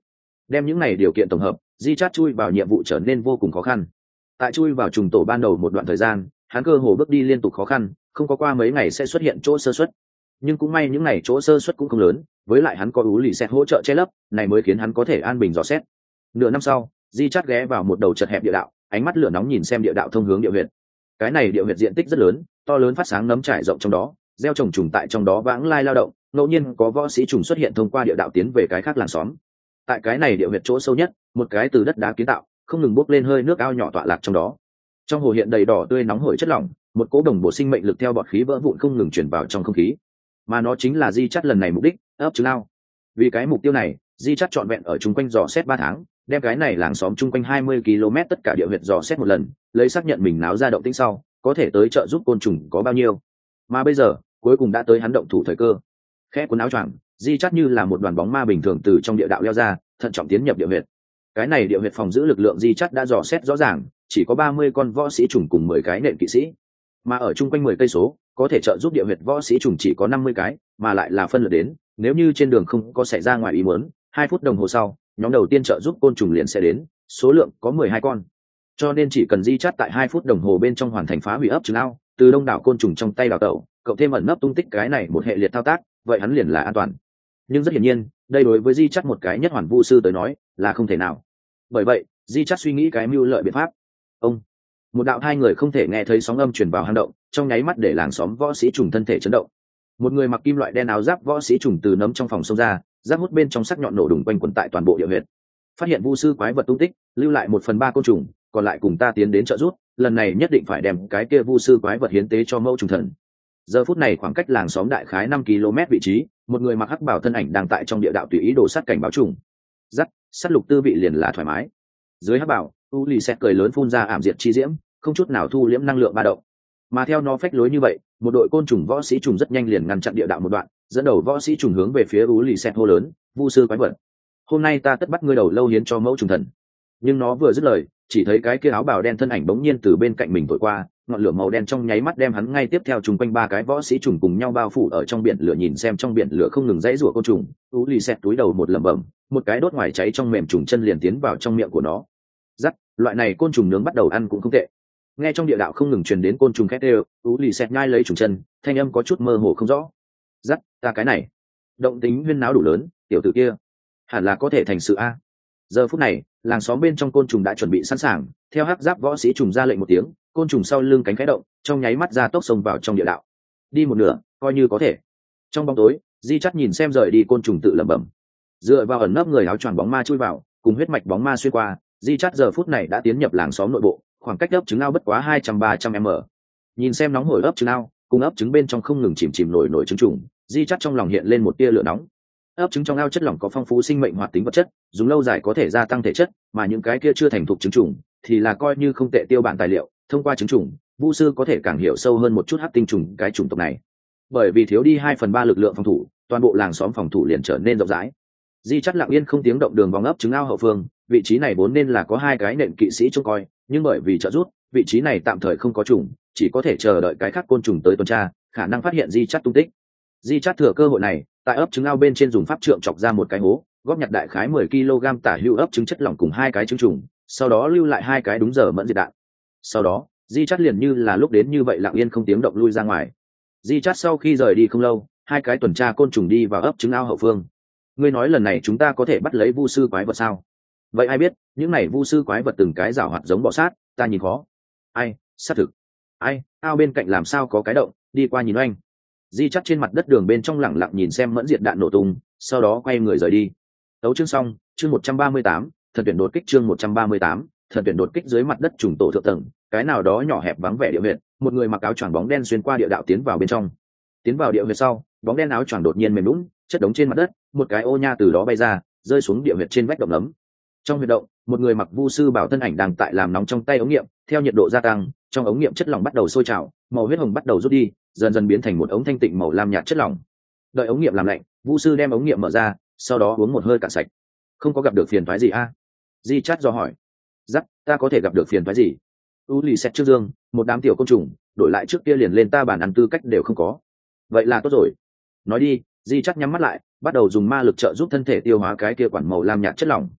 Đem những này điều kiện tổng hợp, di chát chui vào nhiệm vụ trở nên vô cùng khó khăn. Tại chui vào trùng tổ ban đầu một đoạn thời gian, hắn cơ hồ bước đi liên tục khó khăn, không có qua mấy ngày sẽ xuất hiện chỗ sơ suất. Nhưng cũng may những ngày chỗ sơ suất cũng không lớn, với lại hắn có ú lì xét hỗ trợ che lấp, này mới khiến hắn có thể an bình dò xét. Nửa năm sau, di chát ghé vào một đầu chật hẹp địa đạo, ánh mắt lửa nóng nhìn xem địa đạo thông hướng địa huyệt. Cái này địa huyệt diện tích rất lớn, to lớn phát sáng nấm trải rộng trong đó, gieo trồng trùng tại trong đó vãng lai lao động, ngẫu nhiên có võ sĩ trùng xuất hiện thông qua địa đạo tiến về cái khác làng xóm. Tại cái này địa huyệt chỗ sâu nhất, một cái từ đất đá kiến tạo, không ngừng bốc lên hơi nước ao nhỏ tọa lạc trong đó. Trong hồ hiện đầy đỏ tươi nóng hổi chất lỏng, một cỗ đồng bộ sinh mệnh lực theo bọt khí vỡ vụn không ngừng chuyển vào trong không khí, mà nó chính là di chắt lần này mục đích, ấp trứng ao. Vì cái mục tiêu này, di chắt trọn vẹn ở chung quanh dò xét ba tháng, đem cái này làng xóm chung quanh hai mươi ki lô mét tất cả địa huyệt dò xét một lần, lấy xác nhận mình náo ra động tĩnh sau có thể tới trợ giúp côn trùng có bao nhiêu. Mà bây giờ cuối cùng đã tới hắn động thủ thời cơ. Khẽ cuốn áo choàng, di chắt như là một đoàn bóng ma bình thường từ trong địa đạo leo ra, thận trọng tiến nhập địa huyệt. Cái này địa huyệt phòng giữ lực lượng di chắt đã dò xét rõ ràng, chỉ có ba mươi con võ sĩ trùng cùng mười cái nện kỵ sĩ, mà ở chung quanh mười cây số có thể trợ giúp địa huyệt võ sĩ trùng chỉ có năm mươi cái, mà lại là phân lượt đến, nếu như trên đường không có xảy ra ngoài ý muốn, hai phút đồng hồ sau nhóm đầu tiên trợ giúp côn trùng liền sẽ đến, số lượng có mười hai con. Cho nên chỉ cần di chắt tại hai phút đồng hồ bên trong hoàn thành phá hủy ấp trứng ao, từ đông đảo côn trùng trong tay đào tẩu, cộng thêm ẩn nấp tung tích cái này một hệ liệt thao tác, vậy hắn liền là an toàn. Nhưng rất hiển nhiên, đây đối với di chắt một cái nhất hoàn vu sư tới nói là không thể nào. Bởi vậy di chắt suy nghĩ cái mưu lợi biện pháp. Ông một đạo hai người không thể nghe thấy sóng âm truyền vào hang động, trong nháy mắt để làng xóm võ sĩ trùng thân thể chấn động. Một người mặc kim loại đen áo giáp võ sĩ trùng từ nấm trong phòng xông ra, giáp hút bên trong sắc nhọn nổ đùng quanh quẩn tại toàn bộ địa huyệt. Phát hiện vu sư quái vật tung tích, lưu lại một phần ba côn trùng, còn lại cùng ta tiến đến trợ giúp, lần này nhất định phải đem cái kia vu sư quái vật hiến tế cho mẫu trùng thần. Giờ phút này khoảng cách làng xóm đại khái năm ki lô mét vị trí, một người mặc hắc bào thân ảnh đang tại trong địa đạo tùy ý đổ sát cảnh báo trùng. Dắt, sát lục tư vị liền là thoải mái. Dưới hắc bào, u lì xẹt cười lớn phun ra ảm diệt chi diễm, không chút nào thu liễm năng lượng ba động. Mà theo nó phách lối như vậy, một đội côn trùng võ sĩ trùng rất nhanh liền ngăn chặn địa đạo một đoạn, dẫn đầu võ sĩ trùng hướng về phía u lì xẹt hô lớn, vu sư quái vật, hôm nay ta tất bắt ngươi đầu lâu hiến cho mẫu trùng thần. Nhưng nó vừa dứt lời, chỉ thấy cái kia áo bào đen thân ảnh bỗng nhiên từ bên cạnh mình thổi qua, ngọn lửa màu đen trong nháy mắt đem hắn ngay tiếp theo trùng quanh ba cái võ sĩ trùng cùng nhau bao phủ ở trong biển lửa. Nhìn xem trong biển lửa không ngừng dãy rủa côn trùng, u lì xẹt túi đầu một lẩm bẩm, một cái đốt ngoài cháy trong mềm trùng chân liền tiến vào trong miệng của nó. Rắc, loại này côn trùng nướng bắt đầu ăn cũng không tệ. Nghe trong địa đạo không ngừng truyền đến côn trùng khét đều, u lì xẹt nhai lấy trùng chân, thanh âm có chút mơ hồ không rõ. Rắc, ta cái này động tính huyên náo đủ lớn, tiểu tử kia hẳn là có thể thành sự a. Giờ phút này làng xóm bên trong côn trùng đã chuẩn bị sẵn sàng, theo hắc giáp võ sĩ trùng ra lệnh một tiếng, côn trùng sau lưng cánh khẽ động, trong nháy mắt ra tốc xông vào trong địa đạo. Đi một nửa coi như có thể. Trong bóng tối di chắt nhìn xem rời đi côn trùng tự lẩm bẩm. Dựa vào ẩn nấp người áo choàng bóng ma chui vào, cùng huyết mạch bóng ma xuyên qua, di chắt giờ phút này đã tiến nhập làng xóm nội bộ, khoảng cách ấp trứng ao bất quá hai trăm ba trăm m. Nhìn xem nóng hổi ấp trứng ao cùng ấp trứng bên trong không ngừng chìm chìm nổi nổi trứng trùng, di chắt trong lòng hiện lên một tia lửa nóng. Ấp trứng trong ao chất lỏng có phong phú sinh mệnh hoạt tính vật chất, dùng lâu dài có thể gia tăng thể chất, mà những cái kia chưa thành thục trứng trùng thì là coi như không tệ tiêu bản tài liệu. Thông qua trứng trùng, vu sư có thể càng hiểu sâu hơn một chút hắc tinh trùng cái chủng tộc này. Bởi vì thiếu đi hai phần ba lực lượng phòng thủ, toàn bộ làng xóm phòng thủ liền trở nên rộng rãi. Di chắt lặng yên không tiếng động đường vòng ấp trứng ao hậu phương, vị trí này vốn nên là có hai cái nện kỵ sĩ trông coi, nhưng bởi vì trợ rút, vị trí này tạm thời không có trùng, chỉ có thể chờ đợi cái khác côn trùng tới tuần tra, khả năng phát hiện di chắt tung tích. Di chắt thừa cơ hội này, tại ấp trứng ao bên trên dùng pháp trượng chọc ra một cái hố, góp nhặt đại khái mười ki lô gam tả hữu ấp trứng chất lỏng cùng hai cái trứng trùng, sau đó lưu lại hai cái đúng giờ mẫn diệt đạn. Sau đó di chắt liền như là lúc đến như vậy lặng yên không tiếng động lui ra ngoài. Di chắt sau khi rời đi không lâu, hai cái tuần tra côn trùng đi vào ấp trứng ao hậu phương. Ngươi nói lần này chúng ta có thể bắt lấy vu sư quái vật sao? Vậy ai biết, những này vu sư quái vật từng cái rảo hoạt giống bọ sát, ta nhìn khó. Ai, xác thực. Ai, ao bên cạnh làm sao có cái động, đi qua nhìn oanh. Di chắt trên mặt đất đường bên trong lẳng lặng nhìn xem mẫn diệt đạn nổ tung, sau đó quay người rời đi. Tấu chương xong, chương một trăm ba mươi tám, thần tuyển đột kích chương một trăm ba mươi tám, thần tuyển đột kích. Dưới mặt đất trùng tổ thượng tầng, cái nào đó nhỏ hẹp vắng vẻ địa huyệt, một người mặc áo choàng bóng đen xuyên qua địa đạo tiến vào bên trong. Tiến vào địa huyệt sau, bóng đen áo choàng đột nhiên mềm nhũn, chất đống trên mặt đất, một cái ô nha từ đó bay ra, rơi xuống địa huyệt trên vách động ấm. Trong huyệt động, một người mặc vu sư bảo thân ảnh đang tại làm nóng trong tay ống nghiệm, theo nhiệt độ gia tăng, trong ống nghiệm chất lỏng bắt đầu sôi trào, màu huyết hồng bắt đầu rút đi, dần dần biến thành một ống thanh tịnh màu lam nhạt chất lỏng. Đợi ống nghiệm làm lạnh, vu sư đem ống nghiệm mở ra, sau đó uống một hơi cạn sạch. Không có gặp được phiền toái gì a? À? Di chát do hỏi. Dắt, ta có thể gặp được phiền toái gì? U lì xét trước dương, một đám tiểu côn trùng, đổi lại trước kia liền lên ta bàn ăn tư cách đều không có. Vậy là tốt rồi. Nói đi. Di chát nhắm mắt lại, bắt đầu dùng ma lực trợ giúp thân thể tiêu hóa cái kia quản màu lam nhạt chất lỏng.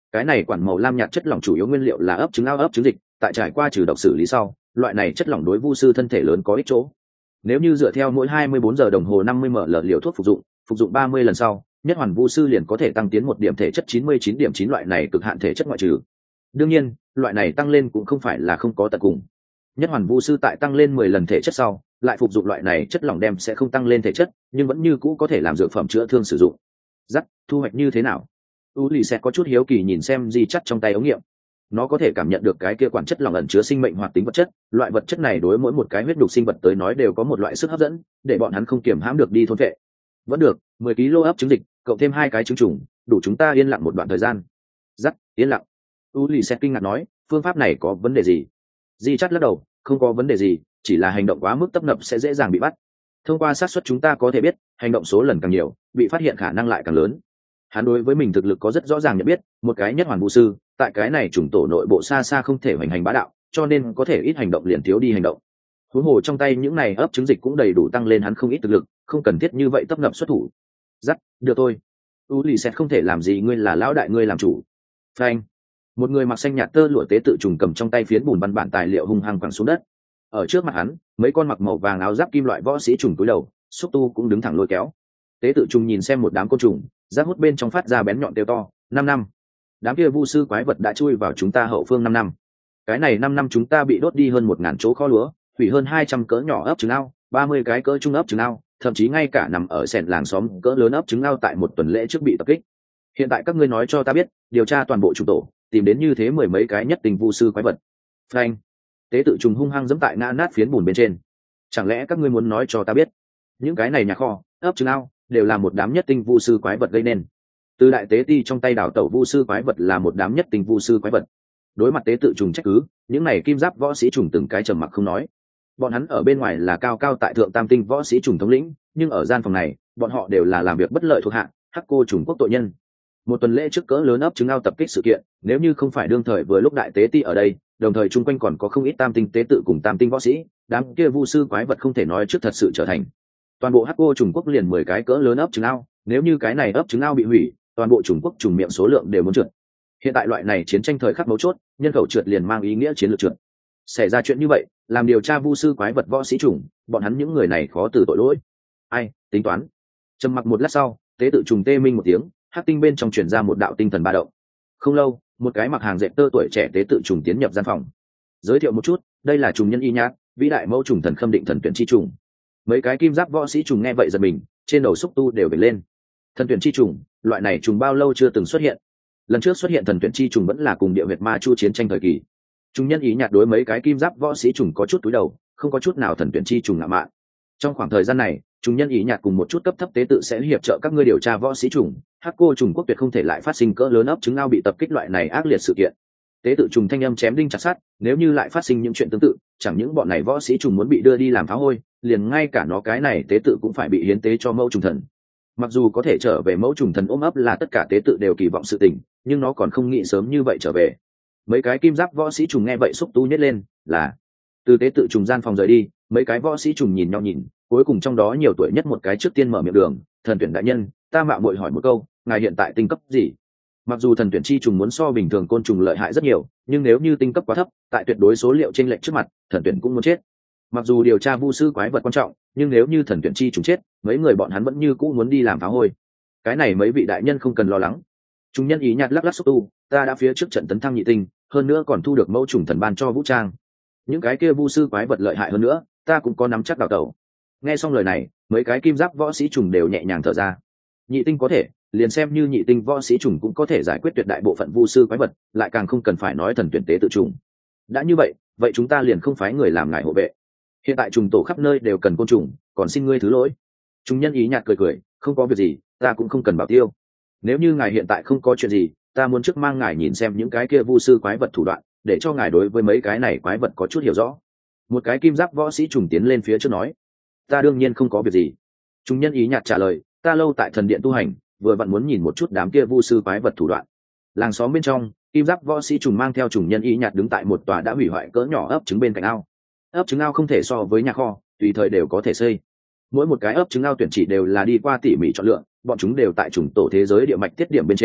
Cái này quản màu lam nhạt chất lỏng chủ yếu nguyên liệu là ấp trứng ao ấp trứng dịch, tại trải qua trừ độc xử lý sau, loại này chất lỏng đối vu sư thân thể lớn có ích chỗ. Nếu như dựa theo mỗi hai mươi bốn giờ đồng hồ năm mươi ml liều thuốc phục dụng, phục dụng ba mươi lần sau, nhất hoàn vu sư liền có thể tăng tiến một điểm thể chất chín mươi chín điểm chín loại này cực hạn thể chất ngoại trừ. Đương nhiên, loại này tăng lên cũng không phải là không có tận cùng. Nhất hoàn vu sư tại tăng lên mười lần thể chất sau, lại phục dụng loại này chất lỏng đem sẽ không tăng lên thể chất, nhưng vẫn như cũ có thể làm dược phẩm chữa thương sử dụng. Dắt, thu hoạch như thế nào? U lì sẽ có chút hiếu kỳ nhìn xem di chắt trong tay ống nghiệm. Nó có thể cảm nhận được cái kia quản chất lỏng ẩn chứa sinh mệnh hoạt tính vật chất, loại vật chất này đối mỗi một cái huyết đục sinh vật tới nói đều có một loại sức hấp dẫn, để bọn hắn không kiềm hãm được đi thôn vệ. Vẫn được, mười ki lô ấp trứng dịch, cộng thêm hai cái trứng trùng, đủ chúng ta yên lặng một đoạn thời gian. Dắt, yên lặng. U lì sẽ kinh ngạc nói, phương pháp này có vấn đề gì? Di chắt lắc đầu, không có vấn đề gì, chỉ là hành động quá mức tấp nập sẽ dễ dàng bị bắt. Thông qua xác suất chúng ta có thể biết, hành động số lần càng nhiều, bị phát hiện khả năng lại càng lớn. Hắn đối với mình thực lực có rất rõ ràng nhận biết, một cái nhất hoàn vũ sư, tại cái này chủng tổ nội bộ xa xa không thể hoành hành bá đạo, cho nên có thể ít hành động liền thiếu đi hành động. Huống hồ trong tay những này ấp trứng dịch cũng đầy đủ tăng lên hắn không ít thực lực, không cần thiết như vậy tấp nập xuất thủ. Dắt, được thôi. U lì sẽ không thể làm gì, ngươi là lão đại, ngươi làm chủ. Phanh. Một người mặc xanh nhạt tơ lụa tế tự trùng cầm trong tay phiến bùn văn bản tài liệu hung hăng quẳng xuống đất. Ở trước mặt hắn, mấy con mặc màu vàng áo giáp kim loại võ sĩ trùng cúi đầu, xúc tu cũng đứng thẳng lôi kéo. Tế tự trùng nhìn xem một đám côn trùng, rác hút bên trong phát ra bén nhọn tiêu to. Năm năm, đám kia vu sư quái vật đã chui vào chúng ta hậu phương năm năm. Cái này năm năm chúng ta bị đốt đi hơn một ngàn chỗ kho lúa, hủy hơn hai trăm cỡ nhỏ ấp trứng ao, ba mươi cái cỡ trung ấp trứng ao, thậm chí ngay cả nằm ở sẹn làng xóm cỡ lớn ấp trứng ao tại một tuần lễ trước bị tập kích. Hiện tại các ngươi nói cho ta biết, điều tra toàn bộ chủ tổ, tìm đến như thế mười mấy cái nhất tình vu sư quái vật. Phanh. Tế tự trùng hung hăng giẫm tại ngã nát phiến bùn bên trên. Chẳng lẽ các ngươi muốn nói cho ta biết, những cái này nhà kho, ấp trứng ao đều là một đám nhất tinh vu sư quái vật gây nên? Từ đại tế ti trong tay đảo tẩu vu sư quái vật là một đám nhất tinh vu sư quái vật. Đối mặt tế tự trùng trách cứ, những này kim giáp võ sĩ trùng từng cái trầm mặc không nói. Bọn hắn ở bên ngoài là cao cao tại thượng tam tinh võ sĩ trùng thống lĩnh, nhưng ở gian phòng này, bọn họ đều là làm việc bất lợi thuộc hạ, hắc cô trùng quốc tội nhân. Một tuần lễ trước cỡ lớn ấp trứng ao tập kích sự kiện, nếu như không phải đương thời vừa lúc đại tế ti ở đây, đồng thời chung quanh còn có không ít tam tinh tế tự cùng tam tinh võ sĩ, đám kia vu sư quái vật không thể nói trước thật sự trở thành. Toàn bộ hắc cô trùng quốc liền mười cái cỡ lớn ấp trứng ao, nếu như cái này ấp trứng ao bị hủy, toàn bộ trùng quốc trùng miệng số lượng đều muốn trượt. Hiện tại loại này chiến tranh thời khắc mấu chốt, nhân khẩu trượt liền mang ý nghĩa chiến lược trượt. Xảy ra chuyện như vậy, làm điều tra vu sư quái vật võ sĩ trùng, bọn hắn những người này khó từ tội lỗi. Ai tính toán? Trầm mặc một lát sau, tế tự trùng tê minh một tiếng, hắc tinh bên trong truyền ra một đạo tinh thần ba động. Không lâu, một cái mặc hàng dệt tơ tuổi trẻ tế tự trùng tiến nhập gian phòng. Giới thiệu một chút, đây là trùng nhân y nhát, vĩ đại mẫu trùng thần khâm định thần tuyển chi trùng. Mấy cái kim giáp võ sĩ trùng nghe vậy giật mình, trên đầu xúc tu đều bể lên. Thần tuyển chi trùng, loại này trùng bao lâu chưa từng xuất hiện? Lần trước xuất hiện thần tuyển chi trùng vẫn là cùng địa huyệt ma chu chiến tranh thời kỳ. Trùng nhân ý nhạt đối mấy cái kim giáp võ sĩ trùng có chút túi đầu, không có chút nào thần tuyển chi trùng ngạo mạn. Trong khoảng thời gian này, trùng nhân ý nhạt cùng một chút cấp thấp tế tự sẽ hiệp trợ các ngươi điều tra võ sĩ trùng, hắc cô trùng quốc tuyệt không thể lại phát sinh cỡ lớn ấp trứng ao bị tập kích loại này ác liệt sự kiện. Tế tự trùng thanh âm chém đinh chặt sắt, nếu như lại phát sinh những chuyện tương tự, chẳng những bọn này võ sĩ trùng muốn bị đưa đi làm phá hôi, liền ngay cả nó cái này tế tự cũng phải bị hiến tế cho mẫu trùng thần. Mặc dù có thể trở về mẫu trùng thần ôm ấp là tất cả tế tự đều kỳ vọng sự tình, nhưng nó còn không nghĩ sớm như vậy trở về. Mấy cái kim giáp võ sĩ trùng nghe vậy xúc tu nhét lên, là từ tế tự trùng gian phòng rời đi, mấy cái võ sĩ trùng nhìn nhau nhìn, cuối cùng trong đó nhiều tuổi nhất một cái trước tiên mở miệng đường, thần tuyển đại nhân, ta mạo muội hỏi một câu, ngài hiện tại tinh cấp gì? Mặc dù thần tuyển chi trùng muốn so bình thường côn trùng lợi hại rất nhiều, nhưng nếu như tinh cấp quá thấp, tại tuyệt đối số liệu chênh lệch trước mặt, thần tuyển cũng muốn chết. Mặc dù điều tra vu sư quái vật quan trọng, nhưng nếu như thần tuyển chi trùng chết, mấy người bọn hắn vẫn như cũ muốn đi làm phá hôi. Cái này mấy vị đại nhân không cần lo lắng. Chúng nhân ý nhạt lắc lắc xúc tu, ta đã phía trước trận tấn thăng nhị tinh, hơn nữa còn thu được mẫu trùng thần ban cho vũ trang. Những cái kia vu sư quái vật lợi hại hơn nữa, ta cũng có nắm chắc đào tẩu. Nghe xong lời này, mấy cái kim giáp võ sĩ trùng đều nhẹ nhàng thở ra. Nhị tinh có thể, liền xem như nhị tinh võ sĩ trùng cũng có thể giải quyết tuyệt đại bộ phận vu sư quái vật, lại càng không cần phải nói thần tuyển tế tự trùng. Đã như vậy, vậy chúng ta liền không phái người làm ngài hộ vệ. Hiện tại trùng tổ khắp nơi đều cần côn trùng, còn xin ngươi thứ lỗi. Chúng nhân ý nhạt cười cười, không có việc gì, ta cũng không cần bảo tiêu. Nếu như ngài hiện tại không có chuyện gì, ta muốn trước mang ngài nhìn xem những cái kia vu sư quái vật thủ đoạn, để cho ngài đối với mấy cái này quái vật có chút hiểu rõ. Một cái kim giáp võ sĩ trùng tiến lên phía trước nói, ta đương nhiên không có việc gì. Chúng nhân ý nhạt trả lời, ta lâu tại thần điện tu hành, vừa vặn muốn nhìn một chút đám kia vu sư quái vật thủ đoạn. Làng xóm bên trong, kim giáp võ sĩ trùng mang theo trùng nhân ý nhạt đứng tại một tòa đã hủy hoại cỡ nhỏ ấp trứng bên cạnh ao. Ấp trứng ao không thể so với nhà kho, tùy thời đều có thể xây. Mỗi một cái ấp trứng ao tuyển chỉ đều là đi qua tỉ mỉ chọn lựa, bọn chúng đều tại trùng tổ thế giới địa mạch tiết điểm bên trên,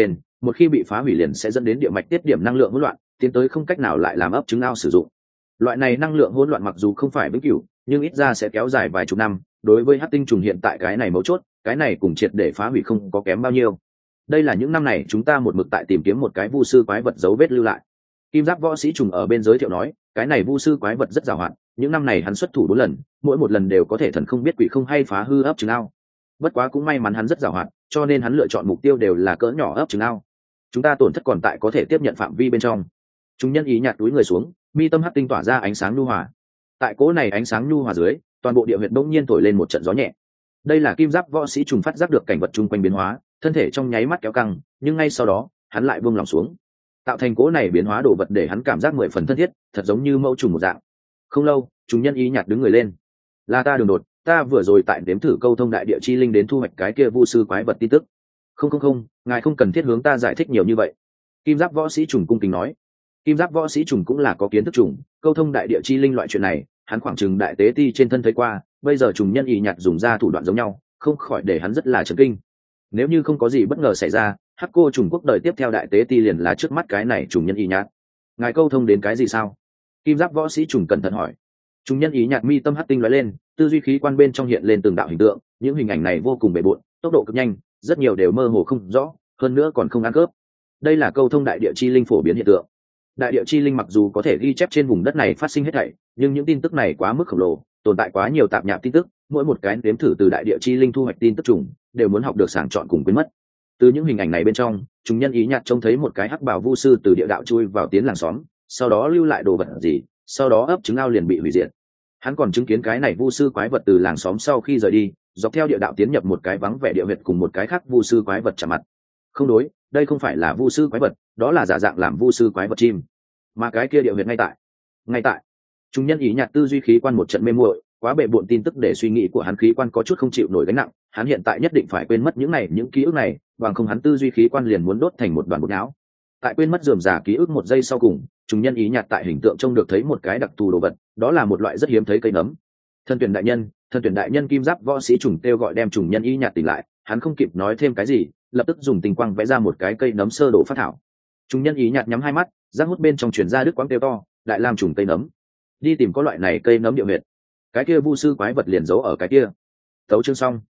một khi bị phá hủy liền sẽ dẫn đến địa mạch tiết điểm năng lượng hỗn loạn, tiến tới không cách nào lại làm ấp trứng ao sử dụng. Loại này năng lượng hỗn loạn mặc dù không phải vĩnh cửu, nhưng ít ra sẽ kéo dài vài chục năm. Đối với hắc tinh trùng hiện tại cái này mấu chốt, cái này cùng triệt để phá hủy không có kém bao nhiêu. Đây là những năm này chúng ta một mực tại tìm kiếm một cái vu sư quái vật dấu vết lưu lại. Kim giáp võ sĩ trùng ở bên giới thiệu nói, cái này vu sư quái vật rất giàu hạn, những năm này hắn xuất thủ bốn lần, mỗi một lần đều có thể thần không biết quỷ không hay phá hư ấp trứng ao. Bất quá cũng may mắn hắn rất giàu hạn, cho nên hắn lựa chọn mục tiêu đều là cỡ nhỏ ấp trứng ao. Chúng ta tổn thất còn tại có thể tiếp nhận phạm vi bên trong. Chúng nhân ý nhạt túi người xuống, mi tâm hắc tinh tỏa ra ánh sáng nhu hòa. Tại cỗ này ánh sáng nhu hòa dưới, toàn bộ địa huyệt bỗng nhiên thổi lên một trận gió nhẹ. Đây là kim giáp võ sĩ trùng phát giác được cảnh vật chung quanh biến hóa, thân thể trong nháy mắt kéo căng, nhưng ngay sau đó hắn lại buông lỏng xuống, tạo thành cỗ này biến hóa đồ vật để hắn cảm giác mười phần thân thiết, thật giống như mẫu trùng một dạng. Không lâu, chúng nhân ý nhạt đứng người lên. Là ta đường đột, ta vừa rồi tại đếm thử câu thông đại địa chi linh đến thu hoạch cái kia vu sư quái vật tin tức. Không không không, ngài không cần thiết hướng ta giải thích nhiều như vậy. Kim giáp võ sĩ trùng cung kính nói. Kim giáp võ sĩ trùng cũng là có kiến thức trùng, câu thông đại địa chi linh loại chuyện này, hắn khoảng chừng đại tế ti trên thân thấy qua, bây giờ trùng nhân ý nhạt dùng ra thủ đoạn giống nhau, không khỏi để hắn rất là chấn kinh. Nếu như không có gì bất ngờ xảy ra, hắc cô trùng quốc đời tiếp theo đại tế ti liền là trước mắt cái này trùng nhân ý nhạt. Ngài câu thông đến cái gì sao? Kim giáp võ sĩ trùng cẩn thận hỏi. Trùng nhân ý nhạt mi tâm hắc tinh lóe lên, tư duy khí quan bên trong hiện lên từng đạo hình tượng, những hình ảnh này vô cùng bề bộn, tốc độ cực nhanh, rất nhiều đều mơ hồ không rõ, hơn nữa còn không ăn khớp. Đây là câu thông đại địa chi linh phổ biến hiện tượng. Đại địa chi linh mặc dù có thể ghi chép trên vùng đất này phát sinh hết thảy, nhưng những tin tức này quá mức khổng lồ, tồn tại quá nhiều tạp nhạp tin tức, mỗi một cái đếm thử từ đại địa chi linh thu hoạch tin tức trùng, đều muốn học được sàng chọn cùng quên mất. Từ những hình ảnh này bên trong, chúng nhân ý nhạt trông thấy một cái hắc bào vu sư từ địa đạo chui vào tiến làng xóm, sau đó lưu lại đồ vật gì, sau đó ấp trứng ao liền bị hủy diệt. Hắn còn chứng kiến cái này vu sư quái vật từ làng xóm sau khi rời đi, dọc theo địa đạo tiến nhập một cái vắng vẻ địa huyệt cùng một cái khác vu sư quái vật chạm mặt. Không đối, đây không phải là vu sư quái vật, đó là giả dạng làm vu sư quái vật chim. Mà cái kia địa huyệt ngay tại, ngay tại. Chúng nhân ý nhạt tư duy khí quan một trận mê muội, quá bệ bội tin tức để suy nghĩ của hắn khí quan có chút không chịu nổi gánh nặng, hắn hiện tại nhất định phải quên mất những này, những ký ức này, bằng không hắn tư duy khí quan liền muốn đốt thành một đoàn bột não. Tại quên mất rườm rà ký ức một giây sau cùng, chúng nhân ý nhạt tại hình tượng trông được thấy một cái đặc thù đồ vật, đó là một loại rất hiếm thấy cây nấm. Thân tuyển đại nhân, thân tuyển đại nhân kim giáp võ sĩ trùng kêu gọi đem trùng nhân ý nhạt tỉnh lại, hắn không kịp nói thêm cái gì, lập tức dùng tinh quang vẽ ra một cái cây nấm sơ đồ phát thảo. Trùng nhân ý nhạt nhắm hai mắt, rác hút bên trong truyền ra đứt quãng kêu to, đại lam trùng cây nấm. Đi tìm có loại này cây nấm địa huyệt. Cái kia vu sư quái vật liền giấu ở cái kia. Tấu chương xong.